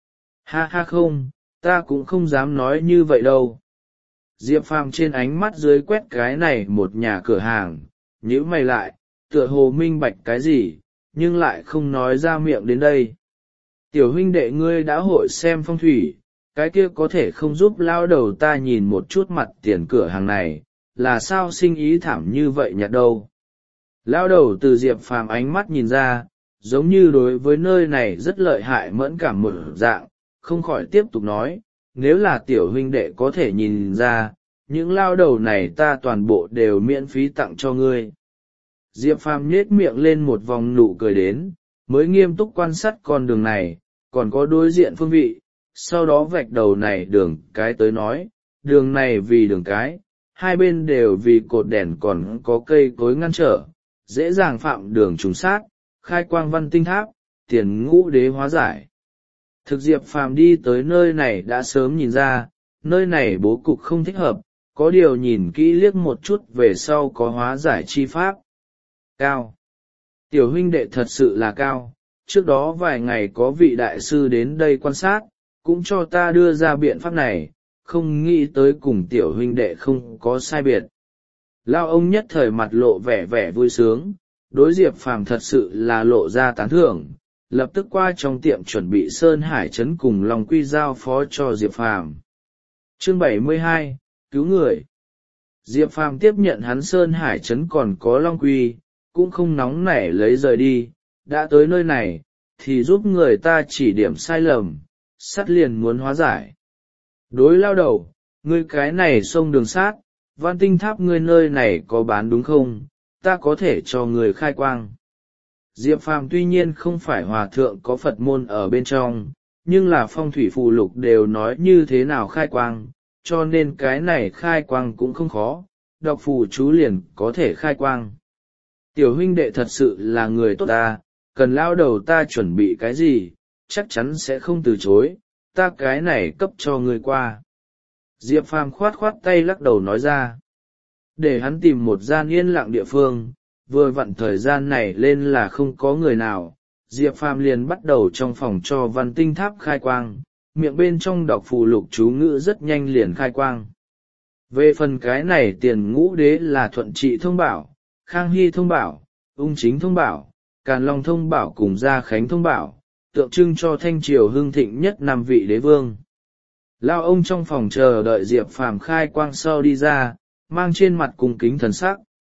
Ha ha không, ta cũng không dám nói như vậy đâu. Diệp Phàm trên ánh mắt dưới quét cái này một nhà cửa hàng, nhíu mày lại, tựa hồ minh bạch cái gì, nhưng lại không nói ra miệng đến đây. Tiểu huynh đệ ngươi đã hội xem phong thủy, cái kia có thể không giúp lao đầu ta nhìn một chút mặt tiền cửa hàng này, là sao sinh ý thảm như vậy nhặt đâu. Lao đầu từ Diệp Phàm ánh mắt nhìn ra, giống như đối với nơi này rất lợi hại mẫn cảm một dạng, không khỏi tiếp tục nói, nếu là tiểu huynh đệ có thể nhìn ra, những lao đầu này ta toàn bộ đều miễn phí tặng cho ngươi. Diệp Phàm nhếch miệng lên một vòng nụ cười đến, mới nghiêm túc quan sát con đường này, còn có đối diện phương vị, sau đó vạch đầu này đường cái tới nói, đường này vì đường cái, 2 bên đều vì cột đèn còn có cây cối ngăn trở, dễ dàng phạm đường trùng sát, khai quang văn tinh tháp, tiền ngũ đế hóa giải. Thực Diệp Phàm đi tới nơi này đã sớm nhìn ra, nơi này bố cục không thích hợp, có điều nhìn kỹ liếc một chút về sau có hóa giải chi pháp. Cao. Tiểu huynh đệ thật sự là cao, trước đó vài ngày có vị đại sư đến đây quan sát, cũng cho ta đưa ra biện pháp này, không nghĩ tới cùng tiểu huynh đệ không có sai biệt. Lao ông nhất thời mặt lộ vẻ vẻ vui sướng, đối Diệp Phàm thật sự là lộ ra tán thưởng, lập tức qua trong tiệm chuẩn bị Sơn Hải Trấn cùng Long Quy giao phó cho Diệp Phàm. Chương 72, cứu người. Diệp Phàm tiếp nhận hắn Sơn Hải Trấn còn có Long Quy, cũng không nóng nảy lấy rời đi, đã tới nơi này, thì giúp người ta chỉ điểm sai lầm, sắt liền muốn hóa giải. Đối lao đầu, ngươi cái này sông đường sát, văn tinh tháp ngươi nơi này có bán đúng không, ta có thể cho người khai quang. Diệp Phàm tuy nhiên không phải hòa thượng có Phật môn ở bên trong, nhưng là phong thủy phù lục đều nói như thế nào khai quang, cho nên cái này khai quang cũng không khó, đọc phù chú liền có thể khai quang. Tiểu huynh đệ thật sự là người tốt ta, cần lao đầu ta chuẩn bị cái gì, chắc chắn sẽ không từ chối, ta cái này cấp cho người qua. Diệp Phàm khoát khoát tay lắc đầu nói ra. Để hắn tìm một gian yên lặng địa phương, vừa vặn thời gian này lên là không có người nào, Diệp Phàm liền bắt đầu trong phòng cho văn tinh tháp khai quang, miệng bên trong đọc phù lục chú ngữ rất nhanh liền khai quang. Về phần cái này tiền ngũ đế là thuận trị thông bảo, khang hy thông bảo, ung chính thông bảo, càn long thông bảo cùng gia khánh thông bảo, tượng trưng cho thanh triều hưng thịnh nhất 5 vị đế vương. Lao ông trong phòng chờ đợi Diệp Phàm khai quang sau đi ra, mang trên mặt cung kính thần sắc.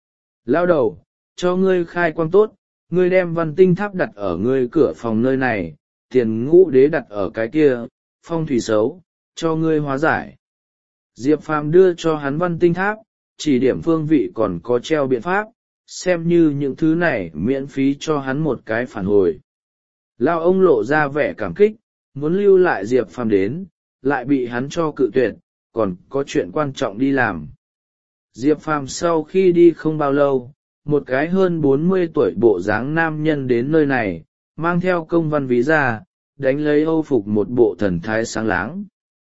Lao đầu, cho ngươi khai quang tốt, ngươi đem văn tinh tháp đặt ở ngươi cửa phòng nơi này, tiền ngũ đế đặt ở cái kia, phong thủy xấu, cho ngươi hóa giải. Diệp Phàm đưa cho hắn văn tinh tháp, chỉ điểm phương vị còn có treo biện pháp, xem như những thứ này miễn phí cho hắn một cái phản hồi. Lao ông lộ ra vẻ cảm kích, muốn lưu lại Diệp Phàm đến, lại bị hắn cho cự tuyệt, còn có chuyện quan trọng đi làm. Diệp Phàm sau khi đi không bao lâu, một cái hơn 40 tuổi bộ dáng nam nhân đến nơi này, mang theo công văn ví ra, đánh lấy âu phục một bộ thần thái sáng láng.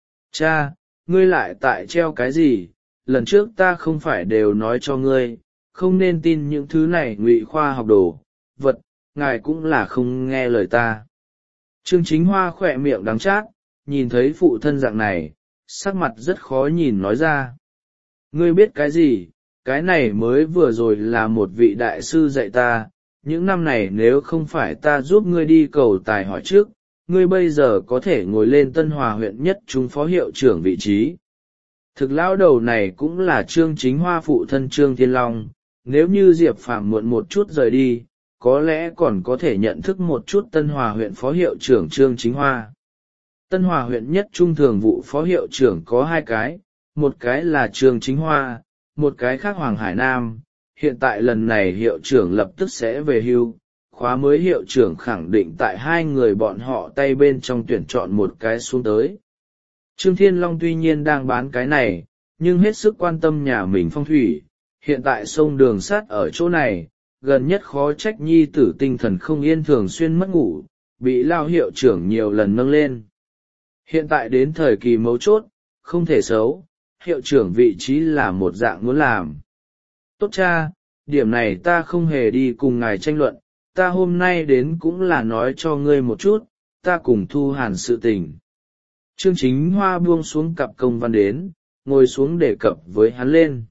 Cha, ngươi lại tại treo cái gì, lần trước ta không phải đều nói cho ngươi, không nên tin những thứ này ngụy khoa học đồ vật, ngài cũng là không nghe lời ta. Trương Chính Hoa khỏe miệng đắng chát, nhìn thấy phụ thân dạng này, sắc mặt rất khó nhìn nói ra. Ngươi biết cái gì, cái này mới vừa rồi là một vị đại sư dạy ta, những năm này nếu không phải ta giúp ngươi đi cầu tài hỏi trước, ngươi bây giờ có thể ngồi lên Tân Hòa huyện nhất trung phó hiệu trưởng vị trí. Thực lão đầu này cũng là Trương Chính Hoa phụ thân Trương Thiên Long, nếu như Diệp Phàm muộn một chút rời đi, có lẽ còn có thể nhận thức một chút Tân Hòa huyện phó hiệu trưởng Trương Chính Hoa. Tân Hòa huyện nhất trung thường vụ phó hiệu trưởng có hai cái, một cái là Trương Chính Hoa, một cái khác Hoàng Hải Nam. Hiện tại lần này hiệu trưởng lập tức sẽ về hưu, khóa mới hiệu trưởng khẳng định tại hai người bọn họ tay bên trong tuyển chọn một cái xuống tới. Trương Thiên Long tuy nhiên đang bán cái này, nhưng hết sức quan tâm nhà mình phong thủy, hiện tại sông đường sắt ở chỗ này, gần nhất khó trách nhi tử tinh thần không yên thường xuyên mất ngủ, bị lao hiệu trưởng nhiều lần nâng lên. Hiện tại đến thời kỳ mấu chốt, không thể xấu, hiệu trưởng vị trí là một dạng muốn làm. Tốt cha, điểm này ta không hề đi cùng ngài tranh luận, ta hôm nay đến cũng là nói cho ngươi một chút, ta cùng Thu Hàn sự tình. Trương Chính Hoa buông xuống cặp công văn đến, ngồi xuống đề cập với hắn lên.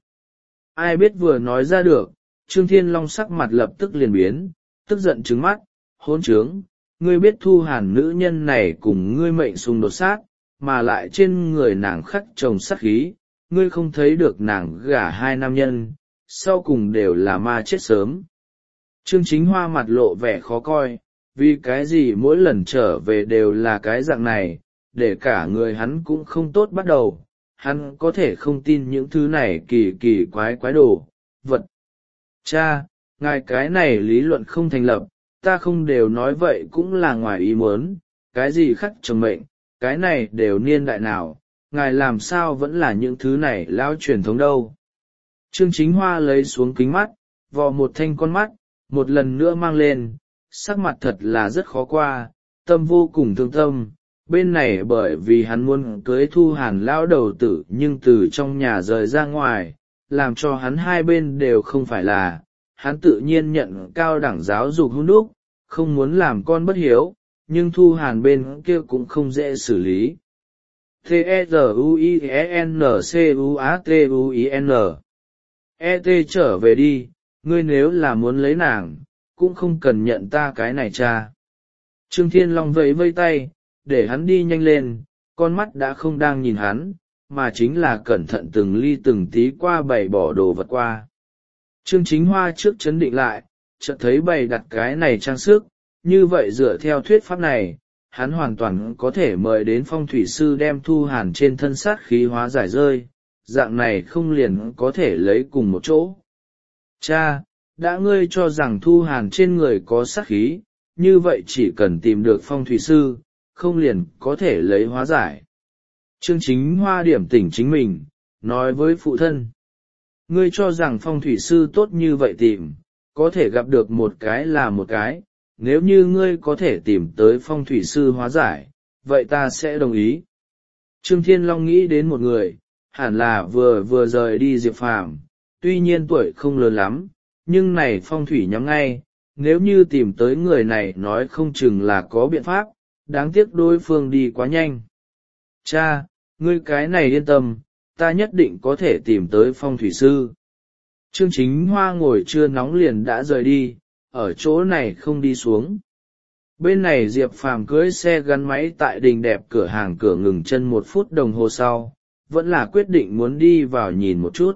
Ai biết vừa nói ra được, Trương Thiên Long sắc mặt lập tức liền biến, tức giận trừng mắt, hỗn trướng, ngươi biết Thu Hàn nữ nhân này cùng ngươi mệnh xung đột sát, mà lại trên người nàng khắc chồng sát khí, ngươi không thấy được nàng gả hai nam nhân, sau cùng đều là ma chết sớm. Trương Chính Hoa mặt lộ vẻ khó coi, vì cái gì mỗi lần trở về đều là cái dạng này, để cả người hắn cũng không tốt bắt đầu, hắn có thể không tin những thứ này kỳ kỳ quái quái đồ, vật. Cha, ngài cái này lý luận không thành lập, ta không đều nói vậy cũng là ngoài ý muốn, cái gì khắc chồng mệnh, cái này đều niên đại nào, ngài làm sao vẫn là những thứ này lao truyền thống đâu. Trương Chính Hoa lấy xuống kính mắt, vò một thanh con mắt, một lần nữa mang lên, sắc mặt thật là rất khó qua, tâm vô cùng thương tâm. Bên này bởi vì hắn muốn cưới Thu Hàn lão đầu tử nhưng từ trong nhà rời ra ngoài, làm cho hắn hai bên đều không phải là, hắn tự nhiên nhận cao đẳng giáo dục hun đúc, không muốn làm con bất hiếu, nhưng Thu Hàn bên kia cũng không dễ xử lý. T-E-Z-U-I-E-N-C-U-A-T-U-I-N E.T. trở về đi, ngươi nếu là muốn lấy nàng, cũng không cần nhận ta cái này cha. Trương Thiên Long vẫy vây tay, để hắn đi nhanh lên, con mắt đã không đang nhìn hắn, mà chính là cẩn thận từng ly từng tí qua bày bỏ đồ vật qua. Trương Chính Hoa trước chấn định lại, chợt thấy bày đặt cái này trang sức, như vậy dựa theo thuyết pháp này, hắn hoàn toàn có thể mời đến phong thủy sư đem Thu Hàn trên thân sát khí hóa giải rơi, dạng này không liền có thể lấy cùng một chỗ. Cha, đã ngươi cho rằng Thu Hàn trên người có sát khí, như vậy chỉ cần tìm được phong thủy sư, không liền có thể lấy hóa giải. Trương Chính Hoa điểm tỉnh chính mình, nói với phụ thân. Ngươi cho rằng phong thủy sư tốt như vậy tìm, có thể gặp được một cái là một cái, nếu như ngươi có thể tìm tới phong thủy sư hóa giải, vậy ta sẽ đồng ý. Trương Thiên Long nghĩ đến một người, hẳn là vừa rời đi Diệp Phàm, tuy nhiên tuổi không lớn lắm, nhưng này phong thủy nhắm ngay, nếu như tìm tới người này nói không chừng là có biện pháp, đáng tiếc đối phương đi quá nhanh. Cha, ngươi cái này yên tâm, ta nhất định có thể tìm tới phong thủy sư. Trương Chính Hoa ngồi chưa nóng liền đã rời đi, ở chỗ này không đi xuống. Bên này Diệp Phàm cưỡi xe gắn máy tại đình đẹp cửa hàng cửa ngừng chân 1 phút đồng hồ sau, vẫn là quyết định muốn đi vào nhìn một chút.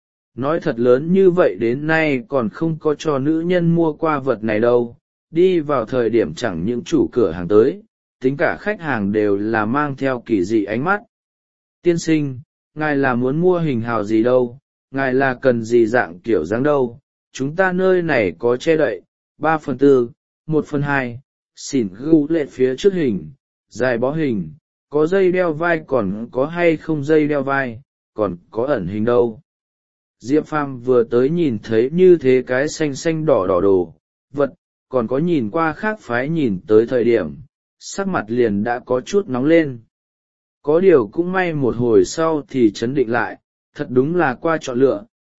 Nói thật lớn như vậy đến nay còn không có cho nữ nhân mua qua vật này đâu, đi vào thời điểm chẳng những chủ cửa hàng tới, tính cả khách hàng đều là mang theo kỳ dị ánh mắt. Tiên sinh, ngài là muốn mua hình hào gì đâu, ngài là cần gì dạng kiểu dáng đâu, chúng ta nơi này có che đậy, 3/4, 1/2, xỉn gu lệ phía trước hình, dài bó hình, có dây đeo vai còn có hay không dây đeo vai, còn có ẩn hình đâu. Diệp Phàm vừa tới nhìn thấy như thế cái xanh xanh đỏ đỏ đồ vật, còn có nhìn qua khác phái nhìn tới thời điểm, sắc mặt liền đã có chút nóng lên. Có điều cũng may một hồi sau thì chấn định lại, thật đúng là qua chọn lựa,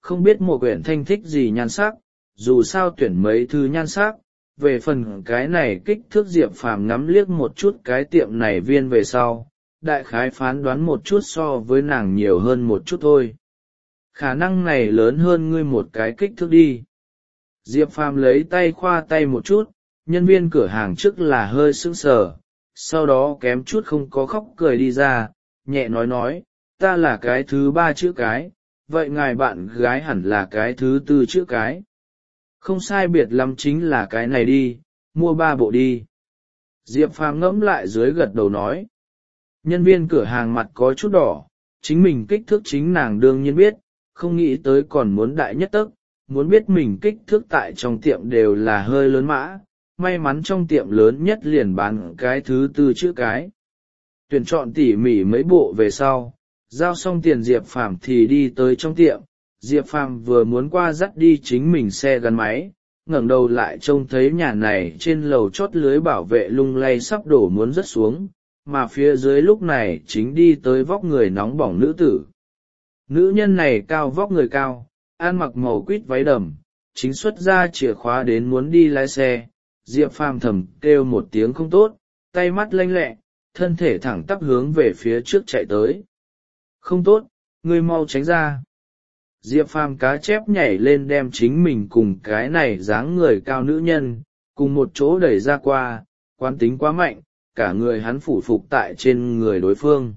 không biết Mộ Uyển Thanh thích gì nhan sắc, dù sao tuyển mấy thứ nhan sắc. Về phần cái này kích thước, Diệp Phàm ngắm liếc một chút cái tiệm này viên về sau, đại khái phán đoán một chút so với nàng nhiều hơn một chút thôi. Khả năng này lớn hơn ngươi một cái kích thước đi. Diệp Phàm lấy tay khoa tay một chút, nhân viên cửa hàng trước là hơi sững sờ, sau đó kém chút không có khóc cười đi ra, nhẹ nói, ta là cái thứ 3 chữ cái, vậy ngài bạn gái hẳn là cái thứ 4 chữ cái. Không sai biệt lắm chính là cái này đi, mua 3 bộ đi. Diệp Phàm ngẫm lại dưới gật đầu nói. Nhân viên cửa hàng mặt có chút đỏ, chính mình kích thước chính nàng đương nhiên biết, không nghĩ tới còn muốn đại nhất tấc, muốn biết mình kích thước tại trong tiệm đều là hơi lớn mã, may mắn trong tiệm lớn nhất liền bán cái thứ 4 chữ cái. Tuyển chọn tỉ mỉ mấy bộ về sau, giao xong tiền Diệp Phàm thì đi tới trong tiệm. Diệp Phàm vừa muốn qua dắt đi chính mình xe gắn máy, ngẩng đầu lại trông thấy nhà này trên lầu chót lưới bảo vệ lung lay sắp đổ muốn rớt xuống, mà phía dưới lúc này chính đi tới vóc người nóng bỏng nữ tử. Nữ nhân này cao vóc người cao, ăn mặc màu quýt váy đầm, chính xuất ra chìa khóa đến muốn đi lái xe. Diệp Phàm thầm kêu một tiếng không tốt, tay mắt lanh lẹ, thân thể thẳng tắp hướng về phía trước chạy tới. Không tốt, ngươi mau tránh ra. Diệp Phàm cá chép nhảy lên đem chính mình cùng cái này dáng người cao nữ nhân, cùng một chỗ đẩy ra qua, quán tính quá mạnh, cả người hắn phủ phục tại trên người đối phương.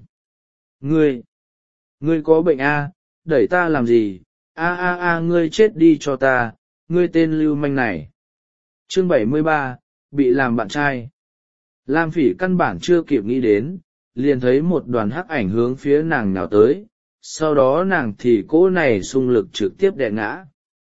Ngươi có bệnh a? Đẩy ta làm gì? Ngươi chết đi cho ta, ngươi tên lưu manh này. Chương 73, bị làm bạn trai. Lam Phỉ căn bản chưa kịp nghĩ đến, liền thấy một đoàn hắc ảnh hướng phía nàng nào tới, sau đó nàng thì cỗ này xung lực trực tiếp đè ngã.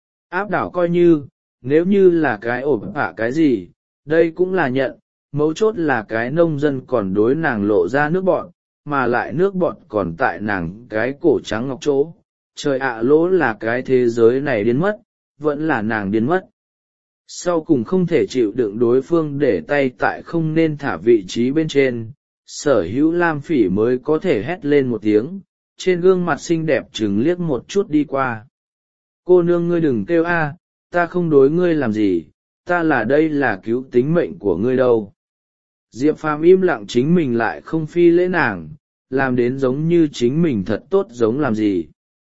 Áp đảo coi như, nếu như là cái ổ bạ cái gì, đây cũng là nhận, mấu chốt là cái nông dân còn đối nàng lộ ra nước bọn, mà lại nước bọn còn tại nàng cái cổ trắng ngọc chỗ. Trời ạ, lỗ là cái thế giới này điên mất, vẫn là nàng điên mất. Sau cùng không thể chịu đựng đối phương để tay tại không nên thả vị trí bên trên, Sở Hữu Lam Phỉ mới có thể hét lên một tiếng, trên gương mặt xinh đẹp chừng liếc một chút đi qua. Cô nương ngươi đừng kêu a, ta không đối ngươi làm gì, ta là đây là cứu tính mệnh của ngươi đâu. Diệp Phàm im lặng, chính mình lại không phi lễ nàng, làm đến giống như chính mình thật tốt giống làm gì.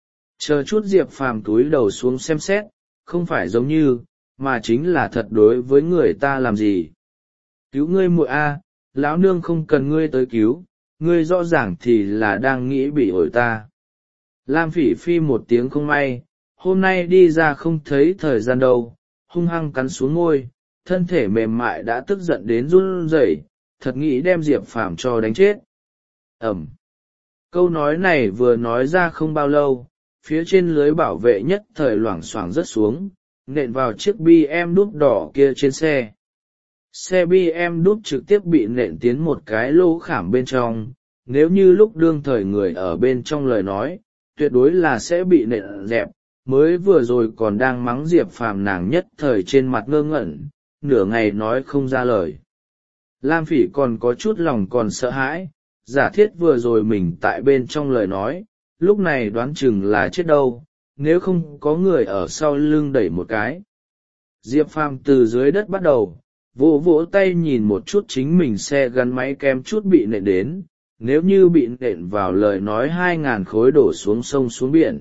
Chờ chút Diệp Phàm cúi đầu xuống xem xét, không phải giống như, mà chính là thật đối với người ta làm gì. Cứu ngươi muội a, lão nương không cần ngươi tới cứu, ngươi rõ ràng thì là đang nghĩ bị ổi ta. Lam Phỉ phi một tiếng không may, hôm nay đi ra không thấy thời gian đâu, hung hăng cắn xuống môi, thân thể mềm mại đã tức giận đến run rẩy, thật nghĩ đem Diệp Phàm cho đánh chết. Ẩm. Câu nói này vừa nói ra không bao lâu, phía trên lưới bảo vệ nhất thời loảng xoảng rớt xuống, nện vào chiếc BM đúp đỏ kia trên xe. Xe BM đúp trực tiếp bị nện tiến một cái lỗ khảm bên trong, nếu như lúc đương thời người ở bên trong lời nói, tuyệt đối là sẽ bị nện dẹp. Mới vừa rồi còn đang mắng Diệp Phàm, nàng nhất thời trên mặt ngơ ngẩn, nửa ngày nói không ra lời. Lam Phỉ còn có chút lòng còn sợ hãi, giả thiết vừa rồi mình tại bên trong lời nói, lúc này đoán chừng là chết đâu, nếu không có người ở sau lưng đẩy một cái. Diệp Phàm từ dưới đất bắt đầu, vỗ vỗ tay nhìn một chút chính mình xe gắn máy kém chút bị nện đến, nếu như bị nện vào lời nói 2.000 khối đổ xuống sông xuống biển.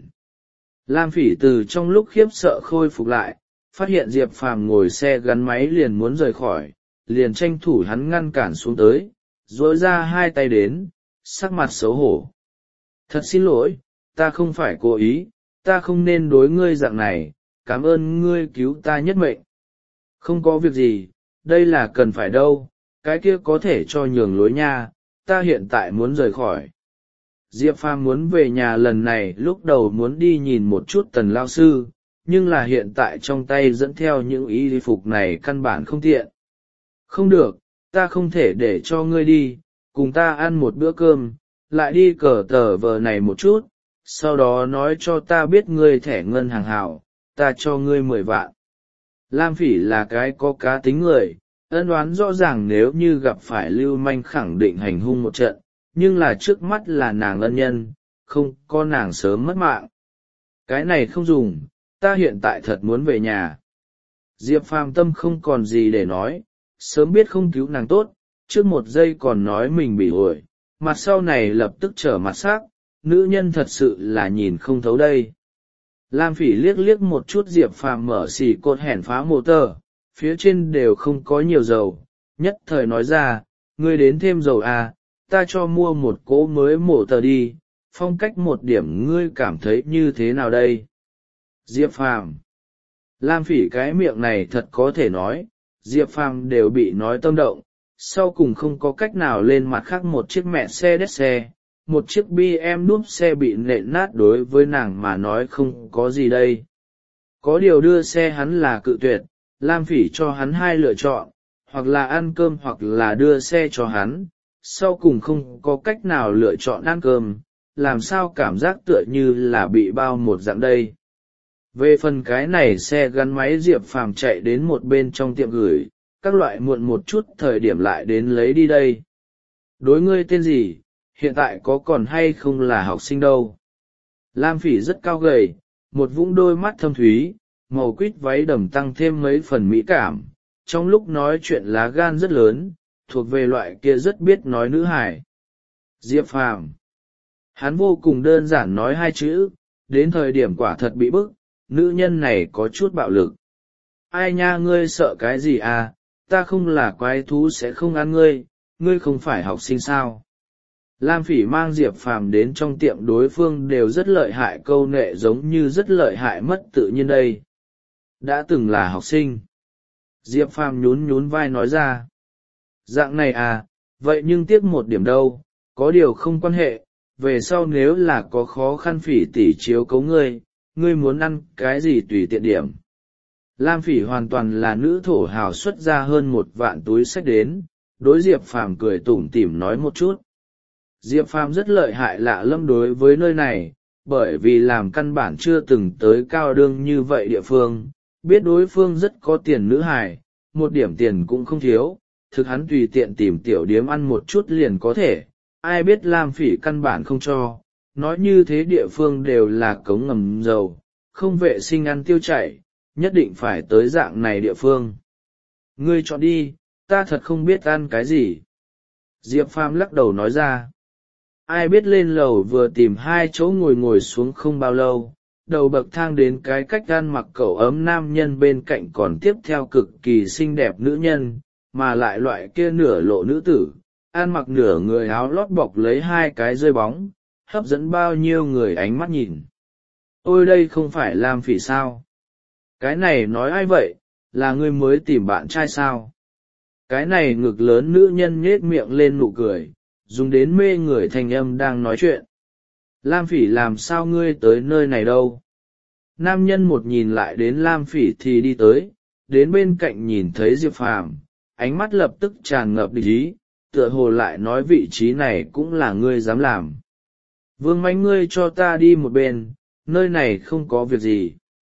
Lam Phỉ từ trong lúc khiếp sợ khôi phục lại, phát hiện Diệp Phàm ngồi xe gắn máy liền muốn rời khỏi, liền tranh thủ hắn ngăn cản xuống tới, duỗi ra hai tay đến, sắc mặt xấu hổ. Thật xin lỗi, ta không phải cố ý, ta không nên đối ngươi dạng này, cảm ơn ngươi cứu ta nhất mệnh. Không có việc gì, đây là cần phải đâu, cái kia có thể cho nhường lối nha, ta hiện tại muốn rời khỏi. Diệp Phàm muốn về nhà lần này lúc đầu muốn đi nhìn một chút Tần lão sư, nhưng là hiện tại trong tay dẫn theo những y phục này căn bản không tiện. Không được, ta không thể để cho ngươi đi, cùng ta ăn một bữa cơm, lại đi cờ tờ vờ này một chút, sau đó nói cho ta biết ngươi thẻ ngân hàng hảo, ta cho ngươi 10 vạn. Lam Phỉ là cái có cá tính người, ân oán rõ ràng, nếu như gặp phải lưu manh khẳng định hành hung một trận, nhưng là trước mắt là nàng ân nhân, không có nàng sớm mất mạng. Cái này không dùng, ta hiện tại thật muốn về nhà. Diệp Phàm tâm không còn gì để nói, sớm biết không cứu nàng tốt, trước một giây còn nói mình bị ổi, mặt sau này lập tức trở mặt s nữ nhân thật sự là nhìn không thấu đây. Lam Phỉ liếc liếc một chút Diệp Phàm mở xì cột hẻn phá mô tờ, phía trên đều không có nhiều dầu, nhất thời nói ra, ngươi đến thêm dầu à, ta cho mua một cỗ mới mổ tờ đi, phong cách một điểm ngươi cảm thấy như thế nào đây? Diệp Phàm. Lam Phỉ cái miệng này thật có thể nói, Diệp Phàm đều bị nói tâm động, sau cùng không có cách nào lên mặt khác một chiếc mẹ xe đét xe, một chiếc BM núp xe bị nện nát đối với nàng mà nói không có gì đây. Có điều đưa xe hắn là cự tuyệt, Lam Phỉ cho hắn hai lựa chọn, hoặc là ăn cơm hoặc là đưa xe cho hắn, sau cùng không có cách nào lựa chọn ăn cơm, làm sao cảm giác tựa như là bị bao một dạng đây. Về phần cái này xe gắn máy Diệp Phàm chạy đến một bên trong tiệm gửi, các loại muộn một chút thời điểm lại đến lấy đi đây. Đối ngươi tên gì, hiện tại có còn hay không là học sinh đâu? Lam Phỉ rất cao gầy, một vũng đôi mắt thâm thúy, màu quýt váy đầm tăng thêm mấy phần mỹ cảm, trong lúc nói chuyện lá gan rất lớn, thuộc về loại kia rất biết nói nữ hài. Diệp Phàm. Hắn vô cùng đơn giản nói hai chữ, đến thời điểm quả thật bị bức, nữ nhân này có chút bạo lực. Ai nha, ngươi sợ cái gì à, ta không là quái thú sẽ không ăn ngươi, ngươi không phải học sinh sao? Lam Phỉ mang Diệp Phàm đến trong tiệm, đối phương đều rất lợi hại, câu nệ giống như rất lợi hại mất tự nhiên đây. Đã từng là học sinh. Diệp Phàm nhún nhún vai nói ra. Dạng này à, vậy nhưng tiếc một điểm đâu, có điều không quan hệ, về sau nếu là có khó khăn Phỉ tỷ chiếu cố ngươi, ngươi muốn ăn cái gì tùy tiện điểm. Lam Phỉ hoàn toàn là nữ thổ hào, xuất ra hơn 1 vạn túi xách đến, đối Diệp Phàm cười tủm tỉm nói một chút. Diệp Phàm rất lợi hại lạ lẫm đối với nơi này, bởi vì làm căn bản chưa từng tới cao đương như vậy địa phương, biết đối phương rất có tiền nữ hài, một điểm tiền cũng không thiếu, thực hắn tùy tiện tìm tiểu điếm ăn một chút liền có thể, ai biết Lam Phỉ căn bản không cho, nói như thế địa phương đều là cống ngầm dầu, không vệ sinh ăn tiêu chảy, nhất định phải tới dạng này địa phương. Ngươi chọn đi, ta thật không biết ăn cái gì. Diệp Phàm lắc đầu nói ra. Ai biết lên lầu vừa tìm 2 chỗ ngồi xuống không bao lâu, đầu bậc thang đến cái cách ăn mặc cẩu ấm nam nhân bên cạnh còn tiếp theo cực kỳ xinh đẹp nữ nhân, mà lại loại kia nửa lộ nữ tử, ăn mặc nửa người áo lót bọc lấy 2 cái rơi bóng, hấp dẫn bao nhiêu người ánh mắt nhìn. Ôi đây không phải Lam Phỉ sao? Cái này nói ai vậy, là ngươi mới tìm bạn trai sao? Cái này ngực lớn nữ nhân nhếch miệng lên nụ cười, dùng đến mê người thanh âm đang nói chuyện. Lam Phỉ, làm sao ngươi tới nơi này đâu? Nam nhân một nhìn lại đến Lam Phỉ thì đi tới, đến bên cạnh nhìn thấy Diệp Phàm, ánh mắt lập tức tràn ngập địch ý, tựa hồ lại nói vị trí này cũng là ngươi dám làm. Vương Mánh, ngươi cho ta đi một bên, nơi này không có việc gì.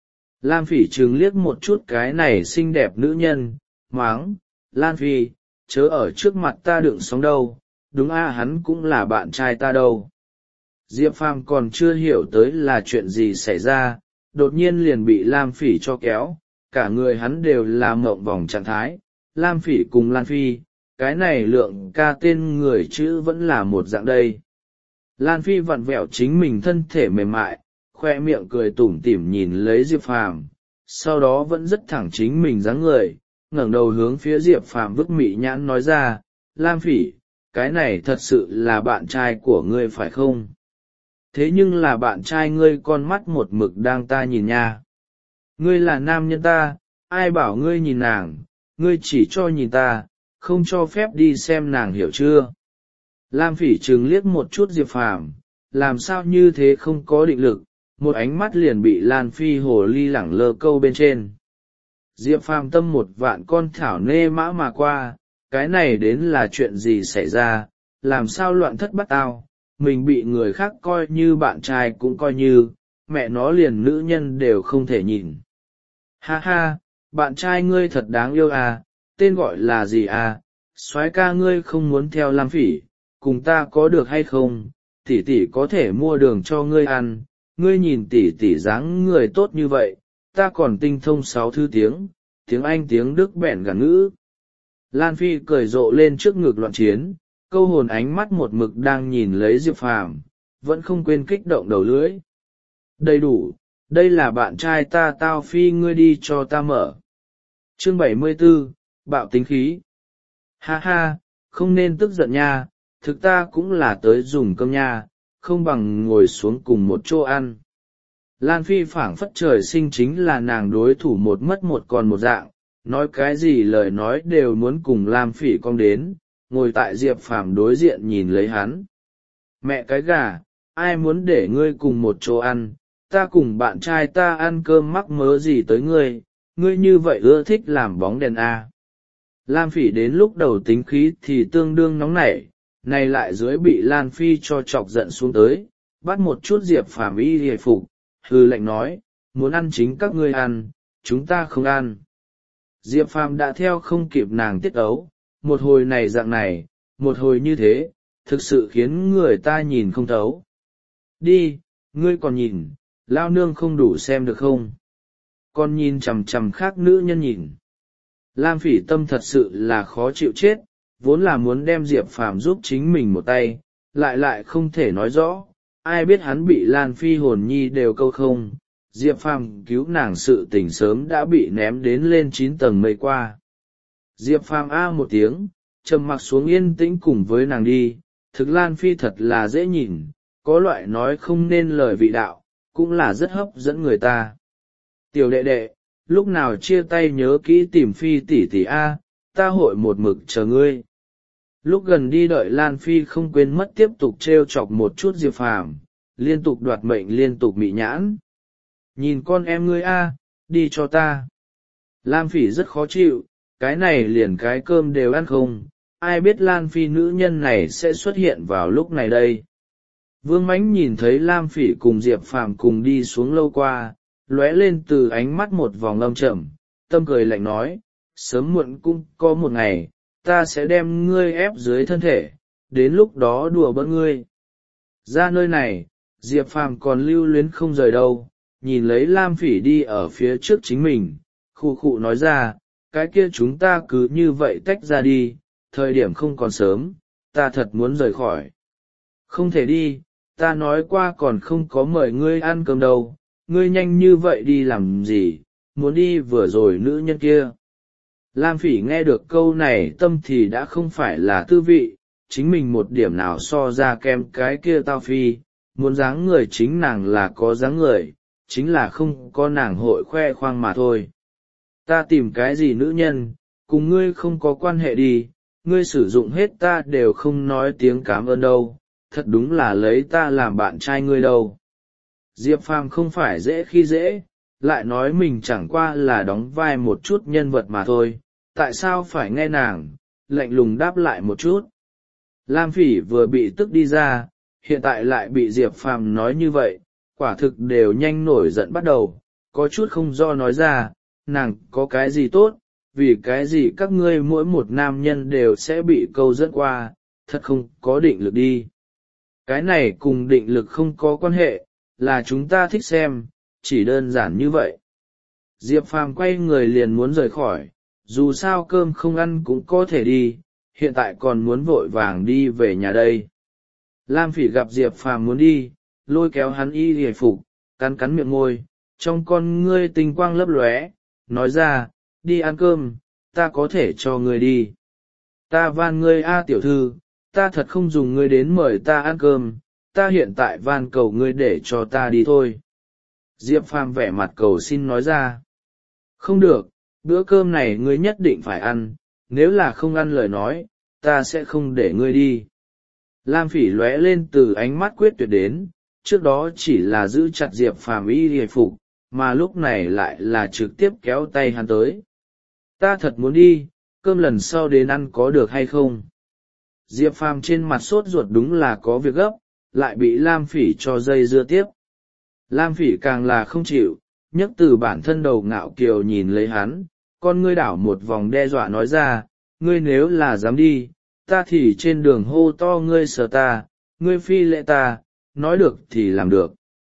Lam Phỉ trừng liếc một chút cái này xinh đẹp nữ nhân, mắng, Lam Phỉ, chớ ở trước mặt ta đựng sóng đâu, đúng à, hắn cũng là bạn trai ta đâu. Diệp Phàm còn chưa hiểu tới là chuyện gì xảy ra, đột nhiên liền bị Lam Phỉ cho kéo, cả người hắn đều là mộng vòng trạng thái. Lam Phỉ cùng Lan Phi, cái này lượng ca tên người chữ vẫn là một dạng đây. Lan Phi vặn vẹo chính mình thân thể mềm mại, khoe miệng cười tủm tỉm nhìn lấy Diệp Phàm, sau đó vẫn rất thẳng chính mình dáng người, ngẩng đầu hướng phía Diệp Phàm vứt mị nhãn nói ra, Lam Phỉ, cái này thật sự là bạn trai của ngươi phải không? Thế nhưng là bạn trai ngươi, con mắt một mực đang ta nhìn nha. Ngươi là nam nhân ta, ai bảo ngươi nhìn nàng, ngươi chỉ cho nhìn ta, không cho phép đi xem nàng, hiểu chưa? Lam Phỉ trừng liếc một chút Diệp Phàm, làm sao như thế không có định lực, một ánh mắt liền bị Lan Phi hồ ly lẳng lơ câu bên trên. Diệp Phàm tâm 1 vạn con thảo nê mã mà qua, cái này đến là chuyện gì xảy ra, làm sao loạn thất bát ao, mình bị người khác coi như bạn trai cũng coi như, mẹ nó liền nữ nhân đều không thể nhìn. Ha ha, bạn trai ngươi thật đáng yêu à, tên gọi là gì à, soái ca ngươi không muốn theo Lam Phỉ, cùng ta có được hay không, tỷ tỷ có thể mua đường cho ngươi ăn, ngươi nhìn tỷ tỷ dáng người tốt như vậy, ta còn tinh thông 6 thứ tiếng, tiếng Anh tiếng Đức bẻn cả ngữ. Lan Phi cười rộ lên trước ngực loạn chiến, câu hồn ánh mắt một mực đang nhìn lấy Diệp Phàm, vẫn không quên kích động đầu lưỡi. Đầy đủ, đây là bạn trai ta tao Phi, ngươi đi cho ta mở. Chương 74, bạo tính khí. Ha ha, không nên tức giận nha, thực ta cũng là tới dùng cơm nha, không bằng ngồi xuống cùng một chỗ ăn. Lan Phi phảng phất trời sinh chính là nàng đối thủ một mất một còn một dạng, nói cái gì lời nói đều muốn cùng Lam Phỉ cong đến, ngồi tại Diệp Phàm đối diện nhìn lấy hắn. Mẹ cái gà, ai muốn để ngươi cùng một chỗ ăn, ta cùng bạn trai ta ăn cơm mắc mớ gì tới ngươi, ngươi như vậy ưa thích làm bóng đèn à. Lam Phỉ đến lúc đầu tính khí thì tương đương nóng nảy, này lại dưới bị Lan Phi cho chọc giận xuống tới, bắt một chút Diệp Phàm y hề phục, hư lệnh nói, muốn ăn chính các ngươi ăn, chúng ta không ăn. Diệp Phàm đã theo không kịp nàng tiết ấu, một hồi này dạng này, một hồi như thế, thực sự khiến người ta nhìn không thấu. Đi, ngươi còn nhìn, lao nương không đủ xem được không? Còn nhìn chằm chằm khác nữ nhân nhìn. Lam Phỉ tâm thật sự là khó chịu chết, vốn là muốn đem Diệp Phàm giúp chính mình một tay, lại không thể nói rõ, ai biết hắn bị Lan Phi hồn nhi đều câu không, Diệp Phàm cứu nàng sự tình sớm đã bị ném đến lên 9 tầng mây qua. Diệp Phàm a một tiếng, trầm mặc xuống yên tĩnh cùng với nàng đi, thực Lan Phi thật là dễ nhìn, có loại nói không nên lời vị đạo, cũng là rất hấp dẫn người ta. Tiểu đệ đệ, lúc nào chia tay nhớ kỹ tìm Phi tỷ tỷ a, ta hội một mực chờ ngươi. Lúc gần đi đợi Lan Phi không quên mất tiếp tục trêu chọc một chút Diệp Phàm, liên tục đoạt mệnh liên tục mị nhãn. Nhìn con em ngươi a, đi cho ta. Lam Phỉ rất khó chịu, cái này liền cái cơm đều ăn không, ai biết Lan Phi nữ nhân này sẽ xuất hiện vào lúc này đây. Vương Mãnh nhìn thấy Lam Phỉ cùng Diệp Phàm cùng đi xuống lâu qua, lóe lên từ ánh mắt một vòng âm trầm, tâm cười lạnh nói, sớm muộn cũng có một ngày, ta sẽ đem ngươi ép dưới thân thể, đến lúc đó đùa bỡn ngươi. Ra nơi này, Diệp Phàm còn lưu luyến không rời đâu, nhìn lấy Lam Phỉ đi ở phía trước chính mình, khụ khụ nói ra, cái kia chúng ta cứ như vậy tách ra đi, thời điểm không còn sớm, ta thật muốn rời khỏi. Không thể đi, ta nói qua còn không có mời ngươi ăn cơm đâu, ngươi nhanh như vậy đi làm gì, muốn đi vừa rồi nữ nhân kia. Lam Phỉ nghe được câu này tâm thì đã không phải là tư vị, chính mình một điểm nào so ra kem cái kia tao Phi, muốn dáng người chính nàng là có dáng người, chính là không có nàng hội khoe khoang mà thôi. Ta tìm cái gì nữ nhân, cùng ngươi không có quan hệ đi, ngươi sử dụng hết ta đều không nói tiếng cảm ơn đâu, thật đúng là lấy ta làm bạn trai ngươi đâu. Diệp Phàm không phải dễ khi dễ, lại nói mình chẳng qua là đóng vai một chút nhân vật mà thôi, tại sao phải nghe nàng, lạnh lùng đáp lại một chút. Lam Phỉ vừa bị tức đi ra, hiện tại lại bị Diệp Phàm nói như vậy, quả thực đều nhanh nổi giận bắt đầu, có chút không do nói ra, nàng có cái gì tốt, vì cái gì các ngươi mỗi một nam nhân đều sẽ bị câu dẫn qua, thật không có định lực đi. Cái này cùng định lực không có quan hệ, là chúng ta thích xem, chỉ đơn giản như vậy. Diệp Phàm quay người liền muốn rời khỏi, dù sao cơm không ăn cũng có thể đi, hiện tại còn muốn vội vàng đi về nhà đây. Lam Phỉ gặp Diệp Phàm muốn đi, lôi kéo hắn y hề phục, cắn cắn miệng môi, trong con ngươi tinh quang lấp lóe, nói ra, đi ăn cơm, ta có thể cho ngươi đi. Ta van ngươi a tiểu thư, ta thật không dùng ngươi đến mời ta ăn cơm, ta hiện tại van cầu ngươi để cho ta đi thôi. Diệp Phàm vẻ mặt cầu xin nói ra. Không được, bữa cơm này ngươi nhất định phải ăn, nếu là không ăn lời nói, ta sẽ không để ngươi đi. Lam Phỉ lóe lên từ ánh mắt quyết tuyệt đến, trước đó chỉ là giữ chặt Diệp Phàm y hề phục, mà lúc này lại là trực tiếp kéo tay hắn tới. Ta thật muốn đi, cơm lần sau đến ăn có được hay không? Diệp Phàm trên mặt sốt ruột đúng là có việc gấp, lại bị Lam Phỉ cho dây dưa tiếp. Lam Phỉ càng là không chịu, nhấc từ bản thân đầu ngạo kiều nhìn lấy hắn, con ngươi đảo một vòng đe dọa nói ra, ngươi nếu là dám đi, ta thì trên đường hô to ngươi sờ ta, ngươi phi lệ ta, nói được thì làm được.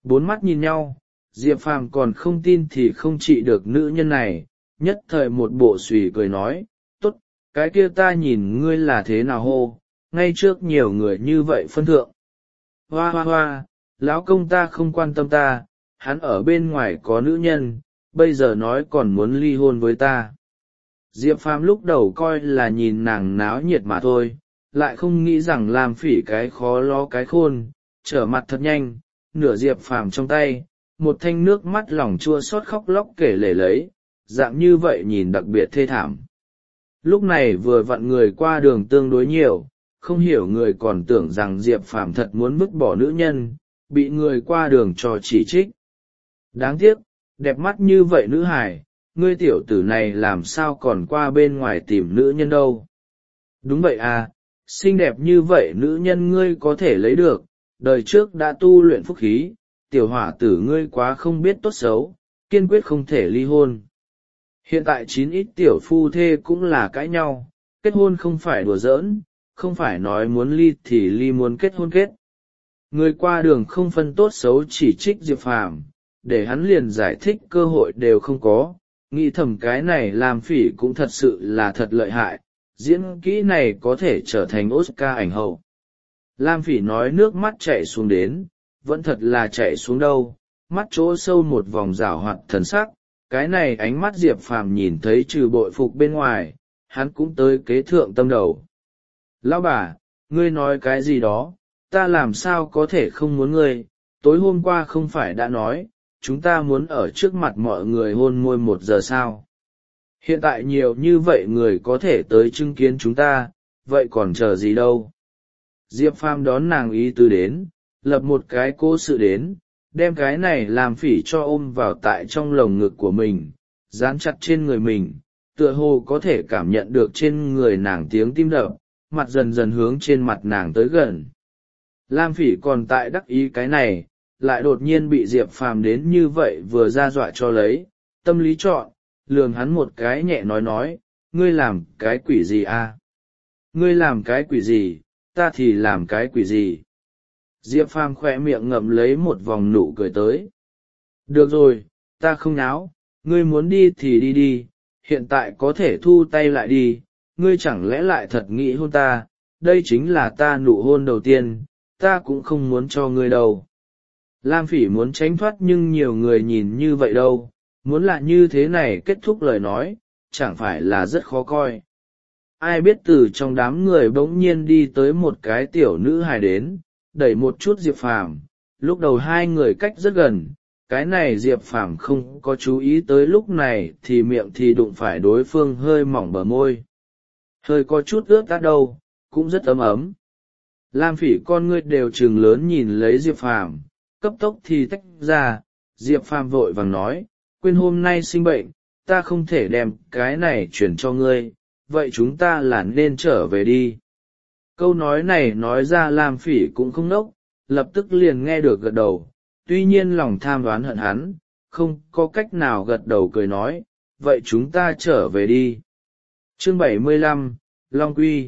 Bốn mắt nhìn nhau, Diệp Phàm còn không tin thì không trị được nữ nhân này, nhất thời một bộ xùy cười nói, tốt, cái kia ta nhìn ngươi là thế nào hô, ngay trước nhiều người như vậy phân thượng. Hoa hoa hoa, lão công ta không quan tâm ta, hắn ở bên ngoài có nữ nhân, bây giờ nói còn muốn ly hôn với ta. Diệp Phàm lúc đầu coi là nhìn nàng náo nhiệt mà thôi, lại không nghĩ rằng làm phỉ cái khó lo cái khôn, trở mặt thật nhanh, nửa Diệp Phàm trong tay, một thanh nước mắt lòng chua xót khóc lóc kể lể lấy, dạng như vậy nhìn đặc biệt thê thảm. Lúc này vừa vặn người qua đường tương đối nhiều, không hiểu người còn tưởng rằng Diệp Phàm thật muốn vứt bỏ nữ nhân, bị người qua đường cho chỉ trích. Đáng tiếc, đẹp mắt như vậy nữ hải, ngươi tiểu tử này làm sao còn qua bên ngoài tìm nữ nhân đâu. Đúng vậy à, xinh đẹp như vậy nữ nhân ngươi có thể lấy được, đời trước đã tu luyện phúc khí, tiểu hỏa tử ngươi quá không biết tốt xấu, kiên quyết không thể ly hôn. Hiện tại chín ít tiểu phu thê cũng là cãi nhau, kết hôn không phải đùa giỡn, không phải nói muốn ly thì ly, muốn kết hôn kết. Người qua đường không phân tốt xấu chỉ trích Diệp Phàm, để hắn liền giải thích cơ hội đều không có, nghĩ thầm cái này làm phỉ cũng thật sự là thật lợi hại, diễn kỹ này có thể trở thành Oscar ảnh hậu. Lam phỉ nói nước mắt chảy xuống đến, vẫn thật là chảy xuống đâu, mắt chỗ sâu một vòng rảo hoạt thần sắc, cái này ánh mắt Diệp Phàm nhìn thấy trừ bội phục bên ngoài, hắn cũng tới kế thượng tâm đầu. Lão bà, ngươi nói cái gì đó, ta làm sao có thể không muốn ngươi, tối hôm qua không phải đã nói, chúng ta muốn ở trước mặt mọi người hôn môi 1 giờ sao. Hiện tại nhiều như vậy người có thể tới chứng kiến chúng ta, vậy còn chờ gì đâu. Diệp Phàm đón nàng ý tứ đến, lập một cái cố sự đến, đem cái này làm phỉ cho ôm vào tại trong lồng ngực của mình, dán chặt trên người mình, tựa hồ có thể cảm nhận được trên người nàng tiếng tim đập, mặt dần dần hướng trên mặt nàng tới gần. Lam phỉ còn tại đắc ý cái này, lại đột nhiên bị Diệp Phàm đến như vậy vừa ra dọa cho lấy, tâm lý chọn, lườm hắn một cái nhẹ nói, ngươi làm cái quỷ gì a? Ngươi làm cái quỷ gì, ta thì làm cái quỷ gì? Diệp Phàm khỏe miệng ngậm lấy một vòng nụ cười tới. Được rồi, ta không náo, ngươi muốn đi thì đi đi, hiện tại có thể thu tay lại đi, ngươi chẳng lẽ lại thật nghĩ hôn ta, đây chính là ta nụ hôn đầu tiên, ta cũng không muốn cho ngươi đâu. Lam phỉ muốn tránh thoát nhưng nhiều người nhìn như vậy đâu, muốn là như thế này kết thúc lời nói, chẳng phải là rất khó coi. Ai biết từ trong đám người bỗng nhiên đi tới một cái tiểu nữ hài đến, đẩy một chút Diệp Phàm, lúc đầu hai người cách rất gần, cái này Diệp Phàm không có chú ý tới lúc này thì miệng thì đụng phải đối phương hơi mỏng bờ môi. Hơi có chút ướt át đâu, cũng rất ấm ấm. Lam phỉ con ngươi đều trừng lớn nhìn lấy Diệp Phàm, cấp tốc thì tách ra, Diệp Phàm vội vàng nói, quên hôm nay sinh bệnh, ta không thể đem cái này chuyển cho ngươi, vậy chúng ta là nên trở về đi. Câu nói này nói ra Lam phỉ cũng không nốc, lập tức liền nghe được gật đầu, tuy nhiên lòng tham đoán hận hắn, không có cách nào gật đầu cười nói, vậy chúng ta trở về đi. Chương 75, Long Quy.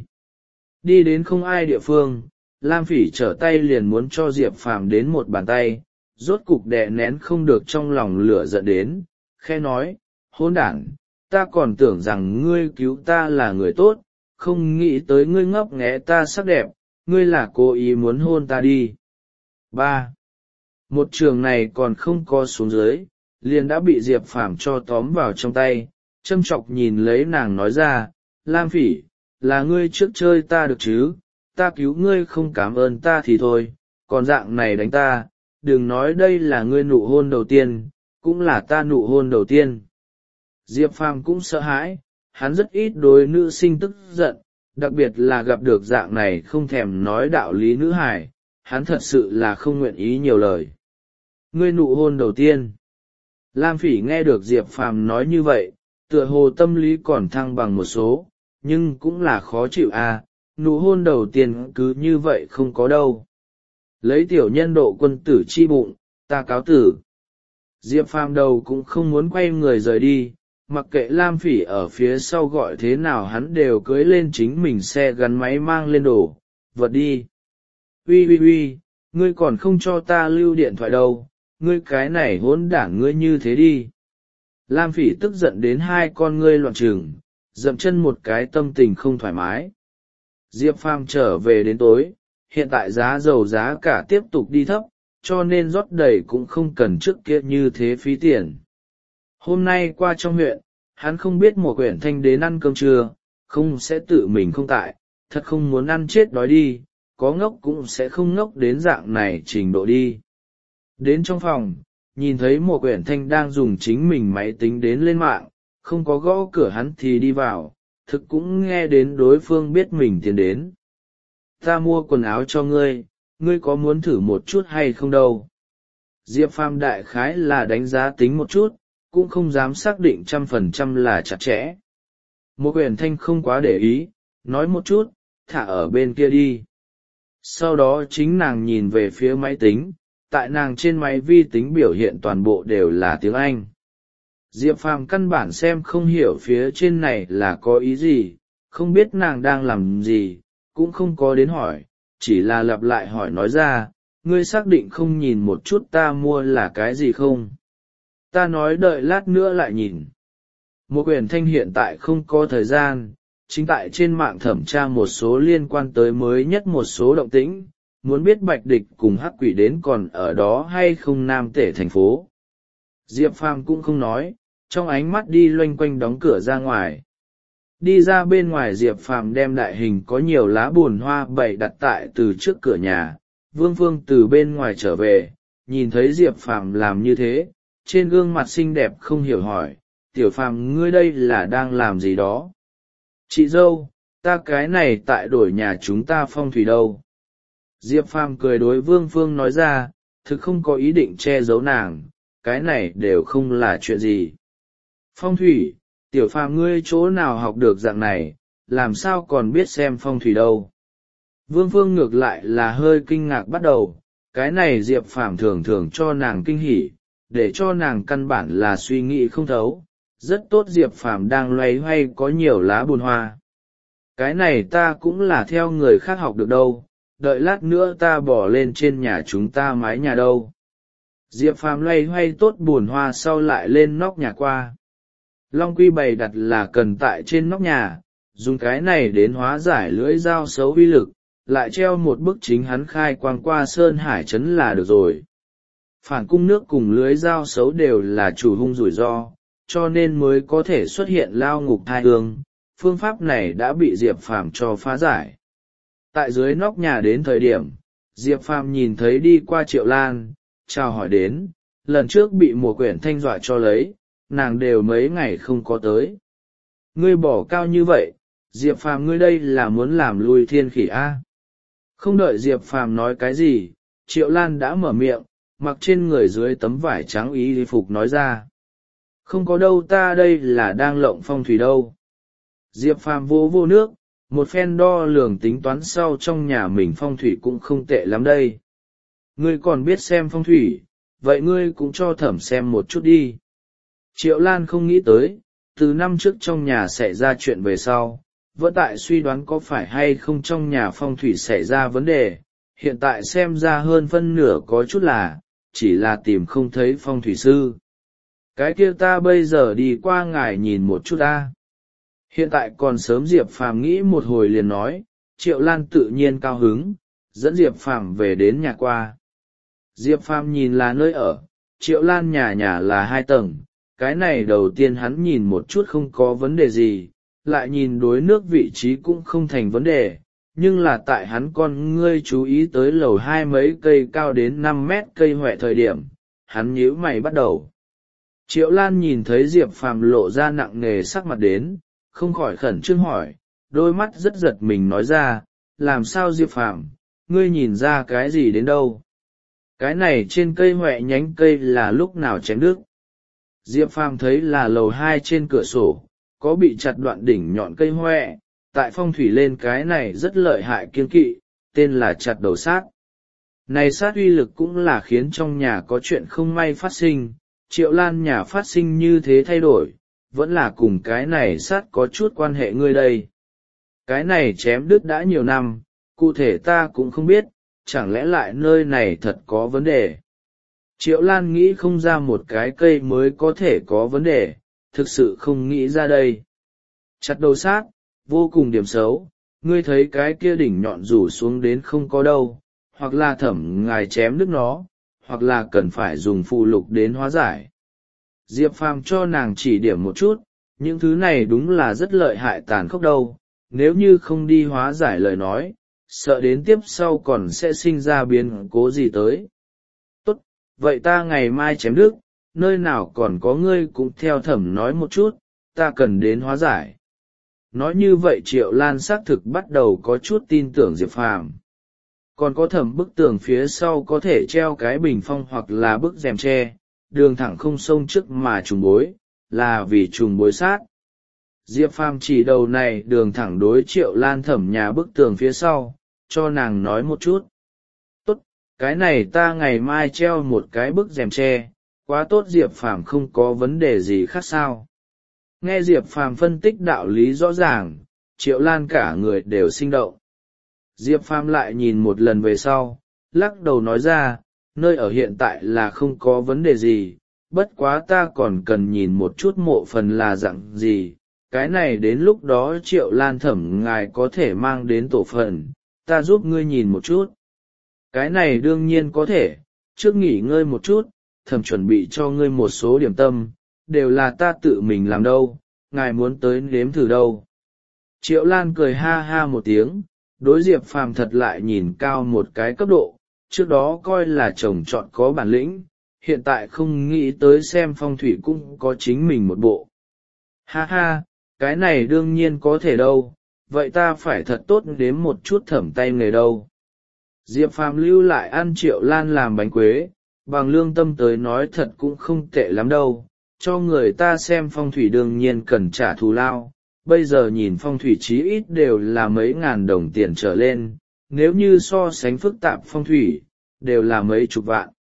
Đi đến không ai địa phương, Lam phỉ trở tay liền muốn cho Diệp Phàm đến một bàn tay, rốt cục đè nén không được trong lòng lửa giận đến, khe nói, hỗn đản, ta còn tưởng rằng ngươi cứu ta là người tốt, không nghĩ tới ngươi ngấp nghé ta sắc đẹp, ngươi là cố ý muốn hôn ta đi. 3. Một trường này còn không co xuống dưới, liền đã bị Diệp Phàm cho tóm vào trong tay, châm chọc nhìn lấy nàng nói ra, Lam phỉ, là ngươi trước chơi ta được chứ, ta cứu ngươi không cảm ơn ta thì thôi, còn dạng này đánh ta, đừng nói đây là ngươi nụ hôn đầu tiên, cũng là ta nụ hôn đầu tiên. Diệp Phàm cũng sợ hãi, hắn rất ít đối nữ sinh tức giận, đặc biệt là gặp được dạng này không thèm nói đạo lý nữ hài, hắn thật sự là không nguyện ý nhiều lời. Ngươi nụ hôn đầu tiên. Lam phỉ nghe được Diệp Phàm nói như vậy, tựa hồ tâm lý còn thăng bằng một số, nhưng cũng là khó chịu à, nụ hôn đầu tiên cứ như vậy không có đâu. Lấy tiểu nhân độ quân tử chi bụng, ta cáo tử. Diệp Phàm đầu cũng không muốn quay người rời đi, mặc kệ Lam phỉ ở phía sau gọi thế nào hắn đều cưới lên chính mình xe gắn máy mang lên đổ, vật đi. Uy, ngươi còn không cho ta lưu điện thoại đâu, ngươi cái này hỗn đản ngươi như thế đi. Lam Phỉ tức giận đến hai con ngươi loạn trừng, dậm chân một cái, tâm tình không thoải mái. Diệp Phàm trở về đến tối, hiện tại giá dầu giá cả tiếp tục đi thấp, cho nên rót đầy cũng không cần trước kia như thế phí tiền. Hôm nay qua trong huyện, hắn không biết Mộ Quyển Thanh đến ăn cơm trưa, không sẽ tự mình không tại, thật không muốn ăn chết đói đi, có ngốc cũng sẽ không ngốc đến dạng này trình độ đi. Đến trong phòng, nhìn thấy Mộ Quyển Thanh đang dùng chính mình máy tính đến lên mạng, không có gõ cửa hắn thì đi vào, thực cũng nghe đến đối phương biết mình tiến đến. Ta mua quần áo cho ngươi, ngươi có muốn thử một chút hay không đâu? Diệp Phàm đại khái là đánh giá tính một chút, cũng không dám xác định 100% là chặt chẽ. Mộ Quyển Thanh không quá để ý, nói một chút, thả ở bên kia đi. Sau đó chính nàng nhìn về phía máy tính, tại nàng trên máy vi tính biểu hiện toàn bộ đều là tiếng Anh. Diệp Phàm căn bản xem không hiểu phía trên này là có ý gì, không biết nàng đang làm gì, cũng không có đến hỏi, chỉ là lặp lại hỏi nói ra, ngươi xác định không nhìn một chút ta mua là cái gì không? Ta nói đợi lát nữa lại nhìn. Mộ Quyển Thanh hiện tại không có thời gian, chính tại trên mạng thẩm tra một số liên quan tới mới nhất một số động tĩnh, muốn biết Bạch Địch cùng Hắc Quỷ đến còn ở đó hay không Nam Tể thành phố. Diệp Phàm cũng không nói, trong ánh mắt đi loanh quanh đóng cửa ra ngoài. Đi ra bên ngoài, Diệp Phàm đem đại hình có nhiều lá buồn hoa bày đặt tại từ trước cửa nhà. Vương Phương từ bên ngoài trở về, nhìn thấy Diệp Phàm làm như thế, trên gương mặt xinh đẹp không hiểu hỏi, Tiểu Phàm ngươi đây là đang làm gì đó? Chị dâu, ta cái này tại đổi nhà chúng ta phong thủy đâu? Diệp Phàm cười đối Vương Phương nói ra, thực không có ý định che giấu nàng, cái này đều không là chuyện gì. Phong thủy, Tiểu Phàm ngươi chỗ nào học được dạng này, làm sao còn biết xem phong thủy đâu? Vương Phương ngược lại là hơi kinh ngạc bắt đầu, cái này Diệp Phàm thường thường cho nàng kinh hỉ, để cho nàng căn bản là suy nghĩ không thấu. Rất tốt, Diệp Phàm đang loay hoay có nhiều lá buồn hoa. Cái này ta cũng là theo người khác học được đâu, đợi lát nữa ta bỏ lên trên nhà chúng ta mái nhà đâu. Diệp Phàm loay hoay tốt buồn hoa sau lại lên nóc nhà qua. Long quy bày đặt là cần tại trên nóc nhà, dùng cái này đến hóa giải lưỡi dao xấu uy lực, lại treo một bức chính hắn khai quang qua Sơn Hải Trấn là được rồi. Phản cung nước cùng lưới dao xấu đều là chủ hung rủi ro, cho nên mới có thể xuất hiện lao ngục thai hương, phương pháp này đã bị Diệp Phàm cho phá giải. Tại dưới nóc nhà đến thời điểm, Diệp Phàm nhìn thấy đi qua Triệu Lan, chào hỏi đến, lần trước bị Mộ Quyển Thanh dọa cho lấy, nàng đều mấy ngày không có tới. Ngươi bỏ cao như vậy, Diệp Phàm ngươi đây là muốn làm lui thiên khỉ A. Không đợi Diệp Phàm nói cái gì, Triệu Lan đã mở miệng, mặc trên người dưới tấm vải trắng y phục nói ra. Không có đâu, ta đây là đang lộng phong thủy đâu. Diệp Phàm vô nước, một phen đo lường tính toán sau trong nhà mình phong thủy cũng không tệ lắm đây. Ngươi còn biết xem phong thủy, vậy ngươi cũng cho thẩm xem một chút đi. Triệu Lan không nghĩ tới, từ năm trước trong nhà xảy ra chuyện về sau, vẫn tại suy đoán có phải hay không trong nhà phong thủy xảy ra vấn đề, hiện tại xem ra hơn phân nửa có chút là, chỉ là tìm không thấy phong thủy sư. Cái kia ta bây giờ đi qua ngài nhìn một chút ta. Hiện tại còn sớm, Diệp Phàm nghĩ một hồi liền nói, Triệu Lan tự nhiên cao hứng, dẫn Diệp Phàm về đến nhà qua. Diệp Phàm nhìn là nơi ở, Triệu Lan nhà là 2 tầng, cái này đầu tiên hắn nhìn một chút không có vấn đề gì, lại nhìn đối nước vị trí cũng không thành vấn đề, nhưng là tại hắn con ngươi chú ý tới lầu 2 mấy cây cao đến 5 mét cây huệ thời điểm, hắn nhíu mày bắt đầu. Triệu Lan nhìn thấy Diệp Phàm lộ ra nặng nề sắc mặt đến, không khỏi khẩn trương hỏi, đôi mắt rất giật mình nói ra, làm sao Diệp Phàm, ngươi nhìn ra cái gì đến đâu? Cái này trên cây huệ nhánh cây là lúc nào chém đứt? Diệp Phàm thấy là lầu 2 trên cửa sổ, có bị chặt đoạn đỉnh nhọn cây huệ, tại phong thủy lên cái này rất lợi hại kiêng kỵ, tên là chặt đầu sát. Này sát uy lực cũng là khiến trong nhà có chuyện không may phát sinh, Triệu Lan nhà phát sinh như thế thay đổi, vẫn là cùng cái này sát có chút quan hệ ngươi đây. Cái này chém đứt đã nhiều năm, cụ thể ta cũng không biết, chẳng lẽ lại nơi này thật có vấn đề. Triệu Lan nghĩ không ra một cái cây mới có thể có vấn đề, thực sự không nghĩ ra đây. Chặt đầu sát, vô cùng điểm xấu, ngươi thấy cái kia đỉnh nhọn rủ xuống đến không có đâu, hoặc là Thẩm ngài chém đứt nó, hoặc là cần phải dùng phụ lục đến hóa giải. Diệp Phàm cho nàng chỉ điểm một chút, những thứ này đúng là rất lợi hại tàn khốc đâu, nếu như không đi hóa giải lời nói, sợ đến tiếp sau còn sẽ sinh ra biến cố gì tới. Tốt, vậy ta ngày mai chém đứt, nơi nào còn có ngươi cũng theo Thẩm nói một chút, ta cần đến hóa giải. Nói như vậy Triệu Lan xác thực bắt đầu có chút tin tưởng Diệp Phàm. Còn có Thẩm bức tường phía sau có thể treo cái bình phong hoặc là bức rèm tre, đường thẳng không xông trước mà trùng bối, là vì trùng bối sát. Diệp Phàm chỉ đầu này đường thẳng đối Triệu Lan Thẩm nhà bức tường phía sau, cho nàng nói một chút. Tốt, cái này ta ngày mai treo một cái bức rèm tre, quá tốt. Diệp Phàm không có vấn đề gì khác sao. Nghe Diệp Phàm phân tích đạo lý rõ ràng, Triệu Lan cả người đều sinh động. Diệp Phàm lại nhìn một lần về sau, lắc đầu nói ra, nơi ở hiện tại là không có vấn đề gì, bất quá ta còn cần nhìn một chút mộ phần là dạng gì, cái này đến lúc đó Triệu Lan Thẩm ngài có thể mang đến tổ phần, ta giúp ngươi nhìn một chút. Cái này đương nhiên có thể, trước nghỉ ngơi một chút, Thẩm chuẩn bị cho ngươi một số điểm tâm, đều là ta tự mình làm đâu, ngài muốn tới nếm thử đâu. Triệu Lan cười ha ha một tiếng, đối Diệp Phàm thật lại nhìn cao một cái cấp độ, trước đó coi là chồng chọn có bản lĩnh, hiện tại không nghĩ tới xem phong thủy cũng có chính mình một bộ. Ha ha, cái này đương nhiên có thể đâu, vậy ta phải thật tốt đếm một chút Thẩm tay nghề đâu. Diệp Phàm lưu lại ăn Triệu Lan làm bánh quế, bằng lương tâm tới nói thật cũng không tệ lắm đâu, cho người ta xem phong thủy đương nhiên cần trả thù lao, bây giờ nhìn phong thủy chí ít đều là mấy ngàn đồng tiền trở lên, nếu như so sánh phức tạp phong thủy, đều là mấy chục vạn.